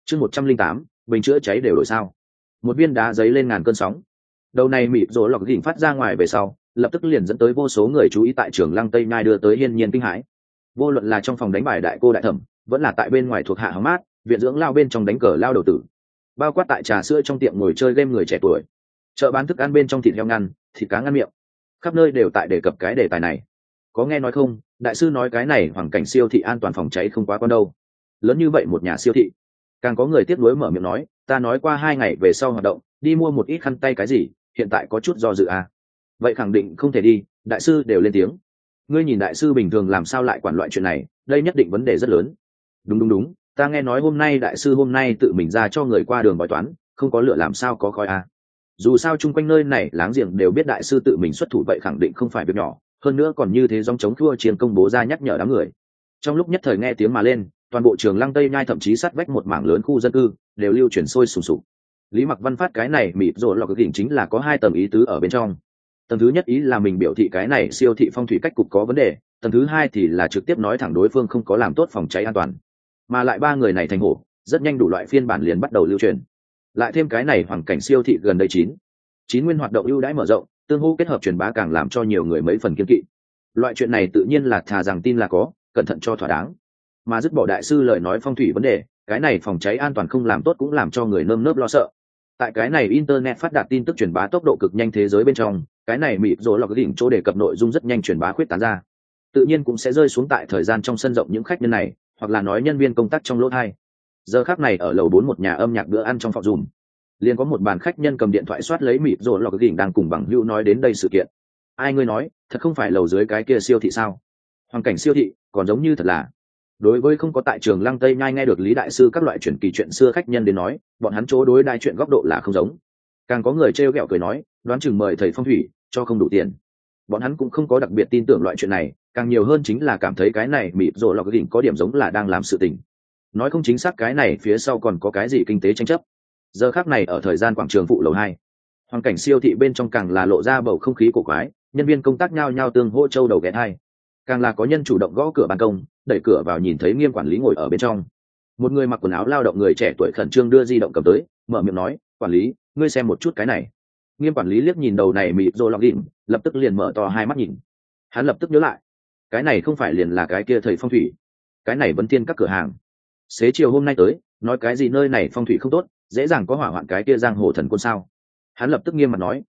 chương 108, bình chữa cháy đều đổi sao. Một viên đá giấy lên ngàn cơn sóng. Đầu này mịt rồ lọc đỉnh phát ra ngoài về sau, lập tức liền dẫn tới vô số người chú ý tại trường Lăng Tây Nhai, đưa tới hiên nhiên kinh hãi. Vô luận là trong phòng đánh bài đại cô đại thẩm, vẫn là tại bên ngoài thuộc hạ hóng mát, viện dưỡng lao bên trong đánh cờ lao đầu tử, bao quát tại trà sữa trong tiệm ngồi chơi game người trẻ tuổi, chợ bán thức ăn bên trong thịt heo ngăn, thịt cá ngăn miệng, khắp nơi đều tại đề cập cái đề tài này. Có nghe nói không, đại sư nói cái này hoàn cảnh siêu thị an toàn phòng cháy không quá con đâu. Lớn như vậy một nhà siêu thị. Càng có người tiếp nối mở miệng nói, ta nói qua 2 ngày về sau hoạt động, đi mua một ít khăn tay cái gì, hiện tại có chút do dự à. Vậy khẳng định không thể đi, đại sư đều lên tiếng. Ngươi nhìn đại sư bình thường làm sao lại quản loại chuyện này, đây nhất định vấn đề rất lớn. Đúng, ta nghe nói hôm nay đại sư hôm nay tự mình ra cho người qua đường bói toán, không có lửa làm sao có khói à. Dù sao chung quanh nơi này láng giềng đều biết đại sư tự mình xuất thủ, vậy khẳng định không phải việc nhỏ, hơn nữa còn như thế dòng chống thua chiến công bố ra nhắc nhở đám người. Trong lúc nhất thời nghe tiếng mà lên, toàn bộ trường Lăng Tây Nhai thậm chí sát vách một mảng lớn khu dân cư đều lưu chuyển sôi sùng sục. Lý Mặc Văn phát cái này mịt rồ lọc đỉnh chính là có 2 tầng ý tứ ở bên trong. Tầng thứ nhất ý là mình biểu thị cái này siêu thị phong thủy cách cục có vấn đề, tầng thứ hai thì là trực tiếp nói thẳng đối phương không có làm tốt phòng cháy an toàn. Mà lại 3 người này thành hổ, rất nhanh đủ loại phiên bản liền bắt đầu lưu truyền. Lại thêm cái này hoàn cảnh siêu thị gần đây chín nguyên hoạt động ưu đãi mở rộng, tương hỗ kết hợp truyền bá càng làm cho nhiều người mấy phần kiên kỵ. Loại chuyện này tự nhiên là thà rằng tin là có, cẩn thận cho thỏa đáng. Mà dứt bỏ đại sư lời nói phong thủy vấn đề, cái này phòng cháy an toàn không làm tốt cũng làm cho người nơm nớp lo sợ. Tại cái này internet phát đạt tin tức truyền bá tốc độ cực nhanh thế giới bên trong, cái này mịt rồ lọc đỉnh chỗ đề cập nội dung rất nhanh truyền bá khuyết tán ra, tự nhiên cũng sẽ rơi xuống tại thời gian trong sân rộng những khách nhân này, hoặc là nói nhân viên công tác trong lỗ 2. Giờ khắc này ở lầu 4 một nhà âm nhạc bữa ăn trong phòng dùm, liền có một bàn khách nhân cầm điện thoại soát lấy mịt rồ lọc đỉnh đang cùng bằng hữu nói đến đây sự kiện. Ai ngươi nói, thật không phải lầu dưới cái kia siêu thị sao? Hoàn cảnh siêu thị, còn giống như thật là. Đối với không có tại trường Lăng Tây Nhai nghe được Lý đại sư các loại truyền kỳ chuyện xưa khách nhân đến nói, bọn hắn chỗ đối đai chuyện góc độ là không giống. Càng có người trêu ghẹo cười nói, đoán chừng mời thầy phong thủy cho không đủ tiền. Bọn hắn cũng không có đặc biệt tin tưởng loại chuyện này, càng nhiều hơn chính là cảm thấy cái này mịt rồ lọc đỉnh có điểm giống là đang làm sự tình. Nói không chính xác cái này phía sau còn có cái gì kinh tế tranh chấp. Giờ khác này ở thời gian quảng trường phụ lầu 2, hoàn cảnh siêu thị bên trong càng là lộ ra bầu không khí cổ quái, nhân viên công tác nhao nhao tương hỗ châu đầu ghé thai. Càng là có nhân chủ động gõ cửa ban công, đẩy cửa vào nhìn thấy Nghiêm quản lý ngồi ở bên trong. Một người mặc quần áo lao động người trẻ tuổi khẩn trương đưa di động cầm tới, mở miệng nói, quản lý, ngươi xem một chút cái này. Nghiêm quản lý liếc nhìn đầu này mịt rồ lọc đỉnh, lập tức liền mở to 2 mắt nhìn. Hắn lập tức nhớ lại, cái này không phải liền là cái kia thầy phong thủy, cái này vẫn tiên các cửa hàng. Xế chiều hôm nay tới, nói cái gì nơi này phong thủy không tốt, dễ dàng có hỏa hoạn cái kia giang hồ thần quân sao. Hắn lập tức nghiêm mặt nói,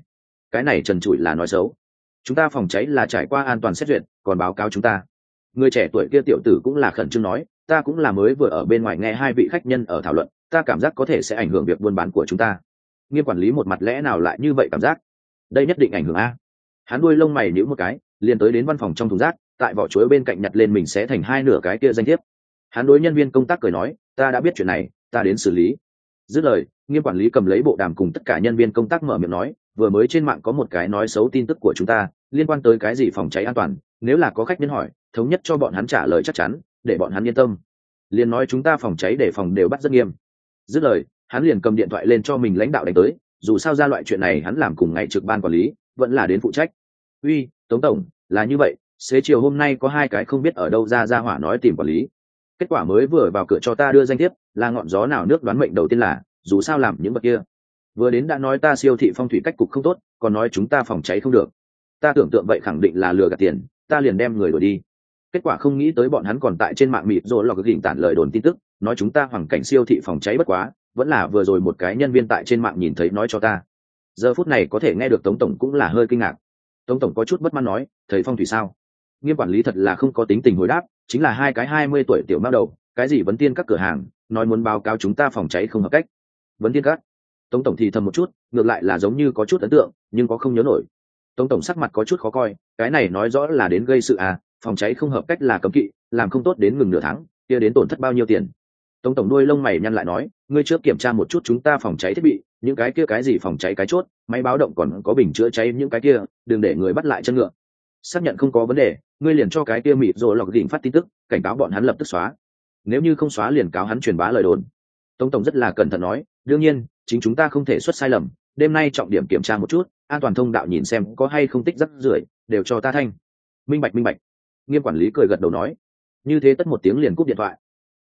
cái này trần trụi là nói xấu. Chúng ta phòng cháy là trải qua an toàn xét duyệt, còn báo cáo chúng ta. Người trẻ tuổi kia tiểu tử cũng là khẩn trương nói, ta cũng là mới vừa ở bên ngoài nghe 2 vị khách nhân ở thảo luận, ta cảm giác có thể sẽ ảnh hưởng việc buôn bán của chúng ta. Nghiêm quản lý một mặt lẽ nào lại như vậy cảm giác, đây nhất định ảnh hưởng a. Hắn đuôi lông mày nhíu một cái, liền tới đến văn phòng trong thùng rác, tại vỏ chuối bên cạnh nhặt lên mình xé thành 2 nửa cái kia danh thiếp. Hắn đối nhân viên công tác cười nói, ta đã biết chuyện này, ta đến xử lý. Dứt lời, Nghiêm quản lý cầm lấy bộ đàm cùng tất cả nhân viên công tác mở miệng nói, vừa mới trên mạng có một cái nói xấu tin tức của chúng ta, liên quan tới cái gì phòng cháy an toàn, nếu là có khách nhân hỏi, thống nhất cho bọn hắn trả lời chắc chắn, để bọn hắn yên tâm. Liền nói chúng ta phòng cháy để phòng đều bắt rất nghiêm. Dứt lời, hắn liền cầm điện thoại lên cho mình lãnh đạo đánh tới, dù sao ra loại chuyện này hắn làm cùng ngày trực ban quản lý, vẫn là đến phụ trách. Uy, Tống tổng, là như vậy, xế chiều hôm nay có 2 cái không biết ở đâu ra hỏa nói tìm quản lý. Kết quả mới vừa vào cửa cho ta đưa danh thiếp, là ngọn gió nào nước đoán mệnh đầu tiên là, dù sao làm những vật kia. Vừa đến đã nói ta siêu thị phong thủy cách cục không tốt, còn nói chúng ta phòng cháy không được. Ta tưởng tượng vậy khẳng định là lừa gạt tiền, ta liền đem người đuổi đi. Kết quả không nghĩ tới bọn hắn còn tại trên mạng mịt rồi lọc gỉnh tản lời đồn tin tức, nói chúng ta hoàn cảnh siêu thị phòng cháy bất quá, vẫn là vừa rồi một cái nhân viên tại trên mạng nhìn thấy nói cho ta. Giờ phút này có thể nghe được Tống tổng cũng là hơi kinh ngạc. Tống tổng có chút bất mãn nói, thầy phong thủy sao? Nghiêm quản lý thật là không có tính tình hồi đáp, chính là 2 cái 20 tuổi tiểu mao đầu, cái gì vấn tiên các cửa hàng, nói muốn báo cáo chúng ta phòng cháy không hợp cách. Vấn tiên các? Tống tổng thì thầm một chút, ngược lại là giống như có chút ấn tượng, nhưng có không nhớ nổi. Tống tổng sắc mặt có chút khó coi, cái này nói rõ là đến gây sự à, phòng cháy không hợp cách là cấm kỵ, làm không tốt đến ngừng nửa tháng, kia đến tổn thất bao nhiêu tiền. Tống tổng đuôi lông mày nhăn lại nói, ngươi trước kiểm tra một chút chúng ta phòng cháy thiết bị, những cái kia cái gì phòng cháy cái chốt, máy báo động còn có bình chữa cháy những cái kia, đừng để người bắt lại chân ngựa. Xác nhận không có vấn đề, ngươi liền cho cái kia mịt rồi lọc đỉnh phát tin tức, cảnh cáo bọn hắn lập tức xóa. Nếu như không xóa liền cáo hắn truyền bá lời đồn. Tống tổng rất là cẩn thận nói, đương nhiên, chính chúng ta không thể xuất sai lầm, đêm nay trọng điểm kiểm tra một chút, an toàn thông đạo nhìn xem có hay không tích rắc rưởi, đều cho ta thanh. Minh bạch. Nghiêm quản lý cười gật đầu nói, như thế tất một tiếng liền cúp điện thoại.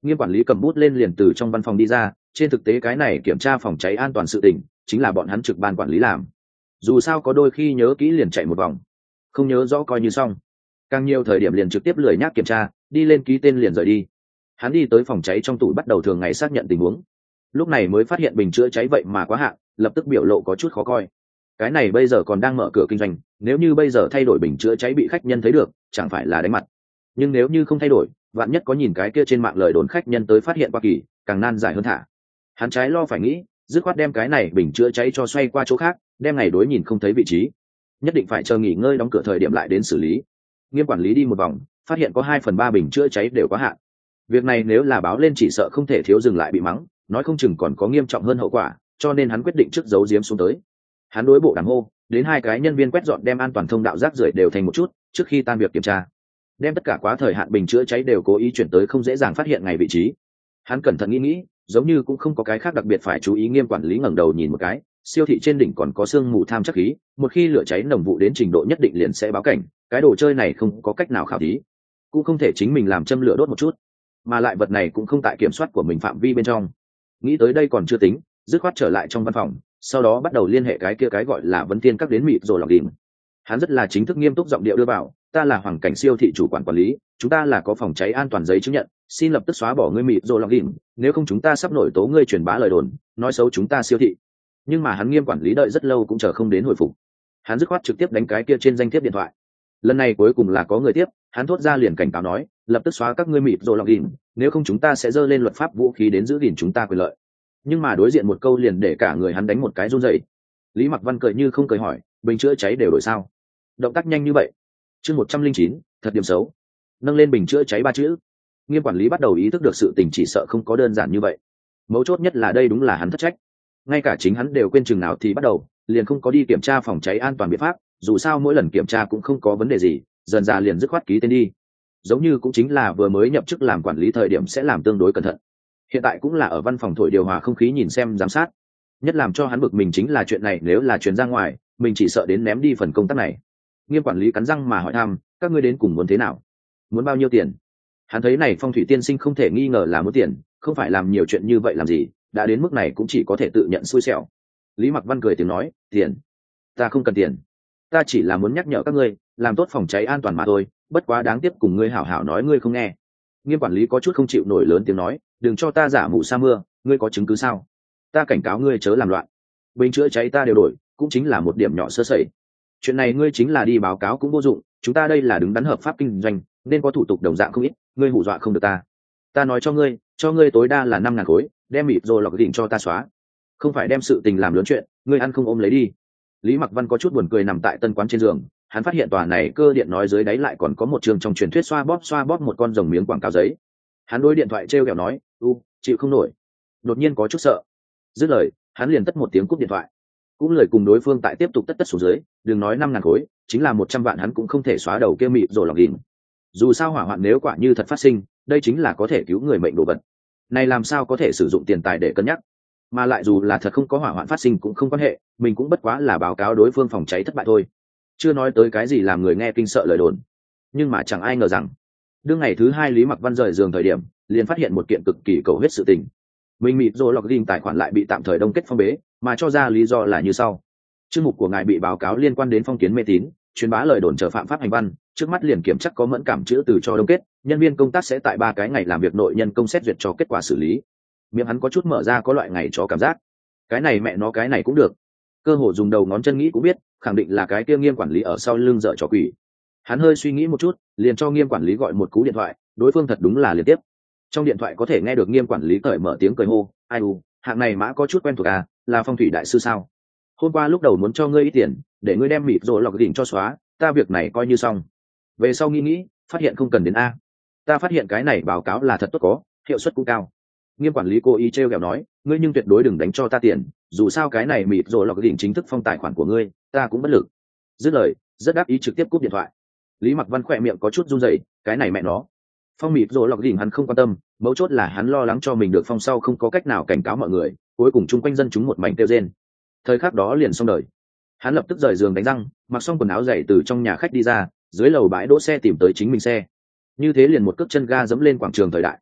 Nghiêm quản lý cầm bút lên liền từ trong văn phòng đi ra. Trên thực tế cái này kiểm tra phòng cháy an toàn sự tình chính là bọn hắn trực ban quản lý làm. Dù sao có đôi khi nhớ kỹ liền chạy một vòng, không nhớ rõ coi như xong. Càng nhiều thời điểm liền trực tiếp lười nhác kiểm tra, đi lên ký tên liền rời đi. Hắn đi tới phòng cháy trong tủ bắt đầu thường ngày xác nhận tình huống. Lúc này mới phát hiện bình chữa cháy vậy mà quá hạn, lập tức biểu lộ có chút khó coi. Cái này bây giờ còn đang mở cửa kinh doanh, nếu như bây giờ thay đổi bình chữa cháy bị khách nhân thấy được, chẳng phải là đánh mặt. Nhưng nếu như không thay đổi, vạn nhất có nhìn cái kia trên mạng lời đồn khách nhân tới phát hiện qua kỳ, càng nan giải hơn thả. Hắn trái lo phải nghĩ, dứt khoát đem cái này bình chữa cháy cho xoay qua chỗ khác, đem ngày đối nhìn không thấy vị trí, nhất định phải chờ nghỉ ngơi đóng cửa thời điểm lại đến xử lý. Nghiêm quản lý đi một vòng, phát hiện có 2/3 bình chữa cháy đều quá hạn. Việc này nếu là báo lên chỉ sợ không thể thiếu dừng lại bị mắng, nói không chừng còn có nghiêm trọng hơn hậu quả, cho nên hắn quyết định trước giấu giếm xuống tới. Hắn đối bộ đàm hô đến 2 cái nhân viên quét dọn đem an toàn thông đạo rác rưởi đều thành một chút, trước khi tan việc kiểm tra, đem tất cả quá thời hạn bình chữa cháy đều cố ý chuyển tới không dễ dàng phát hiện ngày vị trí. Hắn cẩn thận nghĩ, giống như cũng không có cái khác đặc biệt phải chú ý. Nghiêm quản lý ngẩng đầu nhìn một cái, siêu thị trên đỉnh còn có sương mù tham chắc khí, một khi lửa cháy nồng vụ đến trình độ nhất định liền sẽ báo cảnh. Cái đồ chơi này không có cách nào khảo thí, cũng không thể chính mình làm châm lửa đốt một chút, mà lại vật này cũng không tại kiểm soát của mình phạm vi bên trong. Nghĩ tới đây còn chưa tính, dứt khoát trở lại trong văn phòng, sau đó bắt đầu liên hệ cái kia cái gọi là vấn thiên các đến mịt rồi lọc đỉnh. Hắn rất là chính thức nghiêm túc giọng điệu đưa vào, ta là Hoàng Cảnh siêu thị chủ quản quản lý, chúng ta là có phòng cháy an toàn giấy chứng nhận, xin lập tức xóa bỏ ngươi mịt rồi lọc đỉnh, nếu không chúng ta sắp nổi tố ngươi truyền bá lời đồn, nói xấu chúng ta siêu thị. Nhưng mà hắn Nghiêm quản lý đợi rất lâu cũng chờ không đến hồi phục. Hắn dứt khoát trực tiếp đánh cái kia trên danh thiếp điện thoại. Lần này cuối cùng là có người tiếp, hắn thốt ra liền cảnh cáo nói, lập tức xóa các ngươi mịt rồi lọc đỉnh, nếu không chúng ta sẽ dơ lên luật pháp vũ khí đến giữ gìn chúng ta quyền lợi. Nhưng mà đối diện một câu liền để cả người hắn đánh một cái run rẩy. Lý Mặc Văn cười như không cười hỏi, bình chữa cháy đều đổi sao? Động tác nhanh như vậy. Chương 109, thật điểm xấu. Nâng lên bình chữa cháy 3 chữ. Nghiêm quản lý bắt đầu ý thức được sự tình chỉ sợ không có đơn giản như vậy. Mấu chốt nhất là đây đúng là hắn thất trách. Ngay cả chính hắn đều quên chừng nào thì bắt đầu, liền không có đi kiểm tra phòng cháy an toàn biện pháp, dù sao mỗi lần kiểm tra cũng không có vấn đề gì, dần dà liền dứt khoát ký tên đi. Giống như cũng chính là vừa mới nhậm chức làm quản lý thời điểm sẽ làm tương đối cẩn thận. Hiện tại cũng là ở văn phòng thổi điều hòa không khí nhìn xem giám sát. Nhất làm cho hắn bực mình chính là chuyện này nếu là truyền ra ngoài, mình chỉ sợ đến ném đi phần công tác này. Nghiêm quản lý cắn răng mà hỏi thăm, các ngươi đến cùng muốn thế nào? Muốn bao nhiêu tiền? Hắn thấy này Phong thủy tiên sinh không thể nghi ngờ là muốn tiền, không phải làm nhiều chuyện như vậy làm gì, đã đến mức này cũng chỉ có thể tự nhận xui xẻo. Lý Mặc Văn cười tiếng nói, tiền? Ta không cần tiền. Ta chỉ là muốn nhắc nhở các ngươi, làm tốt phòng cháy an toàn mà thôi, bất quá đáng tiếc cùng ngươi hảo hảo nói ngươi không nghe. Nghiêm quản lý có chút không chịu nổi lớn tiếng nói, đừng cho ta giả mù sa mưa, ngươi có chứng cứ sao? Ta cảnh cáo ngươi chớ làm loạn. Bình chữa cháy ta đều đổi, cũng chính là một điểm nhỏ sơ sẩy. Chuyện này ngươi chính là đi báo cáo cũng vô dụng, chúng ta đây là đứng đắn hợp pháp kinh doanh, nên có thủ tục đồng dạng không ít, ngươi hù dọa không được ta. Ta nói cho ngươi tối đa là 5.000 khối, đem mịt rồi lọc đỉnh cho ta xóa. Không phải đem sự tình làm lớn chuyện, ngươi ăn không ôm lấy đi. Lý Mặc Văn có chút buồn cười nằm tại tân quán trên giường, hắn phát hiện tòa này cơ điện nói dưới đáy lại còn có một trường trong truyền thuyết xoa bóp một con rồng miếng quảng cáo giấy. Hắn đối điện thoại treo kẹo nói, chịu không nổi. Đột nhiên có chút sợ. Dứt lời, hắn liền tất một tiếng cúp điện thoại. Cũng lời cùng đối phương tại tiếp tục tất xuống dưới, đừng nói 5.000 khối, chính là 100 vạn hắn cũng không thể xóa đầu kia mịt rồi lọc đỉnh. Dù sao hỏa hoạn nếu quả như thật phát sinh, đây chính là có thể cứu người mệnh đồ vật. Này làm sao có thể sử dụng tiền tài để cân nhắc? Mà lại dù là thật không có hỏa hoạn phát sinh cũng không quan hệ, mình cũng bất quá là báo cáo đối phương phòng cháy thất bại thôi. Chưa nói tới cái gì làm người nghe kinh sợ lời đồn. Nhưng mà chẳng ai ngờ rằng, đương ngày thứ 2 Lý Mặc Văn rời giường thời điểm, liền phát hiện một kiện cực kỳ cầu huyết sự tình. Mình mịt rồi lọc đỉnh tài khoản lại bị tạm thời đông kết phong bế, mà cho ra lý do là như sau: chương mục của ngài bị báo cáo liên quan đến phong kiến mê tín, truyền bá lời đồn trở phạm pháp hành văn, trước mắt liền kiểm chắc có mẫn cảm chữ từ cho đông kết, nhân viên công tác sẽ tại 3 cái ngày làm việc nội nhân công xét duyệt cho kết quả xử lý. Miệng hắn có chút mở ra có loại ngày chó cảm giác. Cái này mẹ nó cái này cũng được. Cơ hồ dùng đầu ngón chân nghĩ cũng biết, khẳng định là cái kia Nghiêm quản lý ở sau lưng dở trò quỷ. Hắn hơi suy nghĩ một chút, liền cho Nghiêm quản lý gọi một cú điện thoại, đối phương thật đúng là liên tiếp. Trong điện thoại có thể nghe được Nghiêm quản lý cởi mở tiếng cười hô, ai u, hạng này mã có chút quen thuộc à, là phong thủy đại sư sao? Hôm qua lúc đầu muốn cho ngươi ít tiền, để ngươi đem mịt rồi lọc đỉnh cho xóa, ta việc này coi như xong. Về sau nghĩ, phát hiện không cần đến a. Ta phát hiện cái này báo cáo là thật tốt có, hiệu suất cũng cao. Nghiêm quản lý cố ý trêu ghẹo nói, ngươi nhưng tuyệt đối đừng đánh cho ta tiền, dù sao cái này mịt rồi lọc đỉnh chính thức phong tài khoản của ngươi, ta cũng bất lực. Dứt lời, rất đáp ý trực tiếp cúp điện thoại. Lý Mặc Văn khỏe miệng có chút run rẩy, cái này mẹ nó. Phong mịt rồi lọc đỉnh hắn không quan tâm, mấu chốt là hắn lo lắng cho mình được phong sau không có cách nào cảnh cáo mọi người, cuối cùng chung quanh dân chúng một mảnh kêu rên. Thời khắc đó liền xong đời. Hắn lập tức rời giường đánh răng, mặc xong quần áo dày từ trong nhà khách đi ra, dưới lầu bãi đỗ xe tìm tới chính mình xe. Như thế liền một cước chân ga dẫm lên quảng trường thời đại.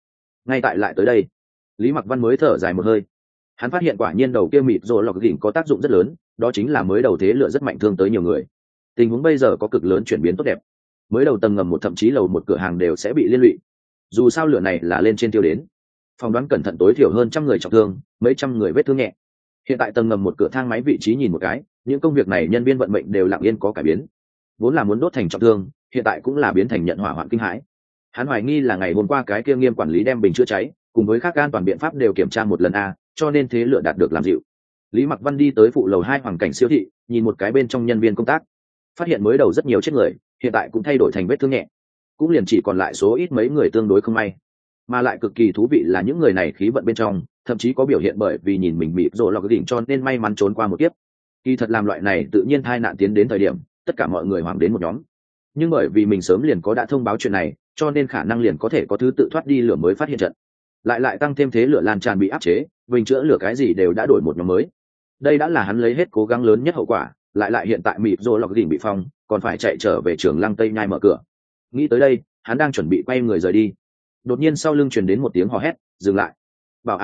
ngay tại lại tới đây. Lý Mặc Văn mới thở dài một hơi. Hắn phát hiện quả nhiên đầu kia mịt rồi lọc đỉnh có tác dụng rất lớn, đó chính là mới đầu thế lửa rất mạnh, thương tới nhiều người. Tình huống bây giờ có cực lớn chuyển biến tốt đẹp. Mới đầu tầng ngầm một, thậm chí lầu một cửa hàng đều sẽ bị liên lụy. Dù sao lửa này là lên trên tiêu đến, phỏng đoán cẩn thận tối thiểu hơn 100 người trọng thương, mấy trăm người vết thương nhẹ. Hiện tại tầng ngầm một cửa thang máy vị trí nhìn một cái, những công việc này nhân viên vận mệnh đều lặng yên có cải biến. Vốn là muốn đốt thành trọng thương, hiện tại cũng là biến thành nhận hỏa hoạn kinh hãi. Hắn hoài nghi là ngày hôm qua cái kia nghiêm quản lý đem bình chữa cháy cùng với các an toàn biện pháp đều kiểm tra một lần cho nên thế lửa đạt được làm dịu. Lý Mặc Văn đi tới phụ lầu 2 Hoàng Cảnh siêu thị, nhìn một cái bên trong nhân viên công tác, phát hiện mới đầu rất nhiều chết người, hiện tại cũng thay đổi thành vết thương nhẹ, cũng liền chỉ còn lại số ít mấy người tương đối không may. Mà lại cực kỳ thú vị là những người này khí vận bên trong thậm chí có biểu hiện bởi vì nhìn mình bị rồi lọc đỉnh cho nên may mắn trốn qua một kiếp. Kỳ thật làm loại này tự nhiên tai nạn tiến đến thời điểm, tất cả mọi người hoảng đến một nhóm, nhưng bởi vì mình sớm liền đã thông báo chuyện này, cho nên khả năng liền có thể có thứ tự thoát đi lửa mới phát hiện trận. Lại tăng thêm thế lửa lan tràn bị áp chế, bình chữa lửa cái gì đều đã đổi một nhóm mới. Đây đã là hắn lấy hết cố gắng lớn nhất hậu quả, lại hiện tại mịp rồi lọc đỉnh bị phong, còn phải chạy trở về Trường Lăng Tây Nhai mở cửa. Nghĩ tới đây, hắn đang chuẩn bị quay người rời đi, đột nhiên sau lưng truyền đến một tiếng hò hét, dừng lại. Bảo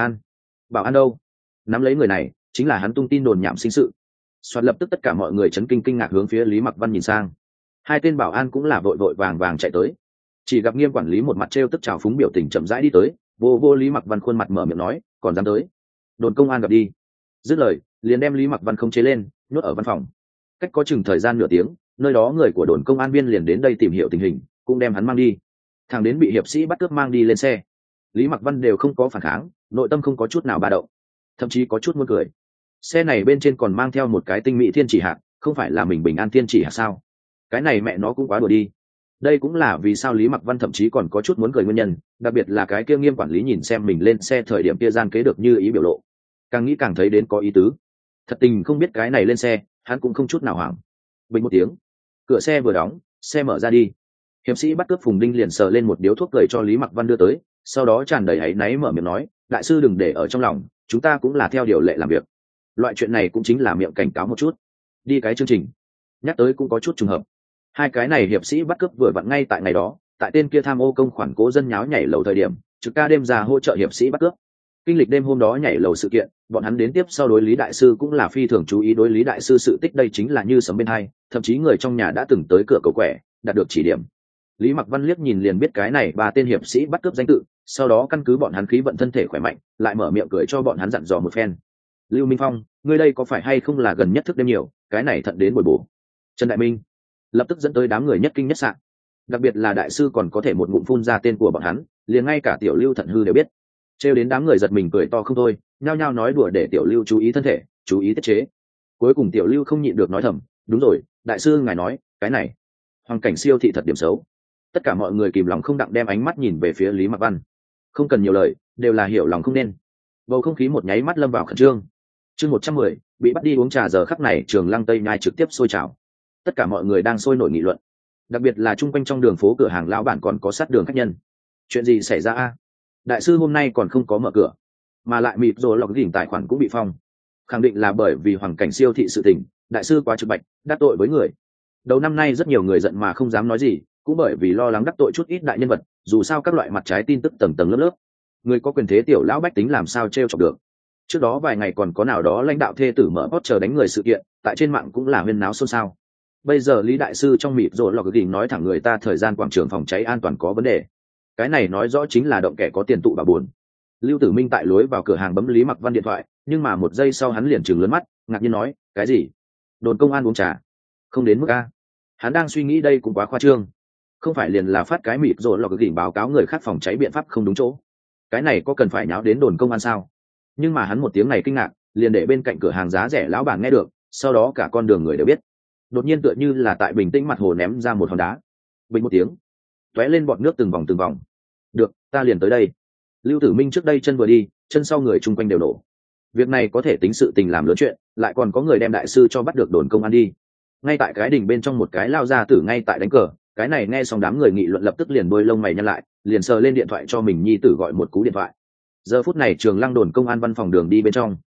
an đâu? Nắm lấy người này chính là hắn tung tin đồn nhảm sinh sự. Soạt lập tức tất cả mọi người chấn kinh ngạc hướng phía Lý Mặc Văn nhìn sang. Hai tên bảo an cũng là vội vàng chạy tới, chỉ gặp Nghiêm quản lý một mặt trêu tức trào phúng biểu tình chậm rãi đi tới, vô Lý Mặc Văn khuôn mặt mở miệng nói, còn dám tới, đồn công an gặp đi. Dứt lời liền đem Lý Mặc Văn khống chế lên, nhốt ở văn phòng. Cách có chừng thời gian nửa tiếng, nơi đó người của đồn công an viên liền đến đây tìm hiểu tình hình, cũng đem hắn mang đi. Thằng đến bị hiệp sĩ bắt cướp mang đi lên xe, Lý Mặc Văn đều không có phản kháng, nội tâm không có chút nào ba động, thậm chí có chút muốn cười. Xe này bên trên còn mang theo một cái tinh mỹ thiên chỉ hạt, không phải là mình bình an thiên chỉ hạt sao? Cái này mẹ nó cũng quá đùa đi. Đây cũng là vì sao Lý Mặc Văn thậm chí còn có chút muốn cười nguyên nhân, đặc biệt là cái kia Nghiêm quản lý nhìn xem mình lên xe thời điểm kia gian kế được như ý biểu lộ, càng nghĩ càng thấy đến có ý tứ. Thật tình không biết cái này lên xe, hắn cũng không chút nào hoảng. Bình một tiếng, cửa xe vừa đóng, xe mở ra đi. Hiệp sĩ bắt cướp Phùng Đinh liền sờ lên một điếu thuốc cười cho Lý Mặc Văn đưa tới, sau đó tràn đầy áy náy mở miệng nói, đại sư đừng để ở trong lòng, chúng ta cũng là theo điều lệ làm việc. Loại chuyện này cũng chính là miệng cảnh cáo một chút. Đi cái chương trình nhắc tới cũng có chút trùng hợp. Hai cái này hiệp sĩ bắt cướp vừa vặn ngay tại ngày đó, tại tên kia tham ô công khoản cố dân nháo nhảy lầu thời điểm, trực ca đêm ra hỗ trợ hiệp sĩ bắt cướp. Kinh lịch đêm hôm đó nhảy lầu sự kiện, bọn hắn đến tiếp sau đối Lý đại sư cũng là phi thường chú ý đối Lý đại sư sự tích, đây chính là như sấm bên hai, thậm chí người trong nhà đã từng tới cửa cầu quẻ, đạt được chỉ điểm. Lý Mặc Văn liếc nhìn liền biết cái này ba tên hiệp sĩ bắt cướp danh tự, sau đó căn cứ bọn hắn khí vận thân thể khỏe mạnh, lại mở miệng cười cho bọn hắn dặn dò một phen. Lưu Minh Phong, ngươi đây có phải hay không là gần nhất thức đêm nhiều, cái này thận đến bồi bổ. Trần Đại Minh lập tức dẫn tới đám người nhất kinh nhất sạn, đặc biệt là đại sư còn có thể một ngụm phun ra tên của bọn hắn, liền ngay cả Tiểu Lưu thận hư đều biết. Trêu đến đám người giật mình cười to không thôi, nhao nhao nói đùa để Tiểu Lưu chú ý thân thể, chú ý tiết chế. Cuối cùng Tiểu Lưu không nhịn được nói thầm, đúng rồi, đại sư ngài nói cái này Hoàng Cảnh siêu thị thật điểm xấu. Tất cả mọi người kìm lòng không đặng đem ánh mắt nhìn về phía Lý Mặc Văn, không cần nhiều lời, đều là hiểu lòng không nên. Bầu không khí một nháy mắt lâm vào khẩn trương. Chương 110, bị bắt đi uống trà, giờ khắc này Trường Lăng Tây Nhai trực tiếp sôi trào. Tất cả mọi người đang sôi nổi nghị luận, đặc biệt là chung quanh trong đường phố cửa hàng lão bản còn có sát đường khách nhân. Chuyện gì xảy ra a? Đại sư hôm nay còn không có mở cửa, mà lại mịp rồi lọc đỉnh tài khoản cũng bị phong. Khẳng định là bởi vì Hoàng Cảnh siêu thị sự tình, đại sư quá trực bạch, đắc tội với người. Đầu năm nay rất nhiều người giận mà không dám nói gì, cũng bởi vì lo lắng đắc tội chút ít đại nhân vật, dù sao các loại mặt trái tin tức tầng tầng lớp lớp, người có quyền thế tiểu lão bách tính làm sao trêu chọc được. Trước đó vài ngày còn có nào đó lãnh đạo thê tử mở post chờ đánh người sự kiện, tại trên mạng cũng là huyên náo xôn xao. Bây giờ Lý đại sư trong mịp rồi lọc đỉnh nói thẳng người ta thời gian quảng trường phòng cháy an toàn có vấn đề, cái này nói rõ chính là động kẻ có tiền tụ bà buồn. Lưu Tử Minh tại lối vào cửa hàng bấm Lý Mặc Văn điện thoại, nhưng mà một giây sau hắn liền trừng lớn mắt, ngạc nhiên nói, cái gì? Đồn công an uống trà? Không đến mức a. Hắn đang suy nghĩ đây cũng quá khoa trương, không phải liền là phát cái mịp rồi lọc đỉnh báo cáo người khác phòng cháy biện pháp không đúng chỗ, cái này có cần phải nháo đến đồn công an sao? Nhưng mà hắn một tiếng này kinh ngạc, liền để bên cạnh cửa hàng giá rẻ lão bản nghe được, sau đó cả con đường người đều biết. Đột nhiên tựa như là tại bình tĩnh mặt hồ ném ra một hòn đá, bình một tiếng, tóe lên bọt nước từng vòng. Được, ta liền tới đây. Lưu Tử Minh trước đây chân vừa đi, chân sau người chung quanh đều nổ. Việc này có thể tính sự tình làm lớn chuyện, lại còn có người đem đại sư cho bắt được đồn công an đi. Ngay tại cái đình bên trong một cái lao ra tử ngay tại đánh cờ, cái này nghe xong đám người nghị luận lập tức liền đôi lông mày nhăn lại, liền sờ lên điện thoại cho mình nhi tử gọi một cú điện thoại. Giờ phút này Trường Lăng đồn công an văn phòng đường đi bên trong,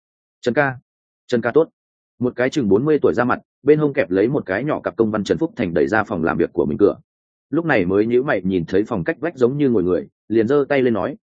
Trần ca tốt, một cái chừng 40 tuổi ra mặt, bên hông kẹp lấy một cái nhỏ cặp công văn Trần Phúc Thành đẩy ra phòng làm việc của mình cửa. Lúc này mới nhíu mày nhìn thấy phòng cách vách giống như ngồi người, liền giơ tay lên nói, ai,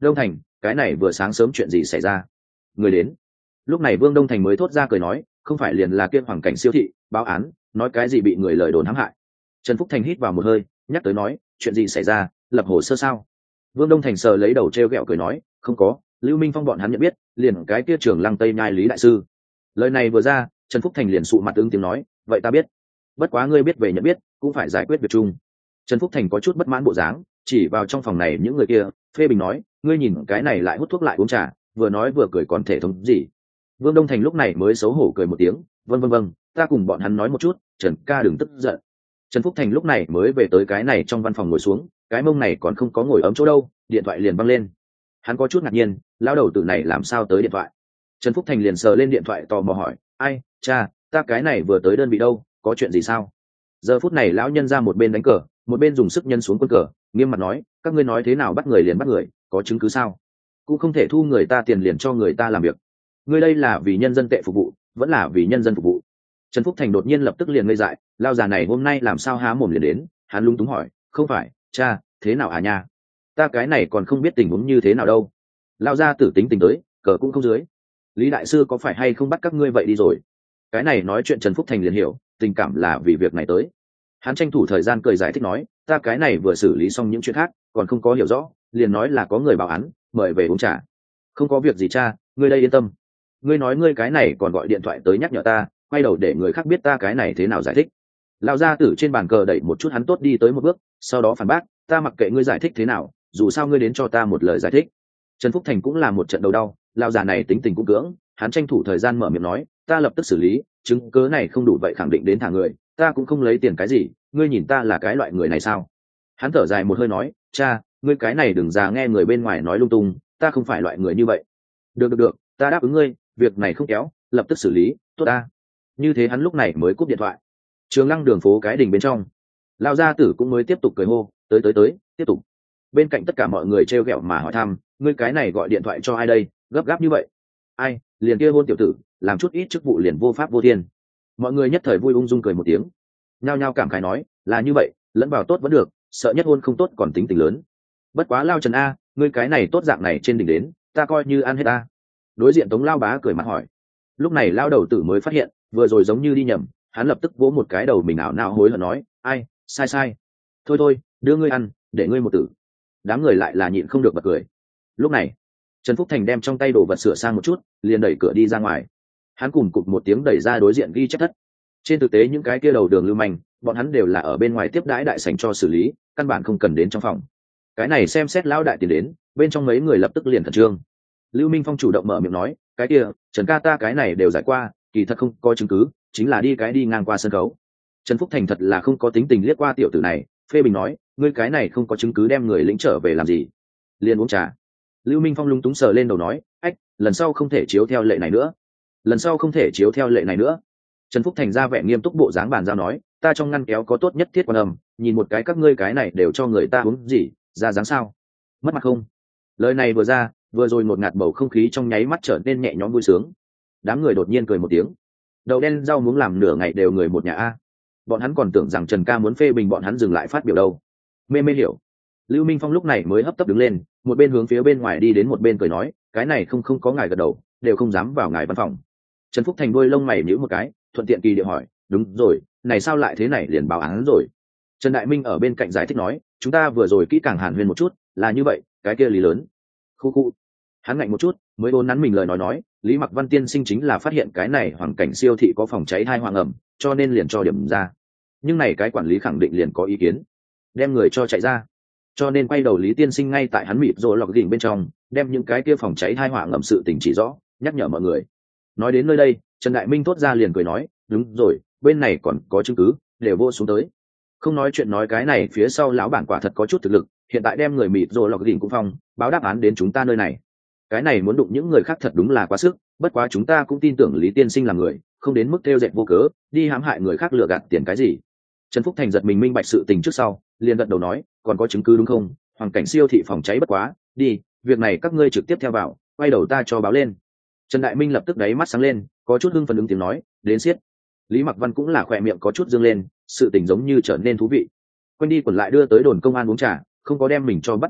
Đông Thành, cái này vừa sáng sớm chuyện gì xảy ra? Người đến. Lúc này Vương Đông Thành mới thốt ra cười nói, không phải liền là kia Hoàng Cảnh siêu thị báo án, nói cái gì bị người lời đồn hãm hại. Trần Phúc Thành hít vào một hơi, nhắc tới nói, chuyện gì xảy ra, lập hồ sơ sao? Vương Đông Thành sờ lấy đầu treo gẹo cười nói, không có, Lưu Minh Phong bọn hắn nhận biết, liền cái kia trưởng Lăng Tây Nhai Lý đại sư. Lời này vừa ra, Trần Phúc Thành liền sụ mặt ứng tiếng nói, vậy ta biết. Bất quá ngươi biết về nhận biết, cũng phải giải quyết việc chung. Trần Phúc Thành có chút bất mãn bộ dáng, chỉ vào trong phòng này những người kia, phê bình nói, ngươi nhìn cái này lại hút thuốc lại uống trà, vừa nói vừa cười còn thể thống gì. Vương Đông Thành lúc này mới xấu hổ cười một tiếng, vâng, ta cùng bọn hắn nói một chút, Trần ca đừng tức giận. Trần Phúc Thành lúc này mới về tới cái này trong văn phòng ngồi xuống, cái mông này còn không có ngồi ấm chỗ đâu, điện thoại liền văng lên. Hắn có chút ngạc nhiên, lão đầu tử này làm sao tới điện thoại. Trần Phúc Thành liền sờ lên điện thoại tò mò hỏi, ai, cha, ta cái này vừa tới đơn vị đâu, có chuyện gì sao? Giờ phút này lão nhân ra một bên đánh cờ, một bên dùng sức nhân xuống quân cờ, nghiêm mặt nói, các ngươi nói thế nào bắt người liền bắt người, có chứng cứ sao? Cũng không thể thu người ta tiền liền cho người ta làm việc. Ngươi đây là vì nhân dân tệ phục vụ, vẫn là vì nhân dân phục vụ? Trần Phúc Thành đột nhiên lập tức liền ngây dại, lao già này hôm nay làm sao há mồm liền đến. Hắn lung túng hỏi, không phải, cha, thế nào à nha? Ta cái này còn không biết tình huống như thế nào đâu. Lao ra tử tính tình tới, cờ cũng không dưới. Lý đại sư có phải hay không bắt các ngươi vậy đi rồi? Cái này nói chuyện Trần Phúc Thành liền hiểu, tình cảm là vì việc này tới. Hắn tranh thủ thời gian cười giải thích nói, ta cái này vừa xử lý xong những chuyện khác, còn không có hiểu rõ, liền nói là có người báo án, mời về uống trà. Không có việc gì cha, ngươi đây yên tâm. Ngươi nói ngươi cái này còn gọi điện thoại tới nhắc nhở ta, quay đầu để người khác biết ta cái này thế nào giải thích. Lão gia tử trên bàn cờ đẩy một chút hắn tốt đi tới một bước, sau đó phản bác, ta mặc kệ ngươi giải thích thế nào, dù sao ngươi đến cho ta một lời giải thích. Trần Phúc Thành cũng là một trận đầu đau, lão già này tính tình cũng cưỡng, hắn tranh thủ thời gian mở miệng nói, ta lập tức xử lý, chứng cớ này không đủ vậy khẳng định đến thả người, ta cũng không lấy tiền cái gì, ngươi nhìn ta là cái loại người này sao? Hắn thở dài một hơi nói, cha, ngươi cái này đừng già nghe người bên ngoài nói lung tung, ta không phải loại người như vậy. Được, ta đáp ứng ngươi, việc này không kéo, lập tức xử lý, tốt ta. Như thế hắn lúc này mới cúp điện thoại. Trường Lăng đường phố cái đình bên trong, lão gia tử cũng mới tiếp tục cười hô, tới, tiếp tục. Bên cạnh tất cả mọi người trêu ghẹo mà hỏi thăm, ngươi cái này gọi điện thoại cho ai đây, gấp gáp như vậy? Ai, liền kia hôn tiểu tử, làm chút ít chức vụ liền vô pháp vô thiên. Mọi người nhất thời vui ung dung cười một tiếng, nhao nhao cảm khái nói, là như vậy, lẫn vào tốt vẫn được, sợ nhất hôn không tốt còn tính tình lớn. Bất quá Lao Trần a, ngươi cái này tốt dạng này trên đỉnh đến, ta coi như ăn hết ta. Đối diện Tống Lao bá cười mặt hỏi. Lúc này Lao đầu tử mới phát hiện, vừa rồi giống như đi nhầm, hắn lập tức vỗ một cái đầu mình ảo não hối hận nói, ai, sai. Thôi, đưa ngươi ăn, để ngươi một tử. Đám người lại là nhịn không được bật cười. Lúc này, Trần Phúc Thành đem trong tay đồ vật sửa sang một chút, liền đẩy cửa đi ra ngoài. Hắn cùng cụp một tiếng đẩy ra đối diện ghi chép thất. Trên thực tế những cái kia đầu đường lưu manh, bọn hắn đều là ở bên ngoài tiếp đãi đại sảnh cho xử lý, căn bản không cần đến trong phòng. Cái này xem xét lão đại tiền đến, bên trong mấy người lập tức liền khẩn trương. Lưu Minh Phong chủ động mở miệng nói, cái kia, Trần ca ta cái này đều giải qua, kỳ thật không có chứng cứ, chính là đi ngang qua sân khấu. Trần Phúc Thành thật là không có tính tình liếc qua tiểu tử này, phê bình nói, ngươi cái này không có chứng cứ đem người lĩnh trở về làm gì? Liền uống trà. Lưu Minh Phong lúng túng sờ lên đầu nói, ách, lần sau không thể chiếu theo lệ này nữa. Trần Phúc Thành ra vẻ nghiêm túc bộ dáng bàn giao nói, ta trong ngăn kéo có tốt nhất thiết quan âm, nhìn một cái các ngươi cái này đều cho người ta uống gì, ra dáng sao? Mất mặt không? Lời này vừa ra, vừa rồi một ngạt bầu không khí trong nháy mắt trở nên nhẹ nhõm vui sướng. Đám người đột nhiên cười một tiếng. Đậu đen rau muống làm nửa ngày đều người một nhà a. Bọn hắn còn tưởng rằng Trần ca muốn phê bình bọn hắn dừng lại phát biểu đâu. Mê hiểu. Lưu Minh Phong lúc này mới hấp tấp đứng lên, một bên hướng phía bên ngoài đi đến một bên cười nói, cái này không có ngài gật đầu, đều không dám vào ngài văn phòng. Trần Phúc Thành đôi lông mày nhíu một cái, thuận tiện kỳ điệu hỏi, đúng rồi, này sao lại thế này liền báo án rồi? Trần Đại Minh ở bên cạnh giải thích nói, chúng ta vừa rồi kỹ càng hàn huyên một chút, là như vậy, cái kia lý lớn. Khu. Hắn ngạnh một chút, mới vốn nắn mình lời nói, Lý Mặc Văn tiên sinh chính là phát hiện cái này Hoàng Cảnh siêu thị có phòng cháy 2 hoàng ẩm, cho nên liền cho điểm ra. Nhưng này cái quản lý khẳng định liền có ý kiến, đem người cho chạy ra. Cho nên quay đầu Lý tiên sinh ngay tại hắn mịt rồi lọc đỉnh bên trong, đem những cái kia phòng cháy 2 hỏa ngầm sự tình chỉ rõ, nhắc nhở mọi người. Nói đến nơi đây, Trần Đại Minh thốt ra liền cười nói, đúng rồi, bên này còn có chứng cứ, đều vô xuống tới. Không nói chuyện nói cái này phía sau lão bản quả thật có chút thực lực, hiện tại đem người mịt rồi lọc đỉnh cũng phong, báo đáp án đến chúng ta nơi này. Cái này muốn đụng những người khác thật đúng là quá sức, bất quá chúng ta cũng tin tưởng Lý tiên sinh là người, không đến mức theo dệt vô cớ, đi hãm hại người khác lừa gạt tiền cái gì. Trần Phúc Thành giật mình minh bạch sự tình trước sau, liền gật đầu nói, còn có chứng cứ đúng không? Hoàng Cảnh siêu thị phòng cháy bất quá, đi, việc này các ngươi trực tiếp theo vào, quay đầu ta cho báo lên. Trần Đại Minh lập tức đáy mắt sáng lên, có chút hưng phấn ứng tiếng nói, đến siết. Lý Mặc Văn cũng là khỏe miệng có chút dương lên, sự tình giống như trở nên thú vị. Quanh đi quẩn lại đưa tới đồn công an uống trà, không có đem mình cho bắt đi vào,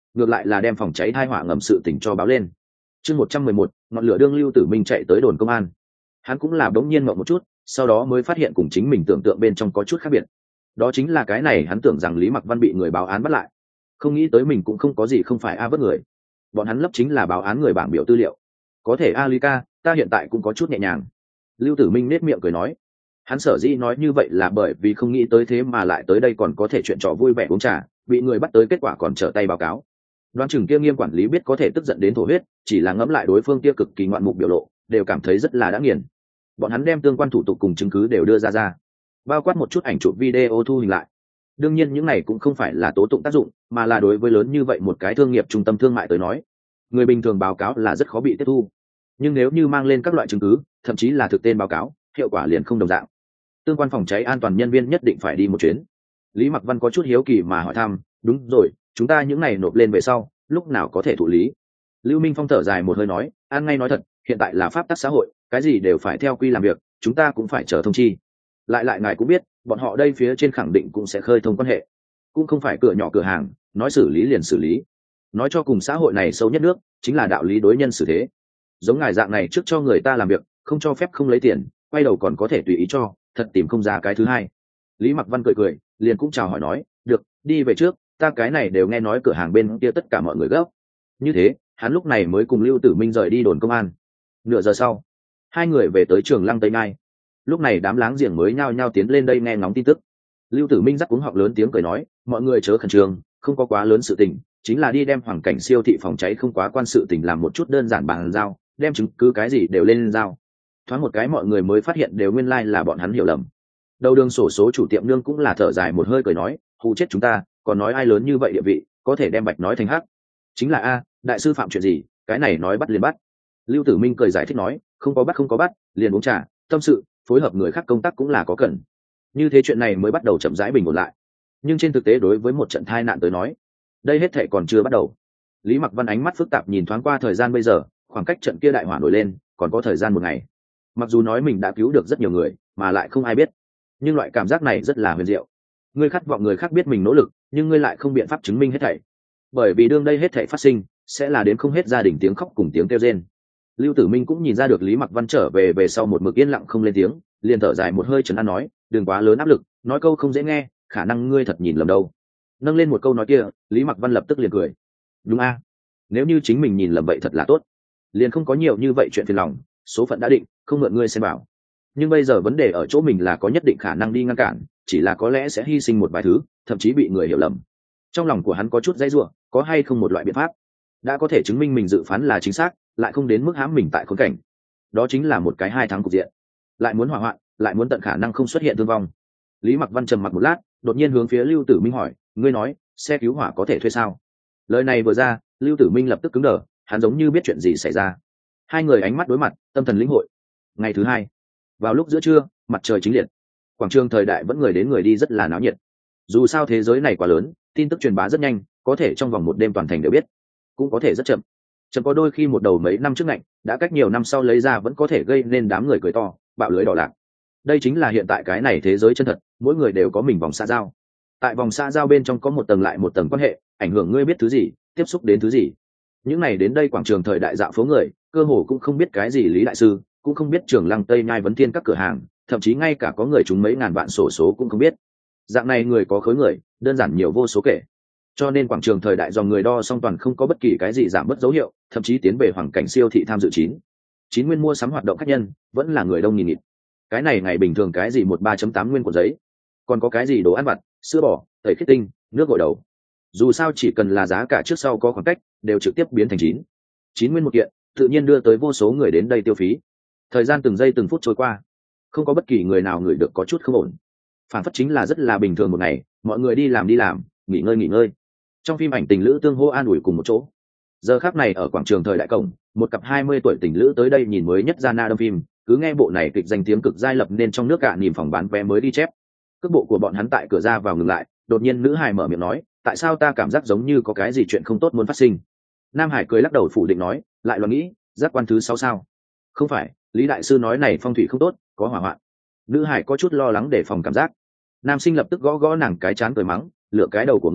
ngược lại là đem phòng cháy tai họa ngầm sự tình cho báo lên. Chương 111, ngọn lửa đương Lưu Tử Minh chạy tới đồn công an. Hắn cũng là bỗng nhiên ngậm một chút, sau đó mới phát hiện cùng chính mình tưởng tượng bên trong có chút khác biệt. Đó chính là cái này hắn tưởng rằng Lý Mặc Văn bị người báo án bắt lại, không nghĩ tới mình cũng không có gì không phải vất người. Bọn hắn lấp chính là báo án người bảng biểu tư liệu. Có thể Ly ca, ta hiện tại cũng có chút nhẹ nhàng. Lưu Tử Minh nét miệng cười nói. Hắn sở dĩ nói như vậy là bởi vì không nghĩ tới thế mà lại tới đây còn có thể chuyện trò vui vẻ uống trà, bị người bắt tới kết quả còn trở tay báo cáo. Đoán chừng kia Nghiêm quản lý biết có thể tức giận đến thổ huyết, chỉ là ngẫm lại đối phương kia cực kỳ ngoạn mục biểu lộ, đều cảm thấy rất là đã nghiền. Bọn hắn đem tương quan thủ tục cùng chứng cứ đều đưa ra, bao quát một chút ảnh chụp video thu hình lại. Đương nhiên những này cũng không phải là tố tụng tác dụng, mà là đối với lớn như vậy một cái thương nghiệp trung tâm thương mại tới nói, người bình thường báo cáo là rất khó bị tiếp thu. Nhưng nếu như mang lên các loại chứng cứ, thậm chí là thực tên báo cáo, hiệu quả liền không đồng dạng. Tương quan phòng cháy an toàn nhân viên nhất định phải đi một chuyến. Lý Mặc Văn có chút hiếu kỳ mà hỏi thăm, đúng rồi, chúng ta những này nộp lên về sau, lúc nào có thể thụ lý? Lưu Minh Phong thở dài một hơi nói, an ngay nói thật, hiện tại là pháp tắc xã hội, cái gì đều phải theo quy làm việc, chúng ta cũng phải chờ thông chi. Lại ngài cũng biết, bọn họ đây phía trên khẳng định cũng sẽ khơi thông quan hệ, cũng không phải cửa nhỏ cửa hàng, nói xử lý liền xử lý. Nói cho cùng xã hội này sâu nhất nước, chính là đạo lý đối nhân xử thế. Giống ngài dạng này trước cho người ta làm việc, không cho phép không lấy tiền, quay đầu còn có thể tùy ý cho, thật tìm không ra cái thứ hai. Lý Mặc Văn cười, liền cũng chào hỏi nói, được, đi về trước, ta cái này đều nghe nói cửa hàng bên kia tất cả mọi người gấp. Như thế, hắn lúc này mới cùng Lưu Tử Minh rời đi đồn công an. Nửa giờ sau, hai người về tới Trường Lăng Tây Nhai. Lúc này đám láng giềng mới nhao nhao tiến lên đây nghe ngóng tin tức. Lưu Tử Minh dắt cuống họng lớn tiếng cười nói, mọi người chớ khẩn trương, không có quá lớn sự tình, chính là đi đem Hoàng Cảnh siêu thị phòng cháy không quá quan sự tình làm một chút đơn giản bàn giao, đem chứng cứ cái gì đều lên giao. Thoáng một cái mọi người mới phát hiện đều nguyên lai là bọn hắn hiểu lầm. Đầu đường sổ số chủ tiệm nương cũng là thở dài một hơi cười nói, hù chết chúng ta, còn nói ai lớn như vậy địa vị, có thể đem bạch nói thành hắc. Chính là đại sư phạm chuyện gì, cái này nói bắt liền bắt. Lưu Tử Minh cười giải thích nói, không có bắt, liền uống trà, tâm sự, phối hợp người khác công tác cũng là có cần. Như thế chuyện này mới bắt đầu chậm rãi bình ổn lại. Nhưng trên thực tế đối với một trận tai nạn tới nói, đây hết thảy còn chưa bắt đầu. Lý Mặc Văn ánh mắt phức tạp nhìn thoáng qua thời gian bây giờ, khoảng cách trận kia đại hỏa nổi lên còn có thời gian một ngày. Mặc dù nói mình đã cứu được rất nhiều người, mà lại không ai biết, nhưng loại cảm giác này rất là huyền diệu. Ngươi khát vọng người khác biết mình nỗ lực, nhưng ngươi lại không biện pháp chứng minh hết thảy. Bởi vì đương đây hết thảy phát sinh, sẽ là đến không hết gia đình tiếng khóc cùng tiếng kêu rên. Lưu Tử Minh cũng nhìn ra được Lý Mặc Văn trở về sau một mực yên lặng không lên tiếng, liền thở dài một hơi trấn an nói, đừng quá lớn áp lực, nói câu không dễ nghe, khả năng ngươi thật nhìn lầm đâu. Nâng lên một câu nói kia, Lý Mặc Văn lập tức liền cười. Đúng nếu như chính mình nhìn lầm vậy thật là tốt, liền không có nhiều như vậy chuyện phiền lòng, số phận đã định, không mượn ngươi xem bảo. Nhưng bây giờ vấn đề ở chỗ mình là có nhất định khả năng đi ngăn cản, chỉ là có lẽ sẽ hy sinh một vài thứ, thậm chí bị người hiểu lầm. Trong lòng của hắn có chút dãy giụa, có hay không một loại biện pháp đã có thể chứng minh mình dự phán là chính xác, lại không đến mức hãm mình tại khốn cảnh. Đó chính là một cái 2 tháng cục diện, lại muốn hỏa hoạn, lại muốn tận khả năng không xuất hiện thương vong. Lý Mặc Văn trầm mặc một lát, đột nhiên hướng phía Lưu Tử Minh hỏi, ngươi nói xe cứu hỏa có thể thuê sao? Lời này vừa ra, Lưu Tử Minh lập tức cứng đờ, hắn giống như biết chuyện gì xảy ra. Hai người ánh mắt đối mặt, tâm thần lĩnh hội. Ngày thứ hai, vào lúc giữa trưa, mặt trời chính liệt, quảng trường Thời Đại vẫn người đến người đi rất là náo nhiệt. Dù sao thế giới này quá lớn, tin tức truyền bá rất nhanh, có thể trong vòng một đêm toàn thành đều biết, cũng có thể rất chậm. Chậm có đôi khi một đầu mấy năm trước ngạnh, đã cách nhiều năm sau lấy ra vẫn có thể gây nên đám người cười to, bạo lưới đỏ lạc. Đây chính là hiện tại cái này thế giới chân thật, mỗi người đều có mình vòng xã giao. Tại vòng xã giao bên trong có một tầng lại một tầng quan hệ, ảnh hưởng ngươi biết thứ gì, tiếp xúc đến thứ gì. Những này đến đây quảng trường Thời Đại dạo phố người, cơ hồ cũng không biết cái gì Lý đại sư, cũng không biết Trường Lăng Tây Nhai vấn thiên các cửa hàng, thậm chí ngay cả có người chúng mấy ngàn vạn sổ số cũng không biết. Dạng này người có khối người, đơn giản nhiều vô số kể. Cho nên quảng trường Thời Đại dòng người đo song toàn không có bất kỳ cái gì giảm bớt dấu hiệu, thậm chí tiến về Hoàng Cảnh siêu thị tham dự chín nguyên mua sắm hoạt động khách nhân, vẫn là người đông nghìn nghịt. Cái này ngày bình thường cái gì 13.8 nguyên cuộn giấy, còn có cái gì đồ ăn vặt, sữa bò, tẩy khiết tinh, nước gội đầu. Dù sao chỉ cần là giá cả trước sau có khoảng cách, đều trực tiếp biến thành chín nguyên một kiện, tự nhiên đưa tới vô số người đến đây tiêu phí. Thời gian từng giây từng phút trôi qua, không có bất kỳ người nào ngửi được có chút không ổn. Phản phất chính là rất là bình thường một ngày, mọi người đi làm, nghỉ ngơi. Trong phim ảnh tình lữ tương hô an ủi cùng một chỗ. Giờ khắc này ở quảng trường Thời Đại cổng, một cặp 20 tuổi tình lữ tới đây nhìn mới nhất ra na đâm phim, cứ nghe bộ này kịch danh tiếng cực giai lập nên trong nước cả niềm phòng bán vé mới đi chép. Cước bộ của bọn hắn tại cửa ra vào ngừng lại, đột nhiên nữ hài mở miệng nói, tại sao ta cảm giác giống như có cái gì chuyện không tốt muốn phát sinh? Nam Hải cười lắc đầu phủ định nói, lại loạn nghĩ, giác quan thứ 6 sao? Không phải, Lý đại sư nói này phong thủy không tốt, có hỏa hoạn. Nữ Hải có chút lo lắng để phòng cảm giác. Nam sinh lập tức gõ nàng cái trán cười mắng, lựa cái đầu của ngươi,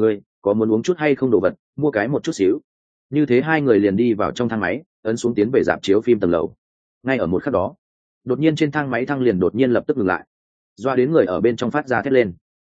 có muốn uống chút hay không đồ vật, mua cái một chút xíu. Như thế hai người liền đi vào trong thang máy, ấn xuống tiến về rạp chiếu phim tầng lầu. Ngay ở một khắc đó, đột nhiên trên thang máy thang liền đột nhiên lập tức ngừng lại, doa đến người ở bên trong phát ra thét lên.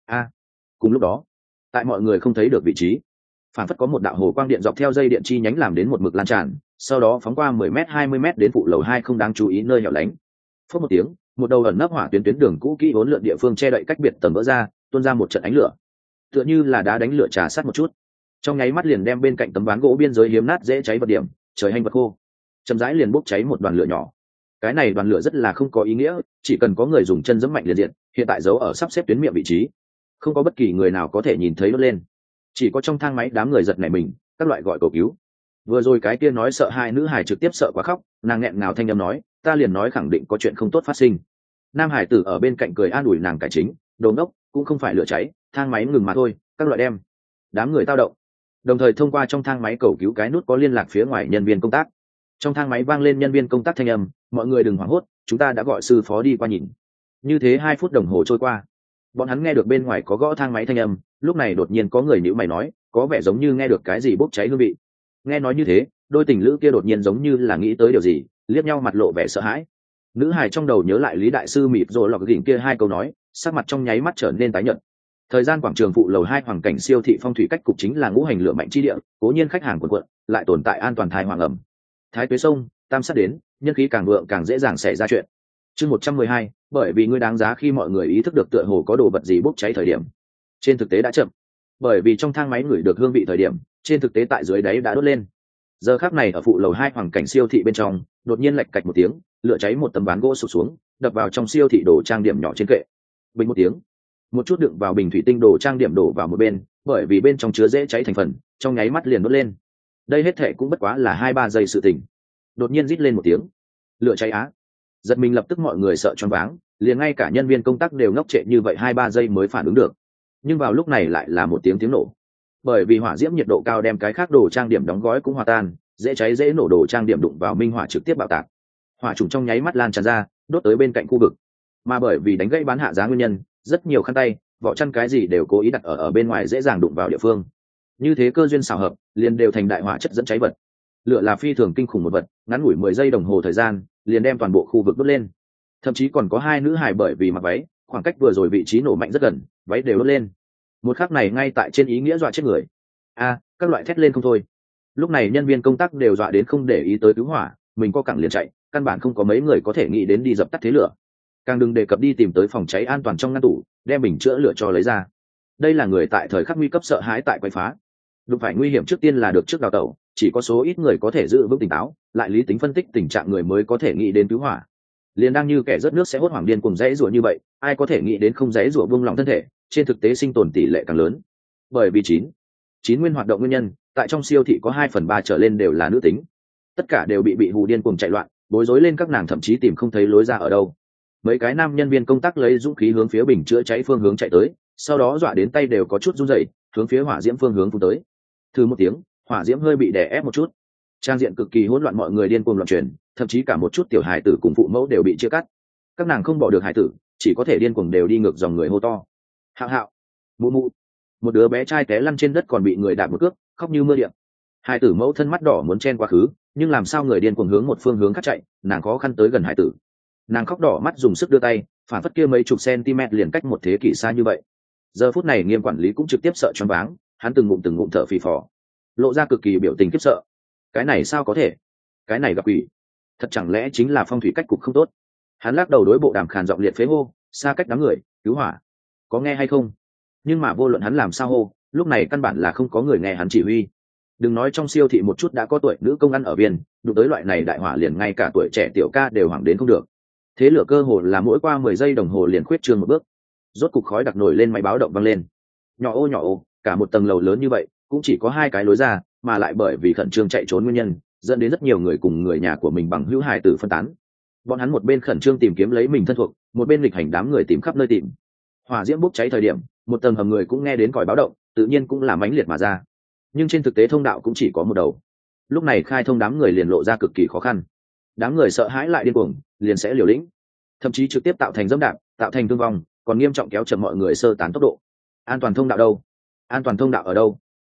Cùng lúc đó, tại mọi người không thấy được vị trí, phản phất có một đạo hồ quang điện dọc theo dây điện chi nhánh làm đến một mực lan tràn, sau đó phóng qua 10 m 20 m đến phụ lầu 2 không đáng chú ý nơi hẻo lánh. Phút một tiếng, một đầu ẩn nấp hỏa tuyến đường cũ kỹ vốn lượn địa phương che đậy cách biệt tầm vỡ ra, tuôn ra một trận ánh lửa, tựa như là đá đánh lửa trà sát một chút, trong nháy mắt liền đem bên cạnh tấm ván gỗ biên giới hiếm nát dễ cháy vật điểm, trời hành vật khô, chậm rãi liền bốc cháy một đoàn lửa nhỏ. Cái này đoàn lửa rất là không có ý nghĩa, chỉ cần có người dùng chân giẫm mạnh liền diện, hiện tại giấu ở sắp xếp tuyến miệng vị trí, không có bất kỳ người nào có thể nhìn thấy nó lên. Chỉ có trong thang máy đám người giật nảy mình, các loại gọi cầu cứu. Vừa rồi cái kia nói sợ hai nữ hải trực tiếp sợ quá khóc, nàng nghẹn ngào thanh âm nói, ta liền nói khẳng định có chuyện không tốt phát sinh. Nam hải tử ở bên cạnh cười an ủi nàng cải chính, đồ ngốc, cũng không phải lửa cháy, thang máy ngừng mà thôi, các loại đem. Đám người tao động, đồng thời thông qua trong thang máy cầu cứu cái nút có liên lạc phía ngoài nhân viên công tác. Trong thang máy vang lên nhân viên công tác thanh âm, mọi người đừng hoảng hốt, chúng ta đã gọi sư phó đi qua nhìn. Như thế 2 phút đồng hồ trôi qua, bọn hắn nghe được bên ngoài có gõ thang máy thanh âm, lúc này đột nhiên có người nhíu mày nói, có vẻ giống như nghe được cái gì bốc cháy hương vị. Nghe nói như thế, đôi tình lữ kia đột nhiên giống như là nghĩ tới điều gì, liếc nhau mặt lộ vẻ sợ hãi. Nữ hài trong đầu nhớ lại Lý đại sư mịt rồi lọc đỉnh kia 2 câu nói, sắc mặt trong nháy mắt trở nên tái nhợt. Thời gian quảng trường phụ lầu 2 hoàng cảnh siêu thị phong thủy cách cục chính là ngũ hành lửa mạnh chi địa, cố nhiên khách hàng quần quận, lại tồn tại an toàn thai hoàng ẩm. Thái tuế sông, tam sát đến, nhân khí càng vượng càng dễ dàng xảy ra chuyện. Chương 112, bởi vì ngươi đáng giá khi mọi người ý thức được tựa hồ có đồ vật gì bốc cháy thời điểm. Trên thực tế đã chậm, bởi vì trong thang máy ngửi được hương vị thời điểm, trên thực tế tại dưới đáy đã đốt lên. Giờ khắc này ở phụ lầu 2 hoàng cảnh siêu thị bên trong, đột nhiên lạch cạch một tiếng, lửa cháy một tấm ván gỗ sụp xuống, đập vào trong siêu thị đồ trang điểm nhỏ trên kệ. Bình một tiếng, một chút đựng vào bình thủy tinh đồ trang điểm đổ vào một bên, bởi vì bên trong chứa dễ cháy thành phần, trong nháy mắt liền đốt lên. Đây hết thệ cũng bất quá là 2-3 giây sự tình. Đột nhiên rít lên một tiếng, lửa cháy á! Giật mình, lập tức mọi người sợ choáng váng, liền ngay cả nhân viên công tác đều ngốc trệ như vậy 2-3 giây mới phản ứng được. Nhưng vào lúc này lại là một tiếng nổ, bởi vì hỏa diễm nhiệt độ cao đem cái khác đồ trang điểm đóng gói cũng hòa tan, dễ cháy dễ nổ đồ trang điểm đụng vào minh hỏa trực tiếp bạo tạc, hỏa trùng trong nháy mắt lan tràn ra, đốt tới bên cạnh khu vực. Mà bởi vì đánh gãy bán hạ giá nguyên nhân, rất nhiều khăn tay, vỏ chăn cái gì đều cố ý đặt ở bên ngoài dễ dàng đụng vào địa phương. Như thế cơ duyên xảo hợp, liền đều thành đại hỏa chất dẫn cháy vật. Lửa là phi thường kinh khủng một vật, ngắn ngủi 10 giây đồng hồ thời gian, liền đem toàn bộ khu vực đốt lên. Thậm chí còn có 2 nữ hài bởi vì mặc váy, khoảng cách vừa rồi vị trí nổ mạnh rất gần, váy đều đốt lên. Một khắc này ngay tại trên ý nghĩa dọa chết người. Các loại thét lên không thôi. Lúc này nhân viên công tác đều dọa đến không để ý tới cứu hỏa, mình có cẳng liền chạy, căn bản không có mấy người có thể nghĩ đến đi dập tắt thế lửa. Càng đừng đề cập đi tìm tới phòng cháy an toàn trong ngăn tủ, đem bình chữa lửa cho lấy ra. Đây là người tại thời khắc nguy cấp sợ hãi tại quậy phá. Đụng phải nguy hiểm trước tiên là được trước đào tẩu, chỉ có số ít người có thể giữ vững tỉnh táo, lại lý tính phân tích tình trạng người mới có thể nghĩ đến cứu hỏa. Liền đang như kẻ rớt nước sẽ hốt hoảng điên cùng dãy rủa như vậy, ai có thể nghĩ đến không dãy rủa buông lỏng thân thể, trên thực tế sinh tồn tỷ lệ càng lớn. Bởi vì chín nguyên hoạt động nguyên nhân, tại trong siêu thị có 2/3 trở lên đều là nữ tính. Tất cả đều bị hù điên cuồng chạy loạn, bối rối lên, các nàng thậm chí tìm không thấy lối ra ở đâu. Mấy cái nam nhân viên công tác lấy dũng khí hướng phía bình chữa cháy phương hướng chạy tới, sau đó dọa đến tay đều có chút run rẩy, hướng phía hỏa diễm phương hướng phun tới. Thử một tiếng, hỏa diễm hơi bị đè ép một chút, trang diện cực kỳ hỗn loạn, mọi người điên cuồng loạn chuyển, thậm chí cả một chút tiểu hài tử cùng phụ mẫu đều bị chia cắt. Các nàng không bỏ được hài tử, chỉ có thể điên cuồng đều đi ngược dòng người hô to. Hạo hạo, mụ mụ. Một đứa bé trai té lăn trên đất còn bị người đạp một cước, khóc như mưa điện. Hài tử mẫu thân mắt đỏ muốn chen quá khứ, nhưng làm sao người điên cuồng hướng một phương hướng khác chạy, nàng khó khăn tới gần hài tử. Nàng khóc đỏ mắt dùng sức đưa tay, phản phất kia mấy chục cm liền cách một thế kỷ xa như vậy. Giờ phút này nghiêm quản lý cũng trực tiếp sợ choáng váng, hắn từng ngụm thở phì phò, lộ ra cực kỳ biểu tình khiếp sợ. Cái này sao có thể? Cái này gặp quỷ? Thật chẳng lẽ chính là phong thủy cách cục không tốt? Hắn lắc đầu đối bộ đàm khàn giọng liệt phế hô, xa cách đám người, cứu hỏa. Có nghe hay không? Nhưng mà vô luận hắn làm sao hô, lúc này căn bản là không có người nghe hắn chỉ huy. Đừng nói trong siêu thị một chút đã có tuổi nữ công ăn ở viên, đụng tới loại này đại hỏa liền ngay cả tuổi trẻ tiểu ca đều hoảng đến không được. Thế lửa cơ hồ là mỗi qua 10 giây đồng hồ liền khuyết trương một bước. Rốt cục khói đặc nổi lên, máy báo động vang lên. Nhỏ ô, cả một tầng lầu lớn như vậy, cũng chỉ có 2 cái lối ra, mà lại bởi vì khẩn trương chạy trốn nguyên nhân, dẫn đến rất nhiều người cùng người nhà của mình bằng hữu hài tử phân tán. Bọn hắn một bên khẩn trương tìm kiếm lấy mình thân thuộc, một bên lịch hành đám người tìm khắp nơi tìm. Hỏa diễm bốc cháy thời điểm, một tầng hầm người cũng nghe đến còi báo động, tự nhiên cũng là mãnh liệt mà ra. Nhưng trên thực tế thông đạo cũng chỉ có một đầu. Lúc này khai thông đám người liền lộ ra cực kỳ khó khăn. Đám người sợ hãi lại điên cuồng, liền sẽ liều lĩnh, thậm chí trực tiếp tạo thành dẫm đạp, tạo thành thương vong, còn nghiêm trọng kéo chậm mọi người sơ tán tốc độ. An toàn thông đạo đâu? An toàn thông đạo ở đâu?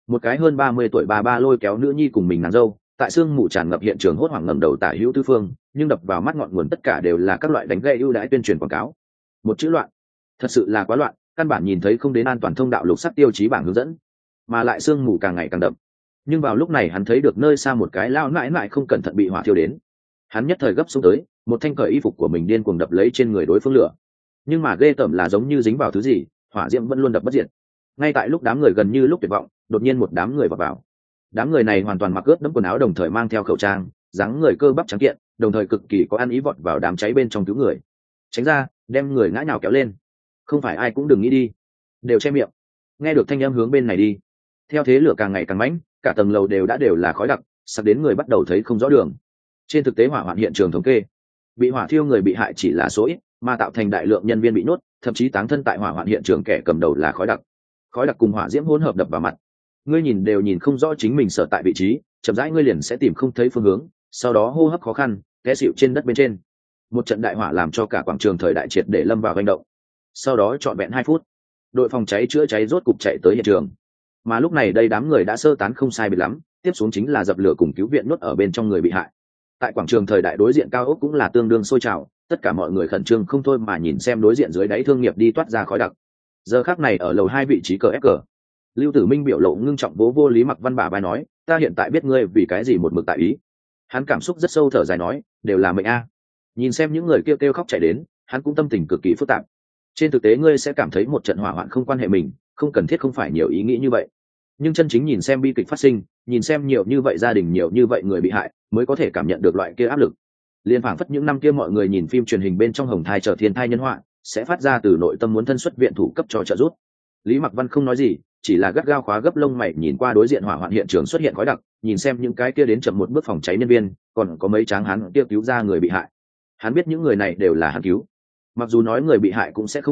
Một cái hơn 30 tuổi bà ba lôi kéo nữ nhi cùng mình nàng dâu, tại sương mù tràn ngập hiện trường hốt hoảng ngẩng đầu tả hữu tư phương, nhưng đập vào mắt ngọn nguồn tất cả đều là các loại đánh gây ưu đãi tuyên truyền quảng cáo. Một chữ loạn, thật sự là quá loạn, căn bản nhìn thấy không đến an toàn thông đạo lục sắc tiêu chí bảng hướng dẫn, mà lại sương mù càng ngày càng đậm. Nhưng vào lúc này hắn thấy được nơi xa một cái lao nãi nãi không cẩn thận bị hỏa thiêu đến. Hắn nhất thời gấp xuống tới, một thanh cởi y phục của mình điên cuồng đập lấy trên người đối phương lửa. Nhưng mà ghê tởm là giống như dính vào thứ gì, hỏa diễm vẫn luôn đập bất diệt. Ngay tại lúc đám người gần như lúc tuyệt vọng, đột nhiên một đám người vào. Đám người này hoàn toàn mặc ướt đẫm quần áo, đồng thời mang theo khẩu trang, dáng người cơ bắp trắng kiện, đồng thời cực kỳ có ăn ý vọt vào đám cháy bên trong cứu người. Tránh ra, đem người ngã nhào kéo lên. Không phải ai cũng đừng nghĩ đi, đều che miệng. Nghe được thanh âm hướng bên này đi. Theo thế lửa càng ngày càng mãnh, cả tầng lầu đều là khói đặc, sắp đến người bắt đầu thấy không rõ đường. Trên thực tế hỏa hoạn hiện trường thống kê, bị hỏa thiêu người bị hại chỉ là số ít, mà tạo thành đại lượng nhân viên bị nuốt, thậm chí táng thân tại hỏa hoạn hiện trường kẻ cầm đầu là khói đặc cùng hỏa diễm hỗn hợp đập vào mặt, ngươi nhìn đều nhìn không rõ chính mình sở tại vị trí, chậm rãi ngươi liền sẽ tìm không thấy phương hướng, sau đó hô hấp khó khăn, té xịu trên đất bên trên. Một trận đại hỏa làm cho cả quảng trường thời đại triệt để lâm vào hành động. Sau đó trọn vẹn 2 phút, đội phòng cháy chữa cháy rốt cục chạy tới hiện trường, mà lúc này đây đám người đã sơ tán không sai biệt lắm, tiếp xuống chính là dập lửa cùng cứu viện nuốt ở bên trong người bị hại. Tại quảng trường thời đại đối diện cao ốc cũng là tương đương sôi trào, tất cả mọi người khẩn trương không thôi mà nhìn xem đối diện dưới đáy thương nghiệp đi toát ra khói đặc. Giờ khắc này ở lầu 2 vị trí cờ ép cờ, Lưu Tử Minh biểu lộ ngưng trọng vỗ vô Lý Mặc Văn bả vai nói, ta hiện tại biết ngươi vì cái gì một mực tại ý. Hắn cảm xúc rất sâu thở dài nói, đều là mệnh a. Nhìn xem những người kêu khóc chạy đến, hắn cũng tâm tình cực kỳ phức tạp. Trên thực tế ngươi sẽ cảm thấy một trận hỏa hoạn không quan hệ mình, không cần thiết không phải nhiều ý nghĩ như vậy. Nhưng chân chính nhìn xem bi kịch phát sinh, nhìn xem nhiều như vậy gia đình, nhiều như vậy người bị hại, mới có thể cảm nhận được loại kia áp lực. Liên phảng phất những năm kia mọi người nhìn phim truyền hình bên trong Hồng Thai chờ thiên thai nhân họa, sẽ phát ra từ nội tâm muốn thân xuất viện thủ cấp cho trợ giúp. Lý Mặc Văn không nói gì, chỉ là gắt gao khóa gấp lông mày nhìn qua đối diện hỏa hoạn hiện trường xuất hiện khói đặc, nhìn xem những cái kia đến chậm một bước phòng cháy nhân viên, còn có mấy tráng hán kia cứu ra người bị hại. Hắn biết những người này đều là hắn cứu, mặc dù nói người bị hại cũng sẽ không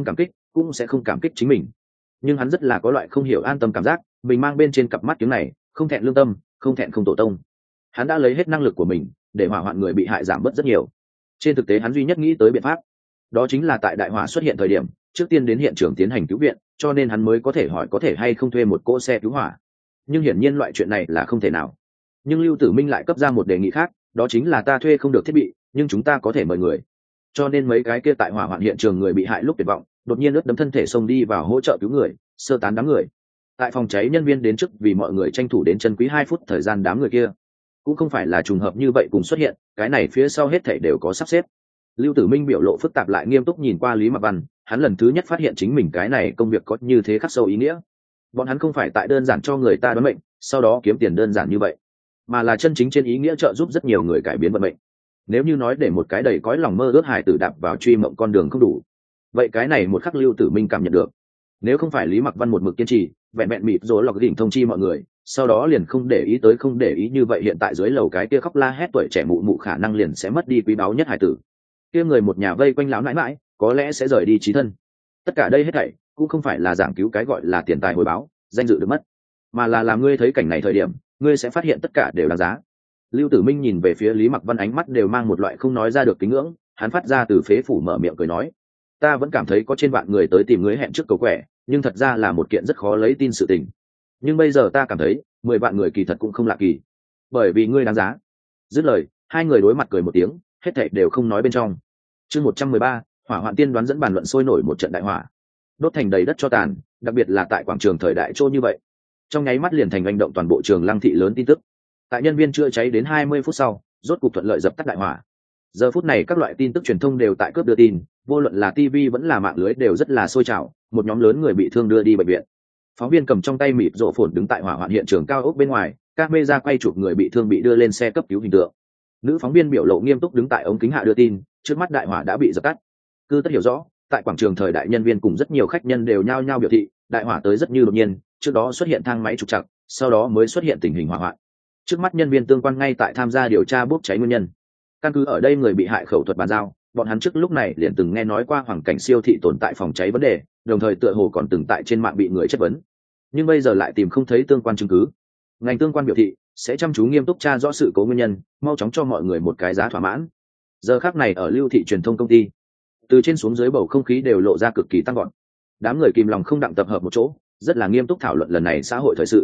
cảm kích chính mình, nhưng hắn rất là có loại không hiểu an tâm cảm giác, mình mang bên trên cặp mắt tiếng này, không thẹn lương tâm, không thẹn không tổ tông. Hắn đã lấy hết năng lực của mình để hỏa hoạn người bị hại giảm bớt rất nhiều. Trên thực tế hắn duy nhất nghĩ tới biện pháp, đó chính là tại đại hỏa xuất hiện thời điểm, trước tiên đến hiện trường tiến hành cứu viện, cho nên hắn mới có thể hỏi có thể hay không thuê một cỗ xe cứu hỏa. Nhưng hiển nhiên loại chuyện này là không thể nào. Nhưng Lưu Tử Minh lại cấp ra một đề nghị khác, đó chính là ta thuê không được thiết bị, nhưng chúng ta có thể mời người. Cho nên mấy cái kia tại hỏa hoạn hiện trường người bị hại lúc tuyệt vọng, đột nhiên ướt đẫm thân thể xông đi vào hỗ trợ cứu người, sơ tán đám người. Tại phòng cháy nhân viên đến trước vì mọi người tranh thủ đến chân quý 2 phút thời gian, đám người kia cũng không phải là trùng hợp như vậy cùng xuất hiện, cái này phía sau hết thảy đều có sắp xếp. Lưu Tử Minh biểu lộ phức tạp lại nghiêm túc nhìn qua Lý Mặc Văn, hắn lần thứ nhất phát hiện chính mình cái này công việc có như thế khắc sâu ý nghĩa. Bọn hắn không phải tại đơn giản cho người ta đoán mệnh, sau đó kiếm tiền đơn giản như vậy, mà là chân chính trên ý nghĩa trợ giúp rất nhiều người cải biến vận mệnh. Nếu như nói để một cái đầy cõi lòng mơ ước hài tử đạp vào truy mộng con đường không đủ, vậy cái này một khắc Lưu Tử Minh cảm nhận được. Nếu không phải Lý Mặc Văn một mực kiên trì, vẹn vẹn mịt rồi lọc đỉnh thông chi mọi người, sau đó liền không để ý như vậy, hiện tại dưới lầu cái kia khóc la hét tuổi trẻ mụ mụ khả năng liền sẽ mất đi quý báu nhất hài tử. Kia người một nhà vây quanh lão nãi nãi, có lẽ sẽ rời đi chí thân. Tất cả đây hết thảy cũng không phải là giảng cứu cái gọi là tiền tài hồi báo, danh dự được mất, mà là làm ngươi thấy cảnh này thời điểm, ngươi sẽ phát hiện tất cả đều đáng giá. Lưu Tử Minh nhìn về phía Lý Mặc Văn, ánh mắt đều mang một loại không nói ra được kính ngưỡng, hắn phát ra từ phế phủ mở miệng cười nói, ta vẫn cảm thấy có trên vạn người tới tìm ngươi hẹn trước cầu quẻ, nhưng thật ra là một kiện rất khó lấy tin sự tình. Nhưng bây giờ ta cảm thấy 10 vạn người kỳ thật cũng không lạ kỳ, bởi vì ngươi đáng giá. Dứt lời, hai người đối mặt cười một tiếng, hết thảy đều không nói bên trong. Chương 113, hỏa hoạn tiên đoán dẫn bàn luận sôi nổi một trận đại hỏa, đốt thành đầy đất cho tàn, đặc biệt là tại quảng trường thời đại trô như vậy, trong nháy mắt liền thành hành động toàn bộ trường Lăng thị lớn tin tức. Tại nhân viên chữa cháy đến 20 phút sau, rốt cục thuận lợi dập tắt đại hỏa. Giờ phút này các loại tin tức truyền thông đều tại cướp đưa tin, vô luận là TV vẫn là mạng lưới đều rất là sôi trào, một nhóm lớn người bị thương đưa đi bệnh viện. Phóng viên cầm trong tay mịt rộ phồn đứng tại hỏa hoạn hiện trường cao ốc bên ngoài, camera quay chụp người bị thương bị đưa lên xe cấp cứu hình tượng. Nữ phóng viên biểu lộ nghiêm túc đứng tại ống kính hạ đưa tin, trước mắt đại hỏa đã bị dập tắt. Cứ tất hiểu rõ, tại quảng trường thời đại nhân viên cùng rất nhiều khách nhân đều nhao nhao biểu thị, đại hỏa tới rất như đột nhiên, trước đó xuất hiện thang máy trục trặc, sau đó mới xuất hiện tình hình hỏa hoạn. Trước mắt nhân viên tương quan ngay tại tham gia điều tra bốc cháy nguyên nhân. Căn cứ ở đây người bị hại khẩu thuật bàn giao, bọn hắn trước lúc này liền từng nghe nói qua hoàn cảnh siêu thị tồn tại phòng cháy vấn đề, đồng thời tựa hồ còn từng tại trên mạng bị người chất vấn, nhưng bây giờ lại tìm không thấy tương quan chứng cứ. Ngành tương quan biểu thị sẽ chăm chú nghiêm túc tra rõ sự cố nguyên nhân, mau chóng cho mọi người một cái giá thỏa mãn. Giờ khác này ở Lưu thị truyền thông công ty, từ trên xuống dưới bầu không khí đều lộ ra cực kỳ tăng gọn. Đám người kìm lòng không đặng tập hợp một chỗ, rất là nghiêm túc thảo luận lần này xã hội thời sự.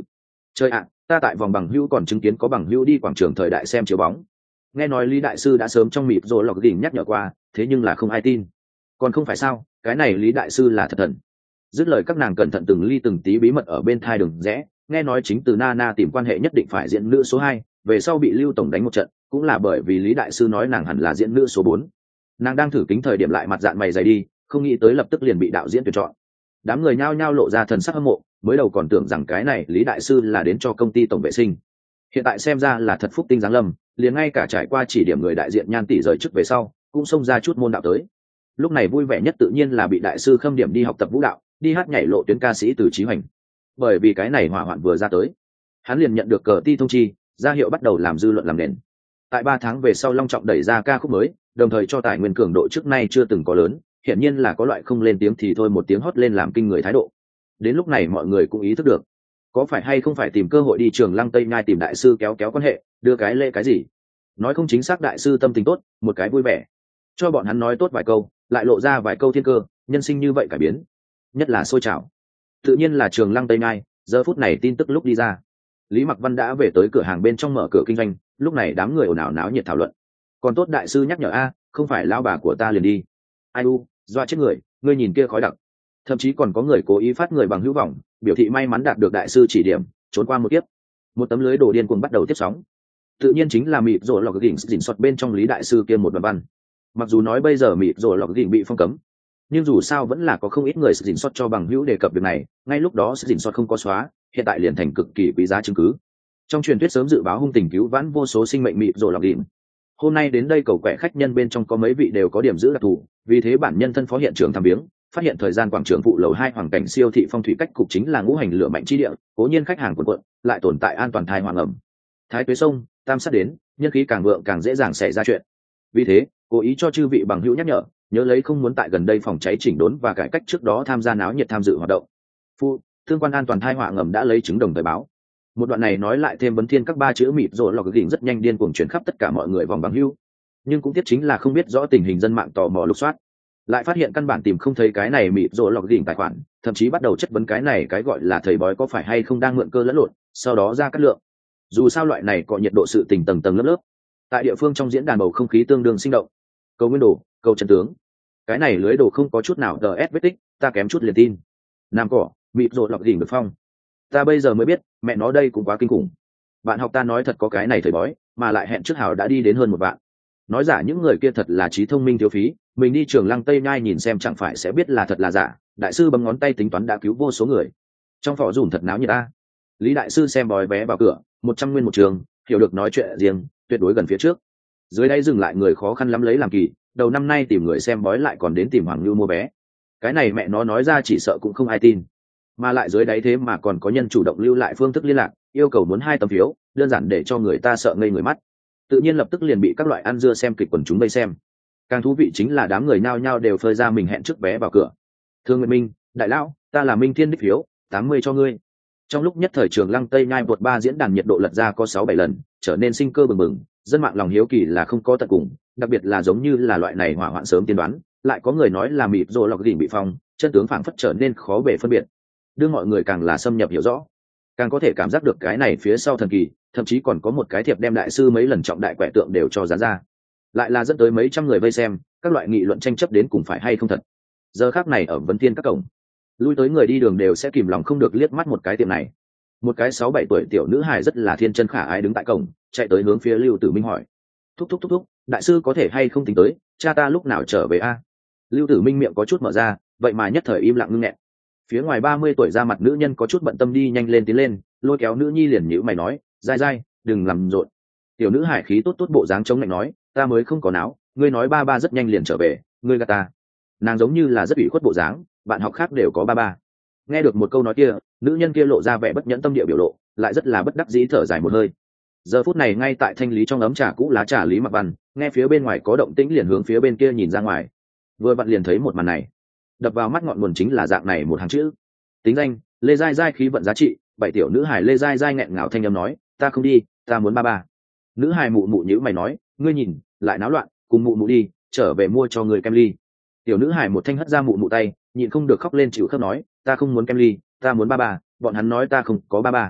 Chơi ạ, ta tại vòng bằng hữu còn chứng kiến có bằng hữu đi quảng trường thời đại xem chiếu bóng. Nghe nói Lý đại sư đã sớm trong mịp rồi lọc đỉnh nhắc nhở qua, thế nhưng là không ai tin. Còn không phải sao, cái này Lý đại sư là thật thần. Dứt lời các nàng cẩn thận từng ly từng tí bí mật ở bên thai đường rẽ, nghe nói chính từ Nana tìm quan hệ nhất định phải diễn nữ số 2, về sau bị Lưu tổng đánh một trận, cũng là bởi vì Lý đại sư nói nàng hẳn là diễn nữ số 4. Nàng đang thử kính thời điểm lại mặt dạn mày dày đi, không nghĩ tới lập tức liền bị đạo diễn tuyển chọn. Đám người nhao nhao lộ ra thần sắc hâm mộ, mới đầu còn tưởng rằng cái này Lý đại sư là đến cho công ty tổng vệ sinh, hiện tại xem ra là thật phúc tinh giáng lâm, liền ngay cả trải qua chỉ điểm người đại diện Nhan tỷ rời chức về sau cũng xông ra chút môn đạo tới. Lúc này vui vẻ nhất tự nhiên là bị đại sư khâm điểm đi học tập vũ đạo, đi hát nhảy lộ tuyến ca sĩ Từ Chí Hoành. Bởi vì cái này hỏa hoạn vừa ra tới, hắn liền nhận được cờ ti thông chi, ra hiệu bắt đầu làm dư luận làm nền. Tại 3 tháng về sau long trọng đẩy ra ca khúc mới, đồng thời cho tài nguyên cường độ trước nay chưa từng có lớn, hiển nhiên là có loại không lên tiếng thì thôi một tiếng hót lên làm kinh người thái độ. Đến lúc này mọi người cũng ý thức được, có phải hay không phải tìm cơ hội đi Trường Lăng Tây Nhai tìm đại sư kéo kéo quan hệ, đưa cái lễ cái gì. Nói không chính xác đại sư tâm tình tốt, một cái vui vẻ, cho bọn hắn nói tốt vài câu, lại lộ ra vài câu thiên cơ, nhân sinh như vậy cải biến, nhất là sôi trào. Tự nhiên là Trường Lăng Tây Nhai. Giờ phút này tin tức lúc đi ra, Lý Mặc Văn đã về tới cửa hàng bên trong mở cửa kinh doanh, lúc này đám người ồn ào náo nhiệt thảo luận. Còn tốt đại sư nhắc nhở a, không phải lão bà của ta liền đi. Ai u, dọa chết người, ngươi nhìn kia khói đặc. Thậm chí còn có người cố ý phát người bằng hữu vọng, biểu thị may mắn đạt được đại sư chỉ điểm, trốn qua một kiếp. Một tấm lưới đồ điên cuồng bắt đầu tiếp sóng. Tự nhiên chính là mịp rồi lọc đỉnh dình sọt bên trong Lý đại sư kia một văn. Mặc dù nói bây giờ mịp rồi lọc đỉnh bị phong cấm, nhưng dù sao vẫn là có không ít người dình sọt cho bằng hữu đề cập việc này, ngay lúc đó dình sọt không có xóa, hiện tại liền thành cực kỳ quý giá chứng cứ. Trong truyền thuyết sớm dự báo hung tình cứu vãn vô số sinh mệnh mịp rồi lọc đỉnh. Hôm nay đến đây cầu quẻ khách nhân bên trong có mấy vị đều có điểm giữ đặc thù, vì thế bản nhân thân phó hiện trường thăm viếng, phát hiện thời gian quảng trường phụ lầu 2 hoàng cảnh siêu thị phong thủy cách cục chính là ngũ hành lửa mạnh chi địa, cố nhiên khách hàng quần quận, lại tồn tại an toàn thai hoàng ẩm. Thái tuế sông, tam sát đến, nhân khí càng vượng càng dễ dàng xảy ra chuyện. Vì thế, cố ý cho chư vị bằng hữu nhắc nhớ lấy không muốn tại gần đây phòng cháy chỉnh đốn và cải cách trước đó tham gia náo nhiệt tham dự hoạt động. Thương quan an toàn thai họa ngầm đã lấy chứng đồng thời báo. Một đoạn này nói lại thêm vấn thiên các 3 chữ mịt rồi lọc đỉnh rất nhanh điên cuồng chuyển khắp tất cả mọi người vòng bằng hữu. Nhưng cũng tiếp chính là không biết rõ tình hình dân mạng tò mò lục soát, lại phát hiện căn bản tìm không thấy cái này mịt rồi lọc đỉnh tài khoản, thậm chí bắt đầu chất vấn cái này cái gọi là thầy bói có phải hay không đang mượn cơ lẫn lộn, sau đó ra cắt lượng. Dù sao loại này có nhiệt độ sự tình tầng tầng lớp lớp. Tại địa phương trong diễn đàn bầu không khí tương đương sinh động. Cầu nguyên đồ, cầu chân tướng. Cái này lưới đồ không có chút nào ds vết tích, ta kém chút liền tin. Nam cỏ, mịt rồi lọc đỉnh được phong. Ta bây giờ mới biết, mẹ nó đây cũng quá kinh khủng. Bạn học ta nói thật có cái này thầy bói, mà lại hẹn trước hảo đã đi đến hơn 1 vạn. Nói giả những người kia thật là trí thông minh thiếu phí, mình đi Trường Lăng Tây Nhai nhìn xem chẳng phải sẽ biết là thật là giả. Đại sư bấm ngón tay tính toán đã cứu vô số người. Trong phỏ dùn thật náo như ta. Lý đại sư xem bói vé vào cửa, 100 nguyên một trường, hiểu được nói chuyện riêng, tuyệt đối gần phía trước. Dưới đây dừng lại người khó khăn lắm lấy làm kỳ, đầu năm nay tìm người xem bói lại còn đến tìm Hoàng Nhu mua vé. Cái này mẹ nó nói ra chỉ sợ cũng không ai tin. Mà lại dưới đáy thế mà còn có nhân chủ động lưu lại phương thức liên lạc, yêu cầu muốn 2 tấm phiếu, đơn giản để cho người ta sợ ngây người mắt. Tự nhiên lập tức liền bị các loại ăn dưa xem kịch quần chúng vây xem. Càng thú vị chính là đám người nhao nhao đều phơi ra mình hẹn trước vé vào cửa. Thương Nguyệt Minh, đại lão, ta là Minh Thiên đích phiếu, 80 cho ngươi. Trong lúc nhất thời Trường Lăng Tây Nhai vượt 3 diễn đàn nhiệt độ lật ra có 6-7 lần, trở nên sinh cơ bừng bừng, dân mạng lòng hiếu kỳ là không có tận cùng, đặc biệt là giống như là loại này hỏa hoạn sớm tiên đoán, lại có người nói là mịt rồi lọc đỉnh bị phong, chân tướng phảng phất trở nên khó bề phân biệt. Đưa mọi người càng là xâm nhập hiểu rõ, càng có thể cảm giác được cái này phía sau thần kỳ, thậm chí còn có một cái thiệp đem đại sư mấy lần trọng đại quẻ tượng đều cho dán ra, lại là dẫn tới mấy trăm người vây xem, các loại nghị luận tranh chấp đến cùng phải hay không thật. Giờ khắc này ở Vân Thiên các cổng, lui tới người đi đường đều sẽ kìm lòng không được liếc mắt một cái tiệm này. Một cái 6-7 tuổi tiểu nữ hài rất là thiên chân khả ái đứng tại cổng, chạy tới hướng phía Lưu Tử Minh hỏi: thúc, đại sư có thể hay không tính tới, cha ta lúc nào trở về a? Lưu Tử Minh miệng có chút mở ra, vậy mà nhất thời im lặng ngưng nghẹn. Phía ngoài 30 tuổi ra mặt nữ nhân có chút bận tâm đi nhanh lên tiến lên, lôi kéo nữ nhi liền nhíu mày nói: dai, đừng làm rộn. Tiểu nữ hải khí tốt bộ dáng chống lạnh nói: ta mới không có náo, ngươi nói ba rất nhanh liền trở về, ngươi gạt ta. Nàng giống như là rất ủy khuất bộ dáng, bạn học khác đều có ba. Nghe được một câu nói kia, nữ nhân kia lộ ra vẻ bất nhẫn tâm địa biểu lộ, lại rất là bất đắc dĩ thở dài một hơi. Giờ phút này ngay tại thanh lý trong ấm trà cũ lá trà Lý Mặc Văn, nghe phía bên ngoài có động tĩnh liền hướng phía bên kia nhìn ra ngoài. Vừa vặn liền thấy một màn này, đập vào mắt ngọn nguồn chính là dạng này một hàng chữ: tính danh Lê Giai khí vận giá trị 7. Tiểu nữ hài Lê Giai nghẹn ngào thanh âm nói: ta không đi, ta muốn ba. Nữ hài mụ nhíu mày nói: ngươi nhìn lại náo loạn, cùng mụ đi, trở về mua cho người kem ly. Tiểu nữ hài một thanh hất ra mụ tay, nhịn không được khóc lên chịu khóc nói: ta không muốn kem ly, ta muốn ba. Bọn hắn nói ta không có ba.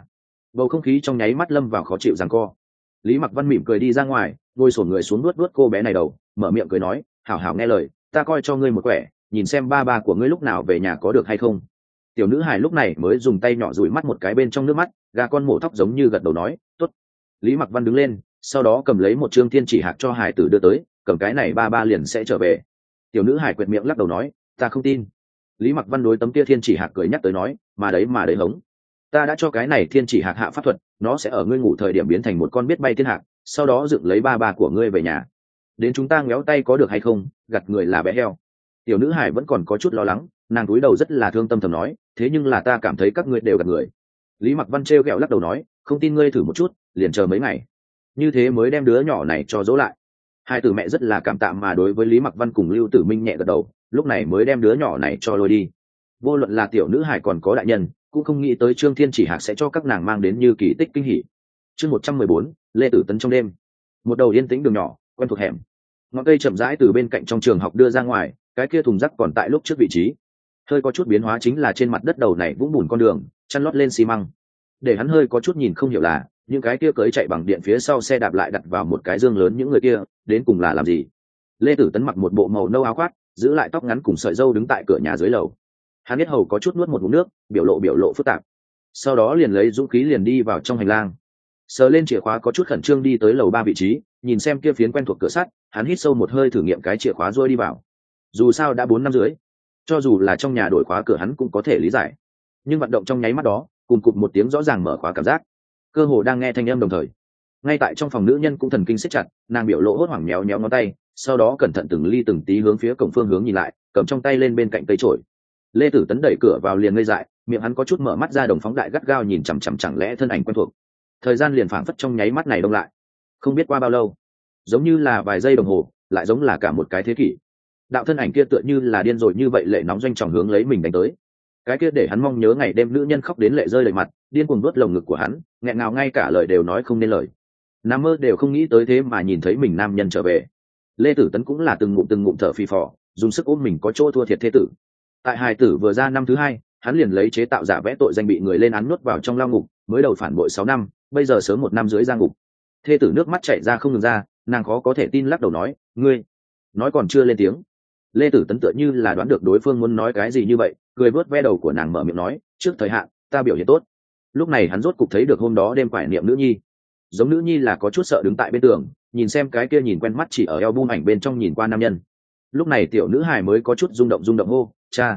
bầu không khí trong nháy mắt lâm vào khó chịu giằng co. Lý Mặc Văn mỉm cười đi ra ngoài, ngồi xổm người xuống nuốt nuốt cô bé này đầu, mở miệng cười nói, hảo hảo nghe lời, ta coi cho ngươi một quẻ, nhìn xem ba ba của ngươi lúc nào về nhà có được hay không. Tiểu nữ hài lúc này mới dùng tay nhỏ dụi mắt một cái bên trong nước mắt, gà con mổ thóc giống như gật đầu nói, tốt. Lý Mặc Văn đứng lên, sau đó cầm lấy một trương thiên chỉ hạc cho hài tử đưa tới, cầm cái này ba ba liền sẽ trở về. Tiểu nữ hài quẹt miệng lắc đầu nói, ta không tin. Lý Mặc Văn đối tấm kia thiên chỉ hạc cười nhắc tới nói, mà đấy hống, ta đã cho cái này thiên chỉ hạc hạ pháp thuật, nó sẽ ở ngươi ngủ thời điểm biến thành một con biết bay thiên hạc, sau đó dựng lấy ba ba của ngươi về nhà. Đến chúng ta ngéo tay có được hay không, gặt người là bé heo. Tiểu nữ hải vẫn còn có chút lo lắng, nàng cúi đầu rất là thương tâm thầm nói, thế nhưng là ta cảm thấy các ngươi đều gặt người. Lý Mặc Văn trêu ghẹo lắc đầu nói, không tin ngươi thử một chút, liền chờ mấy ngày, như thế mới đem đứa nhỏ này cho dỗ lại. Hai tử mẹ rất là cảm tạ mà đối với Lý Mặc Văn cùng Lưu Tử Minh nhẹ gật đầu, lúc này mới đem đứa nhỏ này cho lôi đi. Vô luận là tiểu nữ hải còn có đại nhân, cũng không nghĩ tới Trương Thiên Chỉ Hạc sẽ cho các nàng mang đến như kỳ tích kinh hỉ. Chương 114, Lê Tử Tấn trong đêm. Một đầu yên tĩnh đường nhỏ, quen thuộc hẻm. Ngọn cây chậm rãi từ bên cạnh trong trường học đưa ra ngoài, cái kia thùng rác còn tại lúc trước vị trí. Hơi có chút biến hóa chính là trên mặt đất đầu này vũng bùn con đường, chăn lót lên xi măng. Để hắn hơi có chút nhìn không hiểu là, những cái kia cưới chạy bằng điện phía sau xe đạp lại đặt vào một cái dương lớn những người kia, đến cùng là làm gì? Lê Tử Tấn mặc một bộ màu nâu áo khoác, giữ lại tóc ngắn cùng sợi râu đứng tại cửa nhà dưới lầu. Hắn biết hầu có chút nuốt một ngụm nước, biểu lộ phức tạp. Sau đó liền lấy dũng khí liền đi vào trong hành lang, sờ lên chìa khóa có chút khẩn trương đi tới lầu 3 vị trí, nhìn xem kia phiến quen thuộc cửa sắt, hắn hít sâu một hơi thử nghiệm cái chìa khóa rồi đi vào. Dù sao đã 4 năm rưỡi, cho dù là trong nhà đổi khóa cửa hắn cũng có thể lý giải, nhưng vận động trong nháy mắt đó, cùng cụp một tiếng rõ ràng mở khóa cảm giác, cơ hồ đang nghe thanh âm đồng thời. Ngay tại trong phòng nữ nhân cũng thần kinh siết chặt, nàng biểu lộ hốt hoảng méo ngón tay, sau đó cẩn thận từng ly từng tí hướng phía cổng phương hướng nhìn lại, cầm trong tay lên bên cạnh cây chổi. Lê Tử Tấn đẩy cửa vào liền ngây dại, miệng hắn có chút mở mắt ra đồng phóng đại gắt gao nhìn chằm chằm, chẳng lẽ thân ảnh quen thuộc. Thời gian liền phảng phất trong nháy mắt này đông lại, không biết qua bao lâu, giống như là vài giây đồng hồ, lại giống là cả một cái thế kỷ. Đạo thân ảnh kia tựa như là điên rồi như vậy lệ nóng doanh tròng hướng lấy mình đánh tới. Cái kia để hắn mong nhớ ngày đêm nữ nhân khóc đến lệ rơi đầy mặt, điên cuồng vuốt lồng ngực của hắn, nghẹn ngào ngay cả lời đều nói không nên lời. Nằm mơ đều không nghĩ tới thế mà nhìn thấy mình nam nhân trở về. Lê Tử Tấn cũng là từng ngụm thở phì phò, dùng sức ôm mình có chỗ thua thiệt thế tử. Tại hài tử vừa ra năm thứ 2, hắn liền lấy chế tạo giả vẽ tội danh bị người lên án nuốt vào trong lao ngục, mới đầu phản bội 6 năm, bây giờ sớm 1 năm dưới ra ngục. Thê tử nước mắt chảy ra không ngừng ra, nàng khó có thể tin lắc đầu nói, ngươi, nói còn chưa lên tiếng. Lê Tử Tấn tựa như là đoán được đối phương muốn nói cái gì như vậy, cười vớt ve đầu của nàng mở miệng nói, trước thời hạn, ta biểu hiện tốt. Lúc này hắn rốt cục thấy được hôm đó đêm quải niệm nữ nhi. Giống nữ nhi là có chút sợ đứng tại bên tường, nhìn xem cái kia nhìn quen mắt chỉ ở album ảnh bên trong nhìn qua nam nhân. Lúc này tiểu nữ hài mới có chút rung động hô, cha.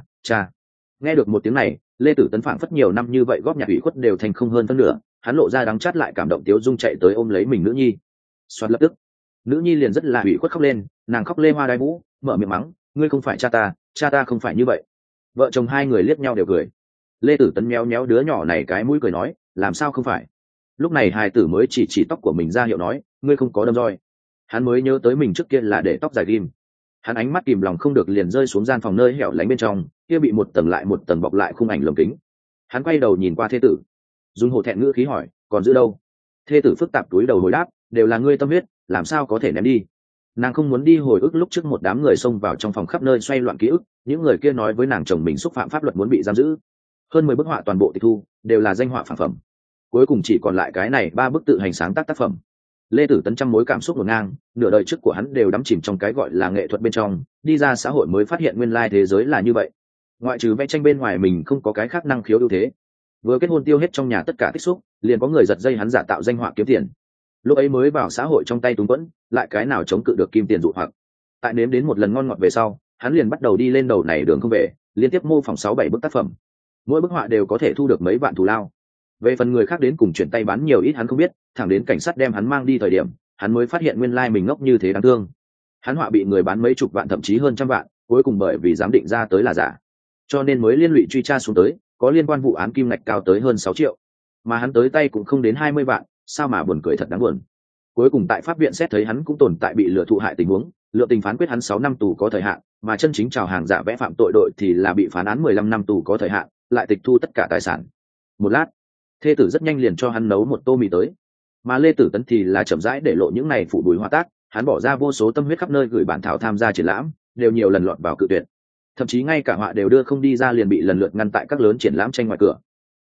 Nghe được một tiếng này, Lê Tử Tấn phảng phất nhiều năm như vậy góp nhặt ủy khuất đều thành không hơn phân nửa, hắn lộ ra đắng chát lại cảm động tiếu dung chạy tới ôm lấy mình nữ nhi. Soạt lập tức, nữ nhi liền rất là ủy khuất khóc lên, nàng khóc lê hoa đai vũ, mở miệng mắng, ngươi không phải cha ta không phải như vậy. Vợ chồng hai người liếc nhau đều cười. Lê Tử Tấn méo đứa nhỏ này cái mũi cười nói, làm sao không phải. Lúc này hài tử mới chỉ tóc của mình ra hiệu nói, ngươi không có đâm roi. Hắn mới nhớ tới mình trước kia là để tóc dài ghim. Hắn ánh mắt kìm lòng không được liền rơi xuống gian phòng nơi hẻo lánh bên trong, kia bị một tầng lại một tầng bọc lại khung ảnh lồng kính. Hắn quay đầu nhìn qua thê tử, dùng hổ thẹn ngữ khí hỏi, còn giữ đâu? Thê tử phức tạp túi đầu hồi đáp, đều là ngươi tâm huyết, làm sao có thể ném đi. Nàng không muốn đi hồi ức lúc trước một đám người xông vào trong phòng khắp nơi xoay loạn ký ức, những người kia nói với nàng chồng mình xúc phạm pháp luật muốn bị giam giữ. Hơn 10 bức họa toàn bộ tịch thu, đều là danh họa phản phẩm. Cuối cùng chỉ còn lại cái này 3 bức tự hành sáng tác tác phẩm. Lê Tử Tấn trăm mối cảm xúc ngổn ngang, nửa đời trước của hắn đều đắm chìm trong cái gọi là nghệ thuật bên trong, đi ra xã hội mới phát hiện nguyên lai thế giới là như vậy. Ngoại trừ vẽ tranh bên ngoài mình không có cái khác năng khiếu ưu thế. Vừa kết hôn tiêu hết trong nhà tất cả tích xúc, liền có người giật dây hắn giả tạo danh họa kiếm tiền. Lúc ấy mới vào xã hội trong tay túng quẫn, lại cái nào chống cự được kim tiền dụ hoặc. Tại nếm đến một lần ngon ngọt về sau, hắn liền bắt đầu đi lên đầu này đường không về, liên tiếp mô phỏng 6-7 bức tác phẩm. Mỗi bức họa đều có thể thu được mấy vạn thù lao. Về phần người khác đến cùng chuyển tay bán nhiều ít hắn không biết, thẳng đến cảnh sát đem hắn mang đi thời điểm, hắn mới phát hiện nguyên lai mình ngốc như thế đáng thương. Hắn họa bị người bán mấy chục vạn thậm chí hơn trăm vạn, cuối cùng bởi vì giám định ra tới là giả, cho nên mới liên lụy truy tra xuống tới, có liên quan vụ án kim ngạch cao tới hơn 6 triệu, mà hắn tới tay cũng không đến 20 vạn, sao mà buồn cười thật đáng buồn. Cuối cùng tại pháp viện xét thấy hắn cũng tồn tại bị lừa thụ hại tình huống, lượng tình phán quyết hắn 6 năm tù có thời hạn, mà chân chính chào hàng giả vẽ phạm tội đội thì là bị phán án 15 năm tù có thời hạn, lại tịch thu tất cả tài sản. Một lát, thê tử rất nhanh liền cho hắn nấu một tô mì tới, mà Lê Tử Tấn thì là chậm rãi để lộ những này phụ bùi họa tác. Hắn bỏ ra vô số tâm huyết khắp nơi gửi bản thảo tham gia triển lãm, đều nhiều lần lọt vào cự tuyệt, thậm chí ngay cả họa đều đưa không đi ra liền bị lần lượt ngăn tại các lớn triển lãm tranh ngoài cửa.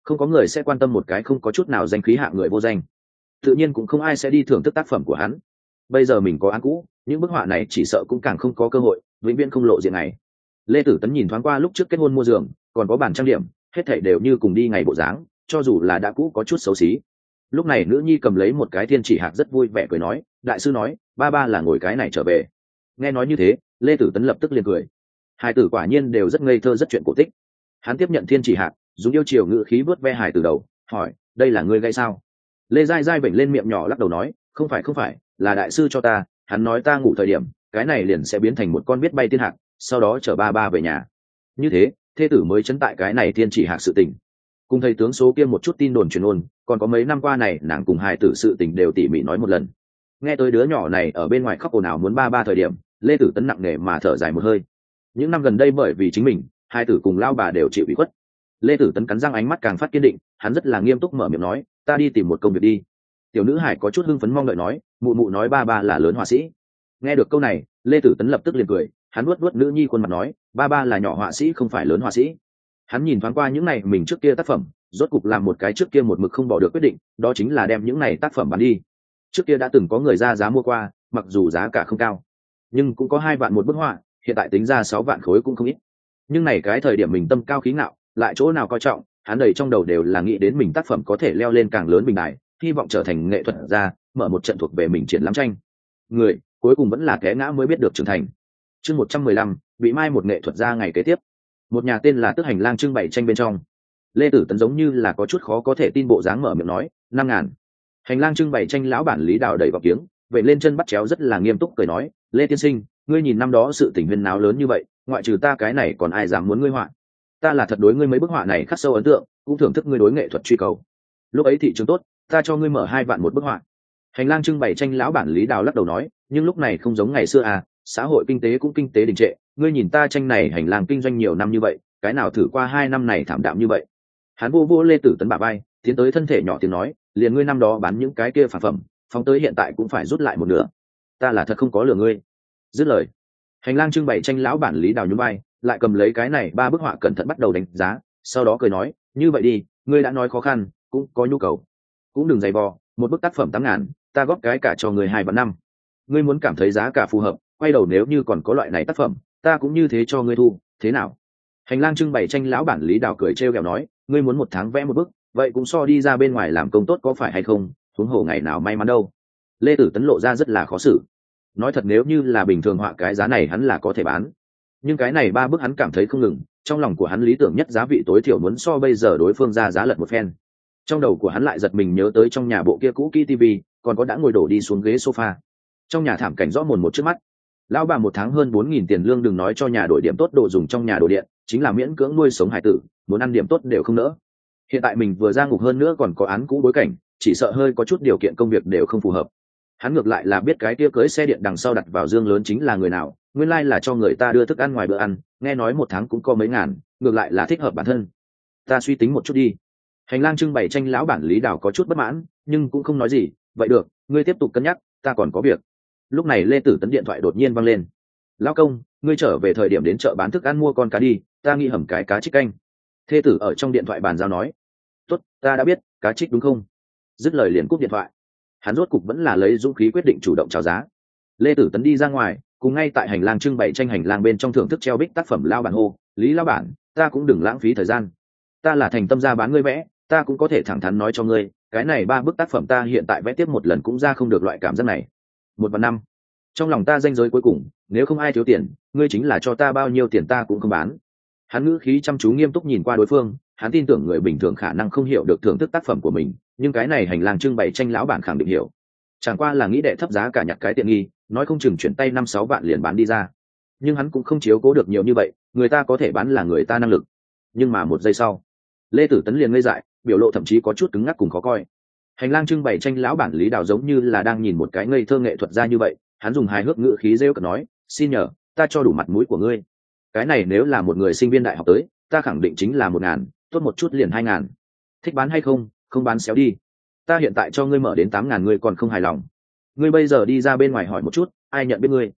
không có người sẽ quan tâm một cái không có chút nào danh khí hạng người vô danh, tự nhiên cũng không ai sẽ đi thưởng thức tác phẩm của hắn. Bây giờ mình có án cũ, những bức họa này chỉ sợ cũng càng không có cơ hội vĩnh viễn không lộ diện này. Lê Tử Tấn nhìn thoáng qua lúc trước kết hôn mua giường, còn có bàn trang điểm, hết thảy đều như cùng đi ngày bộ dáng, cho dù là đã cũ có chút xấu xí. Lúc này nữ nhi cầm lấy một cái thiên chỉ hạc rất vui vẻ cười nói, đại sư nói ba ba là ngồi cái này trở về. Nghe nói như thế, Lê Tử Tấn lập tức liền cười. Hai tử quả nhiên đều rất ngây thơ rất chuyện cổ tích. Hắn tiếp nhận thiên chỉ hạc, dùng yêu chiều ngữ khí vớt ve hài từ đầu, hỏi, đây là ngươi gây sao? Lê dai dai vểnh lên miệng nhỏ lắc đầu nói, không phải, là đại sư cho ta, hắn nói ta ngủ thời điểm cái này liền sẽ biến thành một con biết bay thiên hạc, sau đó chở ba ba về nhà. Như thế thê tử mới chấn tại cái này thiên chỉ hạc sự tình. Cùng thầy tướng số kia một chút tin đồn truyền ôn, còn có mấy năm qua này nàng cùng hài tử sự tình đều tỉ mỉ nói một lần. Nghe tới đứa nhỏ này ở bên ngoài khóc ồn ào muốn ba ba thời điểm, Lê Tử Tấn nặng nề mà thở dài một hơi. Những năm gần đây bởi vì chính mình, hai tử cùng lao bà đều chịu ủy khuất. Lê Tử Tấn cắn răng, ánh mắt càng phát kiên định, hắn rất là nghiêm túc mở miệng nói, ta đi tìm một công việc đi. Tiểu nữ hải có chút hưng phấn mong đợi nói, mụ mụ nói ba ba là lớn họa sĩ. Nghe được câu này, Lê Tử Tấn lập tức liền cười, hắn nuốt nữ nhi khuôn mặt nói, ba ba là nhỏ họa sĩ không phải lớn họa sĩ. Hắn nhìn thoáng qua những này mình trước kia tác phẩm, rốt cục làm một cái trước kia một mực không bỏ được quyết định, đó chính là đem những này tác phẩm bán đi. Trước kia đã từng có người ra giá mua qua, mặc dù giá cả không cao, nhưng cũng có 2 vạn một bức họa, hiện tại tính ra 6 vạn khối cũng không ít. Nhưng này cái thời điểm mình tâm cao khí ngạo, lại chỗ nào coi trọng, hắn đầy trong đầu đều là nghĩ đến mình tác phẩm có thể leo lên càng lớn bình đài, hy vọng trở thành nghệ thuật gia, mở một trận thuộc về mình triển lãm tranh. Người cuối cùng vẫn là té ngã mới biết được trưởng thành. Chương 115, bị mai một nghệ thuật gia ngày kế tiếp. Một nhà tên là Tức Hành Lang trưng bày tranh bên trong. Lê Tử Tấn giống như là có chút khó có thể tin bộ dáng mở miệng nói, 5.000. Hành lang trưng bày tranh lão bản Lý Đào đẩy vào tiếng, vậy lên chân bắt chéo rất là nghiêm túc cười nói, Lê tiên sinh, ngươi nhìn năm đó sự tình huyên náo lớn như vậy, ngoại trừ ta cái này còn ai dám muốn ngươi họa? Ta là thật đối ngươi mấy bức họa này khắc sâu ấn tượng, cũng thưởng thức ngươi đối nghệ thuật truy cầu. Lúc ấy thị trường tốt, ta cho ngươi mở 2 vạn một bức họa. Hành lang trưng bày tranh lão bản Lý Đào lắc đầu nói, nhưng lúc này không giống ngày xưa à, xã hội kinh tế cũng kinh tế đình trệ, ngươi nhìn ta tranh này hành lang kinh doanh nhiều năm như vậy, cái nào thử qua 2 năm này thảm đạm như vậy. Hắn vô Lê Tử Tấn bả vai, tiến tới thân thể nhỏ tiếng nói, liền ngươi năm đó bán những cái kia phản phẩm, phóng tới hiện tại cũng phải rút lại một nửa. Ta là thật không có lừa ngươi. Dứt lời, hành lang trưng bày tranh lão bản Lý Đào nhún vai, lại cầm lấy cái này 3 bức họa cẩn thận bắt đầu đánh giá, sau đó cười nói, như vậy đi, ngươi đã nói khó khăn, cũng có nhu cầu, cũng đừng dày vò, một bức tác phẩm 8.000, ta góp cái cả cho người 2 và 5. Ngươi muốn cảm thấy giá cả phù hợp, quay đầu nếu như còn có loại này tác phẩm, ta cũng như thế cho ngươi thu, thế nào? Hành lang trưng bày tranh lão bản Lý Đào cười trêu ghẹo nói, ngươi muốn 1 tháng vẽ một bức, vậy cũng so đi ra bên ngoài làm công tốt có phải hay không, huống hồ ngày nào may mắn đâu. Lê Tử Tấn lộ ra rất là khó xử. Nói thật nếu như là bình thường họa cái giá này hắn là có thể bán, nhưng cái này 3 bức hắn cảm thấy không ngừng, trong lòng của hắn lý tưởng nhất giá vị tối thiểu muốn so bây giờ đối phương ra giá lật một phen. Trong đầu của hắn lại giật mình nhớ tới trong nhà bộ kia cũ kỹ tivi, còn có đã ngồi đổ đi xuống ghế sofa. Trong nhà thảm cảnh rõ mồn một trước mắt. Lão bà 1 tháng hơn 4.000 tiền lương, đừng nói cho nhà đổi điểm tốt đồ dùng trong nhà đồ điện, chính là miễn cưỡng nuôi sống hải tử, muốn ăn điểm tốt đều không nỡ. Hiện tại mình vừa ra ngục hơn nữa còn có án cũ bối cảnh, chỉ sợ hơi có chút điều kiện công việc đều không phù hợp. Hắn ngược lại là biết cái kia cưới xe điện đằng sau đặt vào dương lớn chính là người nào, nguyên lai là cho người ta đưa thức ăn ngoài bữa ăn, nghe nói 1 tháng cũng có mấy ngàn, ngược lại là thích hợp bản thân. Ta suy tính một chút đi. Hành lang trưng bày tranh lão bản Lý Đào có chút bất mãn, nhưng cũng không nói gì, vậy được, ngươi tiếp tục cân nhắc, ta còn có việc. Lúc này Lê Tử Tấn điện thoại đột nhiên vang lên. Lão công, ngươi trở về thời điểm đến chợ bán thức ăn mua con cá đi, ta nghĩ hầm cái cá trích canh. Thê tử ở trong điện thoại bàn giao nói. Tốt, ta đã biết, cá trích đúng không? Dứt lời liền cúp điện thoại. Hắn rốt cục vẫn là lấy dũng khí quyết định chủ động chào giá. Lê Tử Tấn đi ra ngoài, cùng ngay tại hành lang trưng bày tranh hành lang bên trong thưởng thức treo bích tác phẩm lao bản hô, Lý lão bản, ta cũng đừng lãng phí thời gian. Ta là thành tâm ra bán ngươi vẽ, ta cũng có thể thẳng thắn nói cho ngươi, cái này 3 bức tác phẩm ta hiện tại vẽ tiếp một lần cũng ra không được loại cảm giác này. 1 và 5. Trong lòng ta danh giới cuối cùng, nếu không ai thiếu tiền, ngươi chính là cho ta bao nhiêu tiền ta cũng không bán. Hắn ngữ khí chăm chú nghiêm túc nhìn qua đối phương, hắn tin tưởng người bình thường khả năng không hiểu được thưởng thức tác phẩm của mình, nhưng cái này hành lang trưng bày tranh lão bản khẳng định hiểu. Chẳng qua là nghĩ đệ thấp giá cả nhặt cái tiện nghi, nói không chừng chuyển tay 5-6 vạn liền bán đi ra. Nhưng hắn cũng không chiếu cố được nhiều như vậy, người ta có thể bán là người ta năng lực. Nhưng mà 1 giây sau, Lê Tử Tấn liền ngây dại, biểu lộ thậm chí có chút cứng ngắc cùng khó coi. Hành lang trưng bày tranh lão bản Lý Đào giống như là đang nhìn một cái ngây thơ nghệ thuật ra như vậy, hắn dùng hài hước ngữ khí rêu cợt nói, xin nhờ, ta cho đủ mặt mũi của ngươi. Cái này nếu là một người sinh viên đại học tới, ta khẳng định chính là 1.000, tốt một chút liền 2.000. Thích bán hay không, không bán xéo đi. Ta hiện tại cho ngươi mở đến 8.000 ngươi còn không hài lòng. Ngươi bây giờ đi ra bên ngoài hỏi một chút, ai nhận biết ngươi?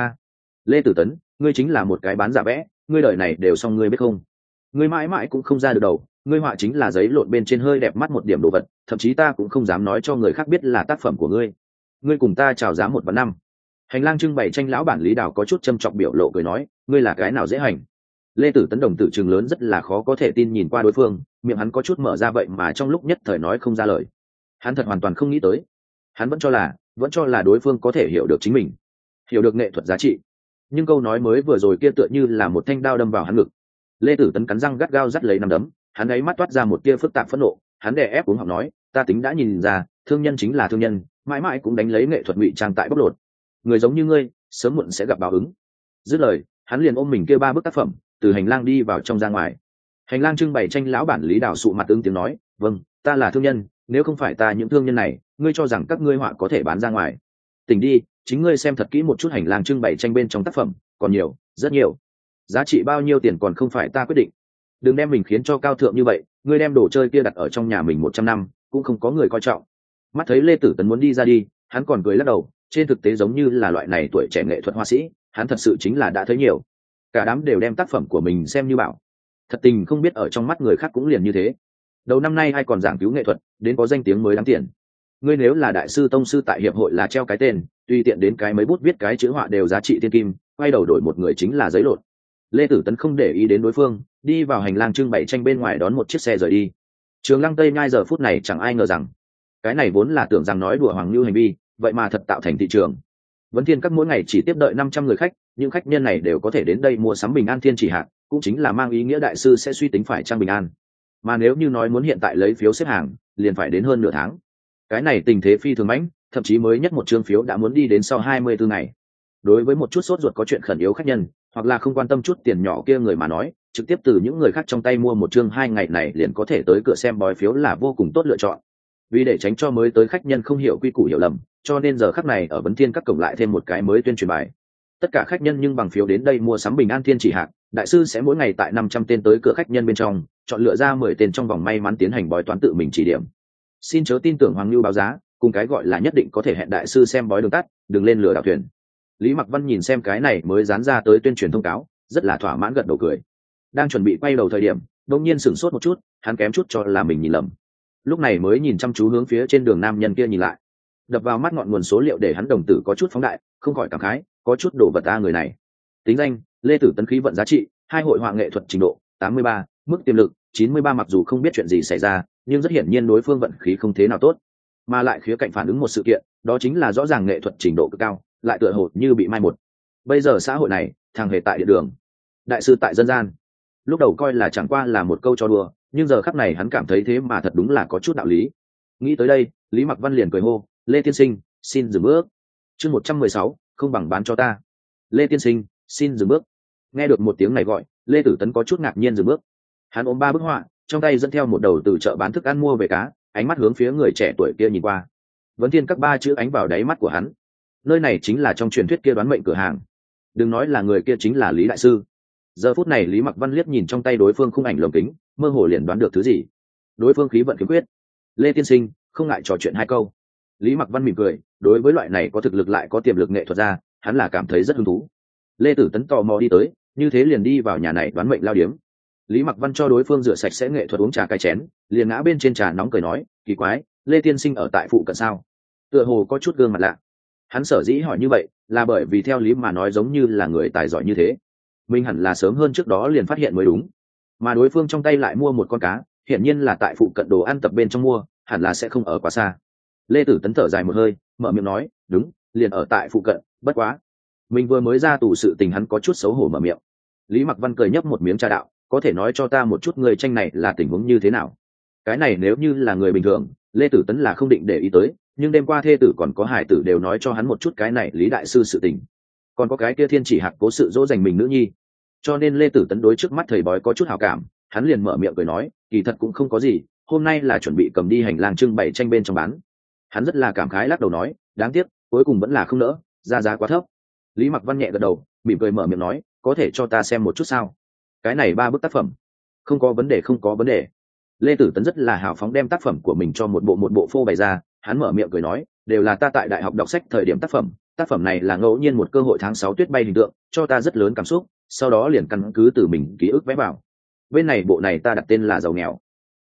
Lê Tử Tấn, ngươi chính là một cái bán giả vẽ, ngươi đời này đều xong ngươi biết không? Ngươi mãi mãi cũng không ra được đầu, ngươi họa chính là giấy lộn bên trên hơi đẹp mắt một điểm đồ vật, thậm chí ta cũng không dám nói cho người khác biết là tác phẩm của ngươi. Ngươi cùng ta chào giá 1 vạn 5. Hành lang trưng bày tranh lão bản Lý Đào có chút châm chọc biểu lộ cười nói, ngươi là cái nào dễ hành. Lê Tử Tấn đồng tử trừng lớn rất là khó có thể tin nhìn qua đối phương, miệng hắn có chút mở ra vậy mà trong lúc nhất thời nói không ra lời. Hắn thật hoàn toàn không nghĩ tới, hắn vẫn cho là đối phương có thể hiểu được chính mình, hiểu được nghệ thuật giá trị, nhưng câu nói mới vừa rồi kia tựa như là một thanh đao đâm vào hắn ngực. Lê Tử Tấn cắn răng gắt gao dắt lấy nắm đấm, hắn ấy mắt toát ra một tia phức tạp phẫn nộ, hắn đè ép cuống họng nói, ta tính đã nhìn ra, thương nhân chính là thương nhân, mãi mãi cũng đánh lấy nghệ thuật ngụy trang tại bóc lột. Người giống như ngươi, sớm muộn sẽ gặp báo ứng. Dứt lời, hắn liền ôm mình kia 3 bức tác phẩm, từ hành lang đi vào trong ra ngoài. Hành lang trưng bày tranh lão bản Lý Đào sụ mặt ứng tiếng nói, vâng, ta là thương nhân, nếu không phải ta những thương nhân này, ngươi cho rằng các ngươi họa có thể bán ra ngoài? Tỉnh đi, chính ngươi xem thật kỹ một chút hành lang trưng bày tranh bên trong tác phẩm, còn nhiều, rất nhiều. Giá trị bao nhiêu tiền còn không phải ta quyết định. Đừng đem mình khiến cho cao thượng như vậy, ngươi đem đồ chơi kia đặt ở trong nhà mình 100 năm, cũng không có người coi trọng. Mắt thấy Lê Tử Tấn muốn đi ra đi, hắn còn cười lắc đầu, trên thực tế giống như là loại này tuổi trẻ nghệ thuật họa sĩ, hắn thật sự chính là đã thấy nhiều. Cả đám đều đem tác phẩm của mình xem như bảo. Thật tình không biết ở trong mắt người khác cũng liền như thế. Đầu năm nay ai còn giảng cứu nghệ thuật, đến có danh tiếng mới đáng tiền. Ngươi nếu là đại sư tông sư tại hiệp hội là treo cái tên, tùy tiện đến cái mấy bút viết cái chữ họa đều giá trị thiên kim, quay đầu đổi một người chính là giấy lộn. Lê Tử Tấn không để ý đến đối phương, đi vào hành lang trưng bày tranh bên ngoài đón một chiếc xe rời đi. Trường Lăng Tây Nhai giờ phút này chẳng ai ngờ rằng, cái này vốn là tưởng rằng nói đùa Hoàng Nưu hành vi, vậy mà thật tạo thành thị trường. Vấn Thiên Các mỗi ngày chỉ tiếp đợi 500 người khách, những khách nhân này đều có thể đến đây mua sắm bình an thiên chỉ hạng, cũng chính là mang ý nghĩa đại sư sẽ suy tính phải trang bình an. Mà nếu như nói muốn hiện tại lấy phiếu xếp hàng, liền phải đến hơn nửa tháng. Cái này tình thế phi thường mãnh, thậm chí mới nhất một chương phiếu đã muốn đi đến sau 24 ngày. Đối với một chút sốt ruột có chuyện khẩn yếu khách nhân, hoặc là không quan tâm chút tiền nhỏ kia người mà nói, trực tiếp từ những người khác trong tay mua một chương 2 ngày này liền có thể tới cửa xem bói phiếu là vô cùng tốt lựa chọn. Vì để tránh cho mới tới khách nhân không hiểu quy củ hiểu lầm, cho nên giờ khắc này ở Vấn Thiên Các cổng lại thêm một cái mới tuyên truyền bài. Tất cả khách nhân nhưng bằng phiếu đến đây mua sắm bình an thiên chỉ hạng, đại sư sẽ mỗi ngày tại 500 tên tới cửa khách nhân bên trong chọn lựa ra 10 tên trong vòng may mắn tiến hành bói toán tự mình chỉ điểm. Xin chớ tin tưởng Hoàng Nưu báo giá, cùng cái gọi là nhất định có thể hẹn đại sư xem bói đường tắt, đừng lên lừa đảo thuyền. Lý Mặc Văn nhìn xem cái này mới dán ra tới tuyên truyền thông cáo, rất là thỏa mãn gật đầu cười. Đang chuẩn bị quay đầu thời điểm, đột nhiên sửng sốt một chút, hắn kém chút cho là mình nhìn lầm. Lúc này mới nhìn chăm chú hướng phía trên đường nam nhân kia nhìn lại. Đập vào mắt ngọn nguồn số liệu để hắn đồng tử có chút phóng đại, không khỏi cảm khái, có chút đồ vật ta người này. Tính danh: Lê Tử Tấn, khí vận giá trị 2, hội họa nghệ thuật trình độ 83, mức tiềm lực 93. Mặc dù không biết chuyện gì xảy ra, nhưng rất hiển nhiên đối phương vận khí không thế nào tốt, mà lại khía cạnh phản ứng một sự kiện, đó chính là rõ ràng nghệ thuật trình độ cực cao, lại tựa hồ như bị mai một. Bây giờ xã hội này, thằng hề tại địa đường, đại sư tại dân gian. Lúc đầu coi là chẳng qua là một câu cho đùa, nhưng giờ khắc này hắn cảm thấy thế mà thật đúng là có chút đạo lý. Nghĩ tới đây, Lý Mặc Văn liền cười hô, Lê tiên sinh, xin dừng bước. Chương 116, không bằng bán cho ta. Lê tiên sinh, xin dừng bước. Nghe được một tiếng này gọi, Lê Tử Tấn có chút ngạc nhiên dừng bước. Hắn ôm 3 bức họa, trong tay dẫn theo một đầu từ chợ bán thức ăn mua về cá, ánh mắt hướng phía người trẻ tuổi kia nhìn qua. Vấn Thiên Các 3 chữ ánh vào đáy mắt của hắn. Nơi này chính là trong truyền thuyết kia đoán mệnh cửa hàng. Đừng nói là người kia chính là Lý đại sư. Giờ phút này Lý Mặc Văn liếc nhìn trong tay đối phương khung ảnh lồng kính, mơ hồ liền đoán được thứ gì. Đối phương khí vận khiếm khuyết. Lê tiên sinh, không ngại trò chuyện 2 câu. Lý Mặc Văn mỉm cười, đối với loại này có thực lực lại có tiềm lực nghệ thuật ra, hắn là cảm thấy rất hứng thú. Lê Tử Tấn tò mò đi tới, như thế liền đi vào nhà này đoán mệnh lao điếm. Lý Mặc Văn cho đối phương rửa sạch sẽ nghệ thuật uống trà cái chén, liền ngã bên trên trà nóng cười nói, kỳ quái, Lê tiên sinh ở tại phụ cận sao? Tựa hồ có chút gương mặt lạ. Hắn sở dĩ hỏi như vậy, là bởi vì theo lý mà nói giống như là người tài giỏi như thế, mình hẳn là sớm hơn trước đó liền phát hiện mới đúng. Mà đối phương trong tay lại mua một con cá, hiển nhiên là tại phụ cận đồ ăn tập bên trong mua, hẳn là sẽ không ở quá xa. Lê Tử Tấn thở dài một hơi, mở miệng nói, đúng, liền ở tại phụ cận, bất quá mình vừa mới ra tù sự tình, hắn có chút xấu hổ mở miệng. Lý Mặc Văn cười nhấp một miếng trà đạo, có thể nói cho ta một chút người tranh này là tình huống như thế nào? Cái này nếu như là người bình thường, Lê Tử Tấn là không định để ý tới, nhưng đêm qua thê tử còn có hải tử đều nói cho hắn một chút cái này Lý đại sư sự tình, còn có cái kia thiên chỉ hạc cố sự dỗ dành mình nữ nhi, cho nên Lê Tử Tấn đối trước mắt thầy bói có chút hảo cảm, hắn liền mở miệng cười nói, kỳ thật cũng không có gì, hôm nay là chuẩn bị cầm đi hành lang trưng bày tranh bên trong bán. Hắn rất là cảm khái lắc đầu nói, đáng tiếc, cuối cùng vẫn là không nỡ, ra giá quá thấp. Lý Mặc Văn nhẹ gật đầu, mỉm cười mở miệng nói, có thể cho ta xem một chút sao? Cái này 3 bức tác phẩm. Không có vấn đề, không có vấn đề. Lê Tử Tấn rất là hào phóng đem tác phẩm của mình cho một bộ phô bày ra, hắn mở miệng cười nói, đều là ta tại đại học đọc sách thời điểm tác phẩm này là ngẫu nhiên một cơ hội tháng 6 tuyết bay hình tượng, cho ta rất lớn cảm xúc, sau đó liền căn cứ từ mình ký ức vẽ vào. Bên này bộ này ta đặt tên là Giàu Nghèo.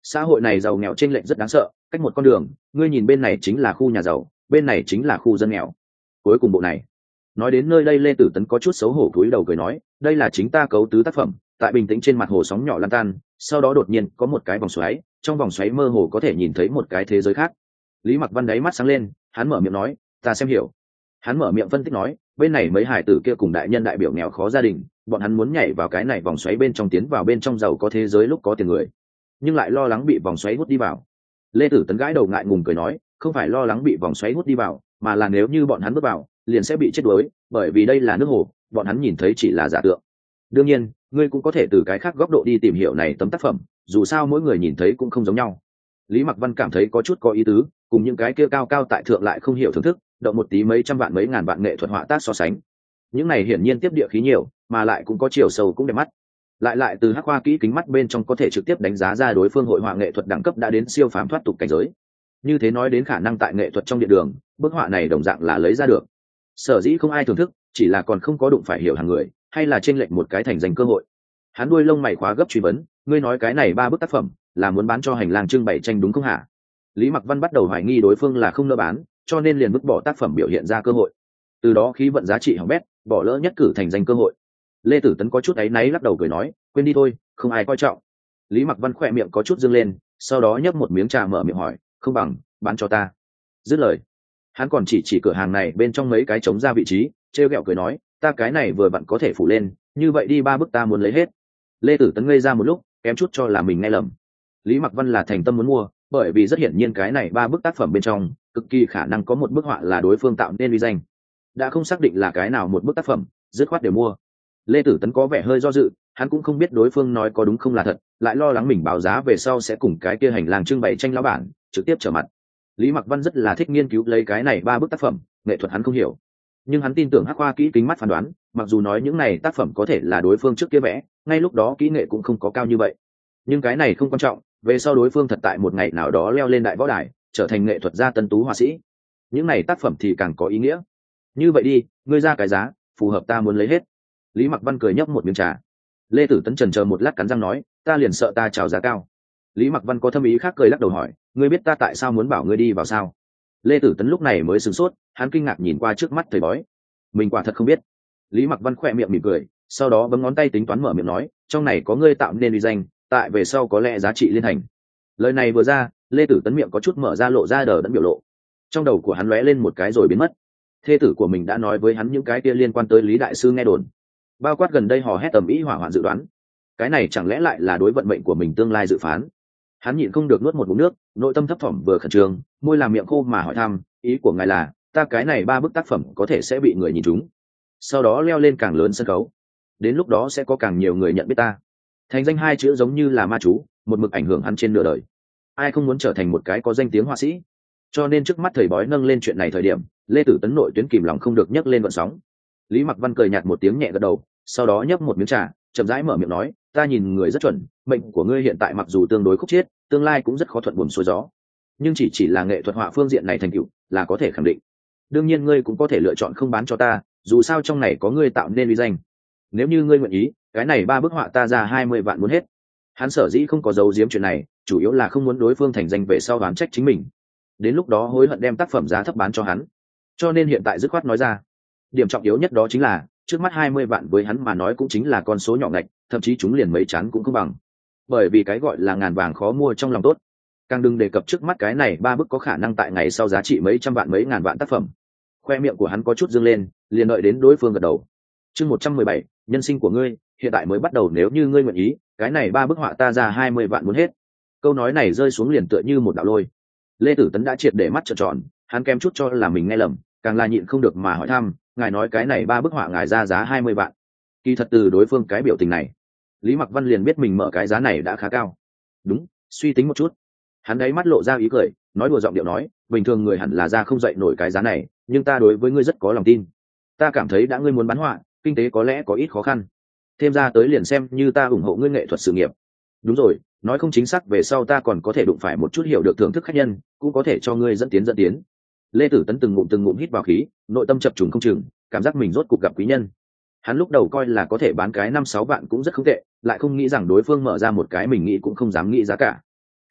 Xã hội này giàu nghèo chênh lệch rất đáng sợ, cách một con đường, ngươi nhìn bên này chính là khu nhà giàu, bên này chính là khu dân nghèo. Cuối cùng bộ này. Nói đến nơi đây Lê Tử Tấn có chút xấu hổ cúi đầu cười nói, đây là chính ta cấu tứ tác phẩm, tại bình tĩnh trên mặt hồ sóng nhỏ lan tan, sau đó đột nhiên có một cái vòng xoáy, trong vòng xoáy mơ hồ có thể nhìn thấy một cái thế giới khác. Lý Mặc Văn đáy mắt sáng lên, hắn mở miệng nói, ta xem hiểu. Hắn mở miệng phân tích nói, bên này mấy hải tử kia cùng đại nhân đại biểu nghèo khó gia đình, bọn hắn muốn nhảy vào cái này vòng xoáy bên trong, tiến vào bên trong giàu có thế giới lúc có tiền người, nhưng lại lo lắng bị vòng xoáy hút đi vào. Lê Tử Tấn gãi đầu ngại ngùng cười nói, không phải lo lắng bị vòng xoáy hút đi vào, mà là nếu như bọn hắn bước vào liền sẽ bị chết đuối, bởi vì đây là nước hồ, bọn hắn nhìn thấy chỉ là giả tượng. Đương nhiên ngươi cũng có thể từ cái khác góc độ đi tìm hiểu này tấm tác phẩm, dù sao mỗi người nhìn thấy cũng không giống nhau. Lý Mặc Văn cảm thấy có chút có ý tứ, cùng những cái kia cao cao tại thượng lại không hiểu thưởng thức, động một tí mấy trăm vạn mấy ngàn vạn nghệ thuật họa tác so sánh, những này hiển nhiên tiếp địa khí nhiều, mà lại cũng có chiều sâu cũng đẹp mắt. Lại từ hắc hoa kỹ kính mắt bên trong có thể trực tiếp đánh giá ra đối phương hội họa nghệ thuật đẳng cấp đã đến siêu phàm thoát tục cảnh giới. Như thế nói đến khả năng tại nghệ thuật trong điện đường, bức họa này đồng dạng là lấy ra được. Sở dĩ không ai thưởng thức, chỉ là còn không có đụng phải hiểu hàng người, hay là chênh lệch một cái thành danh cơ hội. Hắn đuôi lông mày khóa gấp truy vấn, ngươi nói cái này 3 bức tác phẩm là muốn bán cho hành lang trưng bày tranh đúng không hả? Lý Mặc Văn bắt đầu hoài nghi đối phương là không nỡ bán, cho nên liền vứt bỏ tác phẩm biểu hiện ra cơ hội. Từ đó khí vận giá trị hỏng bét, bỏ lỡ nhất cử thành danh cơ hội. Lê Tử Tấn có chút áy náy lắc đầu cười nói, quên đi thôi, không ai coi trọng. Lý Mặc Văn khỏe miệng có chút dương lên, sau đó nhấp một miếng trà mở miệng hỏi, không bằng bán cho ta. Dứt lời, hắn còn chỉ cửa hàng này bên trong mấy cái trống ra vị trí, trêu ghẹo cười nói, ta cái này vừa vặn có thể phủ lên, như vậy đi 3 bức ta muốn lấy hết. Lê Tử Tấn ngây ra một lúc, kém chút cho là mình nghe lầm. Lý Mặc Văn là thành tâm muốn mua, bởi vì rất hiển nhiên cái này 3 bức tác phẩm bên trong cực kỳ khả năng có một bức họa là đối phương tạo nên uy danh. Đã không xác định là cái nào một bức tác phẩm, dứt khoát đều mua. Lê Tử Tấn có vẻ hơi do dự, hắn cũng không biết đối phương nói có đúng không là thật, lại lo lắng mình báo giá về sau sẽ cùng cái kia hành lang trưng bày tranh lão bản trực tiếp trở mặt. Lý Mặc Văn rất là thích nghiên cứu lấy cái này 3 bức tác phẩm, nghệ thuật hắn không hiểu, nhưng hắn tin tưởng hắc hoa kỹ kính mắt phán đoán, mặc dù nói những này tác phẩm có thể là đối phương trước kia vẽ, ngay lúc đó kỹ nghệ cũng không có cao như vậy, nhưng cái này không quan trọng, về sau đối phương thật tại một ngày nào đó leo lên đại võ đài, trở thành nghệ thuật gia tân tú họa sĩ, những này tác phẩm thì càng có ý nghĩa. Như vậy đi, ngươi ra cái giá phù hợp ta muốn lấy hết. Lý Mặc Văn cười nhấp một miếng trà. Lê Tử Tấn chần chờ một lát cắn răng nói, ta liền sợ ta chào giá cao. Lý Mặc Văn có thâm ý khác cười lắc đầu hỏi, ngươi biết ta tại sao muốn bảo ngươi đi vào sao? Lê Tử Tấn lúc này mới sửng sốt, hắn kinh ngạc nhìn qua trước mắt thầy bói. Mình quả thật không biết. Lý Mặc Văn khỏe miệng mỉm cười, sau đó bấm ngón tay tính toán mở miệng nói, trong này có ngươi tạo nên uy danh, tại về sau có lẽ giá trị liên thành. Lời này vừa ra, Lê Tử Tấn miệng có chút mở ra lộ ra đờ đẫn biểu lộ. Trong đầu của hắn lóe lên một cái rồi biến mất. Thê tử của mình đã nói với hắn những cái kia liên quan tới Lý đại sư nghe đồn, bao quát gần đây hò hét tầm ý hỏa hoạn dự đoán. Cái này chẳng lẽ lại là đối vận mệnh của mình tương lai dự phán? Hắn nhịn không được nuốt một ngụm nước, nội tâm thấp thỏm vừa khẩn trương, môi làm miệng khô mà hỏi thăm, ý của ngài là ta cái này 3 bức tác phẩm có thể sẽ bị người nhìn trúng, sau đó leo lên càng lớn sân khấu, đến lúc đó sẽ có càng nhiều người nhận biết ta. Thành danh 2 chữ giống như là ma chú, một mực ảnh hưởng hắn trên nửa đời. Ai không muốn trở thành một cái có danh tiếng họa sĩ? Cho nên trước mắt thầy bói nâng lên chuyện này thời điểm, Lê Tử Tấn nội tuyến kìm lòng không được nhấc lên vận sóng. Lý Mặc Văn cười nhạt một tiếng nhẹ gật đầu, sau đó nhấp một miếng trà, chậm rãi mở miệng nói, ta nhìn người rất chuẩn, mệnh của ngươi hiện tại mặc dù tương đối khúc chiết, tương lai cũng rất khó thuận buồm xuôi gió, nhưng chỉ là nghệ thuật họa phương diện này thành tựu là có thể khẳng định. Đương nhiên ngươi cũng có thể lựa chọn không bán cho ta, dù sao trong này có ngươi tạo nên uy danh. Nếu như ngươi nguyện ý, cái này 3 bức họa ta ra 20 vạn muốn hết. Hắn sở dĩ không có giấu giếm chuyện này, chủ yếu là không muốn đối phương thành danh về sau đoán trách chính mình, đến lúc đó hối hận đem tác phẩm giá thấp bán cho hắn, cho nên hiện tại dứt khoát nói ra. Điểm trọng yếu nhất đó chính là trước mắt 20 vạn với hắn mà nói cũng chính là con số nhỏ ngạch, thậm chí chúng liền mấy chán cũng không bằng, bởi vì cái gọi là ngàn vàng khó mua trong lòng tốt, càng đừng đề cập trước mắt cái này 3 bức có khả năng tại ngày sau giá trị mấy trăm vạn mấy ngàn vạn tác phẩm. Khoe miệng của hắn có chút dương lên, liền đợi đến đối phương gật đầu. Chương 117, nhân sinh của ngươi hiện tại mới bắt đầu, nếu như ngươi nguyện ý, cái này 3 bức họa ta ra 20 vạn muốn hết. Câu nói này rơi xuống liền tựa như một đạo lôi. Lê Tử Tấn đã triệt để mắt trợn tròn, hắn kém chút cho là mình nghe lầm, càng là nhịn không được mà hỏi thăm, ngài nói cái này 3 bức họa ngài ra giá 20 vạn? Kỳ thật từ đối phương cái biểu tình này, Lý Mặc Văn liền biết mình mở cái giá này đã khá cao. Đúng, suy tính một chút. Hắn đáy mắt lộ ra ý cười, nói đùa giọng điệu nói, bình thường người hẳn là ra không dậy nổi cái giá này, nhưng ta đối với ngươi rất có lòng tin. Ta cảm thấy đã ngươi muốn bán họa, kinh tế có lẽ có ít khó khăn, thêm ra tới liền xem như ta ủng hộ ngươi nghệ thuật sự nghiệp. Đúng rồi, nói không chính xác về sau ta còn có thể đụng phải một chút hiểu được thưởng thức khách nhân, cũng có thể cho ngươi dẫn tiến. Lê Tử Tấn từng ngụm hít vào khí, nội tâm chập trùng không chừng, cảm giác mình rốt cuộc gặp quý nhân. Hắn lúc đầu coi là có thể bán cái 5-6 vạn cũng rất không tệ, lại không nghĩ rằng đối phương mở ra một cái mình nghĩ cũng không dám nghĩ giá cả.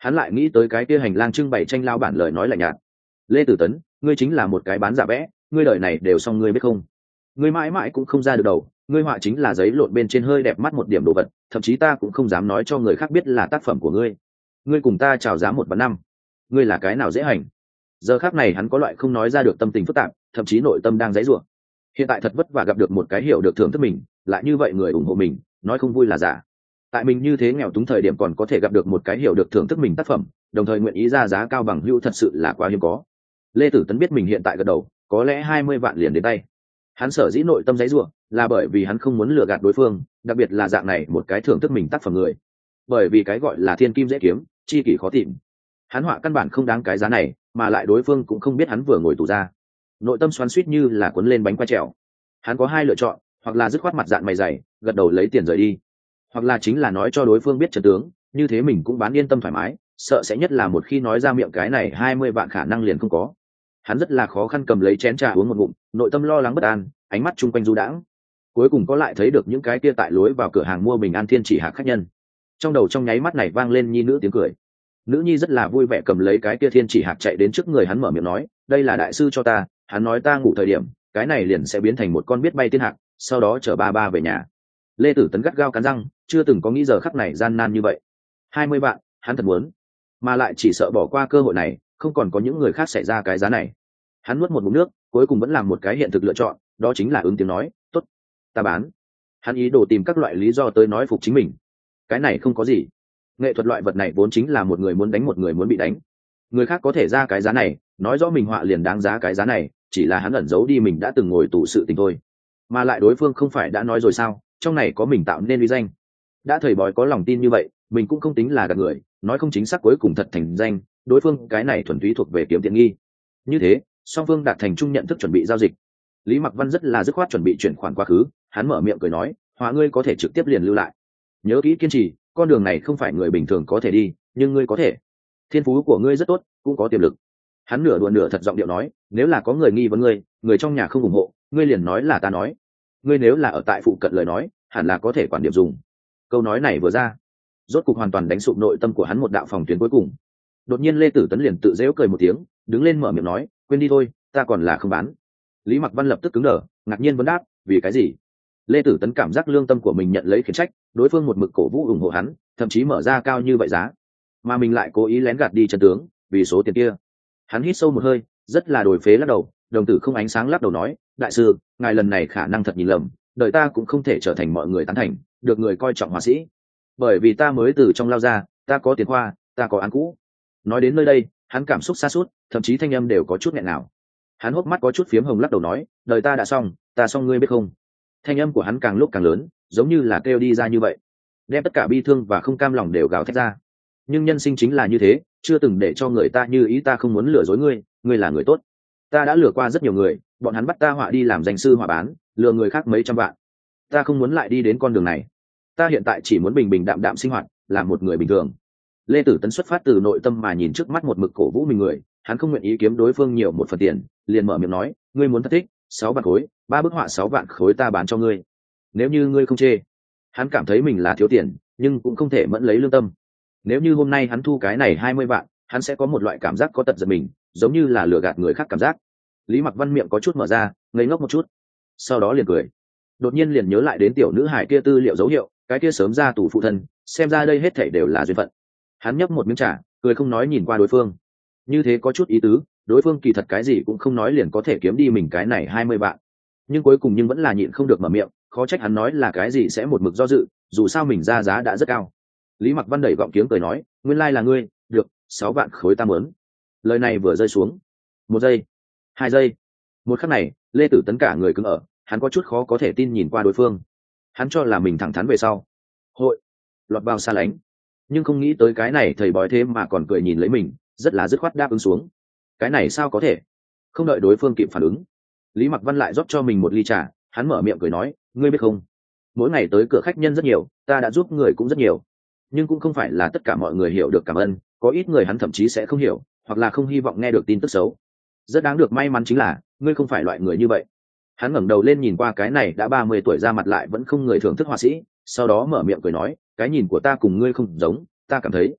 Hắn lại nghĩ tới cái kia hành lang trưng bày tranh lao bản lời nói lạnh nhạt. Lê Tử Tấn, ngươi chính là một cái bán giả vẽ, ngươi đời này đều xong ngươi biết không? Ngươi mãi mãi cũng không ra được đầu, ngươi họa chính là giấy lộn bên trên hơi đẹp mắt một điểm đồ vật, thậm chí ta cũng không dám nói cho người khác biết là tác phẩm của ngươi. Ngươi cùng ta chào giá 1/5, ngươi là cái nào dễ hành? Giờ khác này hắn có loại không nói ra được tâm tình phức tạp, thậm chí nội tâm đang giãy giụa. Hiện tại thật vất vả gặp được một cái hiểu được thưởng thức mình, lại như vậy người ủng hộ mình, nói không vui là giả. Tại mình như thế nghèo túng thời điểm còn có thể gặp được một cái hiểu được thưởng thức mình tác phẩm, đồng thời nguyện ý ra giá cao bằng hữu, thật sự là quá hiếm có. Lê Tử Tấn biết mình hiện tại gật đầu có lẽ 20 vạn liền đến tay. Hắn sở dĩ nội tâm giãy giụa là bởi vì hắn không muốn lừa gạt đối phương, đặc biệt là dạng này một cái thưởng thức mình tác phẩm người. Bởi vì cái gọi là thiên kim dễ kiếm, chi kỷ khó tìm. Hắn họa căn bản không đáng cái giá này, mà lại đối phương cũng không biết hắn vừa ngồi tù ra. Nội tâm xoắn xuýt như là cuốn lên bánh qua trèo. Hắn có hai lựa chọn, hoặc là dứt khoát mặt dạn mày dày, gật đầu lấy tiền rời đi, hoặc là chính là nói cho đối phương biết chân tướng, như thế mình cũng bán yên tâm thoải mái, sợ sẽ nhất là một khi nói ra miệng cái này 20 vạn khả năng liền không có. Hắn rất là khó khăn cầm lấy chén trà uống một ngụm, nội tâm lo lắng bất an, ánh mắt chung quanh du đãng. Cuối cùng có lại thấy được những cái kia tại lối vào cửa hàng mua bình an thiên chỉ hạc khách nhân. Trong đầu trong nháy mắt này vang lên nhi nữ tiếng cười. Nữ nhi rất là vui vẻ cầm lấy cái kia thiên chỉ hạc chạy đến trước người hắn mở miệng nói, đây là đại sư cho ta, hắn nói ta ngủ thời điểm cái này liền sẽ biến thành một con biết bay thiên hạc, sau đó chở ba ba về nhà. Lê Tử Tấn gắt gao cắn răng, chưa từng có nghĩ giờ khắc này gian nan như vậy. 20 vạn, hắn thật muốn, mà lại chỉ sợ bỏ qua cơ hội này, không còn có những người khác xảy ra cái giá này. Hắn nuốt một ngụm nước, cuối cùng vẫn làm một cái hiện thực lựa chọn, đó chính là ứng tiếng nói, tốt, ta bán. Hắn ý đồ tìm các loại lý do tới nói phục chính mình. Cái này không có gì. Nghệ thuật loại vật này vốn chính là một người muốn đánh một người muốn bị đánh. Người khác có thể ra cái giá này, nói rõ mình họa liền đáng giá cái giá này, chỉ là hắn ẩn giấu đi mình đã từng ngồi tù sự tình thôi. Mà lại đối phương không phải đã nói rồi sao, trong này có mình tạo nên uy danh. Đã thầy bói có lòng tin như vậy, mình cũng không tính là gạt người, nói không chính xác cuối cùng thật thành danh, đối phương cái này thuần túy thuộc về kiếm tiện nghi. Như thế, song phương đạt thành chung nhận thức chuẩn bị giao dịch. Lý Mặc Văn rất là dứt khoát chuẩn bị chuyển khoản quá khứ, hắn mở miệng cười nói, họa ngươi có thể trực tiếp liền lưu lại. Nhớ kỹ kiên trì, con đường này không phải người bình thường có thể đi, nhưng ngươi có thể. Thiên phú của ngươi rất tốt, cũng có tiềm lực. Hắn nửa đùa nửa thật giọng điệu nói, nếu là có người nghi vấn ngươi, người trong nhà không ủng hộ, ngươi liền nói là ta nói. Ngươi nếu là ở tại phụ cận lời nói, hẳn là có thể quản điểm dùng. Câu nói này vừa ra, rốt cục hoàn toàn đánh sụp nội tâm của hắn một đạo phòng tuyến cuối cùng. Đột nhiên Lê Tử Tấn liền tự giễu cười một tiếng, đứng lên mở miệng nói, quên đi thôi, ta còn là không bán. Lý Mặc Văn lập tức cứng đờ, ngạc nhiên vấn đáp, vì cái gì? Lê Tử Tấn cảm giác lương tâm của mình nhận lấy khiển trách, đối phương một mực cổ vũ ủng hộ hắn, thậm chí mở ra cao như vậy giá, mà mình lại cố ý lén gạt đi chân tướng, vì số tiền kia. Hắn hít sâu một hơi, rất là đổi phế lắc đầu, đồng tử không ánh sáng lắc đầu nói, đại sư, ngài lần này khả năng thật nhìn lầm, đời ta cũng không thể trở thành mọi người tán thành, được người coi trọng họa sĩ, bởi vì ta mới từ trong lao ra, ta có tiền khoa, ta có án cũ. Nói đến nơi đây, hắn cảm xúc xa suốt, thậm chí thanh âm đều có chút nghẹn nào. Hắn hốc mắt có chút phiếm hồng lắc đầu nói, đời ta đã xong, ta xong ngươi biết không? Thanh âm của hắn càng lúc càng lớn, giống như là kêu đi ra như vậy, đem tất cả bi thương và không cam lòng đều gào thét ra. Nhưng nhân sinh chính là như thế, chưa từng để cho người ta như ý, ta không muốn lừa dối ngươi, ngươi là người tốt. Ta đã lừa qua rất nhiều người, bọn hắn bắt ta họa đi làm danh sư họa bán, lừa người khác mấy trăm vạn. Ta không muốn lại đi đến con đường này. Ta hiện tại chỉ muốn bình bình đạm đạm sinh hoạt, làm một người bình thường. Lê Tử Tấn xuất phát từ nội tâm mà nhìn trước mắt một mực cổ vũ mình người, hắn không nguyện ý kiếm đối phương nhiều một phần tiền, liền mở miệng nói, ngươi muốn thật thích, 6 vạn khối, 3 bức họa 6 vạn khối ta bán cho ngươi. Nếu như ngươi không chê. Hắn cảm thấy mình là thiếu tiền, nhưng cũng không thể mẫn lấy lương tâm. Nếu như hôm nay hắn thu cái này 20 vạn, hắn sẽ có một loại cảm giác có tật giật mình, giống như là lừa gạt người khác cảm giác. Lý Mặc Văn miệng có chút mở ra, ngây ngốc một chút, sau đó liền cười. Đột nhiên liền nhớ lại đến tiểu nữ hải kia tư liệu dấu hiệu, cái kia sớm ra tù phụ thân, xem ra đây hết thảy đều là duyên phận. Hắn nhấp một miếng trà, cười không nói nhìn qua đối phương. Như thế có chút ý tứ, đối phương kỳ thật cái gì cũng không nói liền có thể kiếm đi mình cái này 20 vạn. Nhưng cuối cùng vẫn là nhịn không được mở miệng, khó trách hắn nói là cái gì sẽ một mực do dự, dù sao mình ra giá đã rất cao. Lý Mặc Văn đẩy gọng kiếng cười nói, nguyên lai là ngươi, được, 6 vạn khối ta muốn. Lời này vừa rơi xuống, 1 giây, 2 giây, một khắc này, Lê Tử Tấn cả người cứng ở, hắn có chút khó có thể tin nhìn qua đối phương. Hắn cho là mình thẳng thắn về sau hội lọt vào xa lánh, nhưng không nghĩ tới cái này thầy bói thế mà còn cười nhìn lấy mình, rất là dứt khoát đáp ứng xuống. Cái này sao có thể? Không đợi đối phương kịp phản ứng, Lý Mặc Văn lại rót cho mình một ly trà, hắn mở miệng cười nói, ngươi biết không, mỗi ngày tới cửa khách nhân rất nhiều, ta đã giúp người cũng rất nhiều, nhưng cũng không phải là tất cả mọi người hiểu được cảm ơn, có ít người hắn thậm chí sẽ không hiểu, hoặc là không hy vọng nghe được tin tức xấu. Rất đáng được may mắn chính là ngươi không phải loại người như vậy. Hắn ngẩng đầu lên nhìn qua cái này đã 30 tuổi ra mặt lại vẫn không người thưởng thức họa sĩ, sau đó mở miệng cười nói, cái nhìn của ta cùng ngươi không giống, ta cảm thấy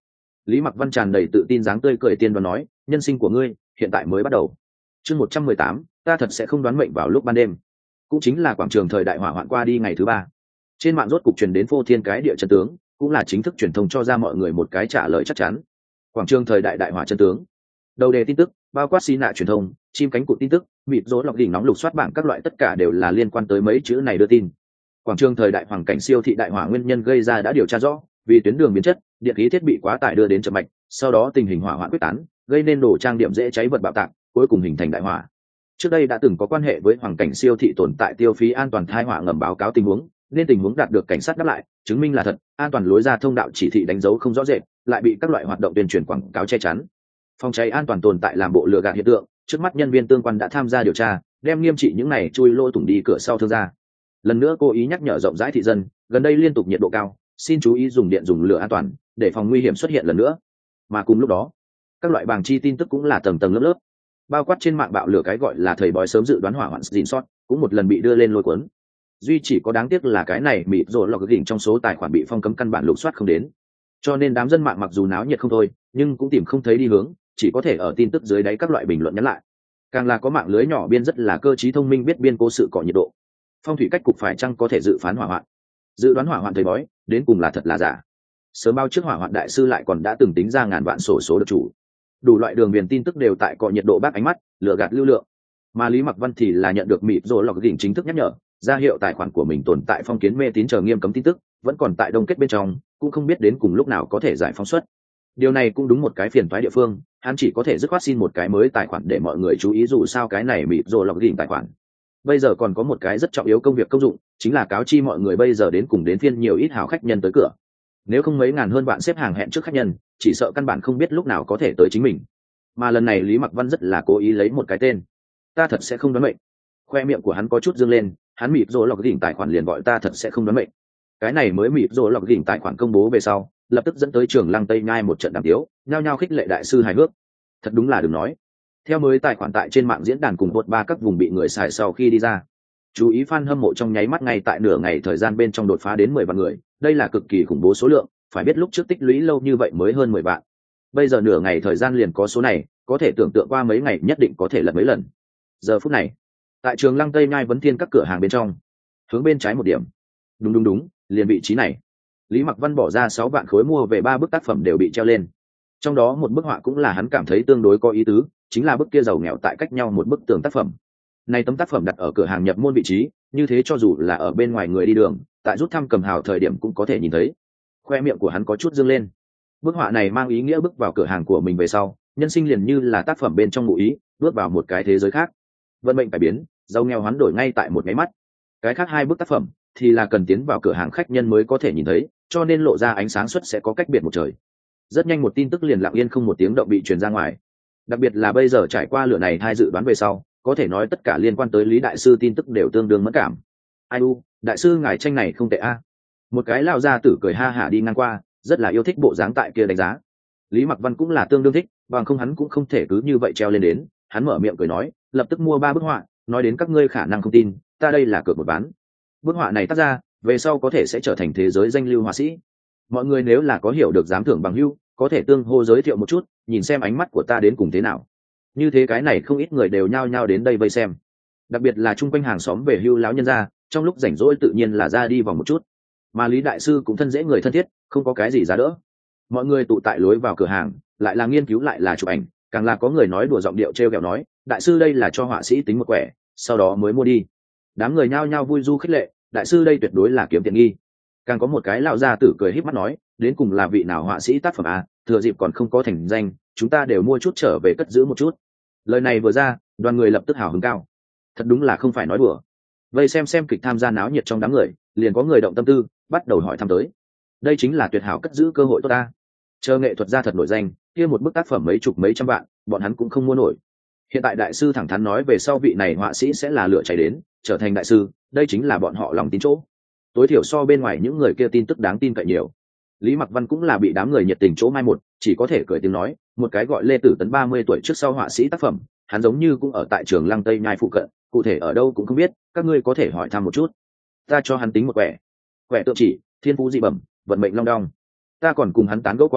Lý Mặc Văn tràn đầy tự tin dáng tươi cười tiên đoán nói, nhân sinh của ngươi hiện tại mới bắt đầu. Chương 118, ta thật sẽ không đoán mệnh vào lúc ban đêm. Cũng chính là quảng trường thời đại hỏa hoạn qua đi ngày thứ ba. Trên mạng rốt cục truyền đến phô thiên cái địa chân tướng, cũng là chính thức truyền thông cho ra mọi người một cái trả lời chắc chắn. Quảng trường thời đại đại hỏa chân tướng. Đầu đề tin tức, bao quát xí nạ truyền thông, chim cánh cụt tin tức, mịt rối lọc đỉnh nóng lục soát bảng các loại tất cả đều là liên quan tới mấy chữ này đưa tin. Quảng trường thời đại hoàng cảnh siêu thị đại hỏa nguyên nhân gây ra đã điều tra rõ, vì tuyến đường biến chất, điện khí thiết bị quá tải đưa đến chậm mạch, sau đó tình hình hỏa hoạn quyết tán, gây nên đồ trang điểm dễ cháy vật bạo tạc, cuối cùng hình thành đại hỏa. Trước đây đã từng có quan hệ với hoàng cảnh siêu thị tồn tại tiêu phí an toàn thai hỏa ngầm báo cáo tình huống, nên tình huống đạt được cảnh sát đáp lại, chứng minh là thật, an toàn lối ra thông đạo chỉ thị đánh dấu không rõ rệt, lại bị các loại hoạt động tuyên truyền quảng cáo che chắn. Phòng cháy an toàn tồn tại làm bộ lừa gạt hiện tượng, trước mắt nhân viên tương quan đã tham gia điều tra, đem nghiêm trị những này chui lô thủng đi cửa sau thương gia. Lần nữa cố ý nhắc nhở rộng rãi thị dân, gần đây liên tục nhiệt độ cao, xin chú ý dùng điện dùng lửa an toàn, để phòng nguy hiểm xuất hiện lần nữa. Mà cùng lúc đó, các loại bảng chi tin tức cũng là tầng tầng lớp lớp, bao quát trên mạng bạo lửa cái gọi là thầy bói sớm dự đoán hỏa hoạn gìn sót, cũng một lần bị đưa lên lôi cuốn. Duy chỉ có đáng tiếc là cái này mịt rồi lọc gỉnh trong số tài khoản bị phong cấm căn bản lục soát không đến, cho nên đám dân mạng mặc dù náo nhiệt không thôi, nhưng cũng tìm không thấy đi hướng, chỉ có thể ở tin tức dưới đáy các loại bình luận nhắn lại. Càng là có mạng lưới nhỏ biên rất là cơ trí thông minh biết biên cố sự cọ nhiệt độ. Phong thủy cách cục phải chăng có thể dự phán hỏa hoạn, dự đoán hỏa hoạn thầy bói đến cùng là thật là giả. Sớm bao trước hỏa hoạn đại sư lại còn đã từng tính ra ngàn vạn sổ số được chủ. Đủ loại đường viền tin tức đều tại cọ nhiệt độ bác ánh mắt, lừa gạt lưu lượng. Mà Lý Mặc Văn thì là nhận được mịt rồi lọc đỉnh chính thức nhắc nhở, ra hiệu tài khoản của mình tồn tại phong kiến mê tín chờ nghiêm cấm tin tức, vẫn còn tại đông kết bên trong, cũng không biết đến cùng lúc nào có thể giải phóng xuất. Điều này cũng đúng một cái phiền toái địa phương, hắn chỉ có thể dứt khoát xin một cái mới tài khoản để mọi người chú ý, dù sao cái này mịt rồi lọc đỉnh tài khoản. Bây giờ còn có một cái rất trọng yếu công việc công dụng, chính là cáo chi mọi người bây giờ đến cùng đến phiên nhiều ít hào khách nhân tới cửa. Nếu không mấy ngàn hơn bạn xếp hàng hẹn trước khách nhân, chỉ sợ căn bản không biết lúc nào có thể tới chính mình. Mà lần này Lý Mặc Văn rất là cố ý lấy một cái tên, ta thật sẽ không đoán mệnh. Khoe miệng của hắn có chút dương lên, hắn mịt rồi lọc đỉnh tài khoản liền gọi ta thật sẽ không đoán mệnh. Cái này mới mịt rồi lọc đỉnh tài khoản công bố về sau, lập tức dẫn tới Trường Lăng Tây Nhai một trận đàm tiếu, nhao nhao khích lệ đại sư hài hước. Thật đúng là đừng nói. Theo mới tài khoản tại trên mạng diễn đàn cùng bột ba các vùng bị người xài sau khi đi ra, chú ý fan hâm mộ trong nháy mắt ngay tại nửa ngày thời gian bên trong đột phá đến 10 vạn người, đây là cực kỳ khủng bố số lượng, phải biết lúc trước tích lũy lâu như vậy mới hơn 10 vạn. Bây giờ nửa ngày thời gian liền có số này, có thể tưởng tượng qua mấy ngày nhất định có thể lật mấy lần. Giờ phút này, tại Trường Lăng Tây Nhai vấn thiên các cửa hàng bên trong, hướng bên trái một điểm. Đúng, liền vị trí này. Lý Mặc Văn bỏ ra 6 vạn khối mua về 3 bức tác phẩm đều bị treo lên. Trong đó một bức họa cũng là hắn cảm thấy tương đối có ý tứ, chính là bức kia giàu nghèo tại cách nhau một bức tường tác phẩm. Này tấm tác phẩm đặt ở cửa hàng nhập môn vị trí, như thế cho dù là ở bên ngoài người đi đường, tại rút thăm cầm hào thời điểm cũng có thể nhìn thấy. Khoe miệng của hắn có chút dương lên. Bức họa này mang ý nghĩa bước vào cửa hàng của mình về sau, nhân sinh liền như là tác phẩm bên trong ngụ ý, bước vào một cái thế giới khác. Vận mệnh cải biến, giàu nghèo hoán đổi ngay tại một cái mắt. Cái khác hai bức tác phẩm thì là cần tiến vào cửa hàng khách nhân mới có thể nhìn thấy, cho nên lộ ra ánh sáng suất sẽ có cách biệt một trời. Rất nhanh một tin tức liền lặng yên không một tiếng động bị truyền ra ngoài. Đặc biệt là bây giờ trải qua lửa này hai dự đoán về sau, có thể nói tất cả liên quan tới Lý đại sư tin tức đều tương đương mẫn cảm. Ai u, đại sư ngài tranh này không tệ a. Một cái lao ra tử cười ha hả đi ngang qua, rất là yêu thích bộ dáng tại kia đánh giá. Lý Mặc Văn cũng là tương đương thích, bằng không hắn cũng không thể cứ như vậy treo lên đến. Hắn mở miệng cười nói, lập tức mua 3 bức họa, nói đến các ngươi khả năng không tin, ta đây là cược một ván. Bức họa này tác ra, về sau có thể sẽ trở thành thế giới danh lưu họa sĩ. Mọi người nếu là có hiểu được dám thưởng bằng hưu, có thể tương hô giới thiệu một chút, nhìn xem ánh mắt của ta đến cùng thế nào. Như thế cái này không ít người đều nhao nhao đến đây vây xem. Đặc biệt là chung quanh hàng xóm về hưu lão nhân gia, trong lúc rảnh rỗi tự nhiên là ra đi vòng một chút. Mà Lý đại sư cũng thân dễ người thân thiết, không có cái gì giá đỡ. Mọi người tụ tại lối vào cửa hàng, lại là nghiên cứu lại là chụp ảnh, càng là có người nói đùa giọng điệu trêu ghẹo nói, đại sư đây là cho họa sĩ tính một quẻ, sau đó mới mua đi. Đám người nhao nhao vui du khích lệ, đại sư đây tuyệt đối là kiếm tiện nghi. Càng có một cái lão gia tử cười híp mắt nói, đến cùng là vị nào họa sĩ tác phẩm à, thừa dịp còn không có thành danh, chúng ta đều mua chút trở về cất giữ một chút. Lời này vừa ra, đoàn người lập tức hào hứng cao. Thật đúng là không phải nói đùa. Vây xem kịch tham gia náo nhiệt trong đám người, liền có người động tâm tư, bắt đầu hỏi thăm tới. Đây chính là tuyệt hảo cất giữ cơ hội tốt ta. Chờ nghệ thuật gia thật nổi danh, kia một bức tác phẩm mấy chục mấy trăm vạn, bọn hắn cũng không mua nổi. Hiện tại đại sư thẳng thắn nói về sau vị này họa sĩ sẽ là lửa cháy đến, trở thành đại sư, đây chính là bọn họ lòng tin chỗ. Tối thiểu so bên ngoài những người kia tin tức đáng tin cậy nhiều. Lý Mặc Văn cũng là bị đám người nhiệt tình chỗ mai một, chỉ có thể cười tiếng nói, một cái gọi Lê Tử Tấn 30 tuổi trước sau họa sĩ tác phẩm, hắn giống như cũng ở tại Trường Lăng Tây Nhai phụ cận, cụ thể ở đâu cũng không biết, các ngươi có thể hỏi thăm một chút. Ta cho hắn tính một quẻ. Quẻ tượng chỉ, thiên phú dị bẩm, vận mệnh long đong. Ta còn cùng hắn tán gẫu qua,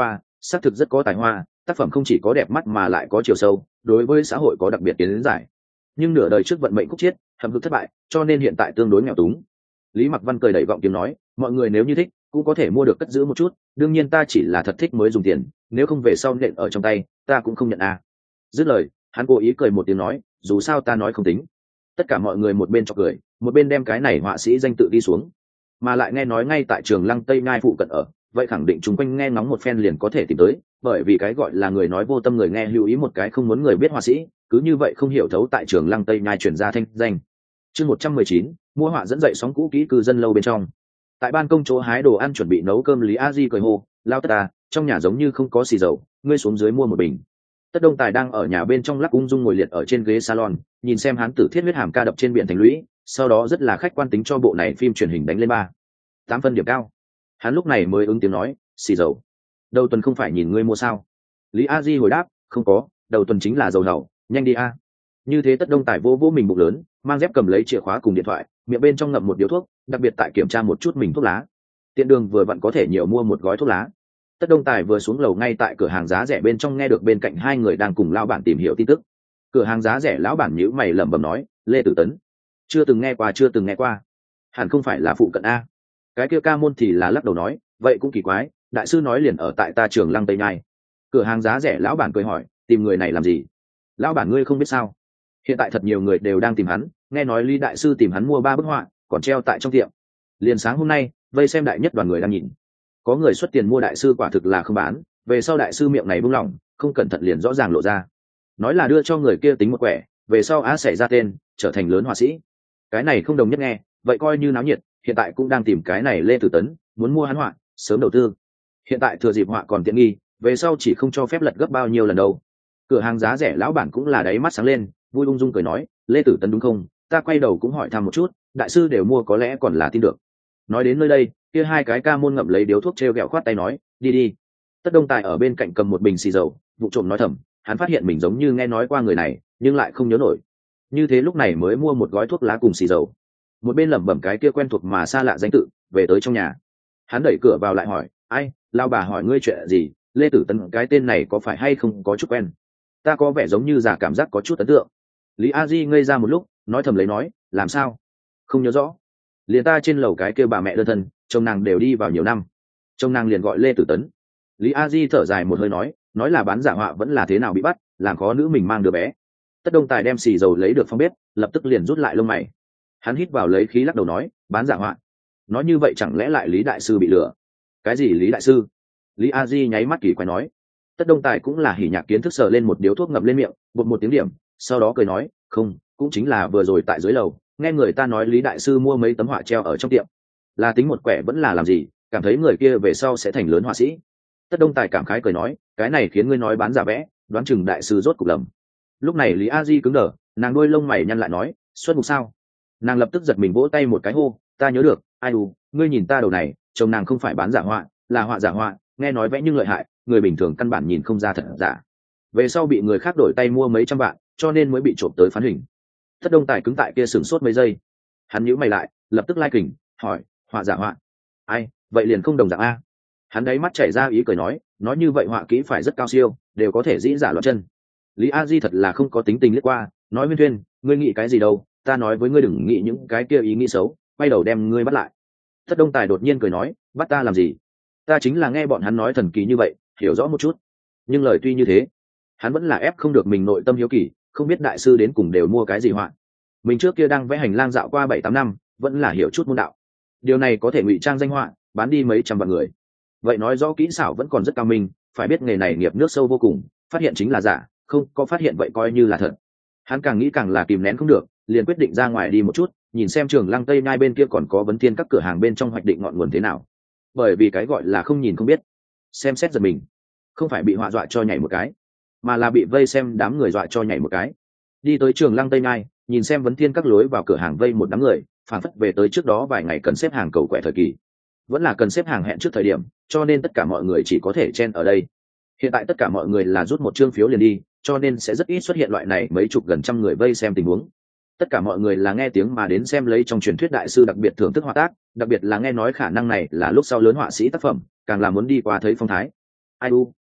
xác thực rất có tài hoa, tác phẩm không chỉ có đẹp mắt mà lại có chiều sâu, đối với xã hội có đặc biệt kiến giải. Nhưng nửa đời trước vận mệnh khúc chiết, hầm hực thất bại, cho nên hiện tại tương đối nghèo túng. Lý Mặc Văn cười đẩy vọng tiếng nói, mọi người nếu như thích cũng có thể mua được cất giữ một chút, đương nhiên ta chỉ là thật thích mới dùng tiền, nếu không về sau nện ở trong tay ta cũng không nhận à. Dứt lời hắn cố ý cười một tiếng nói, dù sao ta nói không tính. Tất cả mọi người một bên chọc cười, một bên đem cái này họa sĩ danh tự đi xuống, mà lại nghe nói ngay tại trường Lăng Tây Nhai phụ cận ở, vậy khẳng định chúng quanh nghe ngóng một phen liền có thể tìm tới, bởi vì cái gọi là người nói vô tâm người nghe lưu ý một cái không muốn người biết họa sĩ, cứ như vậy không hiểu thấu tại trường Lăng Tây Nhai truyền ra thanh danh. Chương 119, mua họa dẫn dậy sóng cũ kỹ cư dân lâu bên trong. Tại ban công chỗ hái đồ ăn chuẩn bị nấu cơm, Lý A Di cười hô, lao tất ta, trong nhà giống như không có xì dầu, ngươi xuống dưới mua một bình. Tất Đông Tài đang ở nhà bên trong lắc ung dung ngồi liệt ở trên ghế salon, nhìn xem hắn tử thiết huyết hàm ca đập trên biển thành lũy, sau đó rất là khách quan tính cho bộ này phim truyền hình đánh lên 3-8 phân điểm cao. Hắn lúc này mới ứng tiếng nói, xì dầu. Đầu tuần không phải nhìn ngươi mua sao? Lý A Di hồi đáp, không có, đầu tuần chính là dầu hậu, nhanh đi a. Như thế Tất Đông Tài vô vô mình bụng lớn, mang dép cầm lấy chìa khóa cùng điện thoại, miệng bên trong ngậm một điếu thuốc, đặc biệt tại kiểm tra một chút mình thuốc lá. Tiện đường vừa vặn có thể nhiều mua một gói thuốc lá. Tất Đông Tài vừa xuống lầu ngay tại cửa hàng giá rẻ bên trong nghe được bên cạnh hai người đang cùng lão bản tìm hiểu tin tức. Cửa hàng giá rẻ lão bản nhíu mày lẩm bẩm nói, Lê Tử Tấn, chưa từng nghe qua, hẳn không phải là phụ cận a. Cái kia ca môn thì là lắc đầu nói, vậy cũng kỳ quái, đại sư nói liền ở tại ta trường Lăng Tây Nhai. Cửa hàng giá rẻ lão bản cười hỏi, tìm người này làm gì? Lão bản ngươi không biết sao? Hiện tại thật nhiều người đều đang tìm hắn, nghe nói Lý đại sư tìm hắn mua 3 bức họa, còn treo tại trong tiệm. Liền sáng hôm nay, vây xem đại nhất đoàn người đang nhìn. Có người xuất tiền mua đại sư quả thực là không bán, về sau đại sư miệng này buông lỏng, không cẩn thận liền rõ ràng lộ ra. Nói là đưa cho người kia tính một quẻ, về sau á xảy ra tên, trở thành lớn họa sĩ. Cái này không đồng nhất nghe, vậy coi như náo nhiệt, hiện tại cũng đang tìm cái này Lê Tử Tấn, muốn mua hắn họa, sớm đầu tư. Hiện tại thừa dịp họa còn tiện nghi, về sau chỉ không cho phép lật gấp bao nhiêu lần đâu. Cửa hàng giá rẻ lão bản cũng là đáy mắt sáng lên, vui ung dung cười nói, Lê Tử Tấn đúng không? Ta quay đầu cũng hỏi thăm một chút, đại sư đều mua có lẽ còn là tin được. Nói đến nơi đây, kia hai cái ca môn ngậm lấy điếu thuốc treo gẹo khoát tay nói, đi đi. Tất Đông Tài ở bên cạnh cầm một bình xì dầu, vụ trộm nói thầm, hắn phát hiện mình giống như nghe nói qua người này, nhưng lại không nhớ nổi. Như thế lúc này mới mua một gói thuốc lá cùng xì dầu. Một bên lẩm bẩm cái kia quen thuộc mà xa lạ danh tự, về tới trong nhà. Hắn đẩy cửa vào lại hỏi, ai, lao bà hỏi ngươi chuyện gì, Lê Tử Tấn cái tên này có phải hay không có chút quen? Ta có vẻ giống như giả cảm giác có chút ấn tượng. Lý A Di ngây ra một lúc, nói thầm lấy nói, làm sao? Không nhớ rõ. Liền ta trên lầu cái kia bà mẹ đơn thân, chồng nàng đều đi vào nhiều năm. Chồng nàng liền gọi Lê Tử Tấn. Lý A Di thở dài một hơi nói là bán giả họa vẫn là thế nào bị bắt, làm khó nữ mình mang đứa bé. Tất Đông Tài đem xì dầu lấy được phong bếp, lập tức liền rút lại lông mày. Hắn hít vào lấy khí lắc đầu nói, bán giả họa. Nói như vậy chẳng lẽ lại Lý đại sư bị lừa? Cái gì Lý đại sư? Lý A Di nháy mắt kỳ quái nói. Tất Đông Tài cũng là hỉ nhạc kiến thức sờ lên một điếu thuốc ngậm lên miệng, bột một tiếng điểm, sau đó cười nói, không, cũng chính là vừa rồi tại dưới lầu, nghe người ta nói Lý đại sư mua mấy tấm họa treo ở trong tiệm, là tính một quẻ vẫn là làm gì, cảm thấy người kia về sau sẽ thành lớn họa sĩ. Tất Đông Tài cảm khái cười nói, cái này khiến ngươi nói bán giả vẽ, đoán chừng đại sư rốt cục lầm. Lúc này Lý A Di cứng đờ, nàng đôi lông mày nhăn lại nói, xuất ngục sao? Nàng lập tức giật mình vỗ tay một cái hô, ta nhớ được, ai u, ngươi nhìn ta đầu này, chồng nàng không phải bán giả họa, là họa giả họa, nghe nói vẽ nhưng lợi hại, người bình thường căn bản nhìn không ra thật giả. Về sau bị người khác đổi tay mua mấy trăm vạn, cho nên mới bị trộm tới phán hình. Tất Đông Tài cứng tại kia sửng sốt mấy giây, hắn nhíu mày lại, lập tức lai kình, hỏi, họa giả họa? Ai, vậy liền không đồng dạng a. Hắn đáy mắt chảy ra ý cười nói như vậy họa kỹ phải rất cao siêu, đều có thể dĩ giả loạn chân. Lý A Di thật là không có tính tình liếc qua, nói Huyên Thuyên, ngươi nghĩ cái gì đâu, ta nói với ngươi đừng nghĩ những cái kia ý nghĩ xấu, quay đầu đem ngươi bắt lại. Tất Đông Tài đột nhiên cười nói, bắt ta làm gì? Ta chính là nghe bọn hắn nói thần kỳ như vậy, hiểu rõ một chút. Nhưng lời tuy như thế, hắn vẫn là ép không được mình nội tâm hiếu kỳ, không biết đại sư đến cùng đều mua cái gì họa. Mình trước kia đang vẽ hành lang dạo qua 7-8 năm, vẫn là hiểu chút môn đạo. Điều này có thể ngụy trang danh họa, bán đi mấy trăm vạn người. Vậy nói rõ kỹ xảo vẫn còn rất cao minh, phải biết nghề này nghiệp nước sâu vô cùng, phát hiện chính là giả, không có phát hiện vậy coi như là thật. Hắn càng nghĩ càng là kìm nén không được, liền quyết định ra ngoài đi một chút, nhìn xem trường Lăng Tây Nhai bên kia còn có vấn thiên các cửa hàng bên trong hoạch định ngọn nguồn thế nào. Bởi vì cái gọi là không nhìn không biết, xem xét giật mình, không phải bị họa dọa cho nhảy một cái, mà là bị vây xem đám người dọa cho nhảy một cái. Đi tới trường Lăng Tây Nhai, nhìn xem vấn thiên các lối vào cửa hàng vây một đám người, phản phất về tới trước đó vài ngày cần xếp hàng cầu quẻ thời kỳ, vẫn là cần xếp hàng hẹn trước thời điểm, cho nên tất cả mọi người chỉ có thể chen ở đây. Hiện tại tất cả mọi người là rút một chương phiếu liền đi, cho nên sẽ rất ít xuất hiện loại này mấy chục gần trăm người vây xem tình huống. Tất cả mọi người là nghe tiếng mà đến xem lấy trong truyền thuyết đại sư đặc biệt thưởng thức họa tác, đặc biệt là nghe nói khả năng này là lúc sau lớn họa sĩ tác phẩm, càng là muốn đi qua thấy phong thái. Ai u,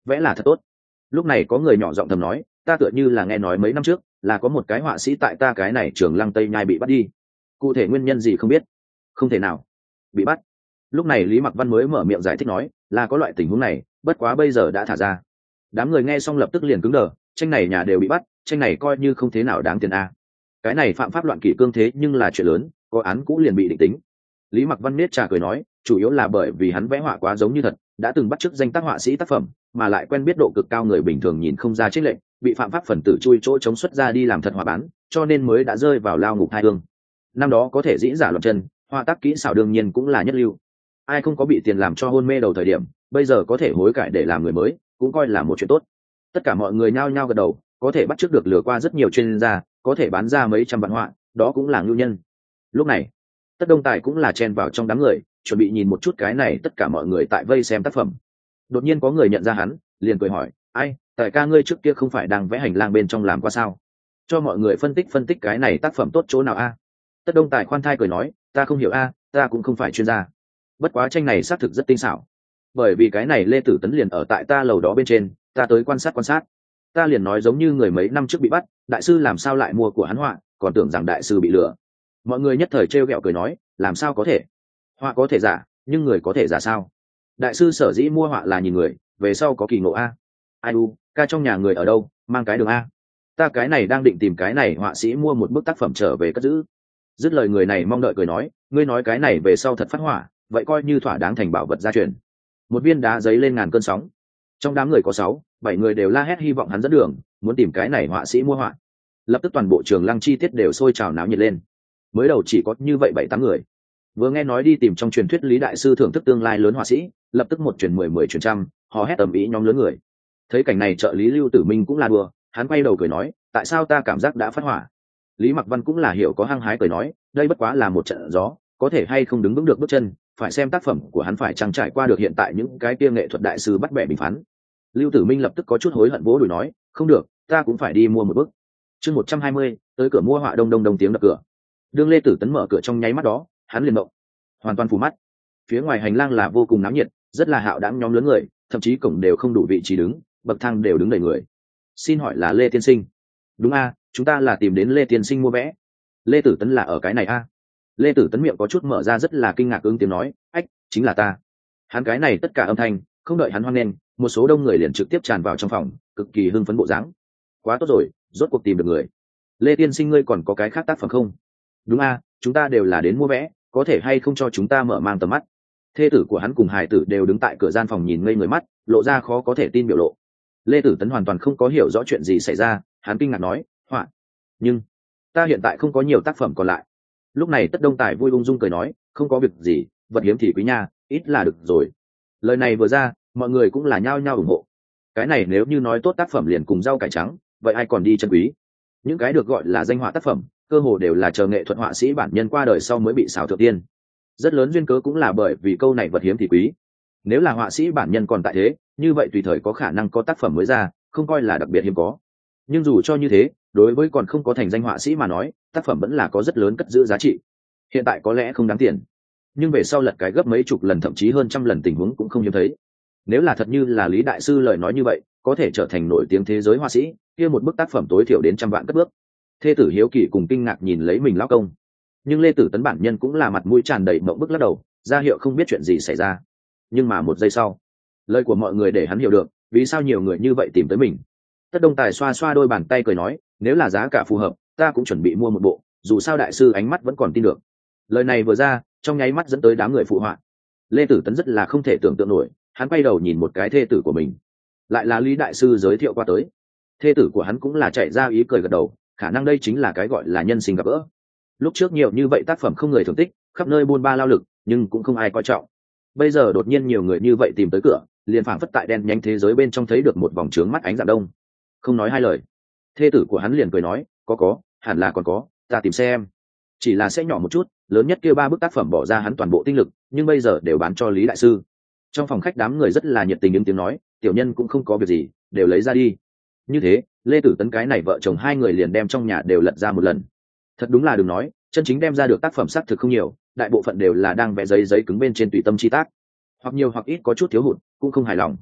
vẽ là thật tốt. Lúc này có người nhỏ giọng thầm nói, ta tựa như là nghe nói mấy năm trước là có một cái họa sĩ tại ta cái này trường Lăng Tây Nhai bị bắt đi, cụ thể nguyên nhân gì không biết. Không thể nào bị bắt. Lúc này Lý Mặc Văn mới mở miệng giải thích nói, là có loại tình huống này, bất quá bây giờ đã thả ra. Đám người nghe xong lập tức liền cứng đờ, tranh này nhà đều bị bắt, tranh này coi như không thế nào đáng tiền a. Cái này phạm pháp loạn kỷ cương thế nhưng là chuyện lớn, có án cũ liền bị định tính. Lý Mặc Văn nết trà cười nói, chủ yếu là bởi vì hắn vẽ họa quá giống như thật, đã từng bắt chước danh tác họa sĩ tác phẩm, mà lại quen biết độ cực cao người bình thường nhìn không ra trích lệnh, bị phạm pháp phần tử chui chỗ chống xuất ra đi làm thật họa bán, cho nên mới đã rơi vào lao ngục hai hương. Năm đó có thể dĩ giả loạn chân, họa tác kỹ xảo đương nhiên cũng là nhất lưu. Ai không có bị tiền làm cho hôn mê đầu thời điểm, bây giờ có thể hối cải để làm người mới, cũng coi là một chuyện tốt. Tất cả mọi người nhao nhao gật đầu, có thể bắt chước được lừa qua rất nhiều chuyên gia, có thể bán ra mấy trăm vạn họa, đó cũng là ngưu nhân. Lúc này Tất Đông Tài cũng là chen vào trong đám người, chuẩn bị nhìn một chút cái này tất cả mọi người tại vây xem tác phẩm. Đột nhiên có người nhận ra hắn, liền cười hỏi, ai, tại ca ngươi trước kia không phải đang vẽ hành lang bên trong làm qua sao? Cho mọi người phân tích cái này tác phẩm tốt chỗ nào a? Tất Đông Tài khoan thai cười nói, ta không hiểu a, ta cũng không phải chuyên gia. Bất quá tranh này xác thực rất tinh xảo. Bởi vì cái này Lê Tử Tấn liền ở tại ta lầu đó bên trên, ta tới quan sát. Ta liền nói giống như người mấy năm trước bị bắt, đại sư làm sao lại mua của hắn họa, còn tưởng rằng đại sư bị lừa. Mọi người nhất thời trêu ghẹo cười nói, làm sao có thể? Họa có thể giả, nhưng người có thể giả sao? Đại sư sở dĩ mua họa là nhìn người, về sau có kỳ ngộ a. Ai u, ca trong nhà người ở đâu, mang cái đường a. Ta cái này đang định tìm cái này họa sĩ mua một bức tác phẩm trở về cất giữ. Dứt lời người này mong đợi cười nói, ngươi nói cái này về sau thật phát họa, vậy coi như thỏa đáng thành bảo vật gia truyền. Một viên đá giấy lên ngàn cơn sóng. Trong đám người có 6-7 người đều la hét hy vọng hắn dẫn đường, muốn tìm cái này họa sĩ mua họa. Lập tức toàn bộ trường Lăng chi tiết đều sôi trào náo nhiệt lên. Mới đầu chỉ có như vậy 7-8 người, vừa nghe nói đi tìm trong truyền thuyết Lý đại sư thưởng thức tương lai lớn họa sĩ, lập tức 1 truyền 10 truyền trăm, hò hét tầm ý nhóm lớn người. Thấy cảnh này trợ lý Lưu Tử Minh cũng là đùa, hắn quay đầu cười nói, tại sao ta cảm giác đã phát hỏa? Lý Mặc Văn cũng là hiểu có hăng hái cười nói, đây bất quá là một trận gió, có thể hay không đứng vững được bước chân, phải xem tác phẩm của hắn phải trang trải qua được hiện tại những cái kia nghệ thuật đại sư bắt bẻ bình phán. Lưu Tử Minh lập tức có chút hối hận vỗ đùi nói, không được, ta cũng phải đi mua một bức. Chương 120, tới cửa mua họa, đông đông đông tiếng đập cửa. Đương Lê Tử Tấn mở cửa trong nháy mắt đó, hắn liền động, hoàn toàn phủ mắt. Phía ngoài hành lang là vô cùng náo nhiệt, rất là hạo đãng nhóm lớn người, thậm chí cổng đều không đủ vị trí đứng, bậc thang đều đứng đầy người. Xin hỏi là Lê tiên sinh? Đúng a, chúng ta là tìm đến Lê tiên sinh mua vẽ. Lê Tử Tấn là ở cái này a. Lê Tử Tấn miệng có chút mở ra rất là kinh ngạc ứng tiếng nói, ách, chính là ta. Hắn cái này tất cả âm thanh, không đợi hắn hoan nghênh, một số đông người liền trực tiếp tràn vào trong phòng, cực kỳ hưng phấn bộ dáng. Quá tốt rồi, rốt cuộc tìm được người. Lê tiên sinh ngươi còn có cái khác tác phẩm không? Đúng a, chúng ta đều là đến mua vẽ, có thể hay không cho chúng ta mở mang tầm mắt. Thê tử của hắn cùng hài tử đều đứng tại cửa gian phòng nhìn ngây người mắt, lộ ra khó có thể tin biểu lộ. Lê Tử Tấn hoàn toàn không có hiểu rõ chuyện gì xảy ra, hắn kinh ngạc nói, họa, nhưng ta hiện tại không có nhiều tác phẩm còn lại. Lúc này Tất Đông Tài vui ung dung cười nói, không có việc gì, vật hiếm thì quý nha, ít là được rồi. Lời này vừa ra, mọi người cũng là nhao nhao ủng hộ. Cái này nếu như nói tốt tác phẩm liền cùng rau cải trắng, vậy ai còn đi chân quý? Những cái được gọi là danh họa tác phẩm, cơ hồ đều là chờ nghệ thuật họa sĩ bản nhân qua đời sau mới bị xảo thượng tiên. Rất lớn duyên cớ cũng là bởi vì câu này vật hiếm thì quý. Nếu là họa sĩ bản nhân còn tại thế, như vậy tùy thời có khả năng có tác phẩm mới ra, không coi là đặc biệt hiếm có. Nhưng dù cho như thế, đối với còn không có thành danh họa sĩ mà nói, tác phẩm vẫn là có rất lớn cất giữ giá trị. Hiện tại có lẽ không đáng tiền, nhưng về sau lật cái gấp mấy chục lần thậm chí hơn trăm lần tình huống cũng không hiếm thấy. Nếu là thật như là Lý đại sư lời nói như vậy, có thể trở thành nổi tiếng thế giới họa sĩ, kia một bức tác phẩm tối thiểu đến 100 vạn cất bước. Thê tử hiếu kỳ cùng kinh ngạc nhìn lấy mình lão công, nhưng Lê Tử Tấn bản nhân cũng là mặt mũi tràn đầy mộng bức lắc đầu, ra hiệu không biết chuyện gì xảy ra. Nhưng mà một giây sau, lời của mọi người để hắn hiểu được vì sao nhiều người như vậy tìm tới mình. Tất Đông Tài xoa xoa đôi bàn tay cười nói, nếu là giá cả phù hợp, ta cũng chuẩn bị mua một bộ, dù sao đại sư ánh mắt vẫn còn tin được. Lời này vừa ra, trong nháy mắt dẫn tới đám người phụ họa. Lê Tử Tấn rất là không thể tưởng tượng nổi, hắn quay đầu nhìn một cái thê tử của mình, lại là Lý đại sư giới thiệu qua tới. Thê tử của hắn cũng là chạy ra ý cười gật đầu, khả năng đây chính là cái gọi là nhân sinh gặp gỡ. Lúc trước nhiều như vậy tác phẩm không người thưởng tích, khắp nơi buôn ba lao lực, nhưng cũng không ai coi trọng. Bây giờ đột nhiên nhiều người như vậy tìm tới cửa, liền phảng phất tại đen nhánh thế giới bên trong thấy được một vòng trướng mắt ánh dạng đông. Không nói hai lời, thê tử của hắn liền cười nói, có, hẳn là còn có, ta tìm xem. Chỉ là sẽ nhỏ một chút, lớn nhất kia 3 bức tác phẩm bỏ ra hắn toàn bộ tinh lực, nhưng bây giờ đều bán cho Lý đại sư. Trong phòng khách đám người rất là nhiệt tình, những tiếng nói, tiểu nhân cũng không có việc gì, đều lấy ra đi. Như thế, Lê Tử Tấn cái này vợ chồng hai người liền đem trong nhà đều lật ra một lần. Thật đúng là đừng nói, chân chính đem ra được tác phẩm xác thực không nhiều, đại bộ phận đều là đang vẽ giấy cứng bên trên tùy tâm chi tác, hoặc nhiều hoặc ít có chút thiếu hụt, cũng không hài lòng.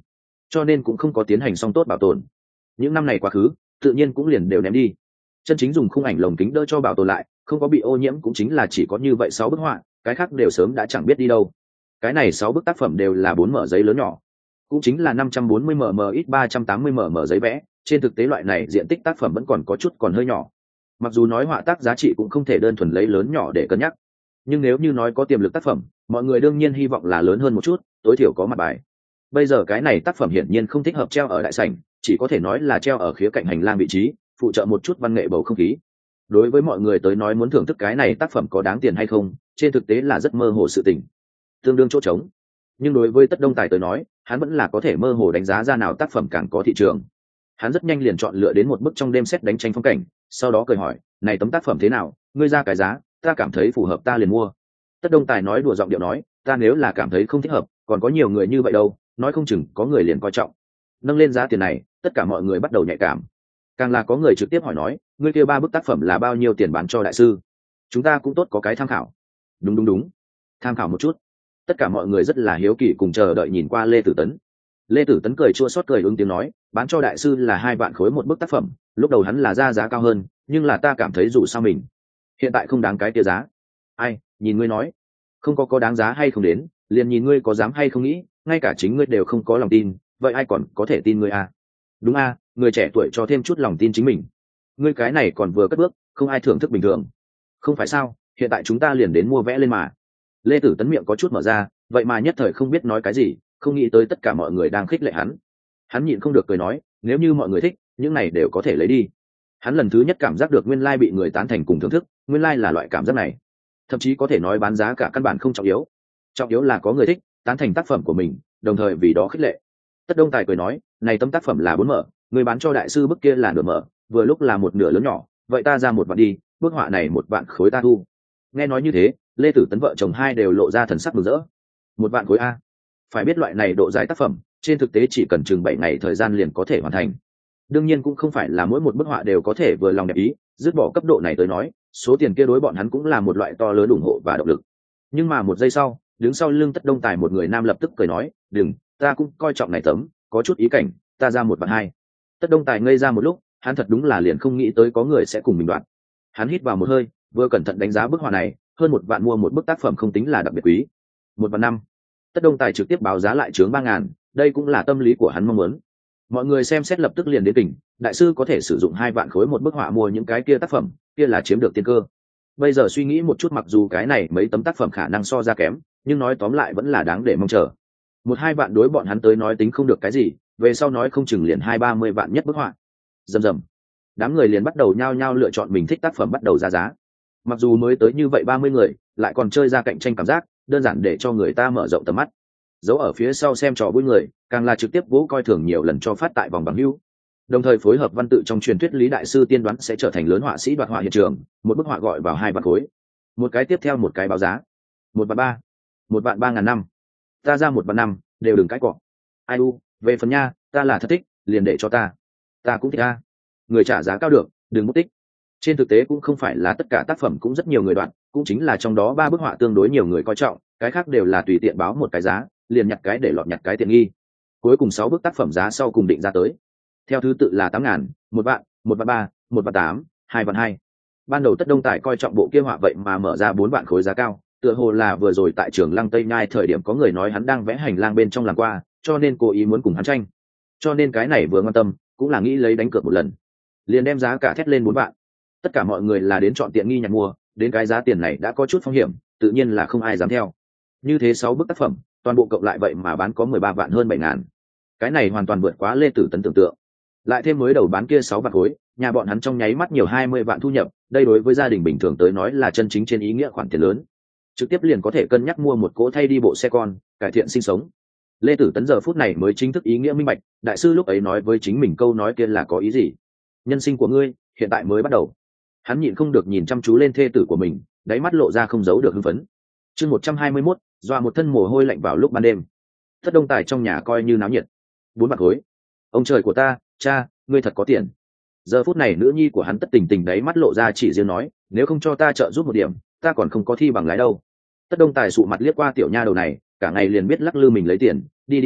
cho nên cũng không có tiến hành xong tốt bảo tồn. Những năm này quá khứ, tự nhiên cũng liền đều ném đi. Chân chính dùng khung ảnh lồng kính đỡ cho bảo tồn lại, không có bị ô nhiễm cũng chính là chỉ có như vậy 6 bức họa, cái khác đều sớm đã chẳng biết đi đâu. Cái này 6 bức tác phẩm đều là 4 mở giấy lớn nhỏ, cũng chính là 540 mm x 380 mm giấy vẽ. Trên thực tế loại này diện tích tác phẩm vẫn còn có chút còn hơi nhỏ. Mặc dù nói họa tác giá trị cũng không thể đơn thuần lấy lớn nhỏ để cân nhắc, nhưng nếu như nói có tiềm lực tác phẩm, mọi người đương nhiên hy vọng là lớn hơn một chút, tối thiểu có mặt bài. Bây giờ cái này tác phẩm hiển nhiên không thích hợp treo ở đại sảnh, chỉ có thể nói là treo ở khía cạnh hành lang vị trí, phụ trợ một chút văn nghệ bầu không khí. Đối với mọi người tới nói muốn thưởng thức cái này tác phẩm có đáng tiền hay không, trên thực tế là rất mơ hồ sự tình, tương đương chỗ trống. Nhưng đối với Tất Đông Tài tới nói, hắn vẫn là có thể mơ hồ đánh giá ra nào tác phẩm càng có thị trường. Hắn rất nhanh liền chọn lựa đến một bức trong đêm xét đánh tranh phong cảnh, sau đó cười hỏi, này tấm tác phẩm thế nào, ngươi ra cái giá, ta cảm thấy phù hợp ta liền mua. Tất Đông Tài nói đùa giọng điệu nói, ta nếu là cảm thấy không thích hợp, còn có nhiều người như vậy đâu, nói không chừng có người liền coi trọng. Nâng lên giá tiền này, tất cả mọi người bắt đầu nhạy cảm. Càng là có người trực tiếp hỏi nói, ngươi kia 3 bức tác phẩm là bao nhiêu tiền bán cho đại sư, chúng ta cũng tốt có cái tham khảo. Đúng, tham khảo một chút. Tất cả mọi người rất là hiếu kỳ cùng chờ đợi nhìn qua Lê Tử Tấn. Lê Tử Tấn cười chua xót cười ứng tiếng nói, bán cho đại sư là 2 vạn khối một bức tác phẩm, lúc đầu hắn là ra giá cao hơn, nhưng là ta cảm thấy dù sao mình hiện tại không đáng cái kia giá. Ai, nhìn ngươi nói, không có đáng giá hay không đến, liền nhìn ngươi có dám hay không nghĩ, ngay cả chính ngươi đều không có lòng tin, vậy ai còn có thể tin ngươi à? Đúng à, người trẻ tuổi cho thêm chút lòng tin chính mình. Ngươi cái này còn vừa cất bước, không ai thưởng thức bình thường. Không phải sao, hiện tại chúng ta liền đến mua vẽ lên mà. Lê Tử Tấn miệng có chút mở ra, vậy mà nhất thời không biết nói cái gì, không nghĩ tới tất cả mọi người đang khích lệ hắn. Hắn nhịn không được cười nói, nếu như mọi người thích, những này đều có thể lấy đi. Hắn lần thứ nhất cảm giác được nguyên lai bị người tán thành cùng thưởng thức, nguyên lai là loại cảm giác này. Thậm chí có thể nói bán giá cả căn bản không trọng yếu, trọng yếu là có người thích, tán thành tác phẩm của mình, đồng thời vì đó khích lệ. Tất Đông Tài cười nói, này tấm tác phẩm là 4 mở, người bán cho đại sư bức kia là nửa mở, vừa lúc là một nửa lớn nhỏ, vậy ta ra 1 vạn đi, bức họa này 1 vạn khối ta thu. Nghe nói như thế, Lê Tử Tấn vợ chồng hai đều lộ ra thần sắc mừng rỡ. 1 vạn khối a? Phải biết loại này độ dài tác phẩm, trên thực tế chỉ cần chừng 7 ngày thời gian liền có thể hoàn thành. Đương nhiên cũng không phải là mỗi một bức họa đều có thể vừa lòng đẹp ý, dứt bỏ cấp độ này tới nói, số tiền kia đối bọn hắn cũng là một loại to lớn ủng hộ và động lực. Nhưng mà một giây sau, đứng sau lưng Tất Đông Tài một người nam lập tức cười nói, đừng, ta cũng coi trọng này tấm, có chút ý cảnh, ta ra 1 vạn 2. Tất Đông Tài ngây ra một lúc, hắn thật đúng là liền không nghĩ tới có người sẽ cùng mình đoạt. Hắn hít vào một hơi, vừa cẩn thận đánh giá bức họa này, hơn 1 vạn mua một bức tác phẩm không tính là đặc biệt quý. 1 vạn 5. Tất Đông Tài trực tiếp báo giá lại chướng 3.000, đây cũng là tâm lý của hắn mong muốn. Mọi người xem xét lập tức liền đến tỉnh, đại sư có thể sử dụng 2 vạn khối một bức họa mua những cái kia tác phẩm, kia là chiếm được tiên cơ. Bây giờ suy nghĩ một chút, mặc dù cái này mấy tấm tác phẩm khả năng so ra kém, nhưng nói tóm lại vẫn là đáng để mong chờ. 1-2 vạn đối bọn hắn tới nói tính không được cái gì, về sau nói không chừng liền 20-30 vạn nhất bức họa. Rầm, đám người liền bắt đầu nhao nhao lựa chọn mình thích tác phẩm bắt đầu ra giá. Mặc dù mới tới như vậy 30 người, lại còn chơi ra cạnh tranh cảm giác, đơn giản để cho người ta mở rộng tầm mắt. Giấu ở phía sau xem trò vui người, càng là trực tiếp vỗ coi thường nhiều lần cho phát tại vòng bằng hữu. Đồng thời phối hợp văn tự trong truyền thuyết Lý đại sư tiên đoán sẽ trở thành lớn họa sĩ đoạt họa hiện trường, một bức họa gọi vào 2 vạn khối. Một cái tiếp theo một cái báo giá. 1 vạn 3, 1 vạn 3.500. Ta ra 1 vạn 5, đều đừng cãi cọ. Ai u, về phần nha, ta là thật thích, liền để cho ta cũng thích a. Người trả giá cao được, đừng mất tích. Trên thực tế cũng không phải là tất cả tác phẩm cũng rất nhiều người đoạn, cũng chính là trong đó 3 bức họa tương đối nhiều người coi trọng, cái khác đều là tùy tiện báo một cái giá, liền nhặt cái để lọt nhặt cái tiện nghi. Cuối cùng 6 bức tác phẩm giá sau cùng định ra tới, theo thứ tự là 8.000, 1 vạn, 1 vạn 3, 1 vạn 8, 2 vạn 2. Ban đầu Tất Đông Tài coi trọng bộ kia họa vậy mà mở ra 4 vạn khối giá cao, tựa hồ là vừa rồi tại trường Lăng Tây Nhai thời điểm có người nói hắn đang vẽ hành lang bên trong làm qua, cho nên cố ý muốn cùng hắn tranh. Cho nên cái này vừa quan tâm, cũng là nghĩ lấy đánh cược một lần, liền đem giá cả thét lên 4 vạn. Tất cả mọi người là đến chọn tiện nghi nhặt mua, đến cái giá tiền này đã có chút phong hiểm, tự nhiên là không ai dám theo. Như thế 6 bức tác phẩm, toàn bộ cộng lại vậy mà bán có 13 vạn hơn 7.000. Cái này hoàn toàn vượt quá Lê Tử Tấn tưởng tượng. Lại thêm mới đầu bán kia 6 vạn khối, nhà bọn hắn trong nháy mắt nhiều 20 vạn thu nhập, đây đối với gia đình bình thường tới nói là chân chính trên ý nghĩa khoản tiền lớn. Trực tiếp liền có thể cân nhắc mua một cỗ thay đi bộ xe con, cải thiện sinh sống. Lê Tử Tấn giờ phút này mới chính thức ý nghĩa minh bạch, đại sư lúc ấy nói với chính mình câu nói kia là có ý gì. Nhân sinh của ngươi, hiện tại mới bắt đầu. Hắn nhịn không được nhìn chăm chú lên thê tử của mình, đáy mắt lộ ra không giấu được hưng phấn. Chương 121, dọa một thân mồ hôi lạnh vào lúc ban đêm. Tất Đông Tài trong nhà coi như náo nhiệt. 4 bạc khối. Ông trời của ta, cha, ngươi thật có tiền. Giờ phút này nữ nhi của hắn Tất Tình Tình đáy mắt lộ ra chỉ riêng nói, nếu không cho ta trợ giúp một điểm, ta còn không có thi bằng lái đâu. Tất Đông Tài sụ mặt liếc qua tiểu nha đầu này, cả ngày liền biết lắc lư mình lấy tiền, đi,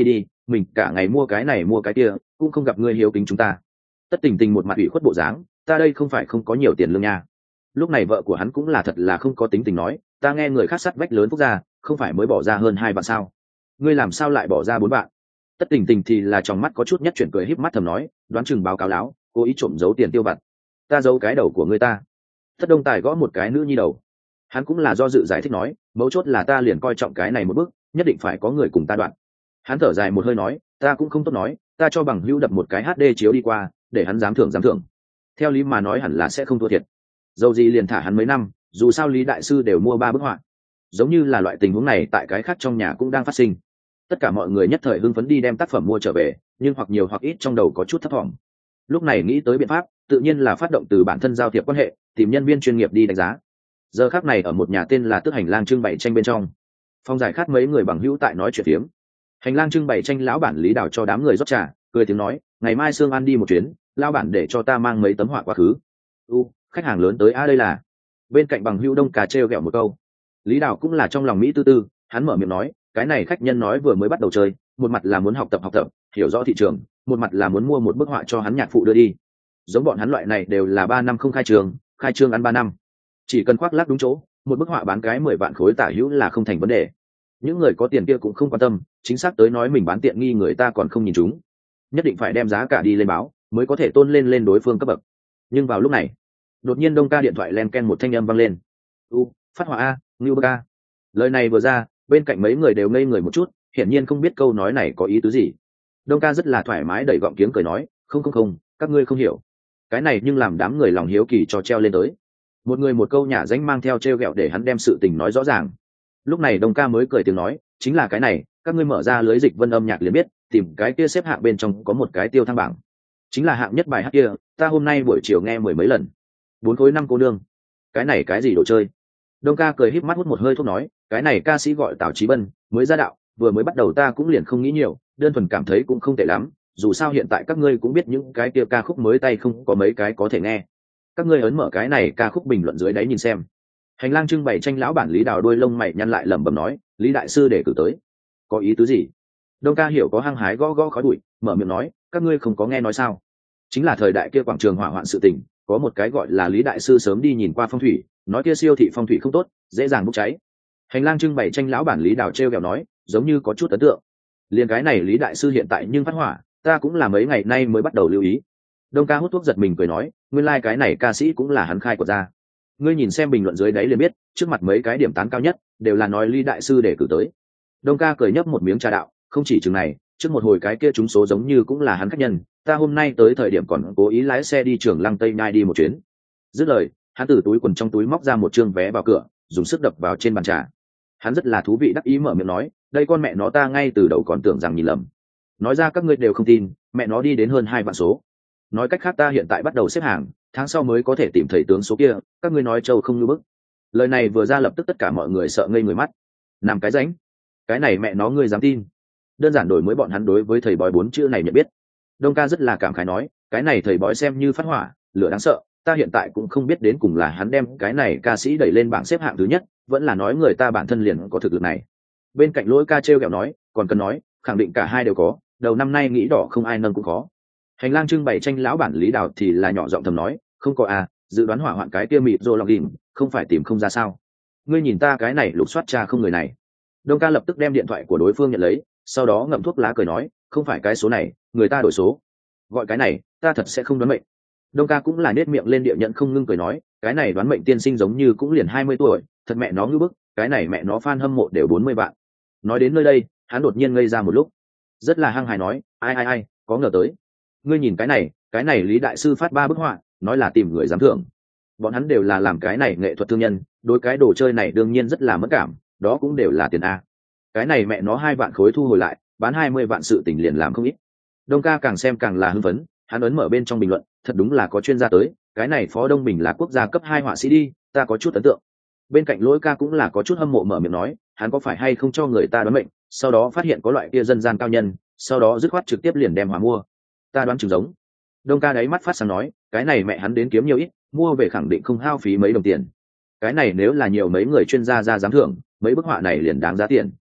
mình cả ngày mua cái này mua cái kia cũng không gặp ngươi hiếu kính chúng ta. Tất Tình Tình một mặt ủy khuất bộ dáng, ta đây không phải không có nhiều tiền lương nha. Lúc này vợ của hắn cũng là thật là không có tính tình nói, ta nghe người khác sắt vách lớn Phúc gia không phải mới bỏ ra hơn 2 vạn sao, ngươi làm sao lại bỏ ra 4 vạn? Tất Tình Tình thì là trong mắt có chút nhất chuyển cười híp mắt thầm nói, đoán chừng báo cáo láo, cố ý trộm giấu tiền tiêu vặt. Ta giấu cái đầu của ngươi ta. Tất Đông Tài gõ một cái nữ nhi đầu. Hắn cũng là do dự giải thích nói, mấu chốt là ta liền coi trọng cái này một bước, nhất định phải có người cùng ta đoạn. Hắn thở dài một hơi nói, ta cũng không tốt nói, ta cho bằng hữu đập một cái HD chiếu đi qua, để hắn dám thưởng. Theo lý mà nói hẳn là sẽ không thua thiệt. Dầu gì liền thả hắn mấy năm, dù sao Lý đại sư đều mua 3 bức họa. Giống như là loại tình huống này tại cái khác trong nhà cũng đang phát sinh. Tất cả mọi người nhất thời hưng phấn đi đem tác phẩm mua trở về, nhưng hoặc nhiều hoặc ít trong đầu có chút thấp thỏm. Lúc này nghĩ tới biện pháp, tự nhiên là phát động từ bản thân giao thiệp quan hệ, tìm nhân viên chuyên nghiệp đi đánh giá. Giờ khắc này ở một nhà tên là Tước Hành Lang trưng bày tranh bên trong, Phong Giải Khát mấy người bằng hữu tại nói chuyện phiếm. Hành lang trưng bày tranh lão bản Lý Đào cho đám người rót trà, cười tiếng nói, ngày mai Sương ăn đi một chuyến, lão bản để cho ta mang mấy tấm họa quá khứ. Khách hàng lớn tới đây là. Bên cạnh bằng hữu Đông Cà trêu ghẹo một câu. Lý Đào cũng là trong lòng mỹ tư tư, hắn mở miệng nói, cái này khách nhân nói vừa mới bắt đầu chơi, một mặt là muốn học tập, hiểu rõ thị trường, một mặt là muốn mua một bức họa cho hắn nhạc phụ đưa đi. Giống bọn hắn loại này đều là 3 năm không khai trương ăn 3 năm. Chỉ cần khoác lác đúng chỗ, một bức họa bán cái 10 vạn khối tả hữu là không thành vấn đề. Những người có tiền kia cũng không quan tâm, chính xác tới nói mình bán tiện nghi người ta còn không nhìn chúng, nhất định phải đem giá cả đi lên báo mới có thể tôn lên đối phương cấp bậc. Nhưng vào lúc này, đột nhiên Đông Ca điện thoại len ken một thanh âm vang lên. Phát họa a, Ngưu Bơ Ca. Lời này vừa ra, bên cạnh mấy người đều ngây người một chút, hiển nhiên không biết câu nói này có ý tứ gì. Đông Ca rất là thoải mái đẩy gọng kiếng cười nói, không, các ngươi không hiểu. Cái này nhưng làm đám người lòng hiếu kỳ cho treo lên tới. Một người một câu nhả danh mang theo treo gẹo để hắn đem sự tình nói rõ ràng. Lúc này Đông Ca mới cười tiếng nói, chính là cái này, các ngươi mở ra lưới dịch vân âm nhạc liền biết, tìm cái kia xếp hạng bên trong có một cái tiêu thăng bảng, chính là hạng nhất bài hát kia, ta hôm nay buổi chiều nghe 10 mấy lần. 4 khối 5 cô nương. Cái này cái gì đồ chơi? Đông Ca cười híp mắt hút một hơi thuốc nói, cái này ca sĩ gọi Tào Chí Bân, mới ra đạo, vừa mới bắt đầu ta cũng liền không nghĩ nhiều, đơn thuần cảm thấy cũng không tệ lắm, dù sao hiện tại các ngươi cũng biết những cái kia ca khúc mới tay không có mấy cái có thể nghe. Các ngươi ấn mở cái này ca khúc bình luận dưới đáy nhìn xem. Hành lang trưng bày tranh lão bản Lý Đào đôi lông mày nhăn lại lẩm bẩm nói, Lý đại sư để cử tới. Có ý tứ gì? Đông Ca hiểu có hăng hái gõ khói bụi, mở miệng nói, các ngươi không có nghe nói sao? Chính là thời đại kia quảng trường hỏa hoạn sự tình, có một cái gọi là Lý đại sư sớm đi nhìn qua phong thủy, nói kia siêu thị phong thủy không tốt, dễ dàng bốc cháy. Hành lang trưng bày tranh lão bản Lý Đào trêu ghẹo nói, giống như có chút ấn tượng. Liên cái này Lý đại sư hiện tại nhưng phát hỏa, ta cũng là mấy ngày nay mới bắt đầu lưu ý. Đông Ca hút thuốc giật mình cười nói, nguyên lai cái này ca sĩ cũng là hắn khai của ra. Ngươi nhìn xem bình luận dưới đấy liền biết, trước mặt mấy cái điểm tán cao nhất đều là nói Lý đại sư để cử tới. Đông Ca cười nhấp một miếng trà đạo, không chỉ chừng này, trước một hồi cái kia trúng số giống như cũng là hắn khách nhân, ta hôm nay tới thời điểm còn cố ý lái xe đi Trường Lăng Tây Nhai đi một chuyến. Dứt lời, hắn từ túi quần trong túi móc ra một trương vé vào cửa, dùng sức đập vào trên bàn trà. Hắn rất là thú vị đắc ý mở miệng nói, đây con mẹ nó ta ngay từ đầu còn tưởng rằng nhìn lầm. Nói ra các ngươi đều không tin, mẹ nó đi đến hơn 2 vạn số. Nói cách khác ta hiện tại bắt đầu xếp hàng, tháng sau mới có thể tìm thầy tướng số kia, các ngươi nói trâu không như bức. Lời này vừa ra lập tức tất cả mọi người sợ ngây người mắt. Nằm cái ránh, cái này mẹ nó ngươi dám tin? Đơn giản đổi mới bọn hắn đối với thầy bói 4 chữ này nhận biết. Đông Ca rất là cảm khái nói, cái này thầy bói xem như phát hỏa, lửa đáng sợ, ta hiện tại cũng không biết đến cùng là hắn đem cái này ca sĩ đẩy lên bảng xếp hạng thứ nhất, vẫn là nói người ta bản thân liền có thực lực này. Bên cạnh Lỗi Ca trêu ghẹo nói, còn cần nói, khẳng định cả hai đều có, đầu năm nay nghĩ đỏ không ai nâng cũng khó. Hành lang trưng bày tranh lão bản Lý Đào thì là nhỏ giọng thầm nói, không có à, dự đoán hỏa hoạn cái kia mịt rồi lọc đỉnh, không phải tìm không ra sao? Ngươi nhìn ta cái này lục soát tra không người này. Đông Ca lập tức đem điện thoại của đối phương nhận lấy, sau đó ngậm thuốc lá cười nói, không phải cái số này, người ta đổi số. Gọi cái này, ta thật sẽ không đoán mệnh. Đông Ca cũng là nết miệng lên địa nhận không ngưng cười nói, cái này đoán mệnh tiên sinh giống như cũng liền 20 tuổi, thật mẹ nó ngư bức, cái này mẹ nó fan hâm mộ đều 40 vạn. Nói đến nơi đây, hắn đột nhiên ngây ra một lúc, rất là hăng hài nói, ai, có ngờ tới. Ngươi nhìn cái này Lý đại sư phát 3 bức họa, nói là tìm người giám thưởng. Bọn hắn đều là làm cái này nghệ thuật thương nhân, đối cái đồ chơi này đương nhiên rất là mất cảm, đó cũng đều là tiền a. Cái này mẹ nó 2 vạn khối thu hồi lại, bán 20 vạn sự tình liền làm không ít. Đông Ca càng xem càng là hưng phấn, hắn ấn mở bên trong bình luận, thật đúng là có chuyên gia tới, cái này Phó Đông Bình là quốc gia cấp 2 họa sĩ đi, ta có chút ấn tượng. Bên cạnh Lỗi Ca cũng là có chút hâm mộ mở miệng nói, hắn có phải hay không cho người ta đoán mệnh, sau đó phát hiện có loại kia dân gian cao nhân, sau đó dứt khoát trực tiếp liền đem họa mua. Ta đoán chừng giống. Đông Ca đáy mắt phát sáng nói, cái này mẹ hắn đến kiếm nhiều ít, mua về khẳng định không hao phí mấy đồng tiền. Cái này nếu là nhiều mấy người chuyên gia ra giám thưởng, mấy bức họa này liền đáng giá tiền.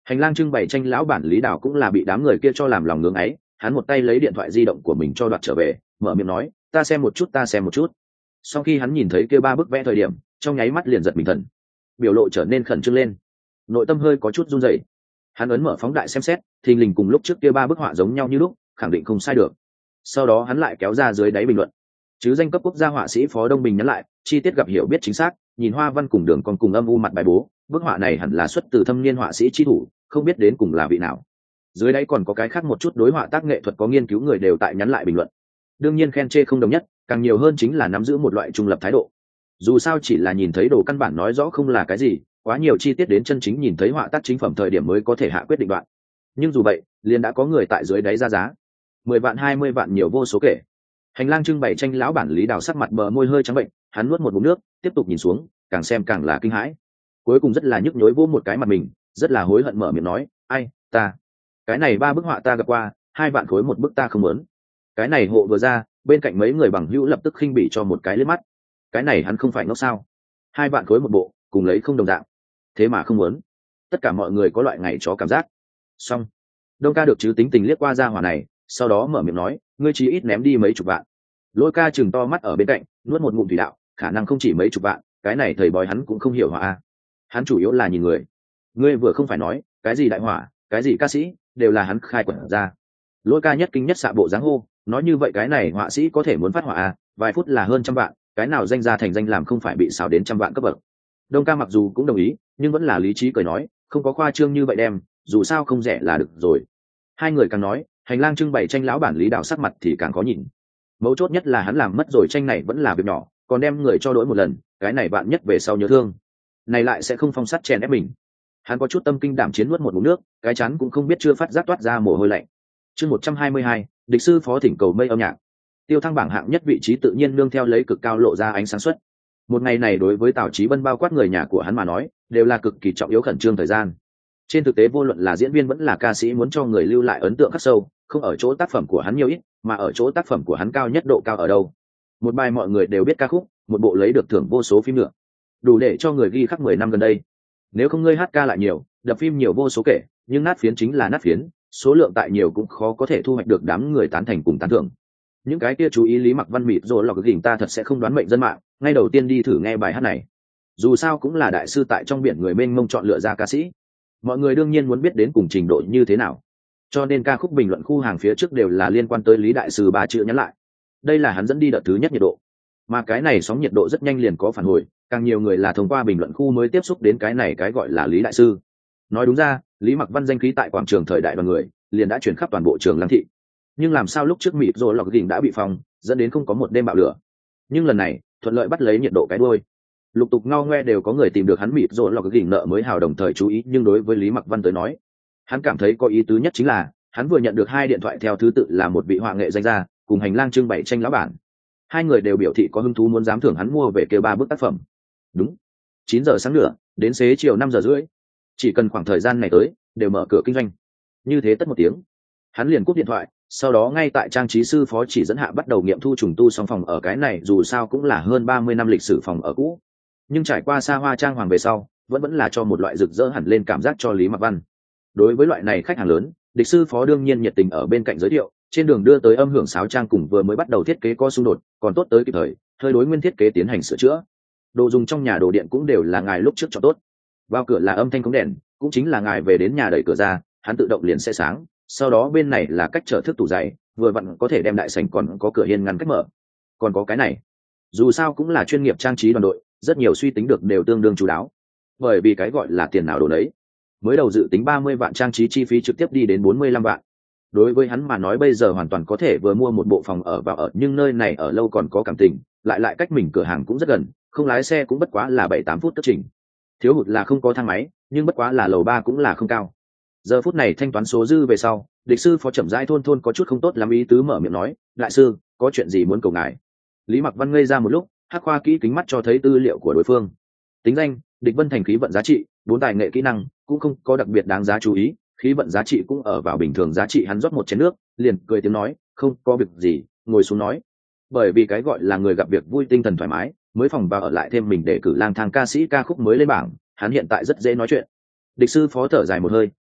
Hành lang trưng bày tranh lão bản Lý Đào cũng là bị đám người kia cho làm lòng ngưỡng ấy, hắn một tay lấy điện thoại di động của mình cho đoạt trở về, mở miệng nói, ta xem một chút, ta xem một chút. Sau khi hắn nhìn thấy kia ba bức vẽ thời điểm, trong nháy mắt liền giật mình thần, biểu lộ trở nên khẩn trương lên, nội tâm hơi có chút run rẩy. Hắn ấn mở phóng đại xem xét, thình lình cùng lúc trước kia ba bức họa giống nhau như lúc, khẳng định không sai được. Sau đó hắn lại kéo ra dưới đáy bình luận, chứ danh cấp quốc gia họa sĩ Phó Đông Bình nhắn lại, chi tiết gặp hiểu biết chính xác, nhìn hoa văn cùng đường còn cùng âm u mặt bài bố, bức họa này hẳn là xuất từ thâm niên họa sĩ chi thủ, không biết đến cùng là vị nào. Dưới đáy còn có cái khác một chút đối họa tác nghệ thuật có nghiên cứu người đều tại nhắn lại bình luận. Đương nhiên khen chê không đồng nhất, càng nhiều hơn chính là nắm giữ một loại trung lập thái độ. Dù sao chỉ là nhìn thấy đồ căn bản nói rõ không là cái gì, quá nhiều chi tiết đến chân chính nhìn thấy họa tác chính phẩm thời điểm mới có thể hạ quyết định đoạn. Nhưng dù vậy, liền đã có người tại dưới đáy ra giá 10 vạn 20 vạn nhiều vô số kể. Hành lang trưng bày tranh lão bản Lý Đào sắc mặt bờ môi hơi trắng bệnh, hắn nuốt một ngụm nước, tiếp tục nhìn xuống, càng xem càng là kinh hãi. Cuối cùng rất là nhức nhối vô một cái mặt mình, rất là hối hận mở miệng nói, ai, ta, cái này ba bức họa ta gặp qua, 2 vạn khối một bức ta không muốn. Cái này hộ vừa ra, bên cạnh mấy người bằng hữu lập tức khinh bỉ cho một cái liếc mắt. Cái này hắn không phải ngốc sao? 2 vạn khối một bộ, cùng lấy không đồng dạng. Thế mà không muốn. Tất cả mọi người có loại ngày chó cảm giác. Xong. Đông ca được chứ tính tình liếc qua ra hỏa này, sau đó mở miệng nói, ngươi chí ít ném đi mấy chục vạn. Lôi ca chừng to mắt ở bên cạnh, nuốt một ngụm thủy đạo, khả năng không chỉ mấy chục vạn, cái này thầy bói hắn cũng không hiểu họa. Hắn chủ yếu là nhìn người. Ngươi vừa không phải nói, cái gì đại hỏa, cái gì ca sĩ, đều là hắn khai quẩn ra. Lôi ca nhất kinh nhất xạ bộ dáng hô, nói như vậy cái này họa sĩ có thể muốn phát họa vài phút là hơn trăm vạn, cái nào danh ra thành danh làm không phải bị xào đến trăm vạn cấp bậc. Đông ca mặc dù cũng đồng ý, nhưng vẫn là lý trí cười nói, không có khoa trương như vậy đem, dù sao không rẻ là được rồi. Hai người càng nói, hành lang trưng bày tranh lão bản Lý Đào sắc mặt thì càng khó nhìn. Mấu chốt nhất là hắn làm mất rồi tranh này vẫn là việc nhỏ, còn đem người cho đổi một lần, cái này bạn nhất về sau nhớ thương, này lại sẽ không phong sắt chèn ép mình. Hắn có chút tâm kinh đảm chiến nuốt một ngụm nước, cái chán cũng không biết chưa phát giác toát ra mồ hôi lạnh. Chương 122, địch sư Phó thỉnh cầu mây âm nhạc. Tiêu thăng bảng hạng nhất vị trí tự nhiên nương theo lấy cực cao lộ ra ánh sáng suất. Một ngày này đối với Tào Chí Bân bao quát người nhà của hắn mà nói, đều là cực kỳ trọng yếu khẩn trương thời gian. Trên thực tế vô luận là diễn viên vẫn là ca sĩ muốn cho người lưu lại ấn tượng khắc sâu, không ở chỗ tác phẩm của hắn nhiều ít, mà ở chỗ tác phẩm của hắn cao nhất độ cao ở đâu. Một bài mọi người đều biết ca khúc, một bộ lấy được thưởng vô số phim nữa, đủ để cho người ghi khắc 10 năm gần đây. Nếu không ngươi hát ca lại nhiều, đập phim nhiều vô số kể, nhưng nát phiến chính là nát phiến, số lượng tại nhiều cũng khó có thể thu hoạch được đám người tán thành cùng tán thưởng. Những cái kia chú ý Lý Mặc Văn mịt rồi lọc gỉnh ta thật sẽ không đoán mệnh dân mạng, ngay đầu tiên đi thử nghe bài hát này. Dù sao cũng là đại sư tại trong biển người mênh mông chọn lựa ra ca sĩ, mọi người đương nhiên muốn biết đến cùng trình độ như thế nào, cho nên ca khúc bình luận khu hàng phía trước đều là liên quan tới Lý đại sư 3 chữ nhắn lại. Đây là hắn dẫn đi đợt thứ nhất nhiệt độ, mà cái này sóng nhiệt độ rất nhanh liền có phản hồi, càng nhiều người là thông qua bình luận khu mới tiếp xúc đến cái này cái gọi là Lý đại sư. Nói đúng ra, Lý Mặc Văn danh khí tại quảng trường thời đại đoàn người liền đã chuyển khắp toàn bộ trường Lăng thị, nhưng làm sao lúc trước mịt rồi lọc gỉnh đã bị phong, dẫn đến không có một đêm bạo lửa. Nhưng lần này thuận lợi bắt lấy nhiệt độ cái đuôi, lục tục ngao ngoe đều có người tìm được hắn mịt rồi lọc gỉnh nợ mới hào đồng thời chú ý. Nhưng đối với Lý Mặc Văn tới nói, hắn cảm thấy có ý tứ nhất chính là hắn vừa nhận được 2 điện thoại theo thứ tự là một vị họa nghệ danh gia cùng hành lang trưng bày tranh lão bản. 2 người đều biểu thị có hứng thú muốn dám thưởng hắn mua về kêu 3 bức tác phẩm. Đúng, 9 giờ sáng nữa đến xế chiều 5 giờ rưỡi, chỉ cần khoảng thời gian này tới đều mở cửa kinh doanh. Như thế tất một tiếng, hắn liền cúp điện thoại, sau đó ngay tại trang trí sư Phó chỉ dẫn hạ bắt đầu nghiệm thu trùng tu xong phòng ở. Cái này dù sao cũng là hơn 30 năm lịch sử phòng ở cũ, nhưng trải qua xa hoa trang hoàng về sau vẫn là cho một loại rực rỡ hẳn lên cảm giác cho Lý Mặc Văn. Đối với loại này khách hàng lớn, địch sư Phó đương nhiên nhiệt tình ở bên cạnh giới thiệu, trên đường đưa tới âm hưởng sáo trang cùng vừa mới bắt đầu thiết kế có xung đột, còn tốt tới kịp thời hơi đối nguyên thiết kế tiến hành sửa chữa. Đồ dùng trong nhà đồ điện cũng đều là ngài lúc trước cho tốt. Vào cửa là âm thanh cống đèn, cũng chính là ngài về đến nhà đẩy cửa ra hắn tự động liền sẽ sáng. Sau đó bên này là cách trở thức tủ giày, vừa vặn có thể đem đại sảnh còn có cửa hiên ngăn cách mở. Còn có cái này, dù sao cũng là chuyên nghiệp trang trí đoàn đội, rất nhiều suy tính được đều tương đương chú đáo. Bởi vì cái gọi là tiền nào đồ đấy, mới đầu dự tính 30 vạn trang trí chi phí trực tiếp đi đến 45 vạn. Đối với hắn mà nói bây giờ hoàn toàn có thể vừa mua một bộ phòng ở vào ở, nhưng nơi này ở lâu còn có cảm tình, lại cách mình cửa hàng cũng rất gần, không lái xe cũng bất quá là 7-8 phút cất trình. Thiếu hụt là không có thang máy, nhưng bất quá là lầu 3 cũng là không cao. Giờ phút này thanh toán số dư về sau, địch sư Phó chậm rãi thôn có chút không tốt lắm ý tứ mở miệng nói, đại sư có chuyện gì muốn cầu ngài. Lý Mặc Văn ngây ra một lúc, hắc khoa kỹ kính mắt cho thấy tư liệu của đối phương. Tính danh địch Vân Thành, khí vận giá trị 4 tài nghệ kỹ năng cũng không có đặc biệt đáng giá chú ý, khí vận giá trị cũng ở vào bình thường giá trị. Hắn rót một chén nước liền cười tiếng nói, không có việc gì, ngồi xuống nói. Bởi vì cái gọi là người gặp việc vui tinh thần thoải mái, mới phòng vào ở lại thêm mình để cử lang thang ca sĩ ca khúc mới lên bảng, hắn hiện tại rất dễ nói chuyện. Địch sư Phó thở dài một hơi,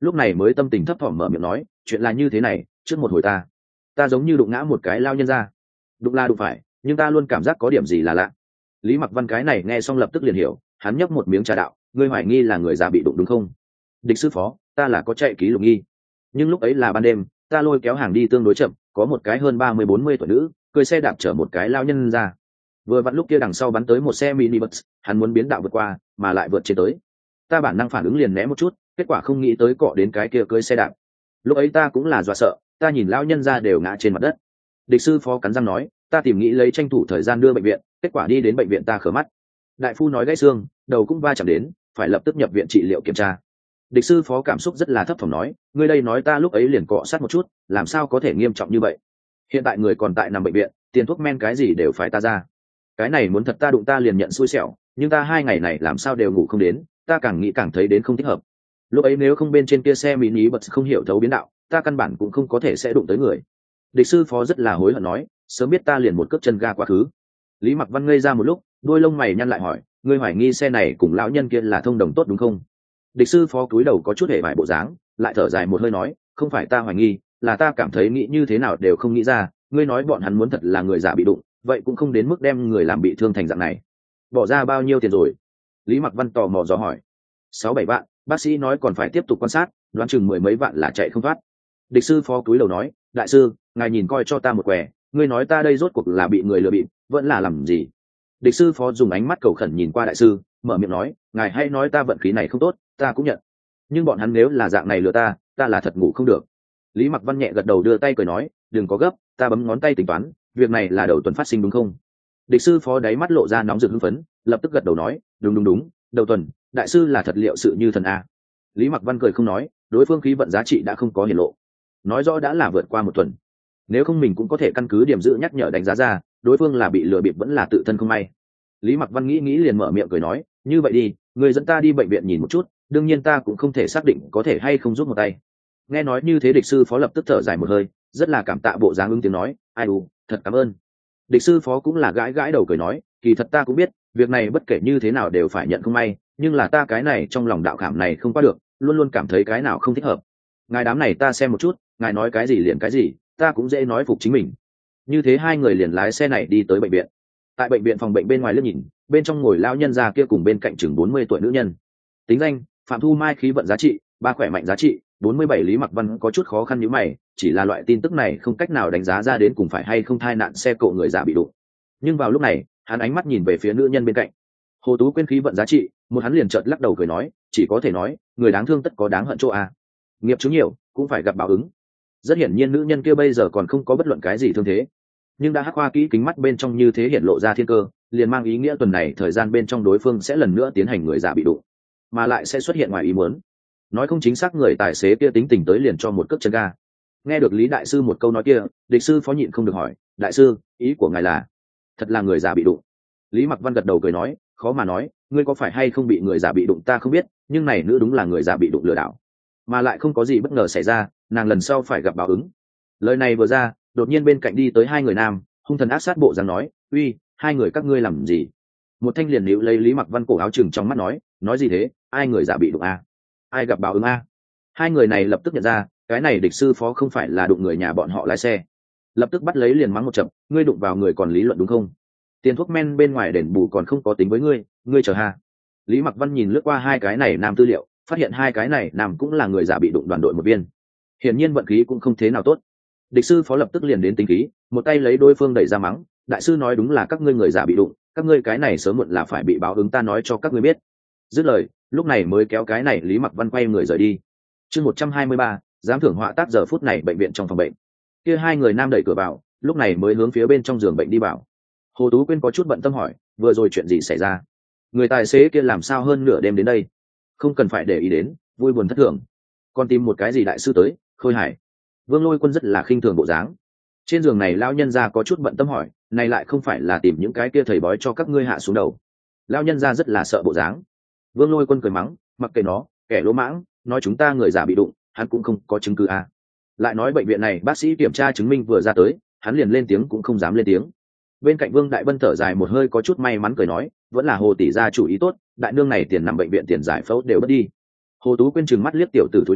lúc này mới tâm tình thấp thỏm mở miệng nói, chuyện là như thế này, trước một hồi ta giống như đụng ngã một cái lao nhân ra. Đụng là đụng phải, nhưng ta luôn cảm giác có điểm gì là lạ. Lý Mặc Văn cái này nghe xong lập tức liền hiểu, hắn nhấp một miếng trà đạo, ngươi hoài nghi là người già bị đụng đúng không? Địch sư phó, ta là có chạy ký lục nghi, nhưng lúc ấy là ban đêm, ta lôi kéo hàng đi tương đối chậm, có một cái hơn 30-40 tuổi nữ cưỡi xe đạp chở một cái lao nhân ra. Vừa vặn lúc kia đằng sau bắn tới một xe minibus, hắn muốn biến đạo vượt qua mà lại vượt trên tới, ta bản năng phản ứng liền né một chút, kết quả không nghĩ tới cọ đến cái kia cưỡi xe đạp. Lúc ấy ta cũng là dọa sợ, ta nhìn lao nhân ra đều ngã trên mặt đất. Địch sư phó cắn răng nói, ta tìm nghĩ lấy tranh thủ thời gian đưa bệnh viện, kết quả đi đến bệnh viện ta khở mắt, đại phu nói gãy xương, đầu cũng va chạm đến, phải lập tức nhập viện trị liệu kiểm tra. Địch sư phó cảm xúc rất là thấp thỏm nói, ngươi đây nói ta lúc ấy liền cọ sát một chút, làm sao có thể nghiêm trọng như vậy? Hiện tại người còn tại nằm bệnh viện, tiền thuốc men cái gì đều phải ta ra. Cái này muốn thật ta đụng ta liền nhận xui xẻo, nhưng ta 2 ngày này làm sao đều ngủ không đến, ta càng nghĩ càng thấy đến không thích hợp. Lúc ấy nếu không bên trên kia xe mini bật không hiểu thấu biến đạo, ta căn bản cũng không có thể sẽ đụng tới người. Địch sư phó rất là hối hận nói, sớm biết ta liền một cước chân ga quá khứ. Lý Mặc Văn ngây ra một lúc, đôi lông mày nhăn lại hỏi, ngươi hoài nghi xe này cùng lão nhân kia là thông đồng tốt đúng không? Địch sư phó cúi đầu có chút hề vải bộ dáng, lại thở dài một hơi nói, không phải ta hoài nghi, là ta cảm thấy nghĩ như thế nào đều không nghĩ ra. Ngươi nói bọn hắn muốn thật là người già bị đụng, vậy cũng không đến mức đem người làm bị thương thành dạng này. Bỏ ra bao nhiêu tiền rồi? Lý Mặc Văn tò mò dò hỏi. 6-7 vạn, bác sĩ nói còn phải tiếp tục quan sát, đoán chừng 10 mấy vạn là chạy không thoát. Địch sư phó cúi đầu nói, đại sư, ngài nhìn coi cho ta một quẻ, ngươi nói ta đây rốt cuộc là bị người lừa bịp, vẫn là làm gì? Địch sư phó dùng ánh mắt cầu khẩn nhìn qua đại sư, mở miệng nói, ngài hãy nói ta vận khí này không tốt, ta cũng nhận, nhưng bọn hắn nếu là dạng này lừa ta là thật ngủ không được. Lý Mặc Văn nhẹ gật đầu đưa tay cười nói, đừng có gấp, ta bấm ngón tay tính toán, việc này là đầu tuần phát sinh đúng không? Địch sư phó đáy mắt lộ ra nóng rực hưng phấn, lập tức gật đầu nói, đúng, đầu tuần, đại sư là thật liệu sự như thần a. Lý Mặc Văn cười không nói, đối phương khí vận giá trị đã không có hiển lộ, nói rõ đã là vượt qua 1 tuần, nếu không mình cũng có thể căn cứ điểm giữ nhắc nhở đánh giá ra đối phương là bị lừa bịp vẫn là tự thân không may. Lý Mặc Văn nghĩ liền mở miệng cười nói, như vậy đi, người dẫn ta đi bệnh viện nhìn một chút, đương nhiên ta cũng không thể xác định có thể hay không giúp một tay. Nghe nói như thế địch sư phó lập tức thở dài một hơi, rất là cảm tạ bộ dáng ứng tiếng nói, ai đù, thật cảm ơn. Địch sư phó cũng là gãi gãi đầu cười nói, kỳ thật ta cũng biết việc này bất kể như thế nào đều phải nhận không may, nhưng là ta cái này trong lòng đạo cảm này không qua được, luôn luôn cảm thấy cái nào không thích hợp. Ngài đám này ta xem một chút, ngài nói cái gì liền cái gì, ta cũng dễ nói phục chính mình. Như thế hai người liền lái xe này đi tới bệnh viện. Tại bệnh viện phòng bệnh bên ngoài liếc nhìn, bên trong ngồi lao nhân già kia cùng bên cạnh chừng 40 tuổi nữ nhân. Tính danh: Phạm Thu Mai, khí vận giá trị 3, khỏe mạnh giá trị 47. Lý Mặc Văn có chút khó khăn nhíu mày, chỉ là loại tin tức này không cách nào đánh giá ra đến cùng phải hay không thai nạn xe cộ người già bị đụng. Nhưng vào lúc này, hắn ánh mắt nhìn về phía nữ nhân bên cạnh. Hồ Tú Quyên, khí vận giá trị 1, hắn liền chợt lắc đầu cười nói, chỉ có thể nói, người đáng thương tất có đáng hận chỗ a. Nghiệp chướng nhiều, cũng phải gặp báo ứng. Rất hiển nhiên nữ nhân kia bây giờ còn không có bất luận cái gì thương thế, nhưng đã hắc hoa kỹ kính mắt bên trong như thế hiện lộ ra thiên cơ, liền mang ý nghĩa tuần này thời gian bên trong đối phương sẽ lần nữa tiến hành người già bị đụng, mà lại sẽ xuất hiện ngoài ý muốn. Nói không chính xác người tài xế kia tính tình tới liền cho một cước chân ga. Nghe được Lý đại sư một câu nói kia, địch sư phó nhịn không được hỏi, đại sư, ý của ngài là thật là người già bị đụng? Lý Mặc Văn gật đầu cười nói, khó mà nói, ngươi có phải hay không bị người già bị đụng ta không biết, nhưng này nữ đúng là người già bị đụng lừa đảo, mà lại không có gì bất ngờ xảy ra, nàng lần sau phải gặp báo ứng. Lời này vừa ra, đột nhiên bên cạnh đi tới hai người nam, hung thần ác sát bộ dáng nói, uy, hai người các ngươi làm gì? Một thanh liền níu lấy Lý Mặc Văn cổ áo chừng trong mắt nói gì thế, ai người già bị đụng a? Ai gặp báo ứng a? Hai người này lập tức nhận ra, cái này địch sư phó không phải là đụng người nhà bọn họ lái xe, lập tức bắt lấy liền mắng một trận, ngươi đụng vào người còn lý luận đúng không? Tiền thuốc men bên ngoài đền bù còn không có tính với ngươi chờ ha. Lý Mặc Văn nhìn lướt qua hai cái này nam tư liệu, phát hiện hai cái này nam cũng là người già bị đụng đoàn đội một viên, hiển nhiên vận khí cũng không thế nào tốt. Địch sư phó lập tức liền đến tính khí, một tay lấy đối phương đẩy ra mắng, đại sư nói đúng là các ngươi người già bị đụng, các ngươi cái này sớm muộn là phải bị báo ứng, ta nói cho các ngươi biết. Dứt lời, lúc này mới kéo cái này Lý Mặc Văn quay người rời đi. Chương 123, giám thưởng họa tác. Giờ phút này bệnh viện trong phòng bệnh, kia hai người nam đẩy cửa vào, lúc này mới hướng phía bên trong giường bệnh đi vào. Hồ Tú Quyên có chút bận tâm hỏi, vừa rồi chuyện gì xảy ra? Người tài xế kia làm sao hơn nửa đêm đến đây? Không cần phải để ý đến, vui buồn thất thường. Còn tìm một cái gì đại sư tới? Khôi Hải. Vương Lôi Quân rất là khinh thường bộ dáng. Trên giường này lão nhân gia có chút bận tâm hỏi, này lại không phải là tìm những cái kia thầy bói cho các ngươi hạ xuống đầu? Lão nhân gia rất là sợ bộ dáng. Vương Lôi Quân cười mắng, mặc kệ nó, kẻ lỗ mãng, nói chúng ta người già bị đụng, hắn cũng không có chứng cứ à? Lại nói bệnh viện này bác sĩ kiểm tra chứng minh vừa ra tới, hắn liền lên tiếng cũng không dám lên tiếng. Bên cạnh Vương Đại Bân thở dài một hơi có chút may mắn cười nói, vẫn là Hồ tỷ gia chủ ý tốt, đại nương này tiền nằm bệnh viện tiền giải phẫu đều mất đi. Hồ Tú Quyên trừng mắt liếc tiểu tử thúi này,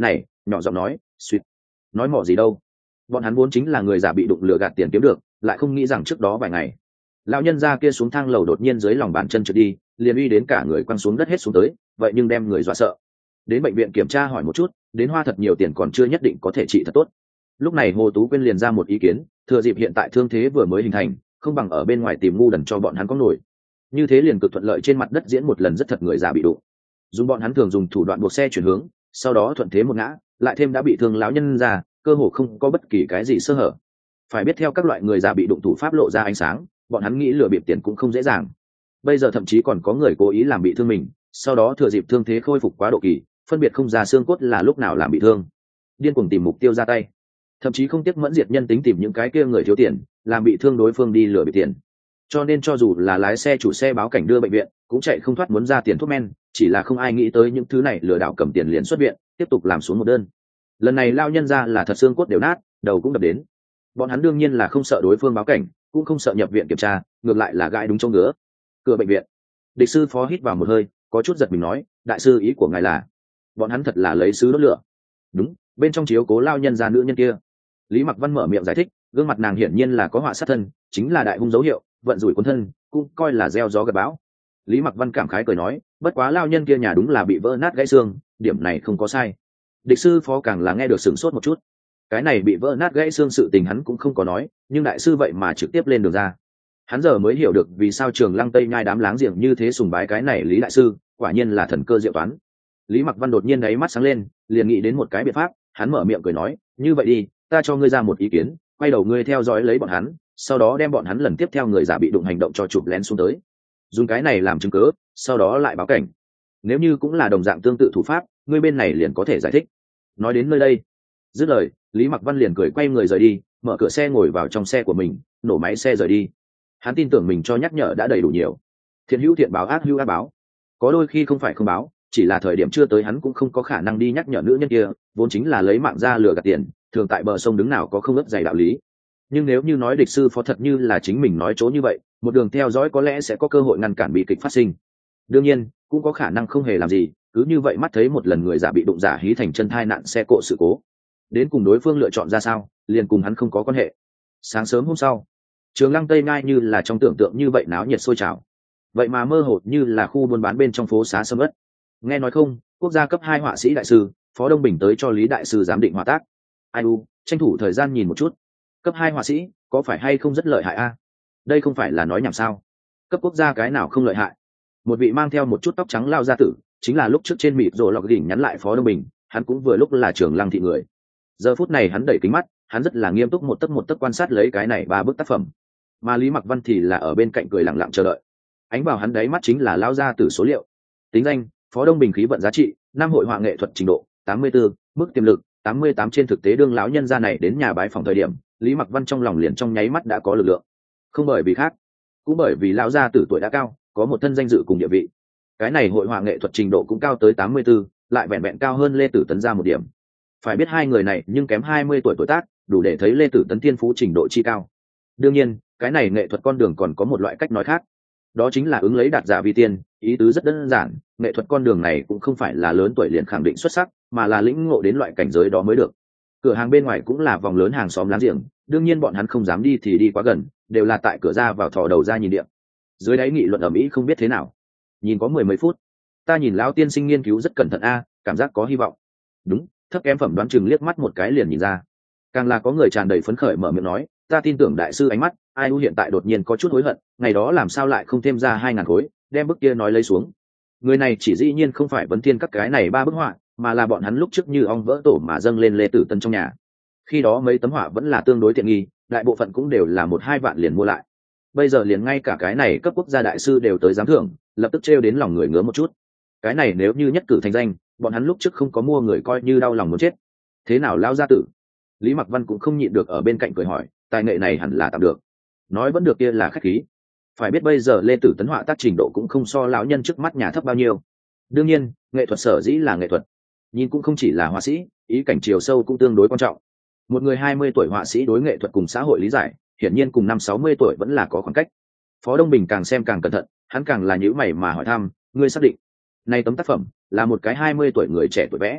nhỏ giọng nói suýt, nói mỏ gì đâu, bọn hắn vốn chính là người giả bị đụng lừa gạt tiền kiếm được, lại không nghĩ rằng trước đó vài ngày lão nhân gia kia xuống thang lầu đột nhiên dưới lòng bàn chân trượt đi, liền uy đến cả người quăng xuống đất hết xuống tới, vậy nhưng đem người dọa sợ. Đến bệnh viện kiểm tra hỏi một chút, đến hoa thật nhiều tiền còn chưa nhất định có thể trị thật tốt. Lúc này Hồ Tú Quyên liền ra một ý kiến, thừa dịp hiện tại thương thế vừa mới hình thành, không bằng ở bên ngoài tìm ngu đần cho bọn hắn có nổi. Như thế liền cực thuận lợi trên mặt đất diễn một lần rất thật người già bị đụng. Dùng bọn hắn thường dùng thủ đoạn buộc xe chuyển hướng, sau đó thuận thế một ngã, lại thêm đã bị thương lão nhân già, cơ hồ không có bất kỳ cái gì sơ hở. Phải biết theo các loại người già bị đụng thủ pháp lộ ra ánh sáng, bọn hắn nghĩ lừa bịp tiền cũng không dễ dàng. Bây giờ thậm chí còn có người cố ý làm bị thương mình, sau đó thừa dịp thương thế khôi phục quá độ kỳ, phân biệt không ra xương cốt là lúc nào làm bị thương, điên cuồng tìm mục tiêu ra tay, thậm chí không tiếc mẫn diệt nhân tính tìm những cái kia người thiếu tiền, làm bị thương đối phương đi lừa bịp tiền. Cho nên cho dù là lái xe chủ xe báo cảnh đưa bệnh viện, cũng chạy không thoát muốn ra tiền thuốc men, chỉ là không ai nghĩ tới những thứ này lừa đảo cầm tiền liền xuất viện, tiếp tục làm xuống một đơn. Lần này lao nhân ra là thật xương cốt đều nát, đầu cũng đập đến. Bọn hắn đương nhiên là không sợ đối phương báo cảnh, cũng không sợ nhập viện kiểm tra, ngược lại là gãi đúng chỗ ngứa. Cửa bệnh viện, địch sư phó hít vào một hơi, có chút giật mình nói, đại sư ý của ngài là bọn hắn thật là lấy sứ đốt lửa? Đúng, bên trong chiếu cố lao nhân ra nữ nhân kia. Lý Mặc Văn mở miệng giải thích, gương mặt nàng hiển nhiên là có họa sát thân, chính là đại hung dấu hiệu, vận rủi cuốn thân, cũng coi là gieo gió gặt bão. Lý Mặc Văn cảm khái cười nói, bất quá lao nhân kia nhà đúng là bị vỡ nát gãy xương, điểm này không có sai. Địch sư phó càng là nghe được sửng sốt một chút. Cái này bị vỡ nát gãy xương sự tình hắn cũng không có nói, nhưng đại sư vậy mà trực tiếp lên đường ra. Hắn giờ mới hiểu được vì sao Trường Lăng Tây Nhai đám láng giềng như thế sùng bái cái này Lý đại sư, quả nhiên là thần cơ diệu toán. Lý Mặc Văn đột nhiên đáy mắt sáng lên, liền nghĩ đến một cái biện pháp, hắn mở miệng cười nói, như vậy đi, ta cho ngươi ra một ý kiến, quay đầu ngươi theo dõi lấy bọn hắn, sau đó đem bọn hắn lần tiếp theo người giả bị đụng hành động cho chụp lén xuống tới, dùng cái này làm chứng cớ, sau đó lại báo cảnh. Nếu như cũng là đồng dạng tương tự thủ pháp, ngươi bên này liền có thể giải thích. Nói đến nơi đây, dứt lời, Lý Mặc Văn liền cười quay người rời đi, mở cửa xe ngồi vào trong xe của mình, nổ máy xe rời đi. Hắn tin tưởng mình cho nhắc nhở đã đầy đủ nhiều. Thiện hữu thiện báo, ác hữu ác báo. Có đôi khi không phải không báo, chỉ là thời điểm chưa tới hắn cũng không có khả năng đi nhắc nhở nữ nhân kia, vốn chính là lấy mạng ra lừa gạt tiền, thường tại bờ sông đứng nào có không ướt dày đạo lý. Nhưng nếu như nói địch sư phó thật như là chính mình nói chỗ như vậy, một đường theo dõi có lẽ sẽ có cơ hội ngăn cản bi kịch phát sinh. Đương nhiên, cũng có khả năng không hề làm gì, cứ như vậy mắt thấy một lần người giả bị đụng giả hí thành chân thai nạn xe cộ sự cố. Đến cùng đối phương lựa chọn ra sao, liền cùng hắn không có quan hệ. Sáng sớm hôm sau, Trường Lăng Tây Nhai như là trong tưởng tượng như vậy náo nhiệt sôi trào. Vậy mà mơ hồ như là khu buôn bán bên trong phố xá sầm uất. Nghe nói không, quốc gia cấp 2 họa sĩ đại sư, Phó Đông Bình tới cho Lý đại sư giám định họa tác. Ai u, tranh thủ thời gian nhìn một chút. Cấp 2 họa sĩ, có phải hay không rất lợi hại a? Đây không phải là nói nhảm sao? Cấp quốc gia cái nào không lợi hại? Một vị mang theo một chút tóc trắng lao gia tử, chính là lúc trước trên mịt rồi lọc đỉnh nhắn lại Phó Đông Bình, hắn cũng vừa lúc là Trường Lăng thị người. Giờ phút này hắn đẩy kính mắt, hắn rất là nghiêm túc một tấc quan sát lấy cái này 3 bức tác phẩm. Mà Lý Mặc Văn thì là ở bên cạnh cười lặng lặng chờ đợi. Ánh vào hắn đáy mắt chính là lao gia tử số liệu. Tính danh: Phó Đông Bình, khí vận giá trị năm, hội họa nghệ thuật trình độ 84, mức tiềm lực 88. Trên thực tế đương lão nhân gia này đến nhà bái phòng thời điểm, Lý Mặc Văn trong lòng liền trong nháy mắt đã có lực lượng. Không bởi vì khác, cũng bởi vì lão gia tử tuổi đã cao, có một thân danh dự cùng địa vị. Cái này hội họa nghệ thuật trình độ cũng cao tới 84, lại vẹn vẹn cao hơn Lê Tử Tấn ra một điểm. Phải biết hai người này nhưng kém 20 tuổi tuổi tác, đủ để thấy Lê Tử Tấn thiên phú trình độ chi cao. Đương nhiên, cái này nghệ thuật con đường còn có một loại cách nói khác, đó chính là ứng lấy đạt giả vi tiên. Ý tứ rất đơn giản, nghệ thuật con đường này cũng không phải là lớn tuổi liền khẳng định xuất sắc, mà là lĩnh ngộ đến loại cảnh giới đó mới được. Cửa hàng bên ngoài cũng là vòng lớn hàng xóm láng giềng, đương nhiên bọn hắn không dám đi thì đi quá gần, đều là tại cửa ra vào thò đầu ra nhìn điện. Dưới đáy nghị luận ầm ĩ không biết thế nào. Nhìn có 10 mấy phút, ta nhìn lão tiên sinh nghiên cứu rất cẩn thận a, cảm giác có hy vọng. Đúng, thấp kém phẩm đoán chừng liếc mắt một cái liền nhìn ra. Càng là có người tràn đầy phấn khởi mở miệng nói, ta tin tưởng đại sư ánh mắt, ai u hiện tại đột nhiên có chút hối hận, ngày đó làm sao lại không thêm ra 2000 khối, đem bức kia nói lấy xuống. Người này chỉ dĩ nhiên không phải vấn thiên các cái này 3 bức họa, mà là bọn hắn lúc trước như ong vỡ tổ mà dâng lên Lê Tử Tấn trong nhà. Khi đó mấy tấm họa vẫn là tương đối tiện nghi, đại bộ phận cũng đều là 1-2 vạn liền mua lại. Bây giờ liền ngay cả cái này cấp quốc gia đại sư đều tới giám thưởng, lập tức trêu đến lòng người ngứa một chút. Cái này nếu như nhất cử thành danh, bọn hắn lúc trước không có mua người coi như đau lòng muốn chết. Thế nào lao gia tử? Lý Mặc Văn cũng không nhịn được ở bên cạnh cười hỏi, tài nghệ này hẳn là tạm được. Nói vẫn được kia là khách khí. Phải biết bây giờ Lê Tử Tấn họa tác trình độ cũng không so lão nhân trước mắt nhà thấp bao nhiêu. Đương nhiên, nghệ thuật sở dĩ là nghệ thuật, nhìn cũng không chỉ là họa sĩ, ý cảnh chiều sâu cũng tương đối quan trọng. Một người 20 tuổi họa sĩ đối nghệ thuật cùng xã hội lý giải, hiển nhiên cùng 50-60 tuổi vẫn là có khoảng cách. Phó Đông Bình càng xem càng cẩn thận, hắn càng là nhíu mày mà hỏi thăm, ngươi xác định này tấm tác phẩm là một cái 20 tuổi người trẻ tuổi vẽ?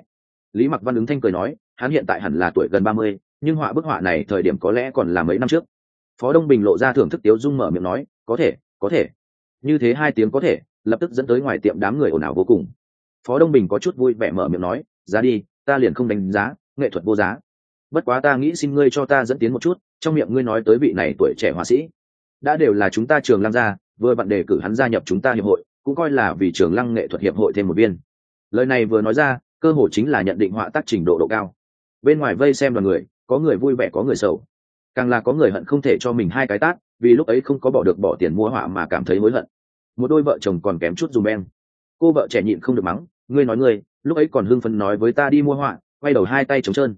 Lý Mặc Văn ứng thanh cười nói, hắn hiện tại hẳn là tuổi gần 30, nhưng họa bức họa này thời điểm có lẽ còn là mấy năm trước. Phó Đông Bình lộ ra thưởng thức tiếu dung mở miệng nói, có thể. Như thế hai tiếng có thể, lập tức dẫn tới ngoài tiệm đám người ồn ào vô cùng. Phó Đông Bình có chút vui vẻ mở miệng nói, giá đi, ta liền không đánh giá, nghệ thuật vô giá. Bất quá ta nghĩ xin ngươi cho ta dẫn tiến một chút, trong miệng ngươi nói tới vị này tuổi trẻ họa sĩ, đã đều là chúng ta Trường Lăng gia, vừa bạn đề cử hắn gia nhập chúng ta hiệp hội, cũng coi là vì Trường Lăng nghệ thuật hiệp hội thêm một viên. Lời này vừa nói ra, cơ hội chính là nhận định họa tác trình độ độ cao. Bên ngoài vây xem đoàn người, có người vui vẻ có người sầu, càng là có người hận không thể cho mình hai cái tát, vì lúc ấy không có bỏ tiền mua họa mà cảm thấy hối hận. Một đôi vợ chồng còn kém chút dùm beng. Cô vợ trẻ nhịn không được mắng, ngươi lúc ấy còn hưng phấn nói với ta đi mua họa, quay đầu hai tay trống trơn.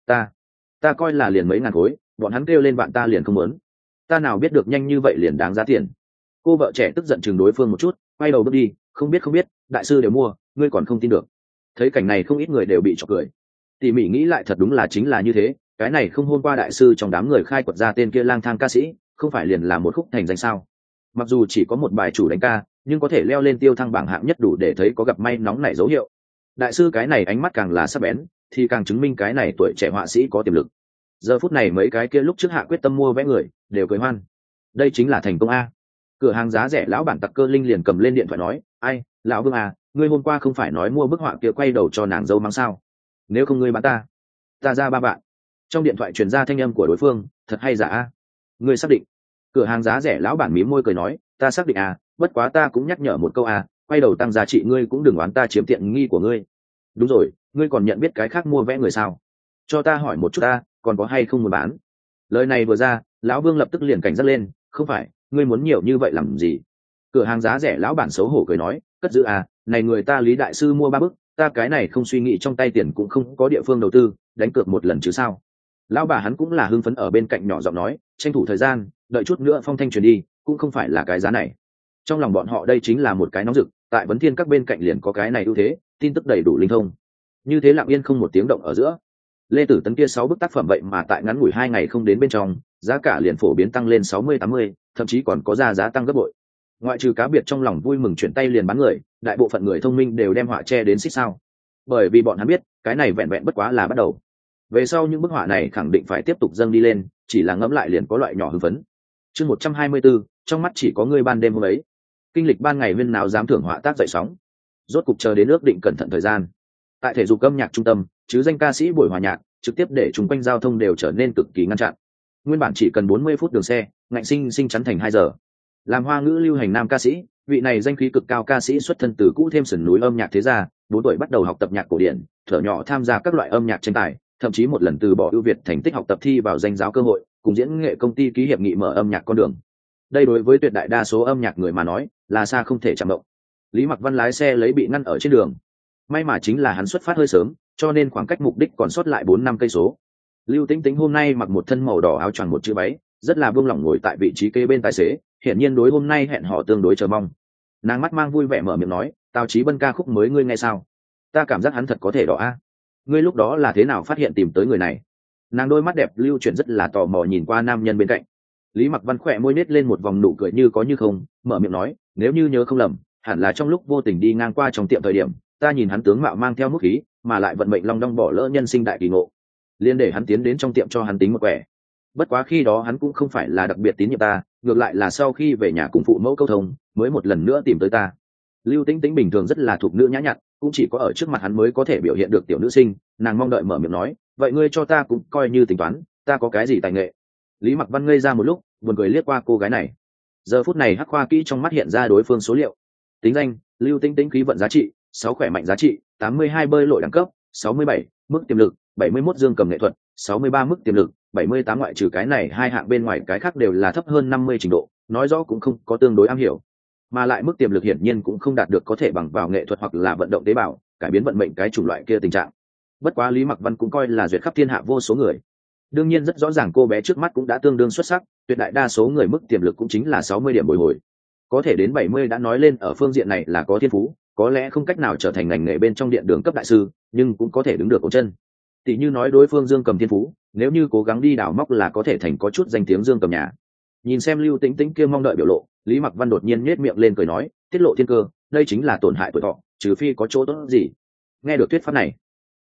Ta coi là liền mấy ngàn khối, bọn hắn kêu lên bạn ta liền không muốn, ta nào biết được nhanh như vậy liền đáng giá tiền. Cô vợ trẻ tức giận chừng đối phương một chút, quay đầu bước đi, không biết, đại sư đều mua, ngươi còn không tin được. Thấy cảnh này không ít người đều bị chọc cười. Tỉ mỉ nghĩ lại thật đúng là chính là như thế, cái này không hôm qua đại sư trong đám người khai quật ra tên kia lang thang ca sĩ, không phải liền là một khúc thành danh sao? Mặc dù chỉ có một bài chủ đánh ca, nhưng có thể leo lên tiêu thăng bảng hạng nhất đủ để thấy có gặp may nóng nảy dấu hiệu. Đại sư cái này ánh mắt càng là sắc bén, thì càng chứng minh cái này tuổi trẻ họa sĩ có tiềm lực. Giờ phút này mấy cái kia lúc trước hạ quyết tâm mua vẽ người đều cười hoan. Đây chính là thành công a. Cửa hàng giá rẻ lão bản Tặc Cơ Linh liền cầm lên điện thoại nói, ai, lão Vương à, ngươi hôm qua không phải nói mua bức họa kia quay đầu cho nàng dâu mang sao? Nếu không ngươi bán ta ra 3 vạn. Trong điện thoại truyền ra thanh âm của đối phương, thật hay giả a? Ngươi xác định? Cửa hàng giá rẻ lão bản mím môi cười nói, ta xác định à, bất quá ta cũng nhắc nhở một câu à, quay đầu tăng giá trị ngươi cũng đừng oán ta chiếm tiện nghi của ngươi. Đúng rồi, ngươi còn nhận biết cái khác mua vẽ người sao? Cho ta hỏi một chút ta, còn có hay không muốn bán? Lời này vừa ra, lão Vương lập tức liền cảnh giác lên, không phải, ngươi muốn nhiều như vậy làm gì? Cửa hàng giá rẻ lão bản xấu hổ cười nói, cất giữ à, này người ta Lý đại sư mua 3 bức, ta cái này không suy nghĩ trong tay tiền cũng không có địa phương đầu tư, đánh cược một lần chứ sao? Lão bà hắn cũng là hưng phấn ở bên cạnh nhỏ giọng nói, tranh thủ thời gian, đợi chút nữa phong thanh truyền đi, cũng không phải là cái giá này. Trong lòng bọn họ đây chính là một cái nóng rực, tại Vấn Thiên các bên cạnh liền có cái này ưu thế, tin tức đầy đủ linh thông. Như thế lặng yên không một tiếng động ở giữa. Lê Tử Tấn kia 6 bức tác phẩm vậy mà tại ngắn ngủi 2 ngày không đến bên trong, giá cả liền phổ biến tăng lên 60-80, thậm chí còn có giá tăng gấp bội. Ngoại trừ cá biệt trong lòng vui mừng chuyển tay liền bán người, đại bộ phận người thông minh đều đem họa che đến xích sao. Bởi vì bọn hắn biết, cái này vẹn vẹn bất quá là bắt đầu. Về sau những bức họa này khẳng định phải tiếp tục dâng đi lên, chỉ là ngẫm lại liền có loại nhỏ hưng phấn. Chương 124, trong mắt chỉ có ngươi ban đêm hôm ấy. Kinh lịch ban ngày viên nào dám thưởng họa tác dậy sóng. Rốt cục chờ đến ước định cẩn thận thời gian. Tại thể dục âm nhạc trung tâm, chứ danh ca sĩ buổi hòa nhạc, trực tiếp để chúng quanh giao thông đều trở nên cực kỳ ngăn chặn. Nguyên bản chỉ cần 40 phút đường xe, ngạnh sinh chắn thành 2 giờ. Làm Hoa ngữ lưu hành nam ca sĩ, vị này danh khí cực cao ca sĩ xuất thân từ cũ thêm sườn núi âm nhạc thế gia, 4 tuổi bắt đầu học tập nhạc cổ điển, thuở nhỏ tham gia các loại âm nhạc tranh tài, thậm chí một lần từ bỏ ưu việt thành tích học tập thi vào danh giáo cơ hội, cùng diễn nghệ công ty ký hiệp nghị mở âm nhạc con đường. Đây đối với tuyệt đại đa số âm nhạc người mà nói, là xa không thể chạm động. Lý Mặc Văn lái xe lấy bị ngăn ở trên đường. May mà chính là hắn xuất phát hơi sớm, cho nên khoảng cách mục đích còn sót lại 4-5 cây số. Lưu Tĩnh Tĩnh hôm nay mặc một thân màu đỏ áo choàng một chữ váy, rất là buông lỏng ngồi tại vị trí kế bên tài xế, hiển nhiên đối hôm nay hẹn hò tương đối chờ mong. Nàng mắt mang vui vẻ mở miệng nói, Tào Chí Bân ca khúc mới ngươi nghe sao? Ta cảm giác hắn thật có thể đỏ a. Ngươi lúc đó là thế nào phát hiện tìm tới người này? Nàng đôi mắt đẹp lưu chuyển rất là tò mò nhìn qua nam nhân bên cạnh. Lý Mặc Văn khỏe môi nết lên một vòng nụ cười như có như không, mở miệng nói, nếu như nhớ không lầm, hẳn là trong lúc vô tình đi ngang qua trong tiệm thời điểm, ta nhìn hắn tướng mạo mang theo mức khí, mà lại vận mệnh long đong bỏ lỡ nhân sinh đại kỳ ngộ, liên để hắn tiến đến trong tiệm cho hắn tính một quẻ. Bất quá khi đó hắn cũng không phải là đặc biệt tín nhiệm ta, ngược lại là sau khi về nhà cùng phụ mẫu câu thông, mới một lần nữa tìm tới ta. Lưu Tĩnh Tĩnh bình thường rất là thuộc nữ nhã nhặn, cũng chỉ có ở trước mặt hắn mới có thể biểu hiện được tiểu nữ sinh. Nàng mong đợi mở miệng nói, vậy ngươi cho ta cũng coi như tính toán, ta có cái gì tài nghệ? Lý Mặc Văn ngây ra một lúc, buồn cười liếc qua cô gái này. Giờ phút này Hắc Khoa kỹ trong mắt hiện ra đối phương số liệu. Tính danh: Lưu Tĩnh Tĩnh, khí vận giá trị 6, khỏe mạnh giá trị 82, bơi lội đẳng cấp 67, mức tiềm lực 71, dương cầm nghệ thuật 63, mức tiềm lực 78. Ngoại trừ cái này hai hạng bên ngoài, cái khác đều là thấp hơn 50 trình độ, nói rõ cũng không có tương đối am hiểu. Mà lại mức tiềm lực hiển nhiên cũng không đạt được có thể bằng vào nghệ thuật hoặc là vận động tế bào cải biến vận mệnh cái chủng loại kia tình trạng. Bất quá Lý Mặc Văn cũng coi là duyệt khắp thiên hạ vô số người, đương nhiên rất rõ ràng cô bé trước mắt cũng đã tương đương xuất sắc, tuyệt đại đa số người mức tiềm lực cũng chính là 60 điểm bồi hồi, có thể đến 70 đã nói lên ở phương diện này là có thiên phú, có lẽ không cách nào trở thành ngành nghề bên trong điện đường cấp đại sư, nhưng cũng có thể đứng được cổ chân. Tỷ như nói đối phương dương cầm thiên phú, nếu như cố gắng đi đào móc là có thể thành có chút danh tiếng dương cầm nhà. Nhìn xem Lưu Tĩnh Tĩnh kia mong đợi biểu lộ, Lý Mặc Văn đột nhiên nhếch miệng lên cười nói, tiết lộ thiên cơ, đây chính là tổn hại tuổi thọ, trừ phi có chỗ tốt gì. Nghe được thuyết pháp này,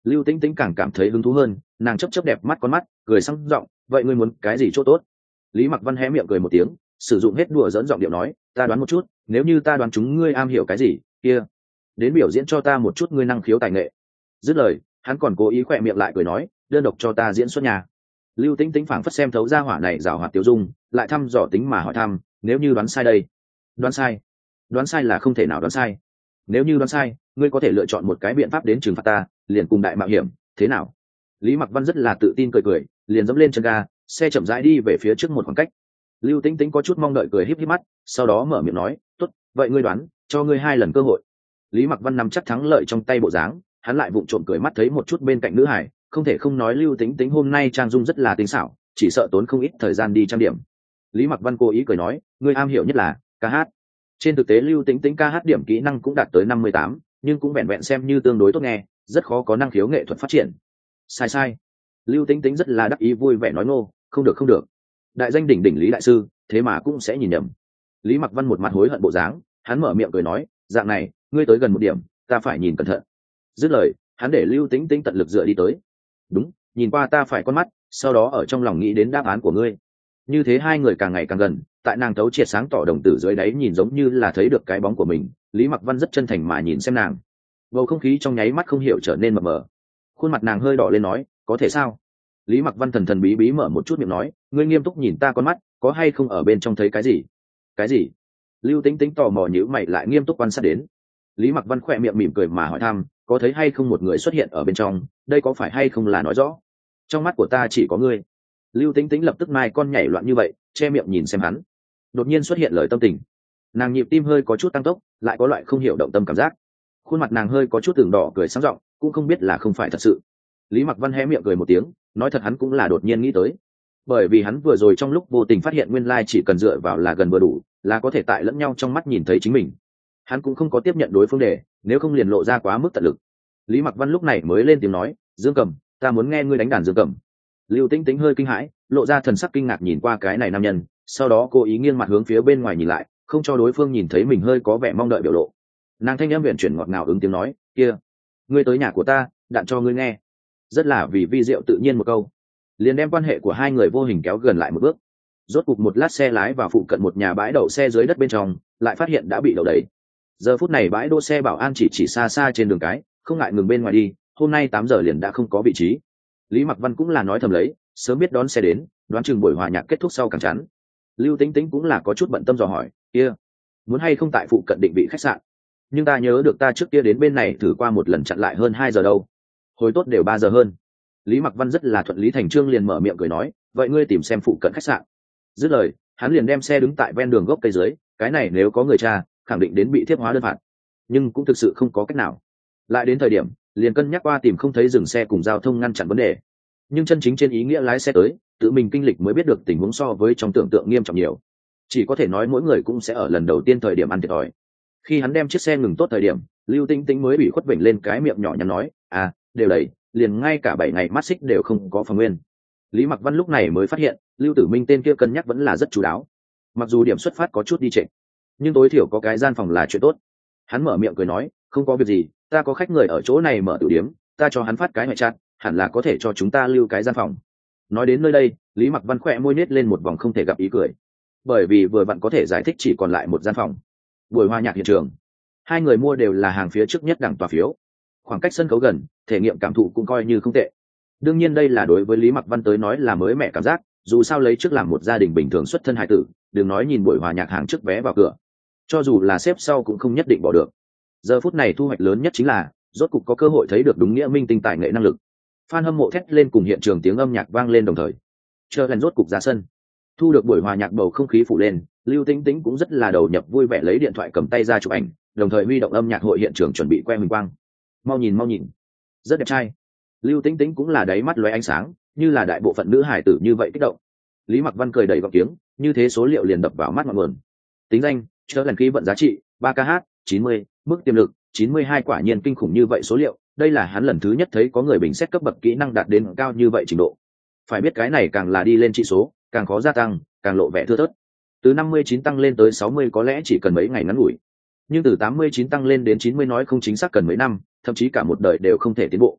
Lưu Tĩnh Tĩnh càng cảm thấy hứng thú hơn, nàng chớp chớp đẹp mắt con mắt, cười sang giọng, vậy ngươi muốn cái gì chỗ tốt? Lý Mặc Văn hé miệng cười một tiếng, sử dụng hết đùa dẫn giọng điệu nói, ta đoán một chút, nếu như ta đoán chúng ngươi am hiểu cái gì, kia, đến biểu diễn cho ta một chút ngươi năng khiếu tài nghệ. Dứt lời, hắn còn cố ý khỏe miệng lại cười nói, đơn độc cho ta diễn xuất nhà. Lưu Tĩnh Tĩnh phảng phất xem thấu ra hỏa này giảo hoạt tiêu dung, lại thăm dò tính mà hỏi thăm, nếu như đoán sai đây? Đoán sai? Đoán sai là không thể nào đoán sai. Nếu như đoán sai, ngươi có thể lựa chọn một cái biện pháp đến trừng phạt ta, liền cùng đại mạo hiểm, thế nào? Lý Mặc Văn rất là tự tin cười cười, liền dẫm lên chân ga, xe chậm rãi đi về phía trước một khoảng cách. Lưu Tĩnh Tĩnh có chút mong đợi cười híp híp mắt, sau đó mở miệng nói, tốt, vậy ngươi đoán, cho ngươi 2 lần cơ hội. Lý Mặc Văn nắm chắc thắng lợi trong tay bộ dáng, hắn lại vụng trộm cười mắt thấy một chút bên cạnh nữ hải, không thể không nói Lưu Tĩnh Tĩnh hôm nay trang dung rất là tinh xảo, chỉ sợ tốn không ít thời gian đi trang điểm. Lý Mặc Văn cố ý cười nói, ngươi am hiểu nhất là ca hát. Trên thực tế Lưu Tĩnh Tĩnh ca hát điểm kỹ năng cũng đạt tới 58, nhưng cũng vẹn vẹn xem như tương đối tốt nghe, rất khó có năng khiếu nghệ thuật phát triển. Sai sai. Lưu Tĩnh Tĩnh rất là đắc ý vui vẻ nói ngô, không được không được. Đại danh đỉnh đỉnh Lý đại sư, thế mà cũng sẽ nhìn nhầm. Lý Mặc Văn một mặt hối hận bộ dáng, hắn mở miệng cười nói, dạng này, ngươi tới gần một điểm, ta phải nhìn cẩn thận. Dứt lời, hắn để Lưu Tĩnh Tĩnh tận lực dựa đi tới. Đúng, nhìn qua ta phải con mắt, sau đó ở trong lòng nghĩ đến đáp án của ngươi. Như thế hai người càng ngày càng gần, tại nàng tấu triệt sáng tỏ đồng tử dưới đáy nhìn giống như là thấy được cái bóng của mình. Lý Mặc Văn rất chân thành mà nhìn xem nàng. Bầu không khí trong nháy mắt không hiểu trở nên mờ mờ. Khuôn mặt nàng hơi đỏ lên nói, có thể sao? Lý Mặc Văn thần thần bí bí mở một chút miệng nói, ngươi nghiêm túc nhìn ta con mắt, có hay không ở bên trong thấy cái gì? Cái gì? Lưu Tĩnh Tĩnh tò mò nhíu mày lại nghiêm túc quan sát đến. Lý Mặc Văn khỏe miệng mỉm cười mà hỏi thăm, có thấy hay không một người xuất hiện ở bên trong, đây có phải hay không là nói rõ? Trong mắt của ta chỉ có ngươi. Lưu Tĩnh Tĩnh lập tức mai con nhảy loạn như vậy, che miệng nhìn xem hắn. Đột nhiên xuất hiện lời tâm tình, nàng nhịp tim hơi có chút tăng tốc, lại có loại không hiểu động tâm cảm giác. Khuôn mặt nàng hơi có chút tưởng đỏ cười sáng giọng, cũng không biết là không phải thật sự. Lý Mặc Văn hé miệng cười một tiếng, nói thật hắn cũng là đột nhiên nghĩ tới, bởi vì hắn vừa rồi trong lúc vô tình phát hiện nguyên lai chỉ cần dựa vào là gần vừa đủ, là có thể tại lẫn nhau trong mắt nhìn thấy chính mình. Hắn cũng không có tiếp nhận đối phương đề, nếu không liền lộ ra quá mức tận lực. Lý Mặc Văn lúc này mới lên tiếng nói, Dương Cầm, ta muốn nghe ngươi đánh đàn dương cầm. Lưu Tĩnh Tĩnh hơi kinh hãi, lộ ra thần sắc kinh ngạc nhìn qua cái này nam nhân, sau đó cố ý nghiêng mặt hướng phía bên ngoài nhìn lại, không cho đối phương nhìn thấy mình hơi có vẻ mong đợi biểu lộ. Nàng thanh âm huyền chuyển ngọt ngào ứng tiếng nói, kia, ngươi tới nhà của ta, đạn cho ngươi nghe. Rất là vì vi diệu tự nhiên một câu, liền đem quan hệ của hai người vô hình kéo gần lại một bước. Rốt cục một lát xe lái vào phụ cận một nhà bãi đậu xe dưới đất bên trong, lại phát hiện đã bị đậu đầy. Giờ phút này bãi đỗ xe bảo an chỉ xa xa trên đường cái, không ngại ngừng bên ngoài đi, hôm nay 8 giờ liền đã không có vị trí. Lý Mặc Văn cũng là nói thầm lấy, sớm biết đón xe đến, đoán chừng buổi hòa nhạc kết thúc sau càng chắn. Lưu Tĩnh Tĩnh cũng là có chút bận tâm dò hỏi, kia, muốn hay không tại phụ cận định vị khách sạn? Nhưng ta nhớ được ta trước kia đến bên này thử qua một lần chặn lại hơn 2 giờ đâu. Hồi tốt đều 3 giờ hơn. Lý Mặc Văn rất là thuận lý thành trương liền mở miệng cười nói, vậy ngươi tìm xem phụ cận khách sạn. Dứt lời, hắn liền đem xe đứng tại ven đường gốc cây dưới, cái này nếu có người tra, khẳng định đến bị thiếp hóa đơn phạt. Nhưng cũng thực sự không có cách nào. Lại đến thời điểm, liền cân nhắc qua tìm không thấy dừng xe cùng giao thông ngăn chặn vấn đề. Nhưng chân chính trên ý nghĩa lái xe tới, tự mình kinh lịch mới biết được tình huống so với trong tưởng tượng nghiêm trọng nhiều. Chỉ có thể nói mỗi người cũng sẽ ở lần đầu tiên thời điểm ăn thiệt thòi. Khi hắn đem chiếc xe ngừng tốt thời điểm, Lưu Tĩnh Tĩnh mới bị khuất vểnh lên cái miệng nhỏ nhắn nói, à, đều đầy, liền ngay cả 7 ngày mắt xích đều không có phần nguyên. Lý Mặc Văn lúc này mới phát hiện, Lưu Tử Minh tên kia cân nhắc vẫn là rất chú đáo. Mặc dù điểm xuất phát có chút đi trễ, nhưng tối thiểu có cái gian phòng là chuyện tốt. Hắn mở miệng cười nói, không có việc gì, ta có khách người ở chỗ này mở tiểu điếm, ta cho hắn phát cái ngoại chat, hẳn là có thể cho chúng ta lưu cái gian phòng. Nói đến nơi đây, Lý Mặc Văn khỏe môi nết lên một vòng không thể gặp ý cười, bởi vì vừa vặn có thể giải thích chỉ còn lại một gian phòng. Buổi hòa nhạc hiện trường, hai người mua đều là hàng phía trước nhất đẳng tòa phiếu, khoảng cách sân khấu gần, thể nghiệm cảm thụ cũng coi như không tệ. Đương nhiên đây là đối với Lý Mặc Văn tới nói là mới mẻ cảm giác, dù sao lấy trước làm một gia đình bình thường xuất thân hài tử, đừng nói nhìn buổi hòa nhạc hàng trước vé vào cửa, cho dù là xếp sau cũng không nhất định bỏ được. Giờ phút này thu hoạch lớn nhất chính là rốt cục có cơ hội thấy được đúng nghĩa minh tinh tài nghệ năng lực. Fan hâm mộ thét lên cùng hiện trường tiếng âm nhạc vang lên đồng thời. Chờ lần rốt cục ra sân, thu được buổi hòa nhạc bầu không khí phủ lên, Lưu Tĩnh Tĩnh cũng rất là đầu nhập vui vẻ lấy điện thoại cầm tay ra chụp ảnh, đồng thời huy động âm nhạc hội hiện trường chuẩn bị que huỳnh quang. Mau nhìn, rất đẹp trai. Lưu Tĩnh Tĩnh cũng là đáy mắt lóe ánh sáng, như là đại bộ phận nữ hải tử như vậy kích động. Lý Mặc Văn cười đầy gọng tiếng, như thế số liệu liền đập vào mắt mọi nguồn. Tính danh, chờ lần khí vận giá trị 3kh 90, mức tiềm lực 92, quả nhiên kinh khủng như vậy số liệu, đây là hắn lần thứ nhất thấy có người bình xét cấp bậc kỹ năng đạt đến cao như vậy trình độ. Phải biết cái này càng là đi lên trị số, càng khó gia tăng, càng lộ vẻ thưa thớt. Từ 59 tăng lên tới 60 có lẽ chỉ cần mấy ngày ngắn ngủi, nhưng từ 89 tăng lên đến 90 nói không chính xác cần mấy năm, thậm chí cả một đời đều không thể tiến bộ.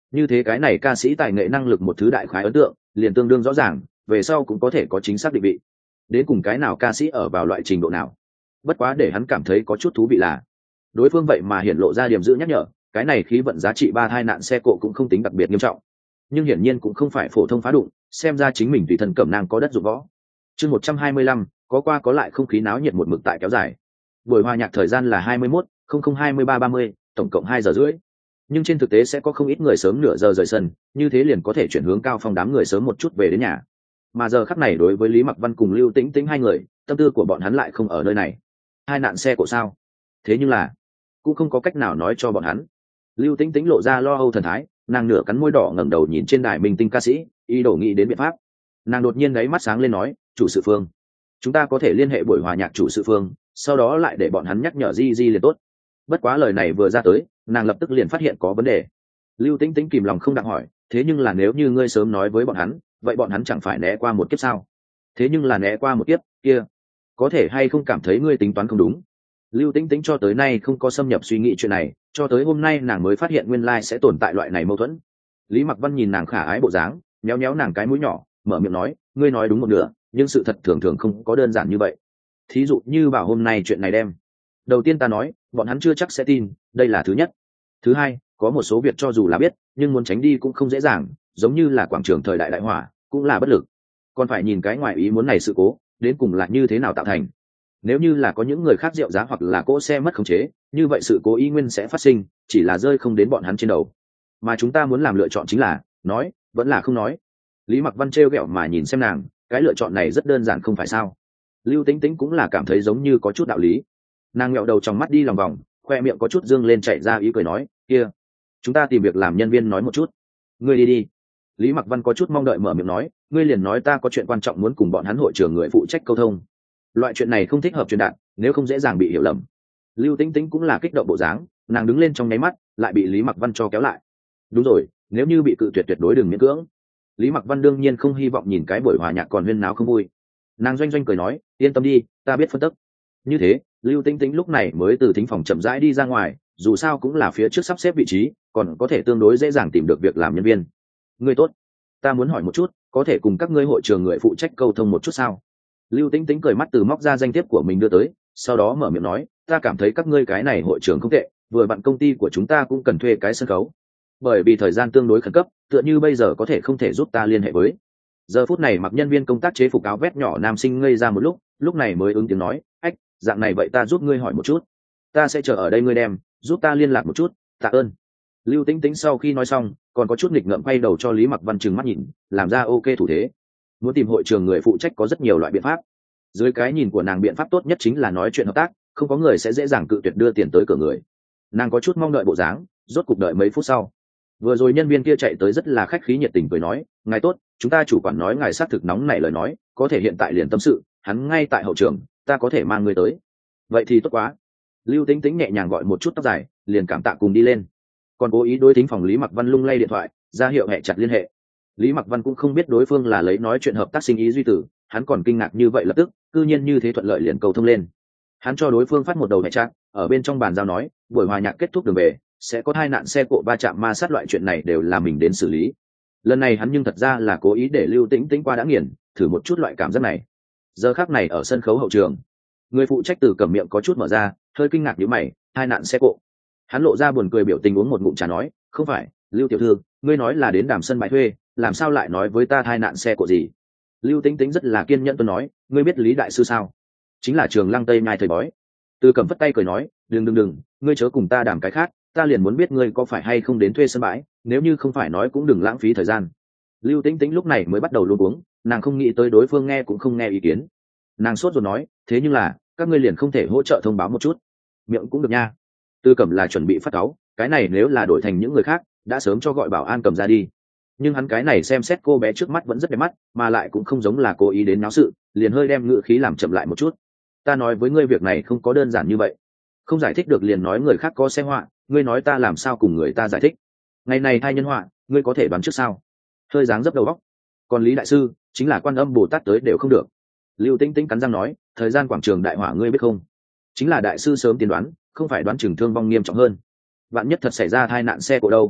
như thế cái này ca sĩ tài nghệ năng lực một thứ đại khái ấn tượng liền tương đương rõ ràng, về sau cũng có thể có chính xác định vị đến cùng cái nào ca sĩ ở vào loại trình độ nào. Bất quá để hắn cảm thấy có chút thú vị là đối phương vậy mà hiển lộ ra điểm giữ nhắc nhở, cái này khí vận giá trị 3 tai nạn xe cộ cũng không tính đặc biệt nghiêm trọng, nhưng hiển nhiên cũng không phải phổ thông phá đụng, xem ra chính mình tùy thân cẩm nang có đất dụng võ. Chương 125, có qua có lại, không khí náo nhiệt một mực tại kéo dài. Buổi hòa nhạc thời gian là 21:00-23:30, tổng cộng 2 giờ rưỡi. Nhưng trên thực tế sẽ có không ít người sớm nửa giờ rời sân, như thế liền có thể chuyển hướng Cao Phong đám người sớm một chút về đến nhà. Mà giờ khắc này đối với Lý Mặc Văn cùng Lưu Tĩnh Tĩnh hai người, tâm tư của bọn hắn lại không ở nơi này. Hai nạn xe cộ sao? Thế nhưng là cũng không có cách nào nói cho bọn hắn. Lưu Tĩnh Tĩnh lộ ra lo âu thần thái, nàng nửa cắn môi đỏ ngẩng đầu nhìn trên đài minh tinh ca sĩ, ý đồ nghĩ đến biện pháp. Nàng đột nhiên gáy mắt sáng lên nói, chủ sự phương, chúng ta có thể liên hệ buổi hòa nhạc chủ sự phương, sau đó lại để bọn hắn nhắc nhở Di liền tốt. Bất quá lời này vừa ra tới, nàng lập tức liền phát hiện có vấn đề. Lưu Tĩnh Tĩnh kìm lòng không đặng hỏi, thế nhưng là nếu như ngươi sớm nói với bọn hắn, vậy bọn hắn chẳng phải né qua một kiếp sao? Thế nhưng là né qua một kiếp kia, có thể hay không cảm thấy ngươi tính toán không đúng? Lưu Tĩnh Tĩnh cho tới nay không có xâm nhập suy nghĩ chuyện này, cho tới hôm nay nàng mới phát hiện nguyên lai sẽ tồn tại loại này mâu thuẫn. Lý Mặc Văn nhìn nàng khả ái bộ dáng, nhéo nhéo nàng cái mũi nhỏ, mở miệng nói, ngươi nói đúng một nửa, nhưng sự thật thường thường không có đơn giản như vậy. Thí dụ như bảo hôm nay chuyện này đem. Đầu tiên ta nói, bọn hắn chưa chắc sẽ tin, đây là thứ nhất. Thứ hai, có một số việc cho dù là biết, nhưng muốn tránh đi cũng không dễ dàng, giống như là quảng trường thời đại đại hỏa, cũng là bất lực. Còn phải nhìn cái ngoài ý muốn này sự cố, đến cùng là như thế nào tạo thành. Nếu như là có những người khác rượu giá hoặc là cỗ xe mất khống chế, như vậy sự cố y nguyên sẽ phát sinh, chỉ là rơi không đến bọn hắn trên đầu. Mà chúng ta muốn làm lựa chọn chính là nói, vẫn là không nói. Lý Mặc Văn trêu ghẹo mà nhìn xem nàng, cái lựa chọn này rất đơn giản không phải sao? Lưu Tĩnh Tĩnh cũng là cảm thấy giống như có chút đạo lý. Nàng nghẹo đầu trong mắt đi lòng vòng, khoe miệng có chút dương lên chạy ra ý cười nói, kia, chúng ta tìm việc làm nhân viên nói một chút. Ngươi đi đi. Lý Mặc Văn có chút mong đợi mở miệng nói, ngươi liền nói ta có chuyện quan trọng muốn cùng bọn hắn hội trưởng người phụ trách câu thông. Loại chuyện này không thích hợp truyền đạt, nếu không dễ dàng bị hiểu lầm. Lưu Tĩnh Tĩnh cũng là kích động bộ dáng, nàng đứng lên trong nháy mắt, lại bị Lý Mặc Văn cho kéo lại. Đúng rồi, nếu như bị cự tuyệt tuyệt đối đừng miễn cưỡng. Lý Mặc Văn đương nhiên không hy vọng nhìn cái buổi hòa nhạc còn huyên náo không vui. Nàng doanh doanh cười nói, yên tâm đi, ta biết phân tích. Như thế, Lưu Tĩnh Tĩnh lúc này mới từ thính phòng chậm rãi đi ra ngoài, dù sao cũng là phía trước sắp xếp vị trí, còn có thể tương đối dễ dàng tìm được việc làm nhân viên. Ngươi tốt, ta muốn hỏi một chút, có thể cùng các ngươi hội trường người phụ trách câu thông một chút sao? Lưu Tĩnh Tĩnh cười mắt từ móc ra danh thiếp của mình đưa tới, sau đó mở miệng nói, ta cảm thấy các ngươi cái này hội trường không tệ, vừa bạn công ty của chúng ta cũng cần thuê cái sân khấu. Bởi vì thời gian tương đối khẩn cấp, tựa như bây giờ có thể không thể giúp ta liên hệ với. Giờ phút này mặc nhân viên công tác chế phục áo vest nhỏ nam sinh ngây ra một lúc này mới ứng tiếng nói, ách, dạng này vậy ta giúp ngươi hỏi một chút. Ta sẽ chờ ở đây ngươi đem, giúp ta liên lạc một chút, tạ ơn. Lưu Tĩnh Tĩnh sau khi nói xong, còn có chút nghịch ngợm quay đầu cho Lý Mặc Văn trừng mắt nhìn, làm ra ok thủ thế. Muốn tìm hội trường người phụ trách có rất nhiều loại biện pháp. Dưới cái nhìn của nàng biện pháp tốt nhất chính là nói chuyện hợp tác, không có người sẽ dễ dàng cự tuyệt đưa tiền tới cửa người. Nàng có chút mong đợi bộ dáng, rốt cục đợi mấy phút sau. Vừa rồi nhân viên kia chạy tới rất là khách khí nhiệt tình cười nói, ngài tốt, chúng ta chủ quản nói ngài xác thực nóng nảy lời nói, có thể hiện tại liền tâm sự, hắn ngay tại hậu trường, ta có thể mang người tới. Vậy thì tốt quá. Lưu Tĩnh Tĩnh nhẹ nhàng gọi một chút tóc dài, liền cảm tạ cùng đi lên. Còn cố ý đối thính phòng Lý Mặc Văn lung lay điện thoại, ra hiệu hẹn chặt liên hệ. Lý Mặc Văn cũng không biết đối phương là lấy nói chuyện hợp tác sinh ý duy tử, hắn còn kinh ngạc như vậy lập tức, cư nhiên như thế thuận lợi liền cầu thông lên. Hắn cho đối phương phát một đầu hẹn chặt, ở bên trong bàn giao nói, buổi hòa nhạc kết thúc đường về, sẽ có tai nạn xe cộ va chạm ma sát loại chuyện này đều là mình đến xử lý. Lần này hắn nhưng thật ra là cố ý để Lưu Tĩnh Tĩnh qua đã nghiền, thử một chút loại cảm giác này. Giờ khắc này ở sân khấu hậu trường, người phụ trách từ cầm miệng có chút mở ra, hơi kinh ngạc nhíu mày, tai nạn xe cộ. Hắn lộ ra buồn cười biểu tình uống một ngụm trà nói, không phải, Lưu tiểu thư, ngươi nói là đến đàm sân bãi thuê, làm sao lại nói với ta tai nạn xe cộ gì? Lưu Tĩnh Tĩnh rất là kiên nhẫn tôi nói, ngươi biết Lý đại sư sao? Chính là Trường Lăng Tây Nhai thời bói. Từ cầm vất tay cười nói, đừng, ngươi chớ cùng ta đàm cái khác, ta liền muốn biết ngươi có phải hay không đến thuê sân bãi, nếu như không phải nói cũng đừng lãng phí thời gian. Lưu Tĩnh Tĩnh lúc này mới bắt đầu luống cuống, nàng không nghĩ tới đối phương nghe cũng không nghe ý kiến. Nàng sốt rồi nói, thế nhưng là các ngươi liền không thể hỗ trợ thông báo một chút? Miệng cũng được nha. Tư Cẩm là chuẩn bị phát cáu, cái này nếu là đổi thành những người khác, đã sớm cho gọi bảo an cầm ra đi. Nhưng hắn cái này xem xét cô bé trước mắt vẫn rất đẹp mắt, mà lại cũng không giống là cố ý đến náo sự, liền hơi đem ngữ khí làm chậm lại một chút. Ta nói với ngươi việc này không có đơn giản như vậy. Không giải thích được liền nói người khác có xe họa, ngươi nói ta làm sao cùng người ta giải thích? Ngày này thai nhân họa, ngươi có thể đoán trước sao? Hơi dáng dấp đầu óc. Còn Lý đại sư, chính là Quan Âm Bồ Tát tới đều không được. Lưu Tĩnh Tĩnh cắn răng nói, thời gian quảng trường đại hỏa ngươi biết không? Chính là đại sư sớm tiên đoán, không phải đoán chừng thương vong nghiêm trọng hơn. Vạn nhất thật xảy ra tai nạn xe cộ đâu?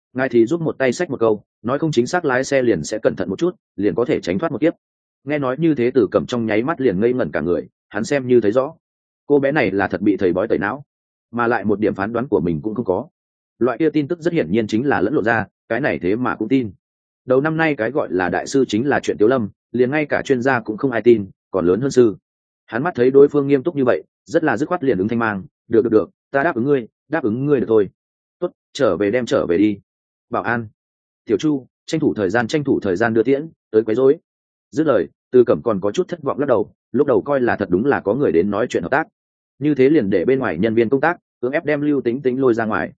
ngài thì giúp một tay xách một câu, nói không chính xác lái xe liền sẽ cẩn thận một chút, liền có thể tránh thoát một kiếp. Nghe nói như thế Từ Cẩm trong nháy mắt liền ngây ngẩn cả người, hắn xem như thấy rõ cô bé này là thật bị thầy bói tẩy não, mà lại một điểm phán đoán của mình cũng không có. Loại kia tin tức rất hiển nhiên chính là lẫn lộn ra, cái này thế mà cũng tin. Đầu năm nay cái gọi là đại sư chính là chuyện Tiếu Lâm, liền ngay cả chuyên gia cũng không ai tin, còn lớn hơn sư. Hắn mắt thấy đối phương nghiêm túc như vậy, rất là dứt khoát liền ứng thanh mang, được, ta đáp ứng ngươi được thôi. Tốt, trở về đem trở về đi. Bảo an, Tiểu Chu, tranh thủ thời gian đưa tiễn, tới quấy rối. Dứt lời, Từ Cẩm còn có chút thất vọng lắc đầu, lúc đầu coi là thật đúng là có người đến nói chuyện hợp tác. Như thế liền để bên ngoài nhân viên công tác cưỡng ép đem Lưu Tính Tính lôi ra ngoài.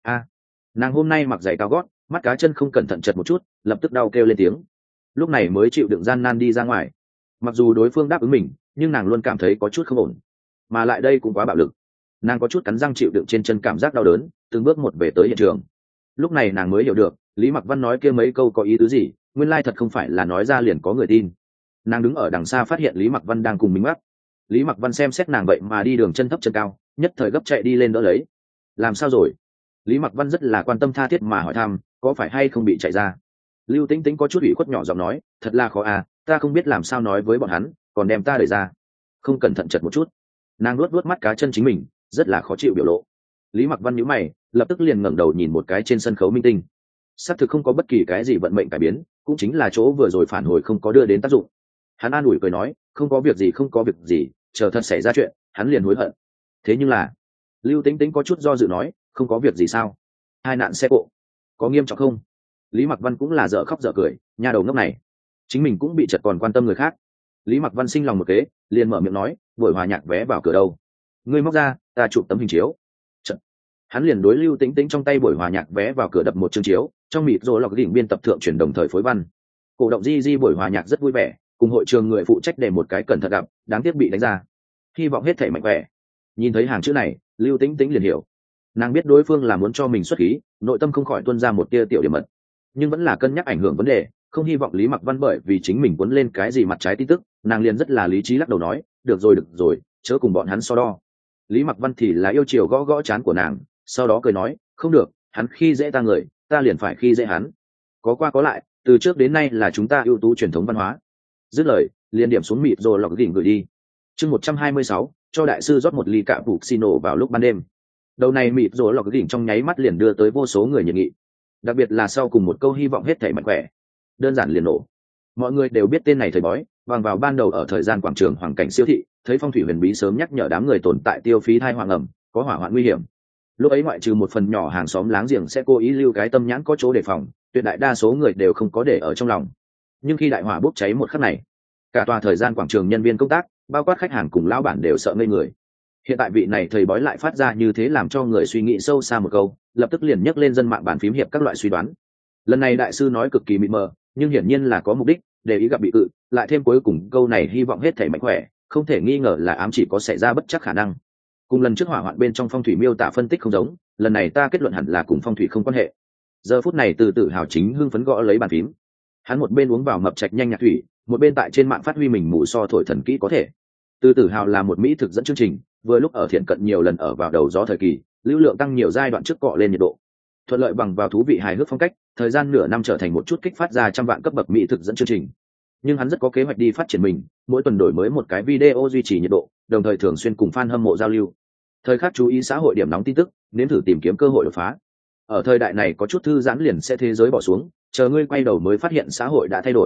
Nàng hôm nay mặc giày cao gót, mắt cá chân không cẩn thận chật một chút, lập tức đau kêu lên tiếng. Lúc này mới chịu đựng gian nan đi ra ngoài. Mặc dù đối phương đáp ứng mình, nhưng nàng luôn cảm thấy có chút không ổn, mà lại đây cũng quá bạo lực. Nàng có chút cắn răng chịu đựng trên chân cảm giác đau đớn, từng bước một về tới hiện trường. Lúc này nàng mới hiểu được Lý Mặc Văn nói kia mấy câu có ý tứ gì, nguyên lai thật không phải là nói ra liền có người tin. Nàng đứng ở đằng xa phát hiện Lý Mặc Văn đang cùng mình mắc. Lý Mặc Văn xem xét nàng vậy mà đi đường chân thấp chân cao, nhất thời gấp chạy đi lên đỡ lấy. Làm sao rồi? Lý Mặc Văn rất là quan tâm tha thiết mà hỏi thăm, có phải hay không bị chạy ra? Lưu Tĩnh Tĩnh có chút ủy khuất nhỏ giọng nói, thật là khó à, ta không biết làm sao nói với bọn hắn, còn đem ta đẩy ra. Không cẩn thận chật một chút. Nàng luốt mắt cá chân chính mình, rất là khó chịu biểu lộ. Lý Mặc Văn nhíu mày, lập tức liền ngẩng đầu nhìn một cái trên sân khấu minh tinh. Xác thực không có bất kỳ cái gì vận mệnh cải biến, cũng chính là chỗ vừa rồi phản hồi không có đưa đến tác dụng. Hắn an ủi cười nói, không có việc gì, chờ thật xảy ra chuyện, hắn liền hối hận. Thế nhưng là, Lưu Tĩnh Tĩnh có chút do dự nói, không có việc gì sao? Hai nạn xe cộ, có nghiêm trọng không? Lý Mặc Văn cũng là dở khóc dở cười, nha đầu ngốc này, chính mình cũng bị chật còn quan tâm người khác. Lý Mặc Văn sinh lòng một kế, liền mở miệng nói, buổi hòa nhạc vé vào cửa đâu? Ngươi móc ra, ta chụp tấm hình chiếu. Chật. Hắn liền đối Lưu Tĩnh Tĩnh trong tay buổi hòa nhạc vé vào cửa đập một chương chiếu, trong mịt rồi lọc đỉnh biên tập thượng truyền đồng thời phối văn. Cổ động di buổi hòa nhạc rất vui vẻ, cùng hội trường người phụ trách để một cái cẩn thận gặp, đáng tiếc bị đánh ra. Hy vọng hết thảy mạnh khỏe. Nhìn thấy hàng chữ này, Lưu Tĩnh Tĩnh liền hiểu, nàng biết đối phương là muốn cho mình xuất khí, nội tâm không khỏi tuôn ra một tia tiểu điểm mật, nhưng vẫn là cân nhắc ảnh hưởng vấn đề, không hy vọng Lý Mặc Văn bởi vì chính mình cuốn lên cái gì mặt trái tin tức. Nàng liền rất là lý trí lắc đầu nói, được rồi, chớ cùng bọn hắn so đo. Lý Mặc Văn thì là yêu chiều gõ gõ trán của nàng, sau đó cười nói, không được, hắn khi dễ ta người, ta liền phải khi dễ hắn. Có qua có lại, từ trước đến nay là chúng ta ưu tú truyền thống văn hóa. Dứt lời, liền điểm xuống mịt rồi lọc đỉnh gửi đi. Chương 126, cho đại sư rót một ly cạ phục xì nổ vào lúc ban đêm. Đầu này mịt rồi lọc đỉnh trong nháy mắt liền đưa tới vô số người nhiệt nghị, đặc biệt là sau cùng một câu hy vọng hết thảy mạnh khỏe, đơn giản liền nổ. Mọi người đều biết tên này thầy bói, bằng vào ban đầu ở thời gian quảng trường hoàng cảnh siêu thị, thấy phong thủy huyền bí sớm nhắc nhở đám người tồn tại tiêu phí thai hoàng ẩm, có hỏa hoạn nguy hiểm. Lúc ấy ngoại trừ một phần nhỏ hàng xóm láng giềng sẽ cố ý lưu cái tâm nhãn có chỗ đề phòng, tuyệt đại đa số người đều không có để ở trong lòng. Nhưng khi đại hỏa bốc cháy một khắc này, cả tòa thời gian quảng trường nhân viên công tác, bao quát khách hàng cùng lão bản đều sợ ngây người. Hiện tại vị này thầy bói lại phát ra như thế làm cho người suy nghĩ sâu xa một câu, lập tức liền nhấc lên dân mạng bàn phím hiệp các loại suy đoán. Lần này đại sư nói cực kỳ mịt mờ, nhưng hiển nhiên là có mục đích, để ý gặp bị cự, lại thêm cuối cùng câu này hy vọng hết thảy mạnh khỏe, không thể nghi ngờ là ám chỉ có xảy ra bất chắc khả năng. Cùng lần trước hỏa hoạn bên trong phong thủy miêu tả phân tích không giống, lần này ta kết luận hẳn là cùng phong thủy không quan hệ. Giờ phút này Từ Tử Hào chính hưng phấn gõ lấy bàn phím, hắn một bên uống vào mập trạch nhanh nhạc thủy, một bên tại trên mạng phát huy mình mù so thổi thần kỹ có thể. Từ Tử Hào là một mỹ thực dẫn chương trình, vừa lúc ở thiện cận nhiều lần ở vào đầu gió thời kỳ, lưu lượng tăng nhiều giai đoạn trước cọ lên nhiệt độ, thuận lợi bằng vào thú vị hài hước phong cách, thời gian nửa năm trở thành một chút kích phát ra trăm vạn cấp bậc mỹ thực dẫn chương trình. Nhưng hắn rất có kế hoạch đi phát triển mình, mỗi tuần đổi mới một cái video duy trì nhiệt độ, đồng thời thường xuyên cùng fan hâm mộ giao lưu. Thời khắc chú ý xã hội điểm nóng tin tức, nếm thử tìm kiếm cơ hội đột phá. Ở thời đại này có chút thư giãn liền sẽ thế giới bỏ xuống, chờ ngươi quay đầu mới phát hiện xã hội đã thay đổi.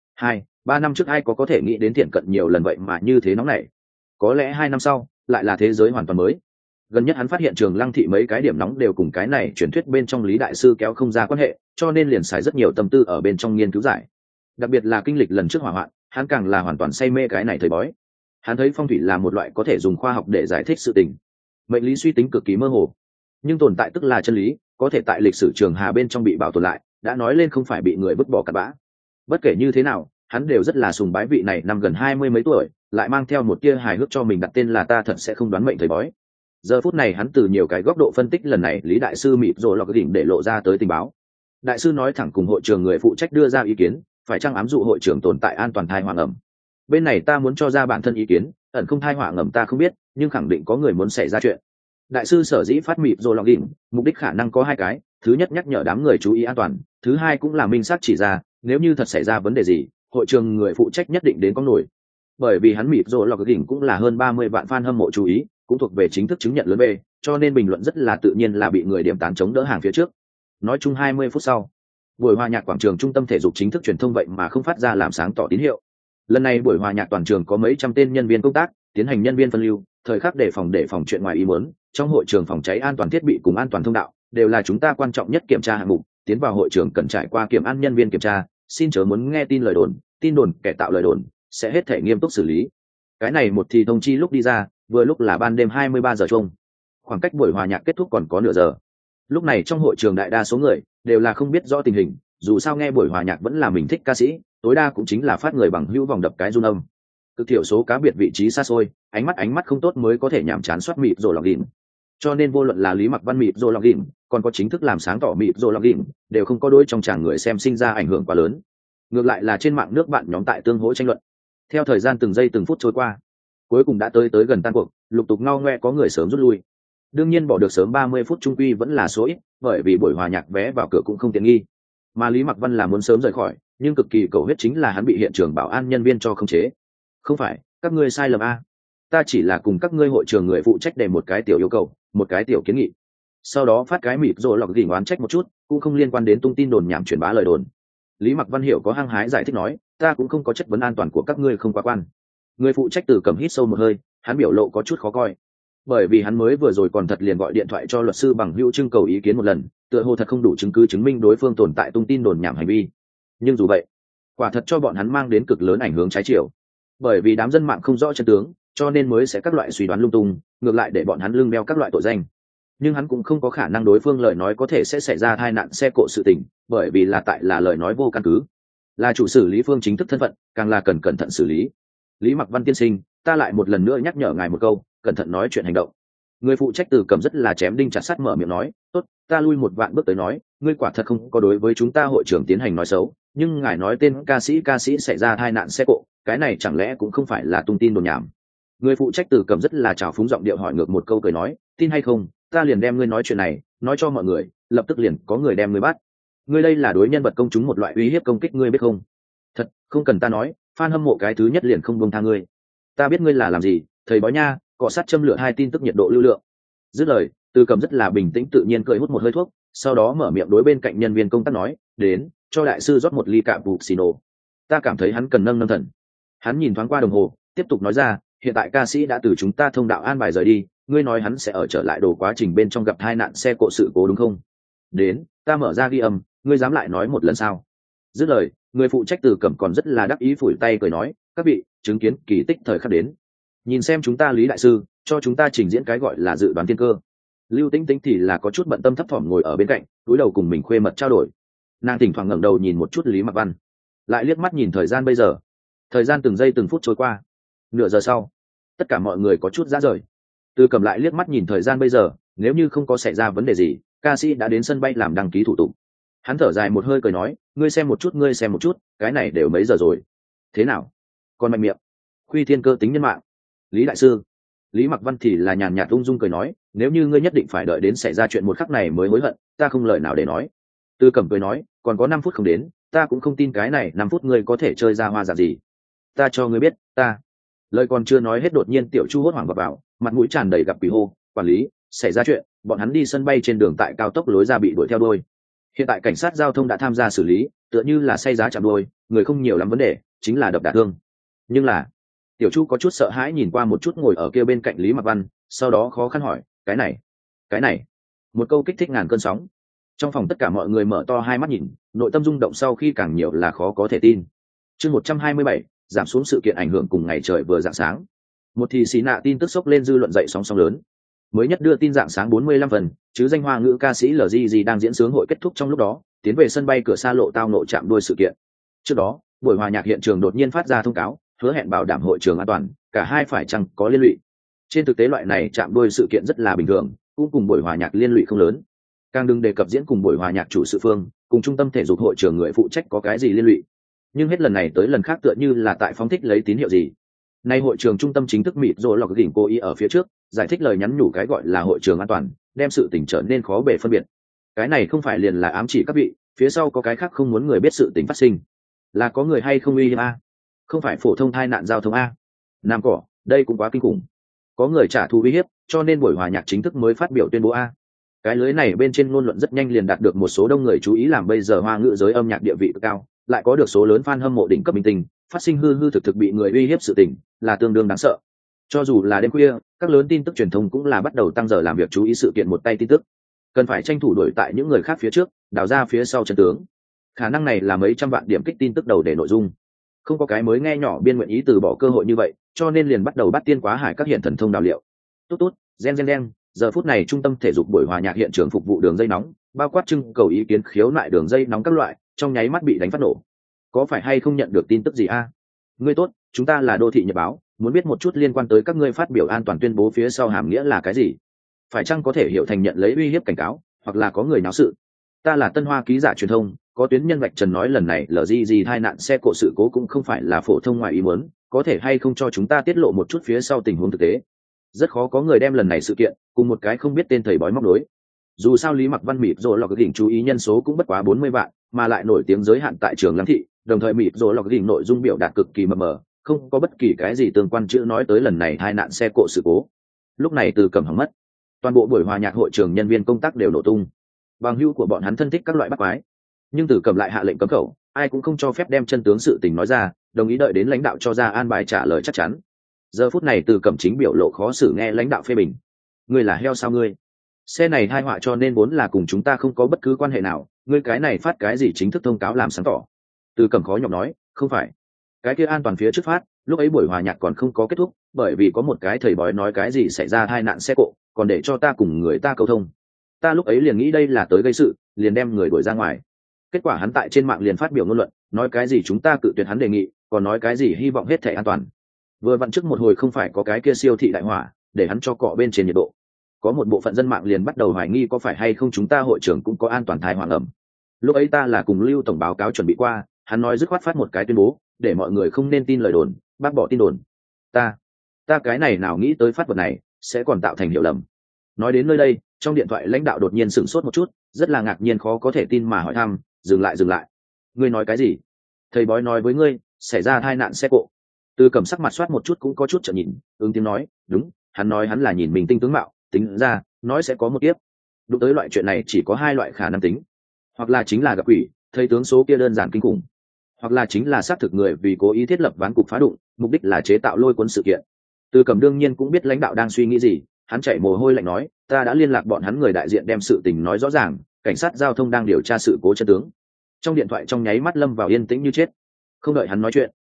2-3 năm trước ai có thể nghĩ đến thiện cận nhiều lần vậy mà như thế nóng này. Có lẽ 2 năm sau, lại là thế giới hoàn toàn mới. Gần nhất hắn phát hiện Trường Lăng thị mấy cái điểm nóng đều cùng cái này truyền thuyết bên trong Lý đại sư kéo không ra quan hệ, cho nên liền xài rất nhiều tâm tư ở bên trong nghiên cứu giải. Đặc biệt là kinh lịch lần trước hỏa hoạn, hắn càng là hoàn toàn say mê cái này thầy bói. Hắn thấy phong thủy là một loại có thể dùng khoa học để giải thích sự tình. Mệnh lý suy tính cực kỳ mơ hồ, nhưng tồn tại tức là chân lý, có thể tại lịch sử Trường Hà bên trong bị bảo tồn lại, đã nói lên không phải bị người vứt bỏ cặn bã. Bất kể như thế nào, hắn đều rất là sùng bái vị này năm gần 20 mấy tuổi, lại mang theo một tia hài hước cho mình đặt tên là ta thật sẽ không đoán mệnh thầy bói. Giờ phút này hắn từ nhiều cái góc độ phân tích lần này Lý đại sư mịt rồi lọc đỉnh để lộ ra tới tình báo. Đại sư nói thẳng cùng hội trường người phụ trách đưa ra ý kiến, phải chăng ám dụ hội trường tồn tại an toàn thai hỏa ngầm. Bên này ta muốn cho ra bản thân ý kiến, ẩn không thai hỏa ngầm ta không biết, nhưng khẳng định có người muốn xảy ra chuyện. Đại sư sở dĩ phát mịt rồi lọc đỉnh, mục đích khả năng có hai cái, thứ nhất nhắc nhở đám người chú ý an toàn, thứ hai cũng là minh xác chỉ ra nếu như thật xảy ra vấn đề gì, hội trường người phụ trách nhất định đến có nổi. Bởi vì hắn mịp rồi lọc đỉnh cũng là hơn 30 vạn fan hâm mộ chú ý, cũng thuộc về chính thức chứng nhận lớn B, cho nên bình luận rất là tự nhiên là bị người điểm tán chống đỡ hàng phía trước. Nói chung 20 phút sau, buổi hòa nhạc quảng trường trung tâm thể dục chính thức truyền thông vậy mà không phát ra làm sáng tỏ tín hiệu. Lần này buổi hòa nhạc toàn trường có mấy trăm tên nhân viên công tác tiến hành nhân viên phân lưu, thời khắc đề phòng chuyện ngoài ý muốn. Trong hội trường phòng cháy an toàn thiết bị cùng an toàn thông đạo đều là chúng ta quan trọng nhất kiểm tra hạng mục, tiến vào hội trường cần trải qua kiểm an nhân viên kiểm tra, xin chớ muốn nghe tin đồn kẻ tạo lời đồn sẽ hết thể nghiêm túc xử lý. Cái này một thì thông chi lúc đi ra, vừa lúc là ban đêm 23 giờ chung, khoảng cách buổi hòa nhạc kết thúc còn có nửa giờ. Lúc này trong hội trường đại đa số người đều là không biết rõ tình hình, dù sao nghe buổi hòa nhạc vẫn là mình thích ca sĩ, tối đa cũng chính là phát người bằng hữu vòng đập cái run âm. Cực thiểu số cá biệt vị trí xa xôi, ánh mắt không tốt mới có thể nhảm chán soát mịt rồi lọc đỉnh. Cho nên vô luận là Lý Mặc Văn mịt rồi lọc đỉnh, còn có chính thức làm sáng tỏ mịt rồi lọc đỉnh, đều không có đối trong tràng người xem sinh ra ảnh hưởng quá lớn. Ngược lại là trên mạng nước bạn nhóm tại tương hỗ tranh luận. Theo thời gian từng giây từng phút trôi qua, cuối cùng đã tới gần tan cuộc, lục tục ngao ngoe có người sớm rút lui. Đương nhiên bỏ được sớm 30 phút trung quy vẫn là số ít, bởi vì buổi hòa nhạc vé vào cửa cũng không tiện nghi. Mà Lý Mặc Văn là muốn sớm rời khỏi, nhưng cực kỳ cầu huyết chính là hắn bị hiện trường bảo an nhân viên cho khống chế. Không phải, các ngươi sai lầm a. Ta chỉ là cùng các ngươi hội trường người phụ trách đề một cái tiểu yêu cầu, một cái tiểu kiến nghị. Sau đó phát cái mịp rồi lọc gỉnh oán trách một chút, cũng không liên quan đến tung tin đồn nhảm truyền bá lời đồn. Lý Mặc Văn hiểu có hăng hái giải thích nói, ta cũng không có chất vấn an toàn của các ngươi không quá quan. Người phụ trách Từ Cẩm hít sâu một hơi, hắn biểu lộ có chút khó coi, bởi vì hắn mới vừa rồi còn thật liền gọi điện thoại cho luật sư bằng hữu trưng cầu ý kiến một lần, tựa hồ thật không đủ chứng cứ chứng minh đối phương tồn tại tung tin đồn nhảm hành vi. Nhưng dù vậy, quả thật cho bọn hắn mang đến cực lớn ảnh hưởng trái chiều, bởi vì đám dân mạng không rõ chân tướng, cho nên mới sẽ các loại suy đoán lung tung, ngược lại để bọn hắn lưng đeo các loại tội danh. Nhưng hắn cũng không có khả năng đối phương lời nói có thể sẽ xảy ra tai nạn xe cộ sự tình, bởi vì là lời nói vô căn cứ, là chủ xử lý phương chính thức thân phận, càng là cần cẩn thận xử lý. Lý Mặc Văn tiên sinh, ta lại một lần nữa nhắc nhở ngài một câu, cẩn thận nói chuyện hành động. Người phụ trách Từ Cẩm rất là chém đinh chặt sắt mở miệng nói, tốt, ta lui một vạn bước tới nói, ngươi quả thật không có đối với chúng ta hội trưởng tiến hành nói xấu, nhưng ngài nói tên ca sĩ xảy ra tai nạn xe cộ, cái này chẳng lẽ cũng không phải là tung tin đồn nhảm. Người phụ trách Từ Cẩm rất là trào phúng giọng điệu hỏi ngược một câu cười nói, tin hay không, ta liền đem ngươi nói chuyện này nói cho mọi người, lập tức liền có người đem ngươi bắt. Ngươi đây là đối nhân vật công chúng một loại uy hiếp công kích, ngươi biết không? Thật, không cần ta nói, fan hâm mộ cái thứ nhất liền không buông tha ngươi. Ta biết ngươi là làm gì, thầy bói nha, cọ sát châm lửa hai tin tức nhiệt độ lưu lượng. Dứt lời, Từ Cẩm rất là bình tĩnh tự nhiên cười hút một hơi thuốc, sau đó mở miệng đối bên cạnh nhân viên công tác nói, đến, cho đại sư rót một ly cạn cappuccino. Ta cảm thấy hắn cần nâng thần. Hắn nhìn thoáng qua đồng hồ, tiếp tục nói ra, hiện tại ca sĩ đã từ chúng ta thông đạo an bài rời đi, ngươi nói hắn sẽ ở trở lại đồ quá trình bên trong gặp tai nạn xe cộ sự cố đúng không? Đến, ta mở ra ghi âm, ngươi dám lại nói một lần sao? Dứt lời, người phụ trách Từ Cẩm còn rất là đắc ý phủi tay cười nói, các vị chứng kiến kỳ tích thời khắc đến, nhìn xem chúng ta Lý đại sư cho chúng ta trình diễn cái gọi là dự đoán thiên cơ. Lưu Tĩnh Tĩnh thì là có chút bận tâm thấp thỏm ngồi ở bên cạnh, cúi đầu cùng mình khuê mật trao đổi. Nàng thỉnh thoảng ngẩng đầu nhìn một chút Lý Mặc Văn, lại liếc mắt nhìn thời gian bây giờ. Thời gian từng giây từng phút trôi qua, nửa giờ sau, tất cả mọi người có chút ra rời. Từ Cẩm lại liếc mắt nhìn thời gian bây giờ, nếu như không có xảy ra vấn đề gì, ca sĩ đã đến sân bay làm đăng ký thủ tục. Hắn thở dài một hơi cười nói, ngươi xem một chút, cái này đều mấy giờ rồi. Thế nào? Còn mạnh miệng. Khuy thiên cơ tính nhân mạng. Lý đại sư. Lý Mặc Văn thì là nhàn nhạt ung dung cười nói, nếu như ngươi nhất định phải đợi đến xảy ra chuyện một khắc này mới hối hận, ta không lời nào để nói. Từ Cẩm cười nói, còn có 5 phút không đến, ta cũng không tin cái này 5 phút ngươi có thể chơi ra hoa giả gì. Ta cho ngươi biết, ta. Lời còn chưa nói hết đột nhiên Tiểu Chu hốt hoảng vào, mặt mũi tràn đầy gặp quỷ hô, quản lý, xảy ra chuyện, bọn hắn đi sân bay trên đường tại cao tốc lối ra bị đuổi theo đuôi. Hiện tại cảnh sát giao thông đã tham gia xử lý, tựa như là say giá chạm đuôi, người không nhiều lắm vấn đề, chính là đập đả thương. Nhưng là, Tiểu Chu có chút sợ hãi nhìn qua một chút ngồi ở kia bên cạnh Lý Mặc Văn, sau đó khó khăn hỏi, cái này, một câu kích thích ngàn cơn sóng. Trong phòng tất cả mọi người mở to hai mắt nhìn, nội tâm rung động sau khi càng nhiều là khó có thể tin. Chương 127, giảm xuống sự kiện ảnh hưởng cùng ngày trời vừa rạng sáng. Một thì xí nạ tin tức sốc lên dư luận dậy sóng sóng lớn. Mới nhất đưa tin rạng sáng 45 phần, chứ danh hoa ngữ ca sĩ LGG đang diễn sướng hội kết thúc trong lúc đó, tiến về sân bay cửa xa lộ tao nộ chạm đuôi sự kiện. Trước đó, buổi hòa nhạc hiện trường đột nhiên phát ra thông cáo, hứa hẹn bảo đảm hội trường an toàn, cả hai phải chăng có liên lụy. Trên thực tế loại này chạm đuôi sự kiện rất là bình thường, cũng cùng buổi hòa nhạc liên lụy không lớn. Càng đừng đề cập diễn cùng buổi hòa nhạc chủ sự phương, cùng trung tâm thể dục hội trường người phụ trách có cái gì liên lụy. Nhưng hết lần này tới lần khác tựa như là tại phóng thích lấy tín hiệu gì. Nay hội trường trung tâm chính thức mịt rồi lọc đỉnh cố ý ở phía trước, giải thích lời nhắn nhủ cái gọi là hội trường an toàn, đem sự tình trở nên khó bề phân biệt. Cái này không phải liền là ám chỉ các vị phía sau có cái khác không muốn người biết sự tình phát sinh, là có người hay không uy hiếp a, không phải phổ thông tai nạn giao thông a. Nam cỏ, đây cũng quá kinh khủng, có người trả thù uy hiếp cho nên buổi hòa nhạc chính thức mới phát biểu tuyên bố a. Cái lưới này bên trên ngôn luận rất nhanh liền đạt được một số đông người chú ý, làm bây giờ hoa ngữ giới âm nhạc địa vị cực cao, lại có được số lớn fan hâm mộ đỉnh cấp minh tinh, phát sinh hư hư thực thực bị người uy hiếp sự tình là tương đương đáng sợ. Cho dù là đêm khuya, các lớn tin tức truyền thông cũng là bắt đầu tăng giờ làm việc chú ý sự kiện một tay tin tức, cần phải tranh thủ đuổi tại những người khác phía trước, đào ra phía sau chân tướng. Khả năng này là mấy trăm vạn điểm kích tin tức đầu để nội dung, không có cái mới nghe nhỏ biên nguyện ý từ bỏ cơ hội như vậy, cho nên liền bắt đầu bắt tiên quá hải các hiện thần thông đào liệu. Tốt tốt, gen gen đen, giờ phút này trung tâm thể dục buổi hòa nhạc hiện trường phục vụ đường dây nóng, bao quát trưng cầu ý kiến khiếu nại đường dây nóng các loại, trong nháy mắt bị đánh phát nổ. Có phải hay không nhận được tin tức gì a? Ngươi tốt, chúng ta là Đô thị Nhật báo, muốn biết một chút liên quan tới các ngươi phát biểu an toàn tuyên bố phía sau hàm nghĩa là cái gì? Phải chăng có thể hiểu thành nhận lấy uy hiếp cảnh cáo, hoặc là có người náo sự? Ta là Tân Hoa ký giả truyền thông, có tuyến nhân vạch trần nói lần này LGG tai nạn xe cộ sự cố cũng không phải là phổ thông ngoài ý muốn, có thể hay không cho chúng ta tiết lộ một chút phía sau tình huống thực tế? Rất khó có người đem lần này sự kiện cùng một cái không biết tên thầy bói móc nối. Dù sao Lý Mặc Văn mịt rồi lọc đỉnh chú ý nhân số cũng bất quá 40 vạn, mà lại nổi tiếng giới hạn tại trường Lăng thị, đồng thời mịt rồi lọc đỉnh nội dung biểu đạt cực kỳ mờ mờ, không có bất kỳ cái gì tương quan chữ nói tới lần này tai nạn xe cộ sự cố. Lúc này Từ Cẩm hỏng mất, toàn bộ buổi hòa nhạc hội trường nhân viên công tác đều nổ tung. Bằng hữu của bọn hắn thân thích các loại bắt quái, nhưng Từ Cẩm lại hạ lệnh cấm khẩu, ai cũng không cho phép đem chân tướng sự tình nói ra, đồng ý đợi đến lãnh đạo cho ra an bài trả lời chắc chắn. Giờ phút này Từ Cẩm chính biểu lộ khó xử nghe lãnh đạo phê bình. Ngươi là heo sao ngươi? Xe này hai họa cho nên vốn là cùng chúng ta không có bất cứ quan hệ nào, ngươi cái này phát cái gì chính thức thông cáo làm sáng tỏ? Từ Cẩm khó nhọc nói, không phải. Cái kia an toàn phía trước phát, lúc ấy buổi hòa nhạc còn không có kết thúc, bởi vì có một cái thầy bói nói cái gì xảy ra tai nạn xe cộ, còn để cho ta cùng người ta cầu thông. Ta lúc ấy liền nghĩ đây là tới gây sự, liền đem người đuổi ra ngoài. Kết quả hắn tại trên mạng liền phát biểu ngôn luận, nói cái gì chúng ta cự tuyệt hắn đề nghị, còn nói cái gì hy vọng hết thảy an toàn. Vừa vặn trước một hồi không phải có cái kia siêu thị đại hỏa, để hắn cho cọ bên trên nhiệt độ. Có một bộ phận dân mạng liền bắt đầu hoài nghi có phải hay không chúng ta hội trưởng cũng có an toàn thai hoàng ẩm. Lúc ấy ta là cùng Lưu tổng báo cáo chuẩn bị qua, hắn nói dứt khoát phát một cái tuyên bố, để mọi người không nên tin lời đồn, bác bỏ tin đồn. Ta cái này nào nghĩ tới phát vật này sẽ còn tạo thành hiểu lầm. Nói đến nơi đây, trong điện thoại lãnh đạo đột nhiên sửng sốt một chút, rất là ngạc nhiên khó có thể tin mà hỏi thăm, dừng lại. Ngươi nói cái gì? Thầy bói nói với ngươi xảy ra tai nạn xe cộ. Từ Cẩm sắc mặt soát một chút cũng có chút chợt nhìn, ứng tiếng nói, đúng, hắn nói hắn là nhìn mình tinh tướng mạo, tính ra nói sẽ có một kiếp. Đụng tới loại chuyện này chỉ có hai loại khả năng tính, hoặc là chính là gặp quỷ, thấy tướng số kia đơn giản kinh khủng, hoặc là chính là xác thực người vì cố ý thiết lập ván cục phá đụng, mục đích là chế tạo lôi cuốn sự kiện. Từ Cẩm đương nhiên cũng biết lãnh đạo đang suy nghĩ gì, hắn chạy mồ hôi lạnh nói, ta đã liên lạc bọn hắn người đại diện đem sự tình nói rõ ràng, cảnh sát giao thông đang điều tra sự cố chân tướng. Trong điện thoại trong nháy mắt lâm vào yên tĩnh như chết. Không đợi hắn nói chuyện,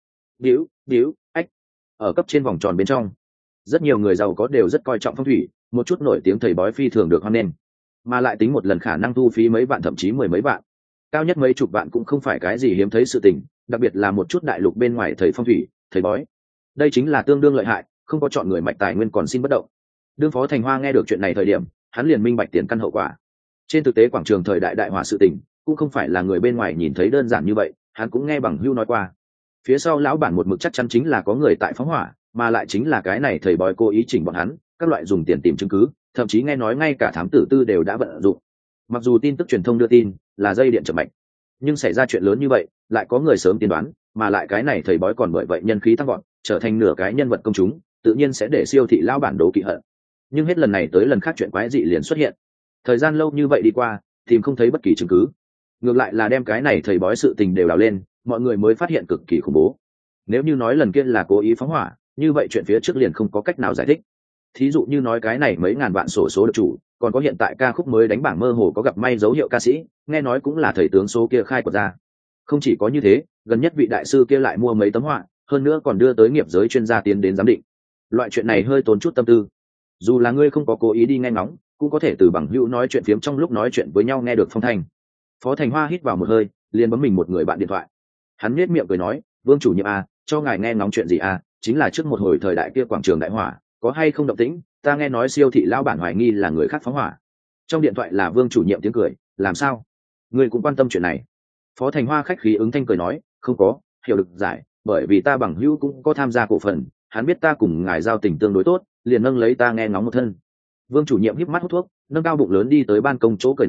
điếu ách, ở cấp trên vòng tròn bên trong, rất nhiều người giàu có đều rất coi trọng phong thủy, một chút nổi tiếng thầy bói phi thường được hoan nghênh, mà lại tính một lần khả năng thu phí mấy vạn thậm chí mười mấy vạn, cao nhất mấy chục vạn cũng không phải cái gì hiếm thấy sự tình, đặc biệt là một chút đại lục bên ngoài thầy phong thủy, thầy bói, đây chính là tương đương lợi hại, không có chọn người mạch tài nguyên còn xin bất động. Đương Phó Thành Hoa nghe được chuyện này thời điểm, hắn liền minh bạch tiền căn hậu quả. Trên thực tế quảng trường thời đại đại hỏa sự tình cũng không phải là người bên ngoài nhìn thấy đơn giản như vậy, hắn cũng nghe bằng hưu nói qua. Phía sau lão bản một mực chắc chắn chính là có người tại phóng hỏa, mà lại chính là cái này thầy bói cố ý chỉnh bọn hắn, các loại dùng tiền tìm chứng cứ, thậm chí nghe nói ngay cả thám tử tư đều đã vận dụng. Mặc dù tin tức truyền thông đưa tin là dây điện chậm mạnh, nhưng xảy ra chuyện lớn như vậy, lại có người sớm tiên đoán, mà lại cái này thầy bói còn bởi vậy nhân khí tăng vọt, trở thành nửa cái nhân vật công chúng, tự nhiên sẽ để siêu thị lão bản đố kỵ hận. Nhưng hết lần này tới lần khác chuyện quái dị liền xuất hiện. Thời gian lâu như vậy đi qua, tìm không thấy bất kỳ chứng cứ. Ngược lại là đem cái này thầy bói sự tình đều đào lên, mọi người mới phát hiện cực kỳ khủng bố. Nếu như nói lần kia là cố ý phóng hỏa, như vậy chuyện phía trước liền không có cách nào giải thích. Thí dụ như nói cái này mấy ngàn vạn sổ số được chủ, còn có hiện tại ca khúc mới đánh bảng mơ hồ có gặp may dấu hiệu ca sĩ, nghe nói cũng là thầy tướng số kia khai của ra. Không chỉ có như thế, gần nhất vị đại sư kia lại mua mấy tấm họa, hơn nữa còn đưa tới nghiệp giới chuyên gia tiến đến giám định. Loại chuyện này hơi tốn chút tâm tư. Dù là ngươi không có cố ý đi nghe ngóng, cũng có thể từ bằng hữu nói chuyện phiếm trong lúc nói chuyện với nhau nghe được phong thanh. Phó Thành Hoa hít vào một hơi, liền bấm mình một người bạn điện thoại. Hắn nhếch miệng cười nói, Vương chủ nhiệm à, cho ngài nghe ngóng chuyện gì à, chính là trước một hồi thời đại kia quảng trường đại hỏa, có hay không động tĩnh, ta nghe nói siêu thị lão bản hoài nghi là người khác phóng hỏa. Trong điện thoại là Vương chủ nhiệm tiếng cười, làm sao? Ngươi cũng quan tâm chuyện này? Phó Thành Hoa khách khí ứng thanh cười nói, không có, hiểu được giải, bởi vì ta bằng hữu cũng có tham gia cổ phần, hắn biết ta cùng ngài giao tình tương đối tốt, liền nâng lấy ta nghe ngóng một thân. Vương chủ nhiệm híp mắt hút thuốc, nâng cao bụng lớn đi tới ban công chỗ cười nói,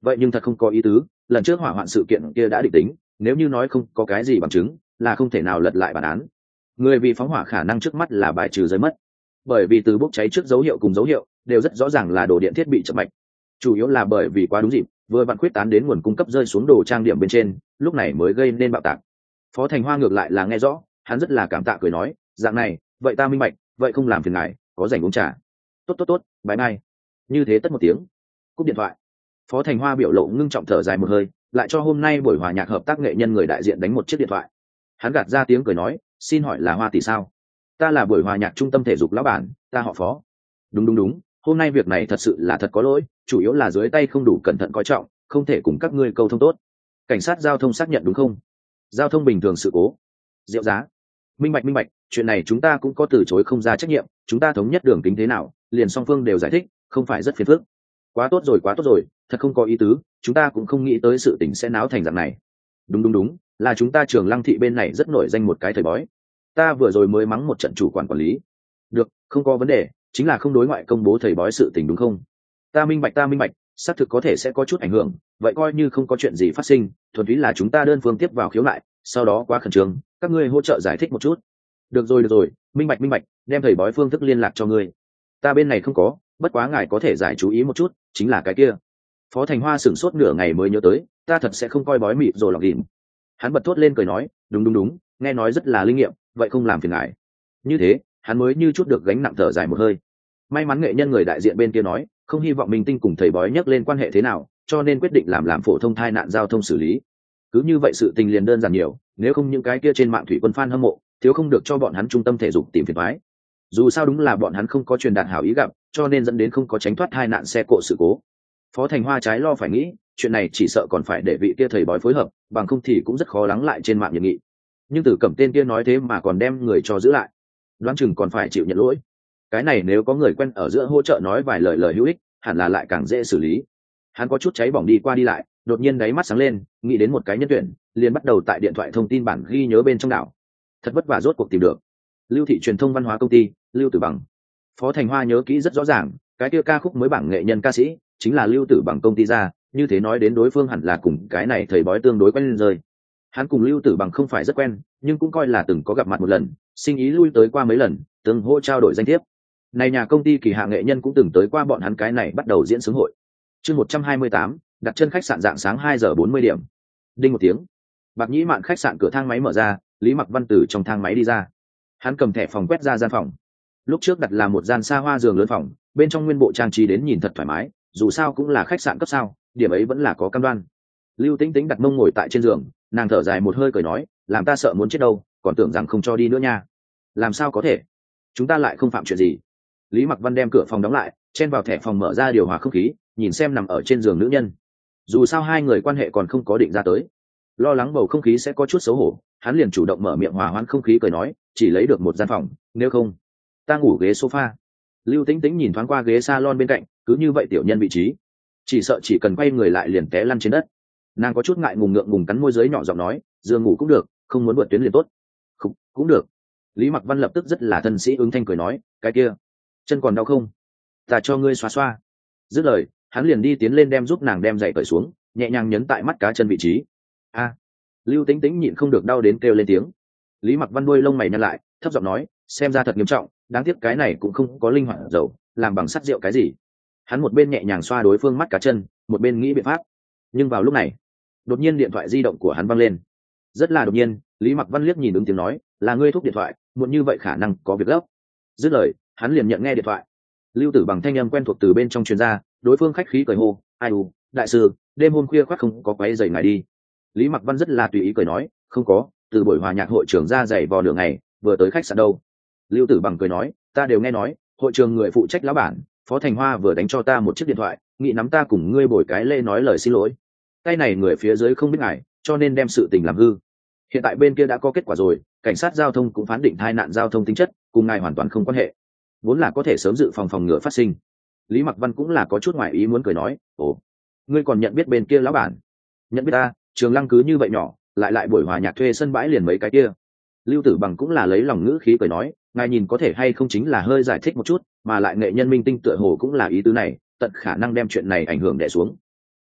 vậy nhưng thật không có ý tứ, lần trước hỏa hoạn sự kiện kia đã định tính, nếu như nói không có cái gì bằng chứng là không thể nào lật lại bản án. Người vì phóng hỏa khả năng trước mắt là bài trừ rơi mất, bởi vì từ bốc cháy trước dấu hiệu cùng dấu hiệu đều rất rõ ràng là đồ điện thiết bị chậm mạch, chủ yếu là bởi vì quá đúng dịp vừa vặn khuyết tán đến nguồn cung cấp rơi xuống đồ trang điểm bên trên, lúc này mới gây nên bạo tạc. Phó Thành Hoa ngược lại là nghe rõ, hắn rất là cảm tạ cười nói, dạng này vậy ta minh bạch, vậy không làm phiền ngài, có rảnh uống trà. Tốt, bái mai. Như thế tất một tiếng cúp điện thoại. Phó Thành Hoa biểu lộ ngưng trọng thở dài một hơi, lại cho hôm nay buổi hòa nhạc hợp tác nghệ nhân người đại diện đánh một chiếc điện thoại. Hắn gạt ra tiếng cười nói, xin hỏi là Hoa tỷ sao? Ta là buổi hòa nhạc trung tâm thể dục lão bản, ta họ Phó. Đúng, hôm nay việc này thật sự là thật có lỗi, chủ yếu là dưới tay không đủ cẩn thận coi trọng, không thể cùng các ngươi câu thông tốt. Cảnh sát giao thông xác nhận đúng không? Giao thông bình thường sự cố. Rượu giá. Minh bạch, chuyện này chúng ta cũng có từ chối không ra trách nhiệm, chúng ta thống nhất đường kính thế nào, liền song phương đều giải thích, không phải rất phiền phức. Quá tốt rồi, thật không có ý tứ, chúng ta cũng không nghĩ tới sự tình sẽ náo thành dạng này. Đúng, là chúng ta Trường Lăng thị bên này rất nổi danh một cái thời bói. Ta vừa rồi mới mắng một trận chủ quản lý. Được, không có vấn đề, chính là không đối ngoại công bố thầy bói sự tình đúng không? Ta minh bạch, xác thực có thể sẽ có chút ảnh hưởng, vậy coi như không có chuyện gì phát sinh, thuần túy là chúng ta đơn phương tiếp vào khiếu nại, sau đó quá khẩn trương, các ngươi hỗ trợ giải thích một chút. Được rồi, minh bạch, đem thầy bói phương thức liên lạc cho ngươi. Ta bên này không có, bất quá ngài có thể giải chú ý một chút, chính là cái kia. Phó Thành Hoa sửng sốt nửa ngày mới nhớ tới, ta thật sẽ không coi bói mịt rồi lọc đỉm. Hắn bật thốt lên cười nói, đúng, nghe nói rất là linh nghiệm, vậy không làm phiền ngài. Như thế, hắn mới như chút được gánh nặng thở dài một hơi. May mắn nghệ nhân người đại diện bên kia nói, không hy vọng minh tinh cùng thầy bói nhắc lên quan hệ thế nào, cho nên quyết định làm phổ thông tai nạn giao thông xử lý. Cứ như vậy sự tình liền đơn giản nhiều, nếu không những cái kia trên mạng thủy quân fan hâm mộ, thiếu không được cho bọn hắn trung tâm thể dục tìm phiền toái. Dù sao đúng là bọn hắn không có truyền đạt hảo ý gặp, cho nên dẫn đến không có tránh thoát tai nạn xe cộ sự cố. Phó Thành Hoa trái lo phải nghĩ, chuyện này chỉ sợ còn phải để vị kia thầy bói phối hợp, bằng không thì cũng rất khó lắng lại trên mạng nhiệt nghị. Nhưng Tử Cẩm tên kia nói thế mà còn đem người cho giữ lại, đoán chừng còn phải chịu nhận lỗi. Cái này nếu có người quen ở giữa hỗ trợ nói vài lời hữu ích, hẳn là lại càng dễ xử lý. Hắn có chút cháy bỏng đi qua đi lại, đột nhiên đáy mắt sáng lên, nghĩ đến một cái nhân tuyển, liền bắt đầu tại điện thoại thông tin bản ghi nhớ bên trong đảo. Thật vất vả rốt cuộc tìm được. Lưu thị truyền thông văn hóa công ty, Lưu Tử Bằng. Phó Thành Hoa nhớ kỹ rất rõ ràng, cái kia ca khúc mới bảng nghệ nhân ca sĩ chính là Lưu Tử Bằng công ty ra, như thế nói đến đối phương hẳn là cùng cái này thầy bói tương đối quen lên rơi. Hắn cùng Lưu Tử Bằng không phải rất quen, nhưng cũng coi là từng có gặp mặt một lần, sinh ý lui tới qua mấy lần, từng hô trao đổi danh thiếp. Này nhà công ty kỳ hạ nghệ nhân cũng từng tới qua bọn hắn cái này bắt đầu diễn xướng hội. Chương 128, đặt chân khách sạn dạng sáng 2:40. Đinh một tiếng. Bạc Nhĩ Mạn khách sạn cửa thang máy mở ra, Lý Mặc Văn từ trong thang máy đi ra. Hắn cầm thẻ phòng quét ra gian phòng. Lúc trước đặt là một gian xa hoa giường lớn phòng, bên trong nguyên bộ trang trí đến nhìn thật thoải mái, dù sao cũng là khách sạn cấp sao, điểm ấy vẫn là có cam đoan. Lưu Tĩnh Tĩnh đặt mông ngồi tại trên giường, nàng thở dài một hơi cười nói, làm ta sợ muốn chết đâu, còn tưởng rằng không cho đi nữa nha. Làm sao có thể? Chúng ta lại không phạm chuyện gì. Lý Mặc Văn đem cửa phòng đóng lại, chen vào thẻ phòng mở ra điều hòa không khí, nhìn xem nằm ở trên giường nữ nhân. Dù sao hai người quan hệ còn không có định ra tới, lo lắng bầu không khí sẽ có chút xấu hổ, hắn liền chủ động mở miệng hòa hoãn không khí cười nói, chỉ lấy được một gian phòng, nếu không ta ngủ ghế sofa. Lưu Tĩnh Tĩnh nhìn thoáng qua ghế salon bên cạnh, cứ như vậy tiểu nhân vị trí, chỉ sợ chỉ cần quay người lại liền té lăn trên đất. Nàng có chút ngại ngùng ngượng ngùng cắn môi dưới nhỏ giọng nói, giường ngủ cũng được, không muốn vượt tuyến liền tốt. Không, cũng được. Lý Mặc Văn lập tức rất là thân sĩ ứng thanh cười nói, cái kia chân còn đau không, ta cho ngươi xoa xoa. Dứt lời, hắn liền đi tiến lên đem giúp nàng đem giày cởi xuống, nhẹ nhàng nhấn tại mắt cá chân vị trí. A. Lưu Tĩnh Tĩnh nhịn không được đau đến kêu lên tiếng. Lý Mặc Văn đuôi lông mày nhăn lại, thấp giọng nói, xem ra thật nghiêm trọng, đáng tiếc cái này cũng không có linh hoạt dầu, làm bằng sắt rượu cái gì. Hắn một bên nhẹ nhàng xoa đối phương mắt cá chân, một bên nghĩ biện pháp. Nhưng vào lúc này, đột nhiên điện thoại di động của hắn vang lên. Rất là đột nhiên, Lý Mặc Văn liếc nhìn ứng tiếng nói, là ngươi thúc điện thoại, muộn như vậy khả năng có việc gấp. Dứt lời, hắn liền nhận nghe điện thoại. Lưu Tử Bằng thanh âm quen thuộc từ bên trong truyền ra, đối phương khách khí cười hô, ai u, đại sư, đêm hôm khuya khoắt không có quấy rầy ngài đi. Lý Mặc Văn rất là tùy ý cười nói, không có, từ buổi hòa nhạc hội trưởng ra giày vò nửa ngày, vừa tới khách sạn đâu. Lưu Tử Bằng cười nói, ta đều nghe nói, hội trường người phụ trách lão bản Phó Thành Hoa vừa đánh cho ta một chiếc điện thoại, nghĩ nắm ta cùng ngươi bồi cái lê nói lời xin lỗi. Tay này người phía dưới không biết ngài, cho nên đem sự tình làm hư. Hiện tại bên kia đã có kết quả rồi, cảnh sát giao thông cũng phán định tai nạn giao thông tính chất, cùng ngài hoàn toàn không quan hệ, vốn là có thể sớm dự phòng ngừa phát sinh. Lý Mặc Văn cũng là có chút ngoài ý muốn cười nói, ồ, ngươi còn nhận biết bên kia lão bản? Nhận biết ta, Trường Lăng cứ như vậy nhỏ, lại buổi hòa nhạc thuê sân bãi liền mấy cái kia. Lưu Tử Bằng cũng là lấy lòng ngữ khí cười nói, ngài nhìn có thể hay không chính là hơi giải thích một chút, mà lại nghệ nhân minh tinh tựa hồ cũng là ý tứ này, tận khả năng đem chuyện này ảnh hưởng đè xuống.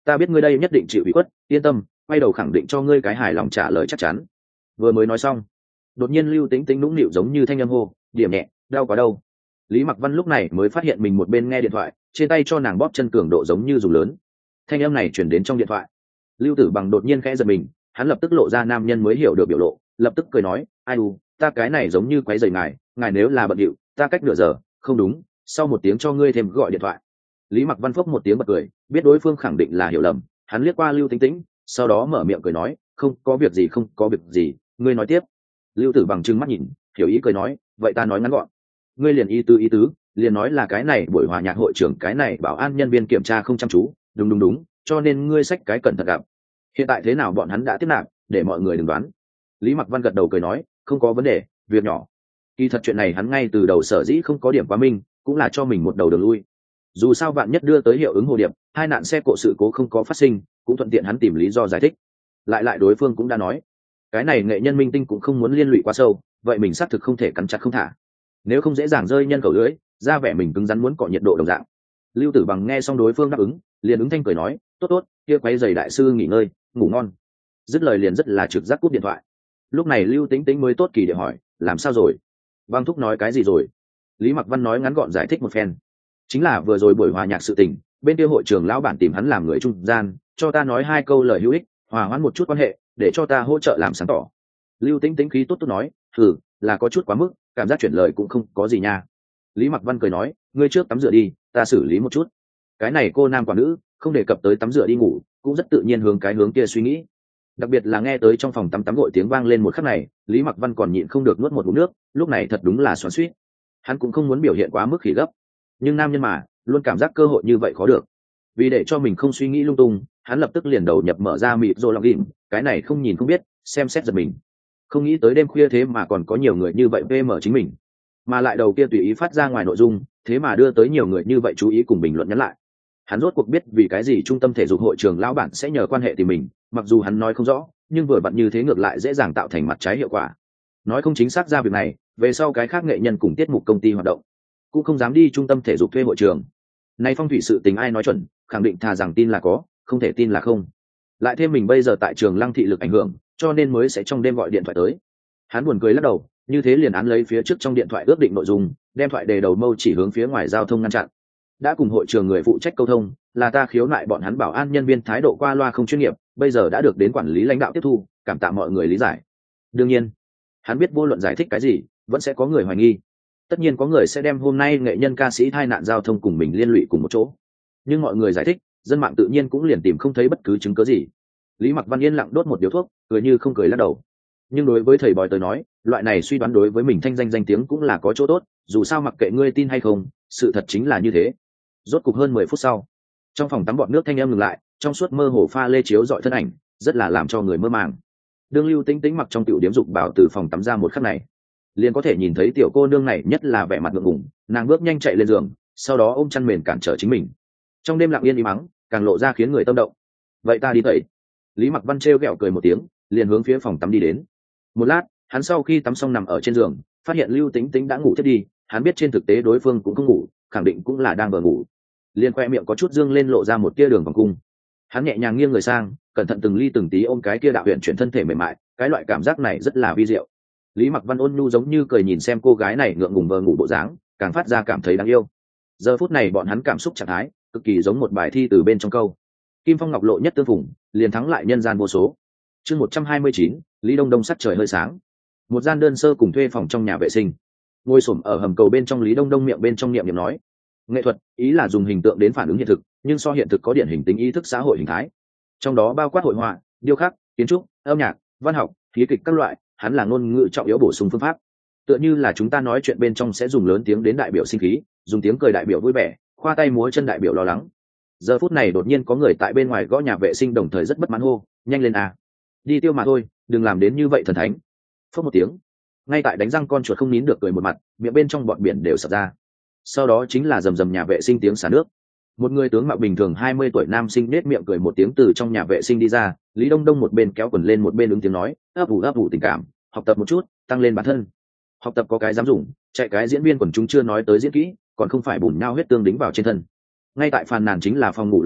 ta biết ngươi đây nhất định chịu ủy khuất, yên tâm, quay đầu khẳng định cho ngươi cái hài lòng trả lời chắc chắn. Vừa mới nói xong, đột nhiên Lưu Tĩnh Tĩnh nũng nịu giống như thanh âm hô, điểm nhẹ, đau quá đâu. Lý Mặc Văn lúc này mới phát hiện mình một bên nghe điện thoại, trên tay cho nàng bóp chân cường độ giống như dùng lớn. Thanh âm này truyền đến trong điện thoại. Lưu Tử Bằng đột nhiên khẽ giật mình, hắn lập tức lộ ra nam nhân mới hiểu được biểu lộ, lập tức cười nói, ai u, ta cái này giống như quấy rầy ngài, ngài nếu là bận điệu, ta cách nửa giờ, không đúng, sau một tiếng cho ngươi thêm gọi điện thoại. Lý Mặc Văn phốc một tiếng bật cười, biết đối phương khẳng định là hiểu lầm, hắn liếc qua Lưu Tĩnh Tĩnh, sau đó mở miệng cười nói, không có việc gì, không có việc gì, ngươi nói tiếp. Lưu Tử Bằng trừng mắt nhìn, hiểu ý cười nói, vậy ta nói ngắn gọn, ngươi liền ý tứ, liền nói là cái này buổi hòa nhạc hội trưởng cái này bảo an nhân viên kiểm tra không chăm chú, đúng, cho nên ngươi xách cái cẩn thận gặp. Hiện tại thế nào bọn hắn đã tiếp nạp, để mọi người đừng đoán. Lý Mặc Văn gật đầu cười nói, không có vấn đề, việc nhỏ. Kỳ thật chuyện này hắn ngay từ đầu sở dĩ không có điểm quá minh, cũng là cho mình một đầu đường lui. Dù sao vạn nhất đưa tới hiệu ứng hồ điệp, hai nạn xe cộ sự cố không có phát sinh, cũng thuận tiện hắn tìm lý do giải thích. Lại đối phương cũng đã nói, cái này nghệ nhân minh tinh cũng không muốn liên lụy quá sâu, vậy mình xác thực không thể cắn chặt không thả. Nếu không dễ dàng rơi nhân khẩu lưỡi, ra vẻ mình cứng rắn muốn cọ nhiệt độ đồng dạng. Lưu Tử Bằng nghe xong đối phương đáp ứng, liền ứng thanh cười nói, tốt, kia quấy giày đại sư nghỉ ngơi, ngủ ngon. Dứt lời liền rất là trực giác cúp điện thoại. Lúc này Lưu Tĩnh Tĩnh mới tốt kỳ để hỏi, làm sao rồi? Băng thúc nói cái gì rồi? Lý Mặc Văn nói ngắn gọn giải thích một phen. Chính là vừa rồi buổi hòa nhạc sự tình, bên kia hội trưởng lão bản tìm hắn làm người trung gian, cho ta nói 2 câu lời hữu ích, hòa hoãn một chút quan hệ, để cho ta hỗ trợ làm sáng tỏ. Lưu Tĩnh Tĩnh khí tốt nói, là có chút quá mức, cảm giác chuyển lời cũng không có gì nha. Lý Mặc Văn cười nói, ngươi trước tắm rửa đi, ta xử lý một chút. Cái này cô nam quả nữ, không đề cập tới tắm rửa đi ngủ, cũng rất tự nhiên hướng cái hướng kia suy nghĩ. Đặc biệt là nghe tới trong phòng tắm gội tiếng vang lên một khắc này, Lý Mặc Văn còn nhịn không được nuốt một ngụm nước, lúc này thật đúng là xoắn xuýt. Hắn cũng không muốn biểu hiện quá mức khỉ gấp, nhưng nam nhân mà, luôn cảm giác cơ hội như vậy khó được. Vì để cho mình không suy nghĩ lung tung, hắn lập tức liền đầu nhập mở ra mịt rồi lọc in, cái này không nhìn không biết, xem xét giật mình. Không nghĩ tới đêm khuya thế mà còn có nhiều người như vậy VM chính mình, mà lại đầu kia tùy ý phát ra ngoài nội dung, thế mà đưa tới nhiều người như vậy chú ý cùng bình luận nhắn lại. Hắn rốt cuộc biết vì cái gì trung tâm thể dục hội trường lão bản sẽ nhờ quan hệ tìm mình, mặc dù hắn nói không rõ, nhưng vừa vặn như thế ngược lại dễ dàng tạo thành mặt trái hiệu quả. Nói không chính xác ra việc này, về sau cái khác nghệ nhân cùng tiết mục công ty hoạt động, cũng không dám đi trung tâm thể dục thuê hội trường. Nay phong thủy sự tình ai nói chuẩn, khẳng định thà rằng tin là có, không thể tin là không. Lại thêm mình bây giờ tại trường Lăng thị lực ảnh hưởng, cho nên mới sẽ trong đêm gọi điện thoại tới. Hắn buồn cười lắc đầu, như thế liền án lấy phía trước trong điện thoại ước định nội dung, đem thoại đề đầu mâu chỉ hướng phía ngoài giao thông ngăn chặn. Đã cùng hội trường người phụ trách câu thông, là ta khiếu nại bọn hắn bảo an nhân viên thái độ qua loa không chuyên nghiệp, bây giờ đã được đến quản lý lãnh đạo tiếp thu, cảm tạ mọi người lý giải. Đương nhiên, hắn biết vô luận giải thích cái gì, vẫn sẽ có người hoài nghi. Tất nhiên có người sẽ đem hôm nay nghệ nhân ca sĩ tai nạn giao thông cùng mình liên lụy cùng một chỗ. Nhưng mọi người giải thích, dân mạng tự nhiên cũng liền tìm không thấy bất cứ chứng cứ gì. Lý Mặc Văn yên lặng đốt một điếu thuốc, cười như không cười lắc đầu. Nhưng đối với thầy bói tới nói, loại này suy đoán đối với mình thanh danh danh tiếng cũng là có chỗ tốt, dù sao mặc kệ ngươi tin hay không, sự thật chính là như thế. Rốt cục hơn 10 phút sau, trong phòng tắm bọt nước thanh âm ngừng lại, trong suốt mơ hồ pha lê chiếu dọi thân ảnh, rất là làm cho người mơ màng. Đương Lưu Tĩnh Tĩnh mặc trong tiểu điếm dục bảo từ phòng tắm ra một khắc này, liền có thể nhìn thấy tiểu cô nương này nhất là vẻ mặt ngượng ngùng, nàng bước nhanh chạy lên giường, sau đó ôm chăn mền cản trở chính mình. Trong đêm lặng yên im mắng, càng lộ ra khiến người tâm động. Vậy ta đi tẩy. Lý Mặc Văn trêu ghẹo cười một tiếng, liền hướng phía phòng tắm đi đến. Một lát, hắn sau khi tắm xong nằm ở trên giường, phát hiện Lưu Tĩnh Tĩnh đã ngủ thiếp đi, hắn biết trên thực tế đối phương cũng không ngủ, khẳng định cũng là đang vừa ngủ. Liền khoe miệng có chút dương lên lộ ra một tia đường vòng cung. Hắn nhẹ nhàng nghiêng người sang, cẩn thận từng ly từng tí ôm cái kia đạo huyền chuyển thân thể mềm mại, cái loại cảm giác này rất là vi diệu. Lý Mặc Văn ôn nhu giống như cười nhìn xem cô gái này ngượng ngùng vờ ngủ bộ dáng, càng phát ra cảm thấy đáng yêu. Giờ phút này bọn hắn cảm xúc trạng thái cực kỳ giống một bài thi từ bên trong câu kim phong ngọc lộ nhất tương phùng, liền thắng lại nhân gian vô số. Chương 129, Lý Đông Đông sắc trời hơi sáng. Một gian đơn sơ cùng thuê phòng trong nhà vệ sinh. Ngồi xổm ở hầm cầu bên trong Lý Đông Đông miệng bên trong niệm niệm nói: nghệ thuật, ý là dùng hình tượng đến phản ứng hiện thực, nhưng so hiện thực có điển hình tính ý thức xã hội hình thái. Trong đó bao quát hội họa, điêu khắc, kiến trúc, âm nhạc, văn học, khí kịch các loại, hắn là ngôn ngữ trọng yếu bổ sung phương pháp. Tựa như là chúng ta nói chuyện bên trong sẽ dùng lớn tiếng đến đại biểu sinh khí, dùng tiếng cười đại biểu vui vẻ, khoa tay múa chân đại biểu lo lắng. Giờ phút này đột nhiên có người tại bên ngoài gõ nhà vệ sinh, đồng thời rất bất mãn hô: nhanh lên à, đi tiêu mà thôi, đừng làm đến như vậy thần thánh. Phớt một tiếng, ngay tại đánh răng con chuột không nín được cười một mặt, miệng bên trong bọt biển đều sập ra. Sau đó chính là rầm rầm nhà vệ sinh tiếng xả nước. Một người tướng mạo bình thường 20 tuổi nam sinh nết miệng cười một tiếng từ trong nhà vệ sinh đi ra. Lý Đông Đông một bên kéo quần lên một bên ứng tiếng nói: ấp ủ tình cảm, học tập một chút, tăng lên bản thân. Học tập có cái dám dùng, chạy cái diễn viên quần chúng chưa nói tới diễn kỹ, còn không phải bùn nhau huyết tương đính vào trên thân. Ngay tại phàn nàn chính là phòng ngủ lão đại,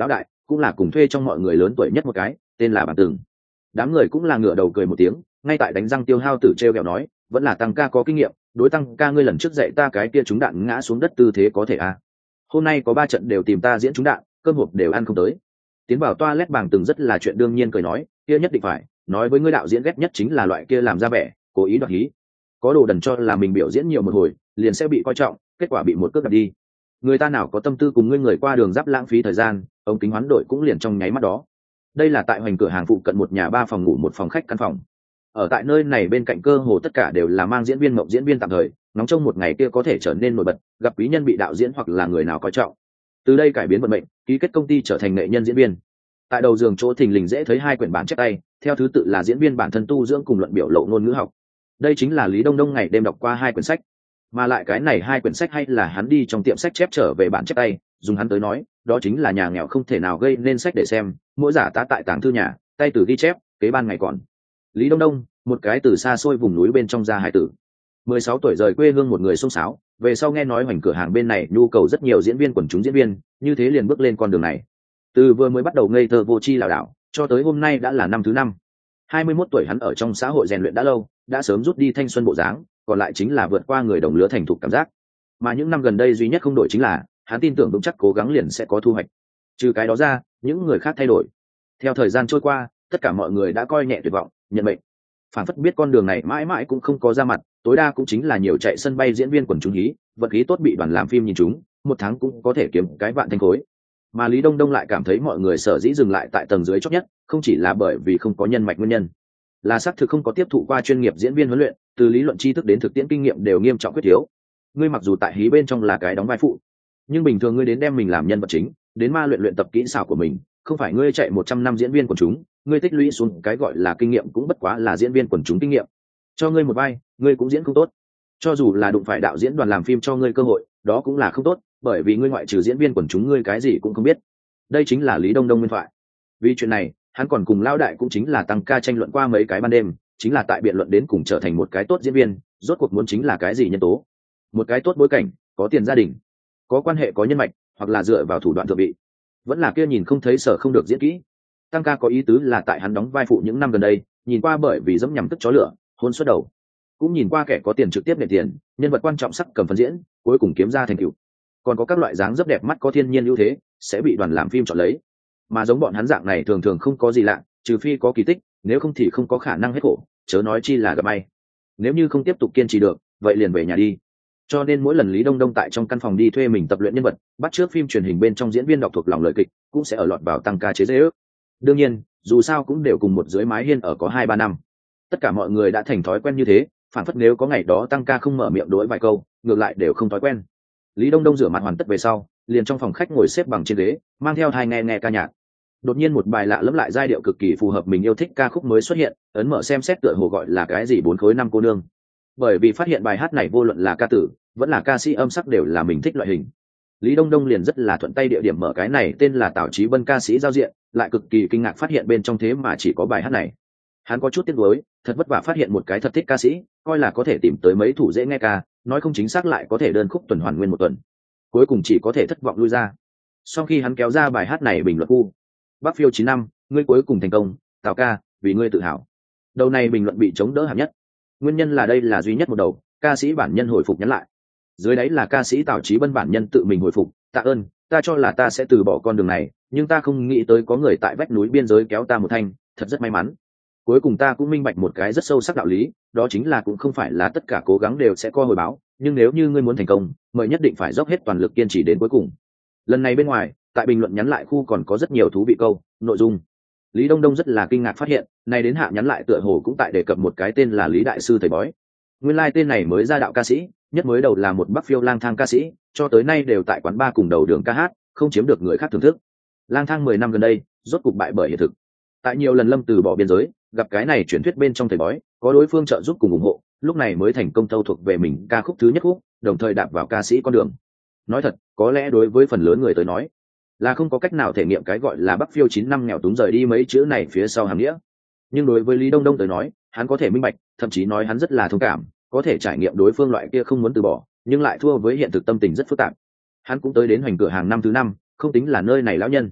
cũng là cùng thuê trong mọi người lớn tuổi nhất một cái, tên là Bản Tường. Đám người cũng là ngửa đầu cười một tiếng, ngay tại đánh răng Tiêu Hao Tử trêu ghẹo nói, vẫn là Tăng ca có kinh nghiệm, đối Tăng ca ngươi lần trước dạy ta cái kia trúng đạn ngã xuống đất tư thế có thể à? Hôm nay có 3 trận đều tìm ta diễn trúng đạn, cơm hộp đều ăn không tới. Tiến vào toilet Bàng Từng rất là chuyện đương nhiên cười nói, kia nhất định phải, nói với ngươi đạo diễn ghét nhất chính là loại kia làm ra vẻ, cố ý đoạt hí. Có đồ đần cho là mình biểu diễn nhiều một hồi, liền sẽ bị coi trọng, kết quả bị một cước đạp đi. Người ta nào có tâm tư cùng ngươi người qua đường giáp lãng phí thời gian, ống kính hoán đổi cũng liền trong nháy mắt đó. Đây là tại hoành cửa hàng phụ cận một nhà 3 phòng ngủ 1 phòng khách căn phòng. Ở tại nơi này bên cạnh cơ hồ tất cả đều là mang diễn viên mộng diễn viên tạm thời, nóng trong một ngày kia có thể trở nên nổi bật, gặp quý nhân bị đạo diễn hoặc là người nào coi trọng. Từ đây cải biến vận mệnh, ký kết công ty trở thành nghệ nhân diễn viên. Tại đầu giường chỗ thình lình dễ thấy 2 quyển bản chép tay, theo thứ tự là diễn viên bản thân tu dưỡng cùng luận biểu lộ ngôn ngữ học. Đây chính là Lý Đông Đông ngày đêm đọc qua 2 quyển sách, mà lại cái này 2 quyển sách hay là hắn đi trong tiệm sách chép trở về bản chép tay, dùng hắn tới nói, đó chính là nhà nghèo không thể nào gây nên sách để xem, mỗi giả tá tại tàng thư nhà, tay từ ghi chép, kế ban ngày còn. Lý Đông Đông, một cái từ xa xôi vùng núi bên trong ra hải tử, 16 tuổi rời quê hương một người xông xáo, về sau nghe nói hoành cửa hàng bên này nhu cầu rất nhiều diễn viên quần chúng diễn viên, như thế liền bước lên con đường này. Từ vừa mới bắt đầu ngây thơ vô tri lảo đảo, cho tới hôm nay đã là năm thứ 5. 21 tuổi hắn ở trong xã hội rèn luyện đã lâu, đã sớm rút đi thanh xuân bộ dáng, còn lại chính là vượt qua người đồng lứa thành thục cảm giác. Mà những năm gần đây duy nhất không đổi chính là, hắn tin tưởng vững chắc cố gắng liền sẽ có thu hoạch. Trừ cái đó ra, những người khác thay đổi. Theo thời gian trôi qua, tất cả mọi người đã coi nhẹ tuyệt vọng, nhận mệnh. Phản phất biết con đường này mãi mãi cũng không có ra mặt, tối đa cũng chính là nhiều chạy sân bay diễn viên quần chúng hí, vật khí tốt bị đoàn làm phim nhìn chúng, 1 tháng cũng có thể kiếm cái vạn thanh khối. Mà Lý Đông Đông lại cảm thấy mọi người sở dĩ dừng lại tại tầng dưới chót nhất, không chỉ là bởi vì không có nhân mạch nguyên nhân, là xác thực không có tiếp thụ qua chuyên nghiệp diễn viên huấn luyện, từ lý luận tri thức đến thực tiễn kinh nghiệm đều nghiêm trọng khuyết thiếu. Ngươi mặc dù tại hí bên trong là cái đóng vai phụ, nhưng bình thường ngươi đến đem mình làm nhân vật chính, đến ma luyện tập kỹ xảo của mình, không phải ngươi chạy 100 năm diễn viên quần chúng, ngươi tích lũy xuống cái gọi là kinh nghiệm cũng bất quá là diễn viên quần chúng kinh nghiệm. Cho ngươi một vai, ngươi cũng diễn không tốt. Cho dù là đụng phải đạo diễn đoàn làm phim cho ngươi cơ hội, đó cũng là không tốt, bởi vì ngươi ngoại trừ diễn viên quần chúng ngươi cái gì cũng không biết. Đây chính là Lý Đông Đông nguyên thoại. Vì chuyện này, hắn còn cùng Lão Đại cũng chính là Tăng ca tranh luận qua mấy cái ban đêm, chính là tại biện luận đến cùng trở thành một cái tốt diễn viên, rốt cuộc muốn chính là cái gì nhân tố. Một cái tốt bối cảnh, có tiền gia đình, có quan hệ có nhân mạch, hoặc là dựa vào thủ đoạn thượng vị, vẫn là kia nhìn không thấy sở không được diễn kỹ. Tăng ca có ý tứ là tại hắn đóng vai phụ những năm gần đây, nhìn qua bởi vì dẫm nhằm tức chó lửa, hôn suốt đầu, cũng nhìn qua kẻ có tiền trực tiếp nệ tiền, nhân vật quan trọng sắc cầm phần diễn, cuối cùng kiếm ra thành tựu. Còn có các loại dáng dấp đẹp mắt có thiên nhiên ưu thế, sẽ bị đoàn làm phim chọn lấy. Mà giống bọn hắn dạng này thường thường không có gì lạ, trừ phi có kỳ tích, nếu không thì không có khả năng hết khổ, chớ nói chi là gặp may. Nếu như không tiếp tục kiên trì được, vậy liền về nhà đi. Cho nên mỗi lần Lý Đông Đông tại trong căn phòng đi thuê mình tập luyện nhân vật, bắt chước phim truyền hình bên trong diễn viên đọc thuộc lòng lời kịch, cũng sẽ ở lọt vào Tăng ca chế giễu. Đương nhiên, dù sao cũng đều cùng một dưới mái hiên ở có 2-3 năm. Tất cả mọi người đã thành thói quen như thế, phản phất nếu có ngày đó Tăng ca không mở miệng đối vài câu, ngược lại đều không thói quen. Lý Đông Đông rửa mặt hoàn tất về sau, liền trong phòng khách ngồi xếp bằng trên ghế, mang theo tai nghe ca nhạc. Đột nhiên một bài lạ lẫm lại giai điệu cực kỳ phù hợp mình yêu thích ca khúc mới xuất hiện, ấn mở xem xét tựa hồ gọi là cái gì 4 khối 5 cô nương. Bởi vì phát hiện bài hát này vô luận là ca tử, vẫn là ca sĩ âm sắc đều là mình thích loại hình. Lý Đông Đông liền rất là thuận tay địa điểm mở cái này tên là Tào Chí Bân ca sĩ giao diện, lại cực kỳ kinh ngạc phát hiện bên trong thế mà chỉ có bài hát này. Hắn có chút tiếc nuối, thật vất vả phát hiện một cái thật thích ca sĩ, coi là có thể tìm tới mấy thủ dễ nghe ca, nói không chính xác lại có thể đơn khúc tuần hoàn nguyên 1 tuần. Cuối cùng chỉ có thể thất vọng lui ra. Sau khi hắn kéo ra bài hát này bình luận khu, Bắc phiêu 9 năm, ngươi cuối cùng thành công, Tào ca, vì ngươi tự hào. Đầu này bình luận bị chống đỡ hạng nhất. Nguyên nhân là đây là duy nhất một đầu, ca sĩ bản nhân hồi phục nhắn lại. Dưới đấy là ca sĩ Tào Chí Bân bản nhân tự mình hồi phục, tạ ơn, ta cho là ta sẽ từ bỏ con đường này, nhưng ta không nghĩ tới có người tại vách núi biên giới kéo ta một thanh, thật rất may mắn. Cuối cùng ta cũng minh bạch một cái rất sâu sắc đạo lý, đó chính là cũng không phải là tất cả cố gắng đều sẽ có hồi báo, nhưng nếu như ngươi muốn thành công, mời nhất định phải dốc hết toàn lực kiên trì đến cuối cùng. Lần này bên ngoài, tại bình luận nhắn lại khu còn có rất nhiều thú vị câu, nội dung. Lý Đông Đông rất là kinh ngạc phát hiện, này đến hạ nhắn lại tựa hồ cũng tại đề cập một cái tên là Lý Đại Sư Thầy Bói. Nguyên lai tên này mới ra đạo ca sĩ, nhất mới đầu là một Bắc phiêu lang thang ca sĩ, cho tới nay đều tại quán bar cùng đầu đường ca hát, không chiếm được người khác thưởng thức. Lang thang 10 năm gần đây, rốt cục bại bởi hiện thực. Tại nhiều lần lâm từ bỏ biên giới, gặp cái này truyền thuyết bên trong thầy bói, có đối phương trợ giúp cùng ủng hộ, lúc này mới thành công thâu thuộc về mình ca khúc thứ nhất khúc, đồng thời đạp vào ca sĩ con đường. Nói thật, có lẽ đối với phần lớn người tới nói, là không có cách nào thể nghiệm cái gọi là Bắc phiêu 9 năm nghèo túng rời đi mấy chữ này phía sau hàm nghĩa. Nhưng đối với Lý Đông Đông tới nói, hắn có thể minh bạch, thậm chí nói hắn rất là thông cảm, có thể trải nghiệm đối phương loại kia không muốn từ bỏ, nhưng lại thua với hiện thực tâm tình rất phức tạp. Hắn cũng tới đến hoành cửa hàng năm thứ 5, không tính là nơi này lão nhân.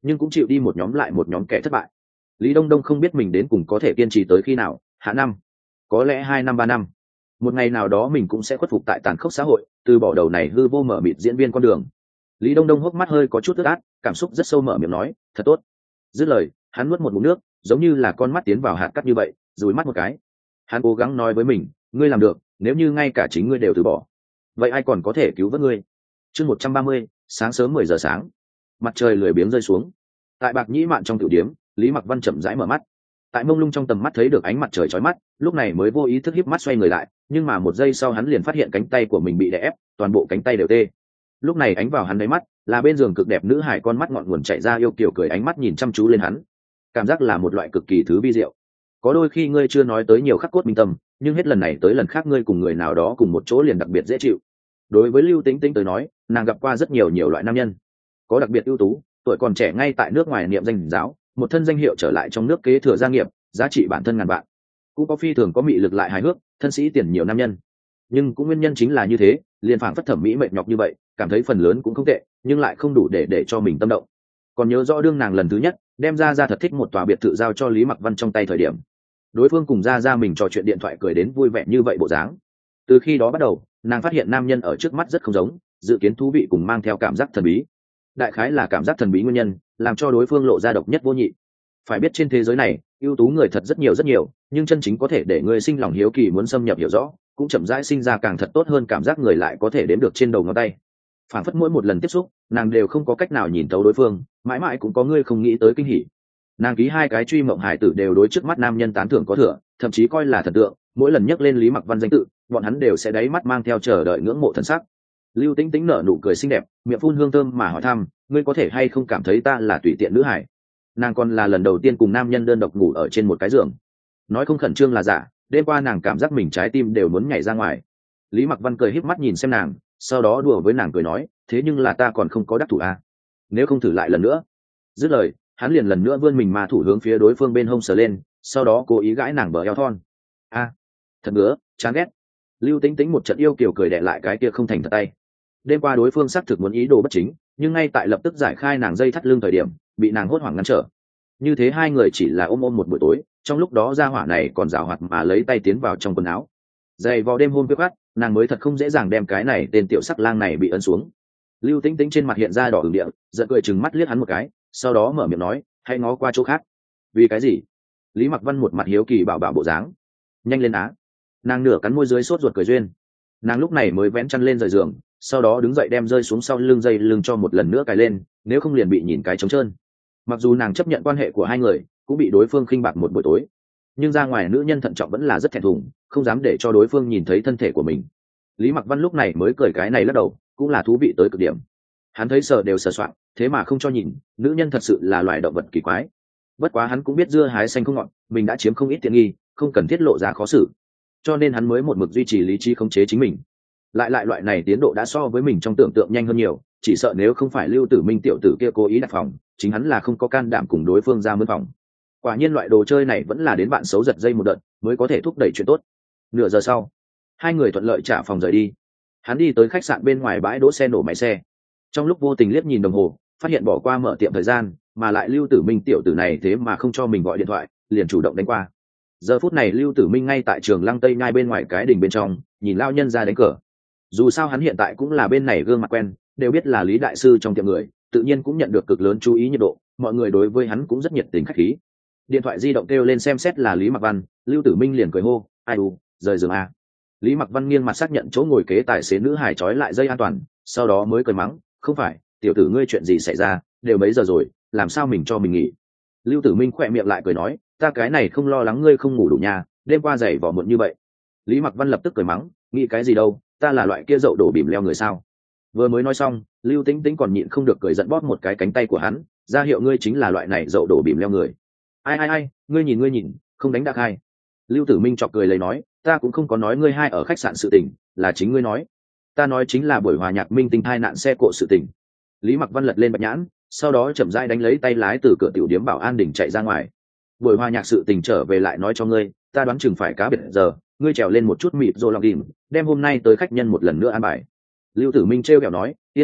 nhưng cũng chịu đi một nhóm lại một nhóm kẻ thất bại. Lý Đông Đông không biết mình đến cùng có thể kiên trì tới khi nào, hạ năm, có lẽ 2 năm 3 năm, một ngày nào đó mình cũng sẽ khuất phục tại tàn khốc xã hội, từ bỏ đầu này hư vô mở mịt diễn viên con đường. Lý Đông Đông hốc mắt hơi có chút ướt át, cảm xúc rất sâu, mở miệng nói, thật tốt. Dứt lời, hắn nuốt một ngụm nước, giống như là con mắt tiến vào hạt cát như vậy, dúi mắt một cái. Hắn cố gắng nói với mình, ngươi làm được, nếu như ngay cả chính ngươi đều từ bỏ, vậy ai còn có thể cứu vớt ngươi. Chương 130, sáng sớm 10 giờ sáng, mặt trời lười biếng rơi xuống. Tại Bạc Nhĩ Mạn trong tiểu điếm, Lý Mặc Văn chậm rãi mở mắt. Tại mông lung trong tầm mắt thấy được ánh mặt trời chói mắt, lúc này mới vô ý thức híp mắt xoay người lại, nhưng mà một giây sau hắn liền phát hiện cánh tay của mình bị đè ép, toàn bộ cánh tay đều tê. Lúc này ánh vào hắn đáy mắt, là bên giường cực đẹp nữ hải, con mắt ngọn nguồn chạy ra yêu kiều cười, ánh mắt nhìn chăm chú lên hắn. Cảm giác là một loại cực kỳ thứ vi diệu. Có đôi khi ngươi chưa nói tới nhiều khắc cốt minh tâm, nhưng hết lần này tới lần khác ngươi cùng người nào đó cùng một chỗ liền đặc biệt dễ chịu. Đối với Lưu Tĩnh Tĩnh tới nói, nàng gặp qua rất nhiều loại nam nhân, có đặc biệt ưu tú, tuổi còn trẻ ngay tại nước ngoài niệm danh giáo, một thân danh hiệu trở lại trong nước kế thừa gia nghiệp, giá trị bản thân ngàn vạn. Cũng có phi thường có mị lực lại hài hước, thân sĩ tiền nhiều nam nhân. Nhưng cũng nguyên nhân chính là như thế, liền phảng phất thẩm mỹ mệt nhọc như vậy, cảm thấy phần lớn cũng không tệ, nhưng lại không đủ để cho mình tâm động. Còn nhớ rõ đương nàng lần thứ nhất đem ra thật thích một tòa biệt thự giao cho Lý Mặc Văn trong tay thời điểm, đối phương cùng ra mình trò chuyện điện thoại cười đến vui vẻ như vậy bộ dáng. Từ khi đó bắt đầu, nàng phát hiện nam nhân ở trước mắt rất không giống, dự kiến thú vị cùng mang theo cảm giác thần bí. Đại khái là cảm giác thần bí nguyên nhân, làm cho đối phương lộ ra độc nhất vô nhị. Phải biết trên thế giới này, ưu tú người thật rất nhiều, nhưng chân chính có thể để người sinh lòng hiếu kỳ muốn xâm nhập hiểu rõ, cũng chậm rãi sinh ra càng thật tốt hơn cảm giác người lại có thể đếm được trên đầu ngón tay. Phản phất mỗi một lần tiếp xúc, nàng đều không có cách nào nhìn thấu đối phương, mãi mãi cũng có người không nghĩ tới kinh hỉ. Nàng ký 2 cái truy mộng hải tử đều đối trước mắt nam nhân tán thưởng có thừa, thậm chí coi là thần tượng, mỗi lần nhắc lên Lý Mặc Văn danh tự, bọn hắn đều sẽ đáy mắt mang theo chờ đợi ngưỡng mộ thần sắc. Lưu Tĩnh Tĩnh nở nụ cười xinh đẹp, miệng phun hương thơm mà hỏi thăm, ngươi có thể hay không cảm thấy ta là tùy tiện nữ hải? Nàng còn là lần đầu tiên cùng nam nhân đơn độc ngủ ở trên một cái giường. Nói không khẩn trương là giả, đêm qua nàng cảm giác mình trái tim đều muốn nhảy ra ngoài. Lý Mặc Văn cười híp mắt nhìn xem nàng, sau đó đùa với nàng cười nói, thế nhưng là ta còn không có đắc thủ à? Nếu không thử lại lần nữa. Dứt lời, hắn liền lần nữa vươn mình mà thủ hướng phía đối phương bên hông sờ lên, sau đó cố ý gãi nàng bờ eo thon. A, thật ngứa, chán ghét. Lưu Tĩnh Tĩnh một trận yêu kiều cười đè lại cái kia không thành thật tay. Đêm qua đối phương xác thực muốn ý đồ bất chính, nhưng ngay tại lập tức giải khai nàng dây thắt lưng thời điểm, bị nàng hốt hoảng ngăn trở. Như thế hai người chỉ là ôm một buổi tối, trong lúc đó gia hỏa này còn giảo hoạt mà lấy tay tiến vào trong quần áo. Dày vào đêm hôm khuya khoắt, nàng mới thật không dễ dàng đem cái này tên tiểu sắc lang này bị ấn xuống. Lưu Tĩnh Tĩnh trên mặt hiện ra đỏ ửng địa, giận cười chừng mắt liếc hắn một cái, sau đó mở miệng nói, hãy ngó qua chỗ khác. Vì cái gì? Lý Mặc Văn một mặt hiếu kỳ bảo bộ dáng. Nhanh lên á. Nàng nửa cắn môi dưới sốt ruột cười duyên. Nàng lúc này mới vén chăn lên rời giường, sau đó đứng dậy đem rơi xuống sau lưng dây lưng cho một lần nữa cài lên, nếu không liền bị nhìn cái trống trơn. Mặc dù nàng chấp nhận quan hệ của hai người, cũng bị đối phương khinh bạc một buổi tối, nhưng ra ngoài nữ nhân thận trọng vẫn là rất thẹn thùng, không dám để cho đối phương nhìn thấy thân thể của mình. Lý Mặc Văn lúc này mới cười cái này lắc đầu, cũng là thú vị tới cực điểm. Hắn thấy sờ đều sờ soạng, thế mà không cho nhìn, nữ nhân thật sự là loài động vật kỳ quái. Bất quá hắn cũng biết dưa hái xanh không ngọt, mình đã chiếm không ít tiện nghi, không cần thiết lộ ra khó xử, cho nên hắn mới một mực duy trì lý trí khống chế chính mình. Lại loại này tiến độ đã so với mình trong tưởng tượng nhanh hơn nhiều, chỉ sợ nếu không phải Lưu Tử Minh tiểu tử kia cố ý đặt phòng, chính hắn là không có can đảm cùng đối phương ra mướn phòng. Quả nhiên loại đồ chơi này vẫn là đến bạn xấu giật dây một đợt mới có thể thúc đẩy chuyện tốt. Nửa giờ sau, hai người thuận lợi trả phòng rời đi. Hắn đi tới khách sạn bên ngoài bãi đỗ xe nổ máy xe, trong lúc vô tình liếc nhìn đồng hồ, phát hiện bỏ qua mở tiệm thời gian, mà lại Lưu Tử Minh tiểu tử này thế mà không cho mình gọi điện thoại, liền chủ động đánh qua. Giờ phút này Lưu Tử Minh ngay tại trường Lăng Tây Nhai bên ngoài cái đình bên trong, nhìn lao nhân ra đánh cờ. Dù sao hắn hiện tại cũng là bên này gương mặt quen, đều biết là Lý đại sư trong tiệm người, tự nhiên cũng nhận được cực lớn chú ý nhiệt độ, mọi người đối với hắn cũng rất nhiệt tình khách khí. Điện thoại di động kêu lên xem xét là Lý Mặc Văn, Lưu Tử Minh liền cười hô, ai u, rời giường a. Lý Mặc Văn nghiêng mặt xác nhận chỗ ngồi kế tài xế nữ hài trói lại dây an toàn, sau đó mới cười mắng, không phải, tiểu tử ngươi chuyện gì xảy ra, đều mấy giờ rồi, làm sao mình cho mình nghỉ. Lưu Tử Minh khỏe miệng lại cười nói, ta cái này không lo lắng ngươi không ngủ đủ nhà, đêm qua giày vỏ muộn như vậy. Lý Mặc Văn lập tức cười mắng, nghĩ cái gì đâu, ta là loại kia dậu đổ bìm leo người sao. Vừa mới nói xong, Lưu Tĩnh Tĩnh còn nhịn không được cười giận bóp một cái cánh tay của hắn, ra hiệu ngươi chính là loại này dậu đổ bìm leo người. Ai, ngươi nhìn, không đánh đạc hai. Lưu Tử Minh chọc cười lấy nói, ta cũng không có nói ngươi hai ở khách sạn sự tình, là chính ngươi nói. Ta nói chính là buổi hòa nhạc minh tinh hai nạn xe cộ sự tình. Lý Mặc Văn lật lên bạch nhãn, sau đó chậm rãi đánh lấy tay lái từ cửa tiểu điếm Bảo An đỉnh chạy ra ngoài. Buổi hòa nhạc sự tình trở về lại nói cho ngươi, ta đoán chừng phải cá biệt giờ, ngươi trèo lên một chút mịt rồi lòng đỉnh, đem hôm nay tới khách nhân một lần nữa an bài. Lưu Tử Minh trêu ghẹo nói, yên tâm,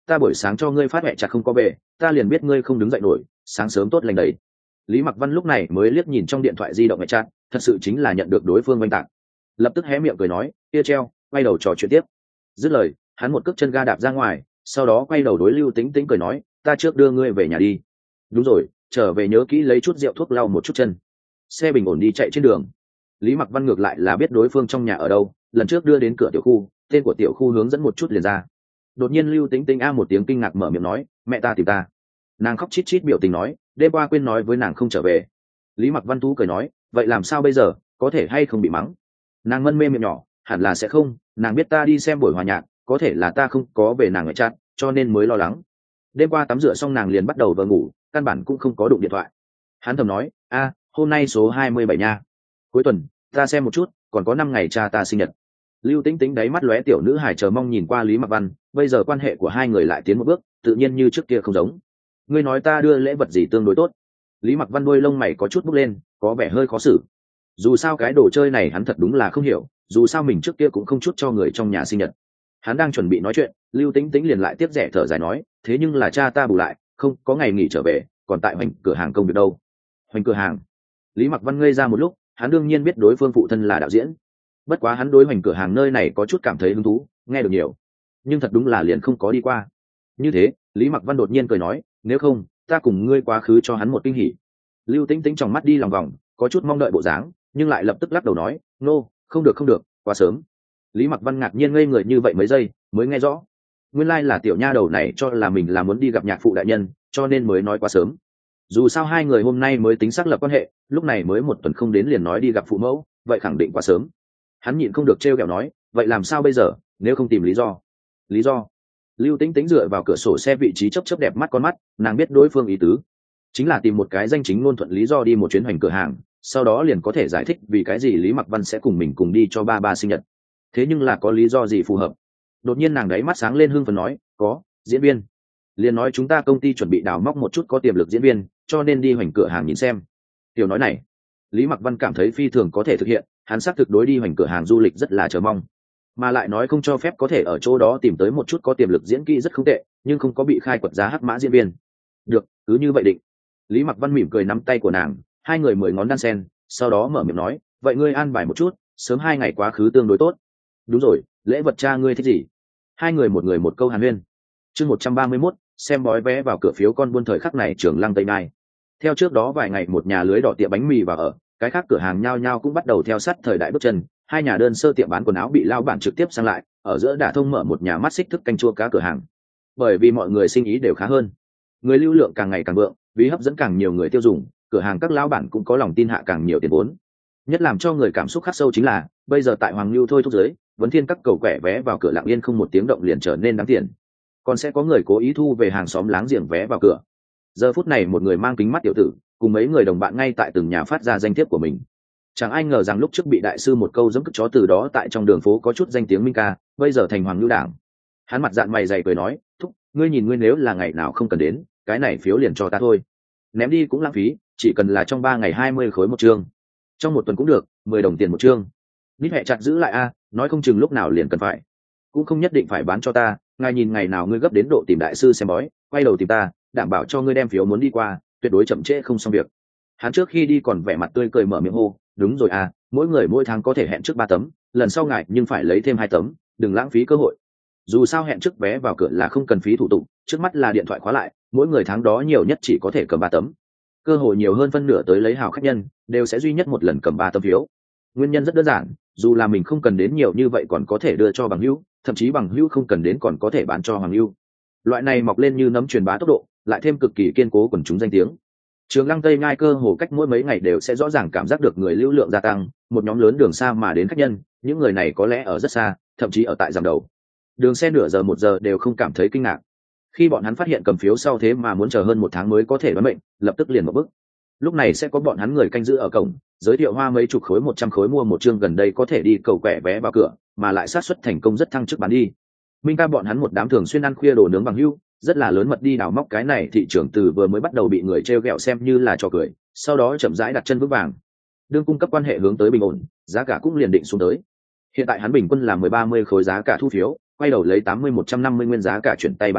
ta buổi sáng cho ngươi phát mẹ chặt không có về, ta liền biết ngươi không đứng dậy nổi, sáng sớm tốt lành đấy. Lý Mặc Văn lúc này mới liếc nhìn trong điện thoại di động mẹ chặt, thật sự chính là nhận được đối phương oanh tạc, lập tức hé miệng cười nói, kia treo, quay đầu trò chuyện tiếp. Dứt lời, hắn một cước chân ga đạp ra ngoài, sau đó quay đầu đối Lưu Tính Tính cười nói, ta trước đưa ngươi về nhà đi. Đúng rồi, trở về nhớ kỹ lấy chút rượu thuốc lau một chút chân. Xe bình ổn đi chạy trên đường. Lý Mặc Văn ngược lại là biết đối phương trong nhà ở đâu, lần trước đưa đến cửa tiểu khu, tên của tiểu khu hướng dẫn một chút liền ra. Đột nhiên Lưu Tính Tính a một tiếng kinh ngạc mở miệng nói, mẹ ta tìm ta. Nàng khóc chít chít biểu tình nói, đêm qua quên nói với nàng không trở về. Lý Mặc Văn tú cười nói, vậy làm sao bây giờ, có thể hay không bị mắng? Nàng mân mê miệng nhỏ, hẳn là sẽ không, nàng biết ta đi xem buổi hòa nhạc, có thể là ta không có về nàng ngoại chat, cho nên mới lo lắng. Đêm qua tắm rửa xong nàng liền bắt đầu vờ ngủ, căn bản cũng không có đụng điện thoại. Hắn thầm nói, hôm nay số 27 nha. Cuối tuần, ta xem một chút, còn có 5 ngày cha ta sinh nhật. Lưu Tĩnh Tĩnh đáy mắt lóe tiểu nữ hài chờ mong nhìn qua Lý Mặc Văn, bây giờ quan hệ của hai người lại tiến một bước, tự nhiên như trước kia không giống. Ngươi nói ta đưa lễ vật gì tương đối tốt? Lý Mặc Văn đuôi lông mày có chút bốc lên, có vẻ hơi khó xử. Dù sao cái đồ chơi này hắn thật đúng là không hiểu, dù sao mình trước kia cũng không chút cho người trong nhà sinh nhật. Hắn đang chuẩn bị nói chuyện, Lưu Tĩnh Tĩnh liền lại tiếp rẻ thở dài nói, thế nhưng là cha ta bù lại, không có ngày nghỉ trở về, còn tại hoành cửa hàng công việc đâu. Hoành cửa hàng? Lý Mặc Văn ngây ra một lúc, hắn đương nhiên biết đối phương phụ thân là đạo diễn, bất quá hắn đối hoành cửa hàng nơi này có chút cảm thấy hứng thú, nghe được nhiều, nhưng thật đúng là liền không có đi qua. Như thế, Lý Mặc Văn đột nhiên cười nói, nếu không, ta cùng ngươi quá khứ cho hắn một kinh hỉ. Lưu Tĩnh Tĩnh trong mắt đi lòng vòng, có chút mong đợi bộ dáng, nhưng lại lập tức lắc đầu nói, nô, không được không được, quá sớm. Lý Mặc Văn ngạc nhiên ngây người như vậy mấy giây, mới nghe rõ, nguyên lai là tiểu nha đầu này cho là mình là muốn đi gặp nhạc phụ đại nhân, cho nên mới nói quá sớm. Dù sao hai người hôm nay mới tính xác lập quan hệ, lúc này mới một tuần không đến liền nói đi gặp phụ mẫu, vậy khẳng định quá sớm. Hắn nhịn không được trêu ghẹo nói, vậy làm sao bây giờ, nếu không tìm lý do? Lý do? Lưu Tĩnh Tĩnh dựa vào cửa sổ xe vị trí chớp chớp đẹp mắt con mắt, nàng biết đối phương ý tứ, chính là tìm một cái danh chính ngôn thuận lý do đi một chuyến hoành cửa hàng, sau đó liền có thể giải thích vì cái gì Lý Mặc Văn sẽ cùng mình cùng đi cho ba sinh nhật. Thế nhưng là có lý do gì phù hợp? Đột nhiên nàng đáy mắt sáng lên hưng phấn nói, có, diễn viên. Liền nói chúng ta công ty chuẩn bị đào móc một chút có tiềm lực diễn viên, cho nên đi hoành cửa hàng nhìn xem. Tiểu nói này, Lý Mặc Văn cảm thấy phi thường có thể thực hiện, hắn xác thực đối đi hoành cửa hàng du lịch rất là chờ mong, mà lại nói không cho phép có thể ở chỗ đó tìm tới một chút có tiềm lực diễn kỹ rất không tệ, nhưng không có bị khai quật giá hắc mã diễn viên. Được, cứ như vậy định. Lý Mặc Văn mỉm cười nắm tay của nàng, hai người 10 ngón đan sen, sau đó mở miệng nói, vậy ngươi an bài một chút, sớm 2 ngày quá khứ tương đối tốt. Đúng rồi, lễ vật cha ngươi thích gì? Hai người một câu hàn huyên. Chương 131, xem bói vé vào cửa phiếu con buôn thời khắc này Trường Lăng Tây Nai. Theo trước đó vài ngày một nhà lưới đỏ tiệm bánh mì vào ở, cái khác cửa hàng nhao nhao cũng bắt đầu theo sát thời đại bước chân, hai nhà đơn sơ tiệm bán quần áo bị lao bản trực tiếp sang lại, ở giữa đả thông mở một nhà mắt xích thức canh chua cá cửa hàng. Bởi vì mọi người sinh ý đều khá hơn, người lưu lượng càng ngày càng vượng, vì hấp dẫn càng nhiều người tiêu dùng, cửa hàng các lão bản cũng có lòng tin hạ càng nhiều tiền vốn. Nhất làm cho người cảm xúc khắc sâu chính là, bây giờ tại Hoàng Lưu thôi thúc giới, Vấn Thiên các cầu quẻ vé vào cửa lặng yên không một tiếng động liền trở nên đáng tiền. Còn sẽ có người cố ý thu về hàng xóm láng giềng vé vào cửa. Giờ phút này một người mang kính mắt tiểu tử, cùng mấy người đồng bạn ngay tại từng nhà phát ra danh thiếp của mình. Chẳng ai ngờ rằng lúc trước bị đại sư một câu giẫm cất chó từ đó tại trong đường phố có chút danh tiếng minh ca, bây giờ thành Hoàng Lưu đảng. Hắn mặt dạn mày dày cười nói, thúc, ngươi nhìn ngươi nếu là ngày nào không cần đến, cái này phiếu liền cho ta thôi. Ném đi cũng lãng phí, chỉ cần là trong 3 ngày 20 khối một chương, trong một tuần cũng được, 10 đồng tiền một chương. Nít hẹ chặt giữ lại a, nói không chừng lúc nào liền cần phải, cũng không nhất định phải bán cho ta. Ngài nhìn ngày nào ngươi gấp đến độ tìm đại sư xem bói, quay đầu tìm ta, đảm bảo cho ngươi đem phiếu muốn đi qua, tuyệt đối chậm trễ không xong việc. Hắn trước khi đi còn vẻ mặt tươi cười mở miệng hô, đúng rồi à, mỗi người mỗi tháng có thể hẹn trước 3 tấm, lần sau ngài nhưng phải lấy thêm 2 tấm, đừng lãng phí cơ hội. Dù sao hẹn trước vé vào cửa là không cần phí thủ tục, trước mắt là điện thoại khóa lại, mỗi người tháng đó nhiều nhất chỉ có thể cầm 3 tấm, cơ hội nhiều hơn phân nửa tới lấy hào khách nhân đều sẽ duy nhất một lần cầm 3 tấm phiếu. Nguyên nhân rất đơn giản, dù là mình không cần đến nhiều như vậy còn có thể đưa cho bằng hữu, thậm chí bằng hữu không cần đến còn có thể bán cho hoàng hữu. Loại này mọc lên như nấm truyền bá tốc độ, lại thêm cực kỳ kiên cố quần chúng danh tiếng. Trường Lăng Tây Ngai cơ hồ cách mỗi mấy ngày đều sẽ rõ ràng cảm giác được người lưu lượng gia tăng, một nhóm lớn đường xa mà đến khách nhân, những người này có lẽ ở rất xa, thậm chí ở tại giảm đầu. Đường xe nửa giờ 1 giờ đều không cảm thấy kinh ngạc. Khi bọn hắn phát hiện cầm phiếu sau thế mà muốn chờ hơn 1 tháng mới có thể đoán mệnh, lập tức liền một bước. Lúc này sẽ có bọn hắn người canh giữ ở cổng, giới thiệu hoa mấy chục khối 100 khối mua một chương gần đây có thể đi cầu quẻ vé vào cửa, mà lại xác suất thành công rất thăng chức bán đi. Minh ca bọn hắn một đám thường xuyên ăn khuya đồ nướng bằng hưu, rất là lớn mật đi đào móc cái này thị trường từ vừa mới bắt đầu bị người trêu ghẹo xem như là trò cười, sau đó chậm rãi đặt chân vững vàng. Đương cung cấp quan hệ hướng tới bình ổn, giá cả cũng liền định xuống tới. Hiện tại hắn bình quân là 13-10 khối giá cả thu phiếu, quay đầu lấy 80-150 nguyên giá cả chuyển tay bán đi,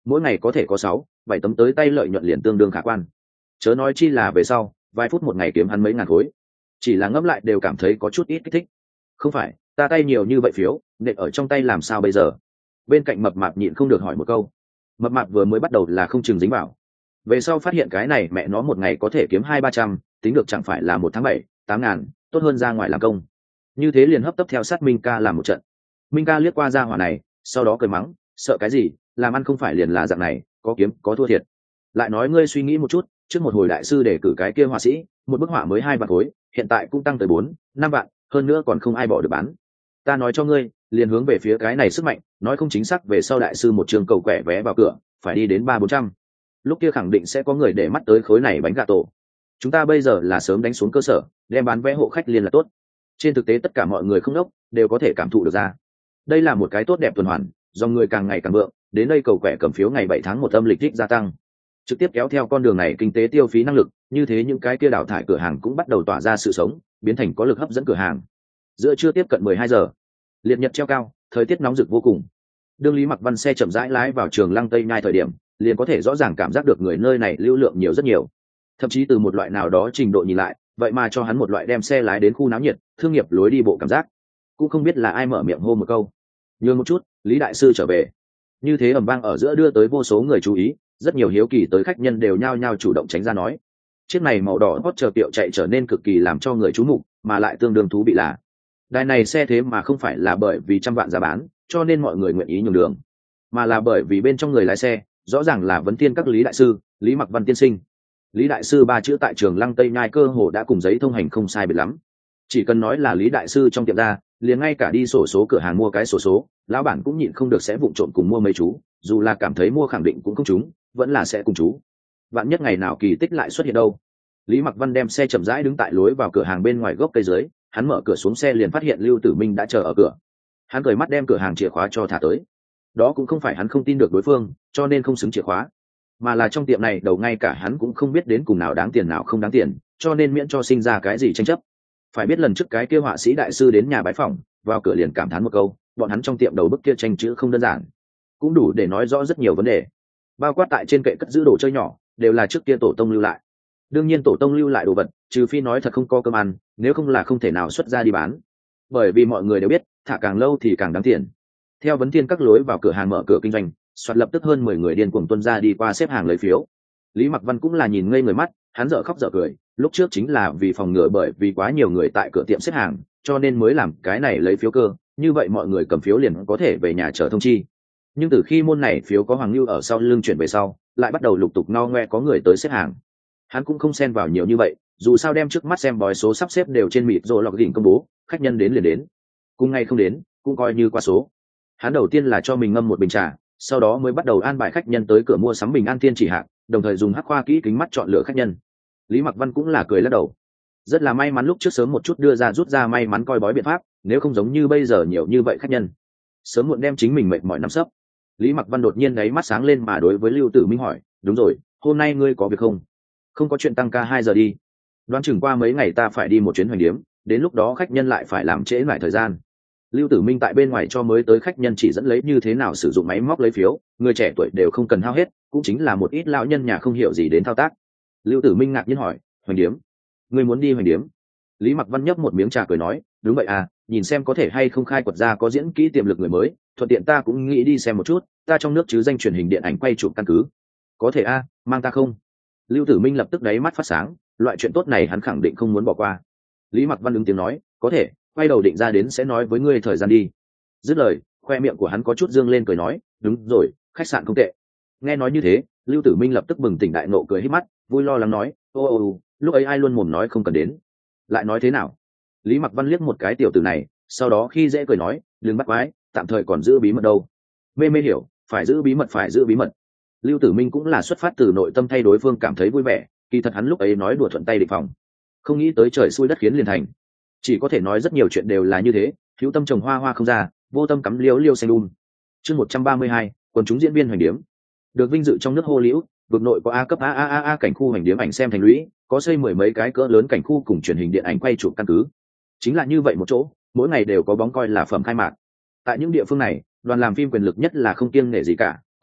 mỗi ngày có thể có 6-7 tấm tới tay, lợi nhuận liền tương đương khả quan. Chớ nói chi là về sau vài phút một ngày kiếm hắn mấy ngàn khối, chỉ là ngẫm lại đều cảm thấy có chút ít kích thích. Không phải ta tay nhiều như vậy phiếu nện ở trong tay làm sao bây giờ? Bên cạnh mập mạp nhịn không được hỏi một câu. Mập mạp vừa mới bắt đầu là không chừng dính vào, về sau phát hiện cái này mẹ nó một ngày có thể kiếm 200-300, tính được chẳng phải là 1 tháng 7-8 ngàn, tốt hơn ra ngoài làm công. Như thế liền hấp tấp theo sát Minh ca làm một trận. Minh ca liếc qua ra hỏa này, sau đó cười mắng, sợ cái gì, làm ăn không phải liền là dạng này, có kiếm có thua thiệt. Lại nói ngươi suy nghĩ một chút, trước một hồi đại sư để cử cái kia họa sĩ, một bức họa mới 2 vạn khối, hiện tại cũng tăng tới 4-5 vạn, hơn nữa còn không ai bỏ được bán. Ta nói cho ngươi, liền hướng về phía cái này sức mạnh, nói không chính xác về sau đại sư một trường cầu quẻ vé vào cửa phải đi đến 300-400, lúc kia khẳng định sẽ có người để mắt tới khối này bánh gà tổ. Chúng ta bây giờ là sớm đánh xuống cơ sở, đem bán vé hộ khách liên là tốt. Trên thực tế tất cả mọi người không đốc đều có thể cảm thụ được ra, đây là một cái tốt đẹp tuần hoàn, dòng người càng ngày càng vượng, đến đây cầu quẻ cầm phiếu ngày 7 tháng 1 âm lịch thích gia tăng, trực tiếp kéo theo con đường này kinh tế tiêu phí năng lực, như thế những cái kia đào thải cửa hàng cũng bắt đầu tỏa ra sự sống, biến thành có lực hấp dẫn cửa hàng. Giữa trưa tiếp cận 12 giờ, liệt nhật treo cao, thời tiết nóng rực vô cùng. Đương Lý Mặc Văn xe chậm rãi lái vào Trường Lăng Tây Nhai thời điểm, liền có thể rõ ràng cảm giác được người nơi này lưu lượng nhiều rất nhiều, thậm chí từ một loại nào đó trình độ nhìn lại, vậy mà cho hắn một loại đem xe lái đến khu náo nhiệt, thương nghiệp lối đi bộ cảm giác. Cũng không biết là ai mở miệng hô một câu, nhường một chút, Lý đại sư trở về. Như thế ầm vang ở giữa đưa tới vô số người chú ý, rất nhiều hiếu kỳ tới khách nhân đều nhao nhao chủ động tránh ra nói. Chiếc này màu đỏ hot chờ tiệu chạy trở nên cực kỳ làm cho người chú mục, mà lại tương đương thú vị là, đài này xe thế mà không phải là bởi vì trăm vạn giá bán, cho nên mọi người nguyện ý nhường đường, mà là bởi vì bên trong người lái xe rõ ràng là vấn tiên các Lý đại sư, Lý Mặc Văn tiên sinh. Lý đại sư 3 chữ tại Trường Lăng Tây Nhai cơ hồ đã cùng giấy thông hành không sai biệt lắm. Chỉ cần nói là Lý đại sư trong tiệm ra, liền ngay cả đi sổ số cửa hàng mua cái sổ số, lão bản cũng nhịn không được sẽ vụng trộm cùng mua mấy chú, dù là cảm thấy mua khẳng định cũng không trúng, vẫn là sẽ cùng chú. Vạn nhất ngày nào kỳ tích lại xuất hiện đâu. Lý Mặc Văn đem xe chậm rãi đứng tại lối vào cửa hàng bên ngoài gốc cây dưới, hắn mở cửa xuống xe liền phát hiện Lưu Tử Minh đã chờ ở cửa. Hắn cười mắt đem cửa hàng chìa khóa cho thả tới. Đó cũng không phải hắn không tin được đối phương, cho nên không xứng chìa khóa, mà là trong tiệm này đầu ngay cả hắn cũng không biết đến cùng nào đáng tiền nào không đáng tiền, cho nên miễn cho sinh ra cái gì tranh chấp. Phải biết lần trước cái kia họa sĩ đại sư đến nhà bái phỏng, vào cửa liền cảm thán một câu, bọn hắn trong tiệm đầu bức kia tranh chữ không đơn giản, cũng đủ để nói rõ rất nhiều vấn đề, bao quát tại trên kệ cất giữ đồ chơi nhỏ đều là trước kia tổ tông lưu lại. Đương nhiên tổ tông lưu lại đồ vật, trừ phi nói thật không có cơm ăn, nếu không là không thể nào xuất ra đi bán, bởi vì mọi người đều biết thả càng lâu thì càng đáng tiền. Theo vấn thiên các lối vào cửa hàng mở cửa kinh doanh, soạt lập tức hơn 10 người điên cuồng tuân ra đi qua xếp hàng lấy phiếu. Lý Mặc Văn cũng là nhìn ngây người mắt, hắn dở khóc dở cười, lúc trước chính là vì phòng ngừa bởi vì quá nhiều người tại cửa tiệm xếp hàng, cho nên mới làm cái này lấy phiếu cơ, như vậy mọi người cầm phiếu liền có thể về nhà chờ thông chi. Nhưng từ khi môn này phiếu có Hoàng Lưu ở sau lưng chuyển về sau, lại bắt đầu lục tục no ngoe có người tới xếp hàng. Hắn cũng không xen vào nhiều như vậy, dù sao đem trước mắt xem bói số sắp xếp đều trên mịt rồi lọc đỉnh công bố, khách nhân đến liền đến, cùng ngay không đến cũng coi như qua số. Hắn đầu tiên là cho mình ngâm một bình trà, sau đó mới bắt đầu an bài khách nhân tới cửa mua sắm bình an thiên chỉ hạng, đồng thời dùng hắc khoa kỹ kính mắt chọn lựa khách nhân. Lý Mặc Văn cũng là cười lắc đầu, rất là may mắn lúc trước sớm một chút đưa ra rút ra may mắn coi bói biện pháp, nếu không giống như bây giờ nhiều như vậy khách nhân, sớm muộn đem chính mình mệt mỏi nằm sấp. Lý Mặc Văn đột nhiên đáy mắt sáng lên mà đối với Lưu Tử Minh hỏi, đúng rồi, hôm nay ngươi có việc không? Không có chuyện tăng ca 2 giờ đi. Đoán chừng qua mấy ngày ta phải đi một chuyến hoành điếm, đến lúc đó khách nhân lại phải làm trễ lại thời gian. Lưu Tử Minh tại bên ngoài cho mới tới khách nhân chỉ dẫn lấy như thế nào sử dụng máy móc lấy phiếu, người trẻ tuổi đều không cần hao hết, cũng chính là một ít lão nhân nhà không hiểu gì đến thao tác. Lưu Tử Minh ngạc nhiên hỏi, hoành điếm? Ngươi muốn đi hoành điếm? Lý Mặc Văn nhấp một miếng trà cười nói, đúng vậy à, nhìn xem có thể hay không khai quật ra có diễn kỹ tiềm lực người mới, thuận tiện ta cũng nghĩ đi xem một chút, ta trong nước chứ danh truyền hình điện ảnh quay chụp căn cứ. Có thể a, mang ta không? Lưu Tử Minh lập tức đáy mắt phát sáng, loại chuyện tốt này hắn khẳng định không muốn bỏ qua. Lý Mặc Văn ứng tiếng nói, có thể, quay đầu định ra đến sẽ nói với ngươi thời gian đi. Dứt lời, khoe miệng của hắn có chút dương lên cười nói, đúng rồi, khách sạn không tệ. Nghe nói như thế, Lưu Tử Minh lập tức bừng tỉnh đại nộ cười hít mắt, vui lo lắng nói, ô, lúc ấy ai luôn mồm nói không cần đến, lại nói thế nào? Lý Mặc Văn liếc một cái tiểu tử này, sau đó khi dễ cười nói, đừng bắt quái, tạm thời còn giữ bí mật đâu. Mê hiểu, phải giữ bí mật, phải giữ bí mật. Lưu Tử Minh cũng là xuất phát từ nội tâm thay đối phương cảm thấy vui vẻ, kỳ thật hắn lúc ấy nói đùa thuận tay định phòng, không nghĩ tới trời xui đất khiến liền thành. Chỉ có thể nói rất nhiều chuyện đều là như thế, hữu tâm trồng hoa hoa không ra, vô tâm cắm liêu xanh chương 132, quần chúng diễn viên hoành điếm. Được vinh dự trong nước Hollywood, vực nội có A cấp a cảnh khu hoành điếm ảnh xem thành lũy, có xây 10 mấy cái cỡ lớn cảnh khu cùng truyền hình điện ảnh quay chụp căn cứ. Chính là như vậy một chỗ, mỗi ngày đều có bóng coi là phẩm khai mạc. Tại những địa phương này, đoàn làm phim quyền lực nhất là không kiêng nể gì cả,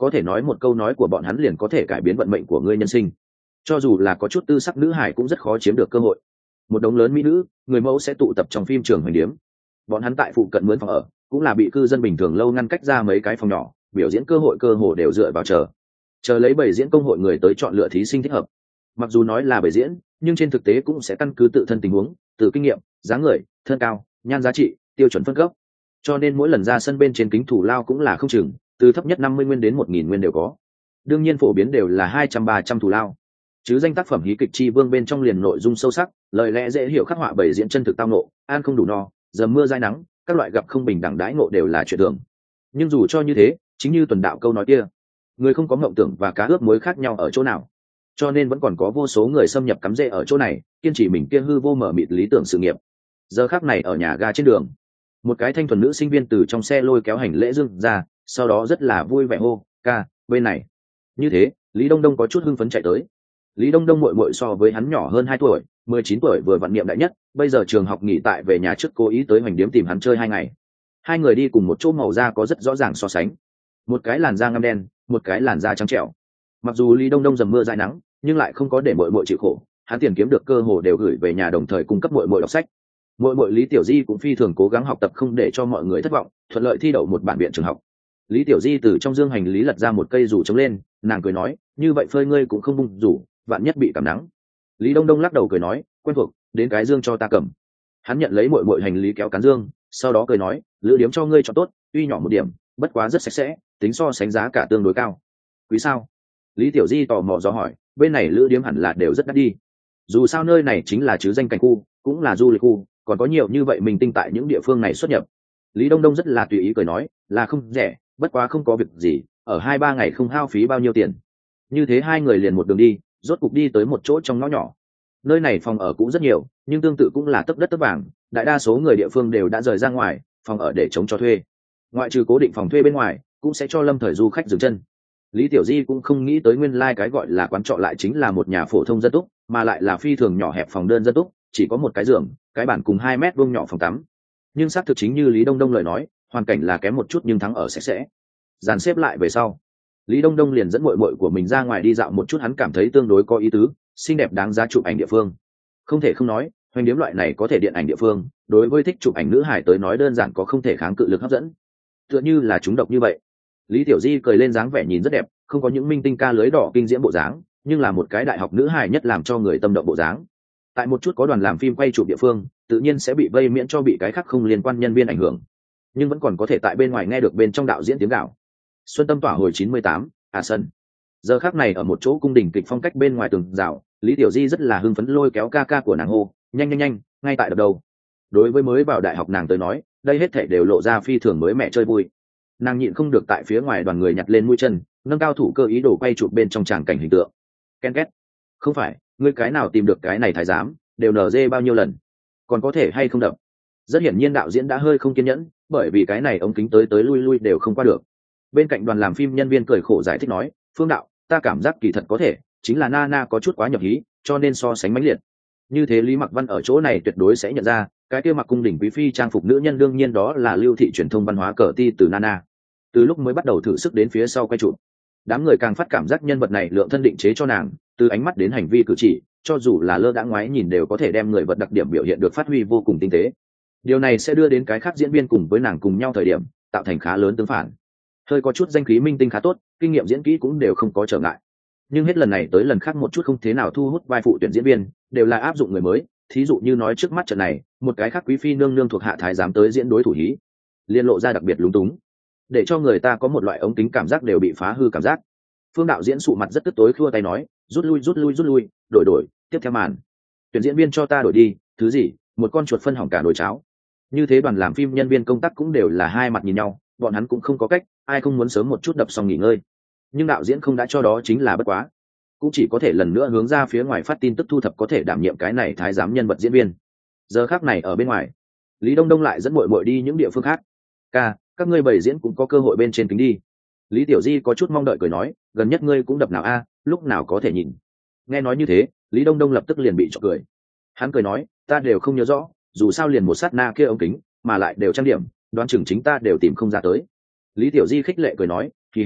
có thể nói một câu nói của bọn hắn liền có thể cải biến vận mệnh của ngươi nhân sinh. Cho dù là có chút tư sắc nữ hải cũng rất khó chiếm được cơ hội. Một đống lớn mỹ nữ, người mẫu sẽ tụ tập trong phim trường hoành điếm. Bọn hắn tại phụ cận mướn phòng ở, cũng là bị cư dân bình thường lâu ngăn cách ra mấy cái phòng nhỏ, biểu diễn cơ hội cơ hồ đều dựa vào chờ lấy bày diễn công hội người tới chọn lựa thí sinh thích hợp. Mặc dù nói là bày diễn, nhưng trên thực tế cũng sẽ căn cứ tự thân tình huống, từ kinh nghiệm, dáng người, thân cao, nhan giá trị, tiêu chuẩn phân cấp. Cho nên mỗi lần ra sân bên trên kính thủ lao cũng là không chừng, từ thấp nhất 50 nguyên đến 1000 nguyên đều có. Đương nhiên phổ biến đều là 200-300 thủ lao. Chứ danh tác phẩm hí kịch chi vương bên trong liền nội dung sâu sắc, lời lẽ dễ hiểu khắc họa bày diễn chân thực tao nộ, ăn không đủ no, dầm mưa dai nắng, các loại gặp không bình đẳng đãi ngộ đều là chuyện thường. Nhưng dù cho như thế, chính như tuần đạo câu nói kia, người không có mộng tưởng và cá ướp muối khác nhau ở chỗ nào. Cho nên vẫn còn có vô số người xâm nhập cắm rễ ở chỗ này, kiên trì mình kia hư vô mở mịt lý tưởng sự nghiệp. Giờ khắc này ở nhà ga trên đường, một cái thanh thuần nữ sinh viên từ trong xe lôi kéo hành lễ dương ra, sau đó rất là vui vẻ hô, ca, bên này. Như thế, Lý Đông Đông có chút hưng phấn chạy tới. Lý Đông Đông muội muội so với hắn nhỏ hơn 2 tuổi, 19 tuổi vừa vặn niệm đại nhất, bây giờ trường học nghỉ tại về nhà trước cố ý tới hoành điếm tìm hắn chơi 2 ngày. Hai người đi cùng một chỗ màu da có rất rõ ràng so sánh. Một cái làn da ngăm đen, một cái làn da trắng trẻo. Mặc dù Lý Đông Đông dầm mưa dãi nắng, nhưng lại không có để muội muội chịu khổ, hắn tiền kiếm được cơ hồ đều gửi về nhà đồng thời cung cấp muội muội đọc sách. Muội muội Lý Tiểu Di cũng phi thường cố gắng học tập không để cho mọi người thất vọng, thuận lợi thi đậu một bản viện trường học. Lý Tiểu Di từ trong dương hành lý lật ra một cây rủ trống lên, nàng cười nói, như vậy phơi ngươi cũng không bung rủ, vạn nhất bị cảm nắng. Lý Đông Đông lắc đầu cười nói, quen thuộc, đến cái dương cho ta cầm. Hắn nhận lấy muội muội hành lý kéo cán dương, sau đó cười nói, lữ điếm cho ngươi cho tốt, tuy nhỏ một điểm, bất quá rất sạch sẽ, tính so sánh giá cả tương đối cao. Quý sao? Lý Tiểu Di tò mò do hỏi, bên này lữ điếm hẳn là đều rất đắt đi. Dù sao nơi này chính là chứ danh cảnh khu, cũng là du lịch khu, còn có nhiều như vậy mình tinh tại những địa phương này xuất nhập. Lý Đông Đông rất là tùy ý cười nói, là không rẻ, bất quá không có việc gì, ở 2-3 ngày không hao phí bao nhiêu tiền. Như thế hai người liền một đường đi, rốt cục đi tới một chỗ trong ngõ nhỏ. Nơi này phòng ở cũng rất nhiều, nhưng tương tự cũng là tấp đất tấp vàng, đại đa số người địa phương đều đã rời ra ngoài, phòng ở để chống cho thuê. Ngoại trừ cố định phòng thuê bên ngoài, cũng sẽ cho lâm thời du khách dừng chân. Lý Tiểu Di cũng không nghĩ tới nguyên lai cái gọi là quán trọ lại chính là một nhà phổ thông dân túc, mà lại là phi thường nhỏ hẹp phòng đơn dân túc, chỉ có một cái giường, cái bàn cùng 2 mét vuông nhỏ phòng tắm. Nhưng xác thực chính như Lý Đông Đông lời nói, hoàn cảnh là kém một chút nhưng thắng ở sạch sẽ. Dàn xếp lại về sau, Lý Đông Đông liền dẫn muội muội của mình ra ngoài đi dạo một chút, hắn cảm thấy tương đối có ý tứ, xinh đẹp đáng giá chụp ảnh địa phương. Không thể không nói, hoành điếm loại này có thể điện ảnh địa phương, đối với thích chụp ảnh nữ hải tới nói đơn giản có không thể kháng cự lực hấp dẫn. Tựa như là chúng độc như vậy. Lý Tiểu Di cười lên dáng vẻ nhìn rất đẹp, không có những minh tinh ca lưới đỏ kinh diễm bộ dáng, nhưng là một cái đại học nữ hài nhất làm cho người tâm động bộ dáng. Tại một chút có đoàn làm phim quay chụp địa phương, tự nhiên sẽ bị vây miễn cho bị cái khác không liên quan nhân viên ảnh hưởng, nhưng vẫn còn có thể tại bên ngoài nghe được bên trong đạo diễn tiếng gạo. Xuân Tâm tỏa hồi 98, sân. Giờ khác này ở một chỗ cung đình kịch phong cách bên ngoài tường rào, Lý Tiểu Di rất là hưng phấn lôi kéo ca ca của nàng hô, nhanh nhanh nhanh, ngay tại đập đầu. Đối với mới vào đại học nàng tới nói, đây hết thảy đều lộ ra phi thường mới mẻ chơi vui. Nàng nhịn không được tại phía ngoài đoàn người nhặt lên mũi chân, nâng cao thủ cơ ý đồ quay chụp bên trong tràng cảnh hình tượng. Ken két. Không phải, ngươi cái nào tìm được cái này thái giám, đều nở dê bao nhiêu lần, còn có thể hay không đập. Rất hiển nhiên đạo diễn đã hơi không kiên nhẫn, bởi vì cái này ống kính tới tới lui lui đều không qua được. Bên cạnh đoàn làm phim nhân viên cười khổ giải thích nói, Phương đạo, ta cảm giác kỳ thật có thể, chính là Nana có chút quá nhập hí, cho nên so sánh mãnh liệt. Như thế Lý Mặc Văn ở chỗ này tuyệt đối sẽ nhận ra, cái kia mặc cung đình quý phi trang phục nữ nhân đương nhiên đó là Lưu Thị truyền thông văn hóa cờ ti từ Nana. Từ lúc mới bắt đầu thử sức đến phía sau quay chụp, đám người càng phát cảm giác nhân vật này lượng thân định chế cho nàng, từ ánh mắt đến hành vi cử chỉ, cho dù là lơ đãng ngoái nhìn đều có thể đem người vật đặc điểm biểu hiện được phát huy vô cùng tinh tế. Điều này sẽ đưa đến cái khác diễn viên cùng với nàng cùng nhau thời điểm, tạo thành khá lớn tương phản. Hơi có chút danh khí minh tinh khá tốt, kinh nghiệm diễn kỹ cũng đều không có trở ngại. Nhưng hết lần này tới lần khác một chút không thế nào thu hút vai phụ tuyển diễn viên, đều là áp dụng người mới, thí dụ như nói trước mắt trận này, một cái khác quý phi nương nương thuộc hạ thái giám tới diễn đối thủ hí, liên lộ ra đặc biệt lúng túng, để cho người ta có một loại ống kính cảm giác đều bị phá hư cảm giác. Phương đạo diễn sụ mặt rất tức tối khua tay nói, rút lui rút lui rút lui, đổi, tiếp theo màn. Tuyển diễn viên cho ta đổi đi, thứ gì, một con chuột phân hỏng cả nồi cháo. Như thế đoàn làm phim nhân viên công tác cũng đều là hai mặt nhìn nhau, bọn hắn cũng không có cách, ai không muốn sớm một chút đập xong nghỉ ngơi. Nhưng đạo diễn không đã cho đó chính là bất quá, cũng chỉ có thể lần nữa hướng ra phía ngoài phát tin tức thu thập có thể đảm nhiệm cái này thái giám nhân vật diễn viên. Giờ khác này ở bên ngoài, Lý Đông Đông lại dẫn muội muội đi những địa phương khác. Ca, các ngươi bày diễn cũng có cơ hội bên trên kính đi. Lý Tiểu Di có chút mong đợi cười nói, gần nhất ngươi cũng đập nào a, lúc nào có thể nhìn. Nghe nói như thế, Lý Đông Đông lập tức liền bị chọc cười. Hắn cười nói, ta đều không nhớ rõ, dù sao liền một sát na kia ống kính, mà lại đều trang điểm, đoán chừng chính ta đều tìm không ra tới. Lý Tiểu Di khích lệ cười nói, kỳ hỉ,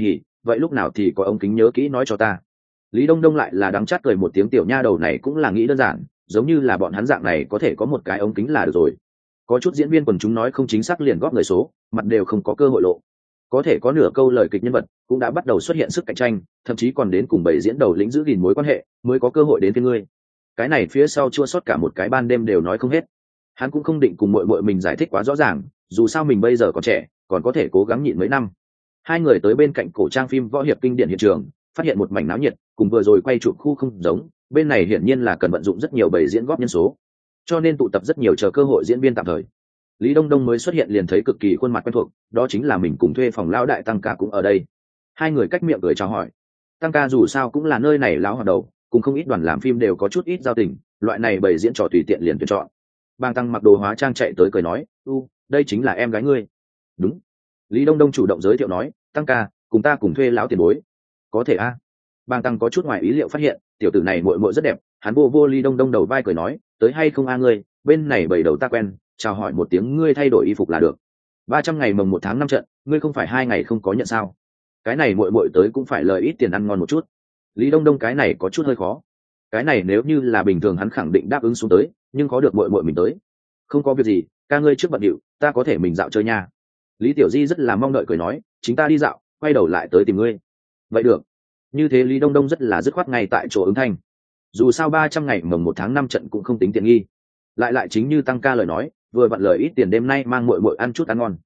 vậy lúc nào thì có ống kính nhớ kỹ nói cho ta. Lý Đông Đông lại là đắng chát cười một tiếng, tiểu nha đầu này cũng là nghĩ đơn giản, giống như là bọn hắn dạng này có thể có một cái ống kính là được rồi. Có chút diễn viên quần chúng nói không chính xác liền góp người số, mặt đều không có cơ hội lộ. Có thể có nửa câu lời kịch nhân vật cũng đã bắt đầu xuất hiện sức cạnh tranh, thậm chí còn đến cùng bảy diễn đầu lĩnh giữ gìn mối quan hệ mới có cơ hội đến với ngươi. Cái này phía sau chua sót cả một cái ban đêm đều nói không hết. Hắn cũng không định cùng muội muội mình giải thích quá rõ ràng, dù sao mình bây giờ còn trẻ, còn có thể cố gắng nhịn mấy năm. Hai người tới bên cạnh cổ trang phim võ hiệp kinh điển hiện trường, phát hiện một mảnh náo nhiệt, cùng vừa rồi quay chụp khu không giống, bên này hiển nhiên là cần vận dụng rất nhiều bầy diễn góp nhân số, cho nên tụ tập rất nhiều chờ cơ hội diễn viên tạm thời. Lý Đông Đông mới xuất hiện liền thấy cực kỳ khuôn mặt quen thuộc, đó chính là mình cùng thuê phòng lão đại Tăng ca cũng ở đây. Hai người cách miệng cười chào hỏi. Tăng ca dù sao cũng là nơi này lão hoạt đầu, cùng không ít đoàn làm phim đều có chút ít giao tình, loại này bầy diễn trò tùy tiện liền tuyển chọn. Bang Tăng mặc đồ hóa trang chạy tới cười nói, đây chính là em gái ngươi. Đúng. Lý Đông Đông chủ động giới thiệu nói, Tăng ca, cùng ta cùng thuê lão tiền bối. Có thể a. Bang Tăng có chút ngoài ý liệu phát hiện, tiểu tử này muội muội rất đẹp, hắn vô Lý Đông Đông đầu vai cười nói, tới hay không a ngươi, bên này bầy đầu ta quen, chào hỏi một tiếng ngươi thay đổi y phục là được. 300 ngày mồng 1 tháng 5 trận, ngươi không phải 2 ngày không có nhận sao? Cái này muội muội tới cũng phải lời ít tiền ăn ngon một chút. Lý Đông Đông cái này có chút hơi khó. Cái này nếu như là bình thường hắn khẳng định đáp ứng xuống tới, nhưng có được muội muội mình tới. Không có việc gì, ca ngươi trước bận điệu, ta có thể mình dạo chơi nha. Lý Tiểu Di rất là mong đợi cười nói, chính ta đi dạo, quay đầu lại tới tìm ngươi. Vậy được. Như thế Lý Đông Đông rất là dứt khoát ngay tại chỗ ứng thanh. Dù sao 300 ngày mồng 1 tháng 5 trận cũng không tính tiện nghi. Lại chính như Tăng ca lời nói, vừa vặn lời ít tiền đêm nay mang muội muội ăn chút ăn ngon.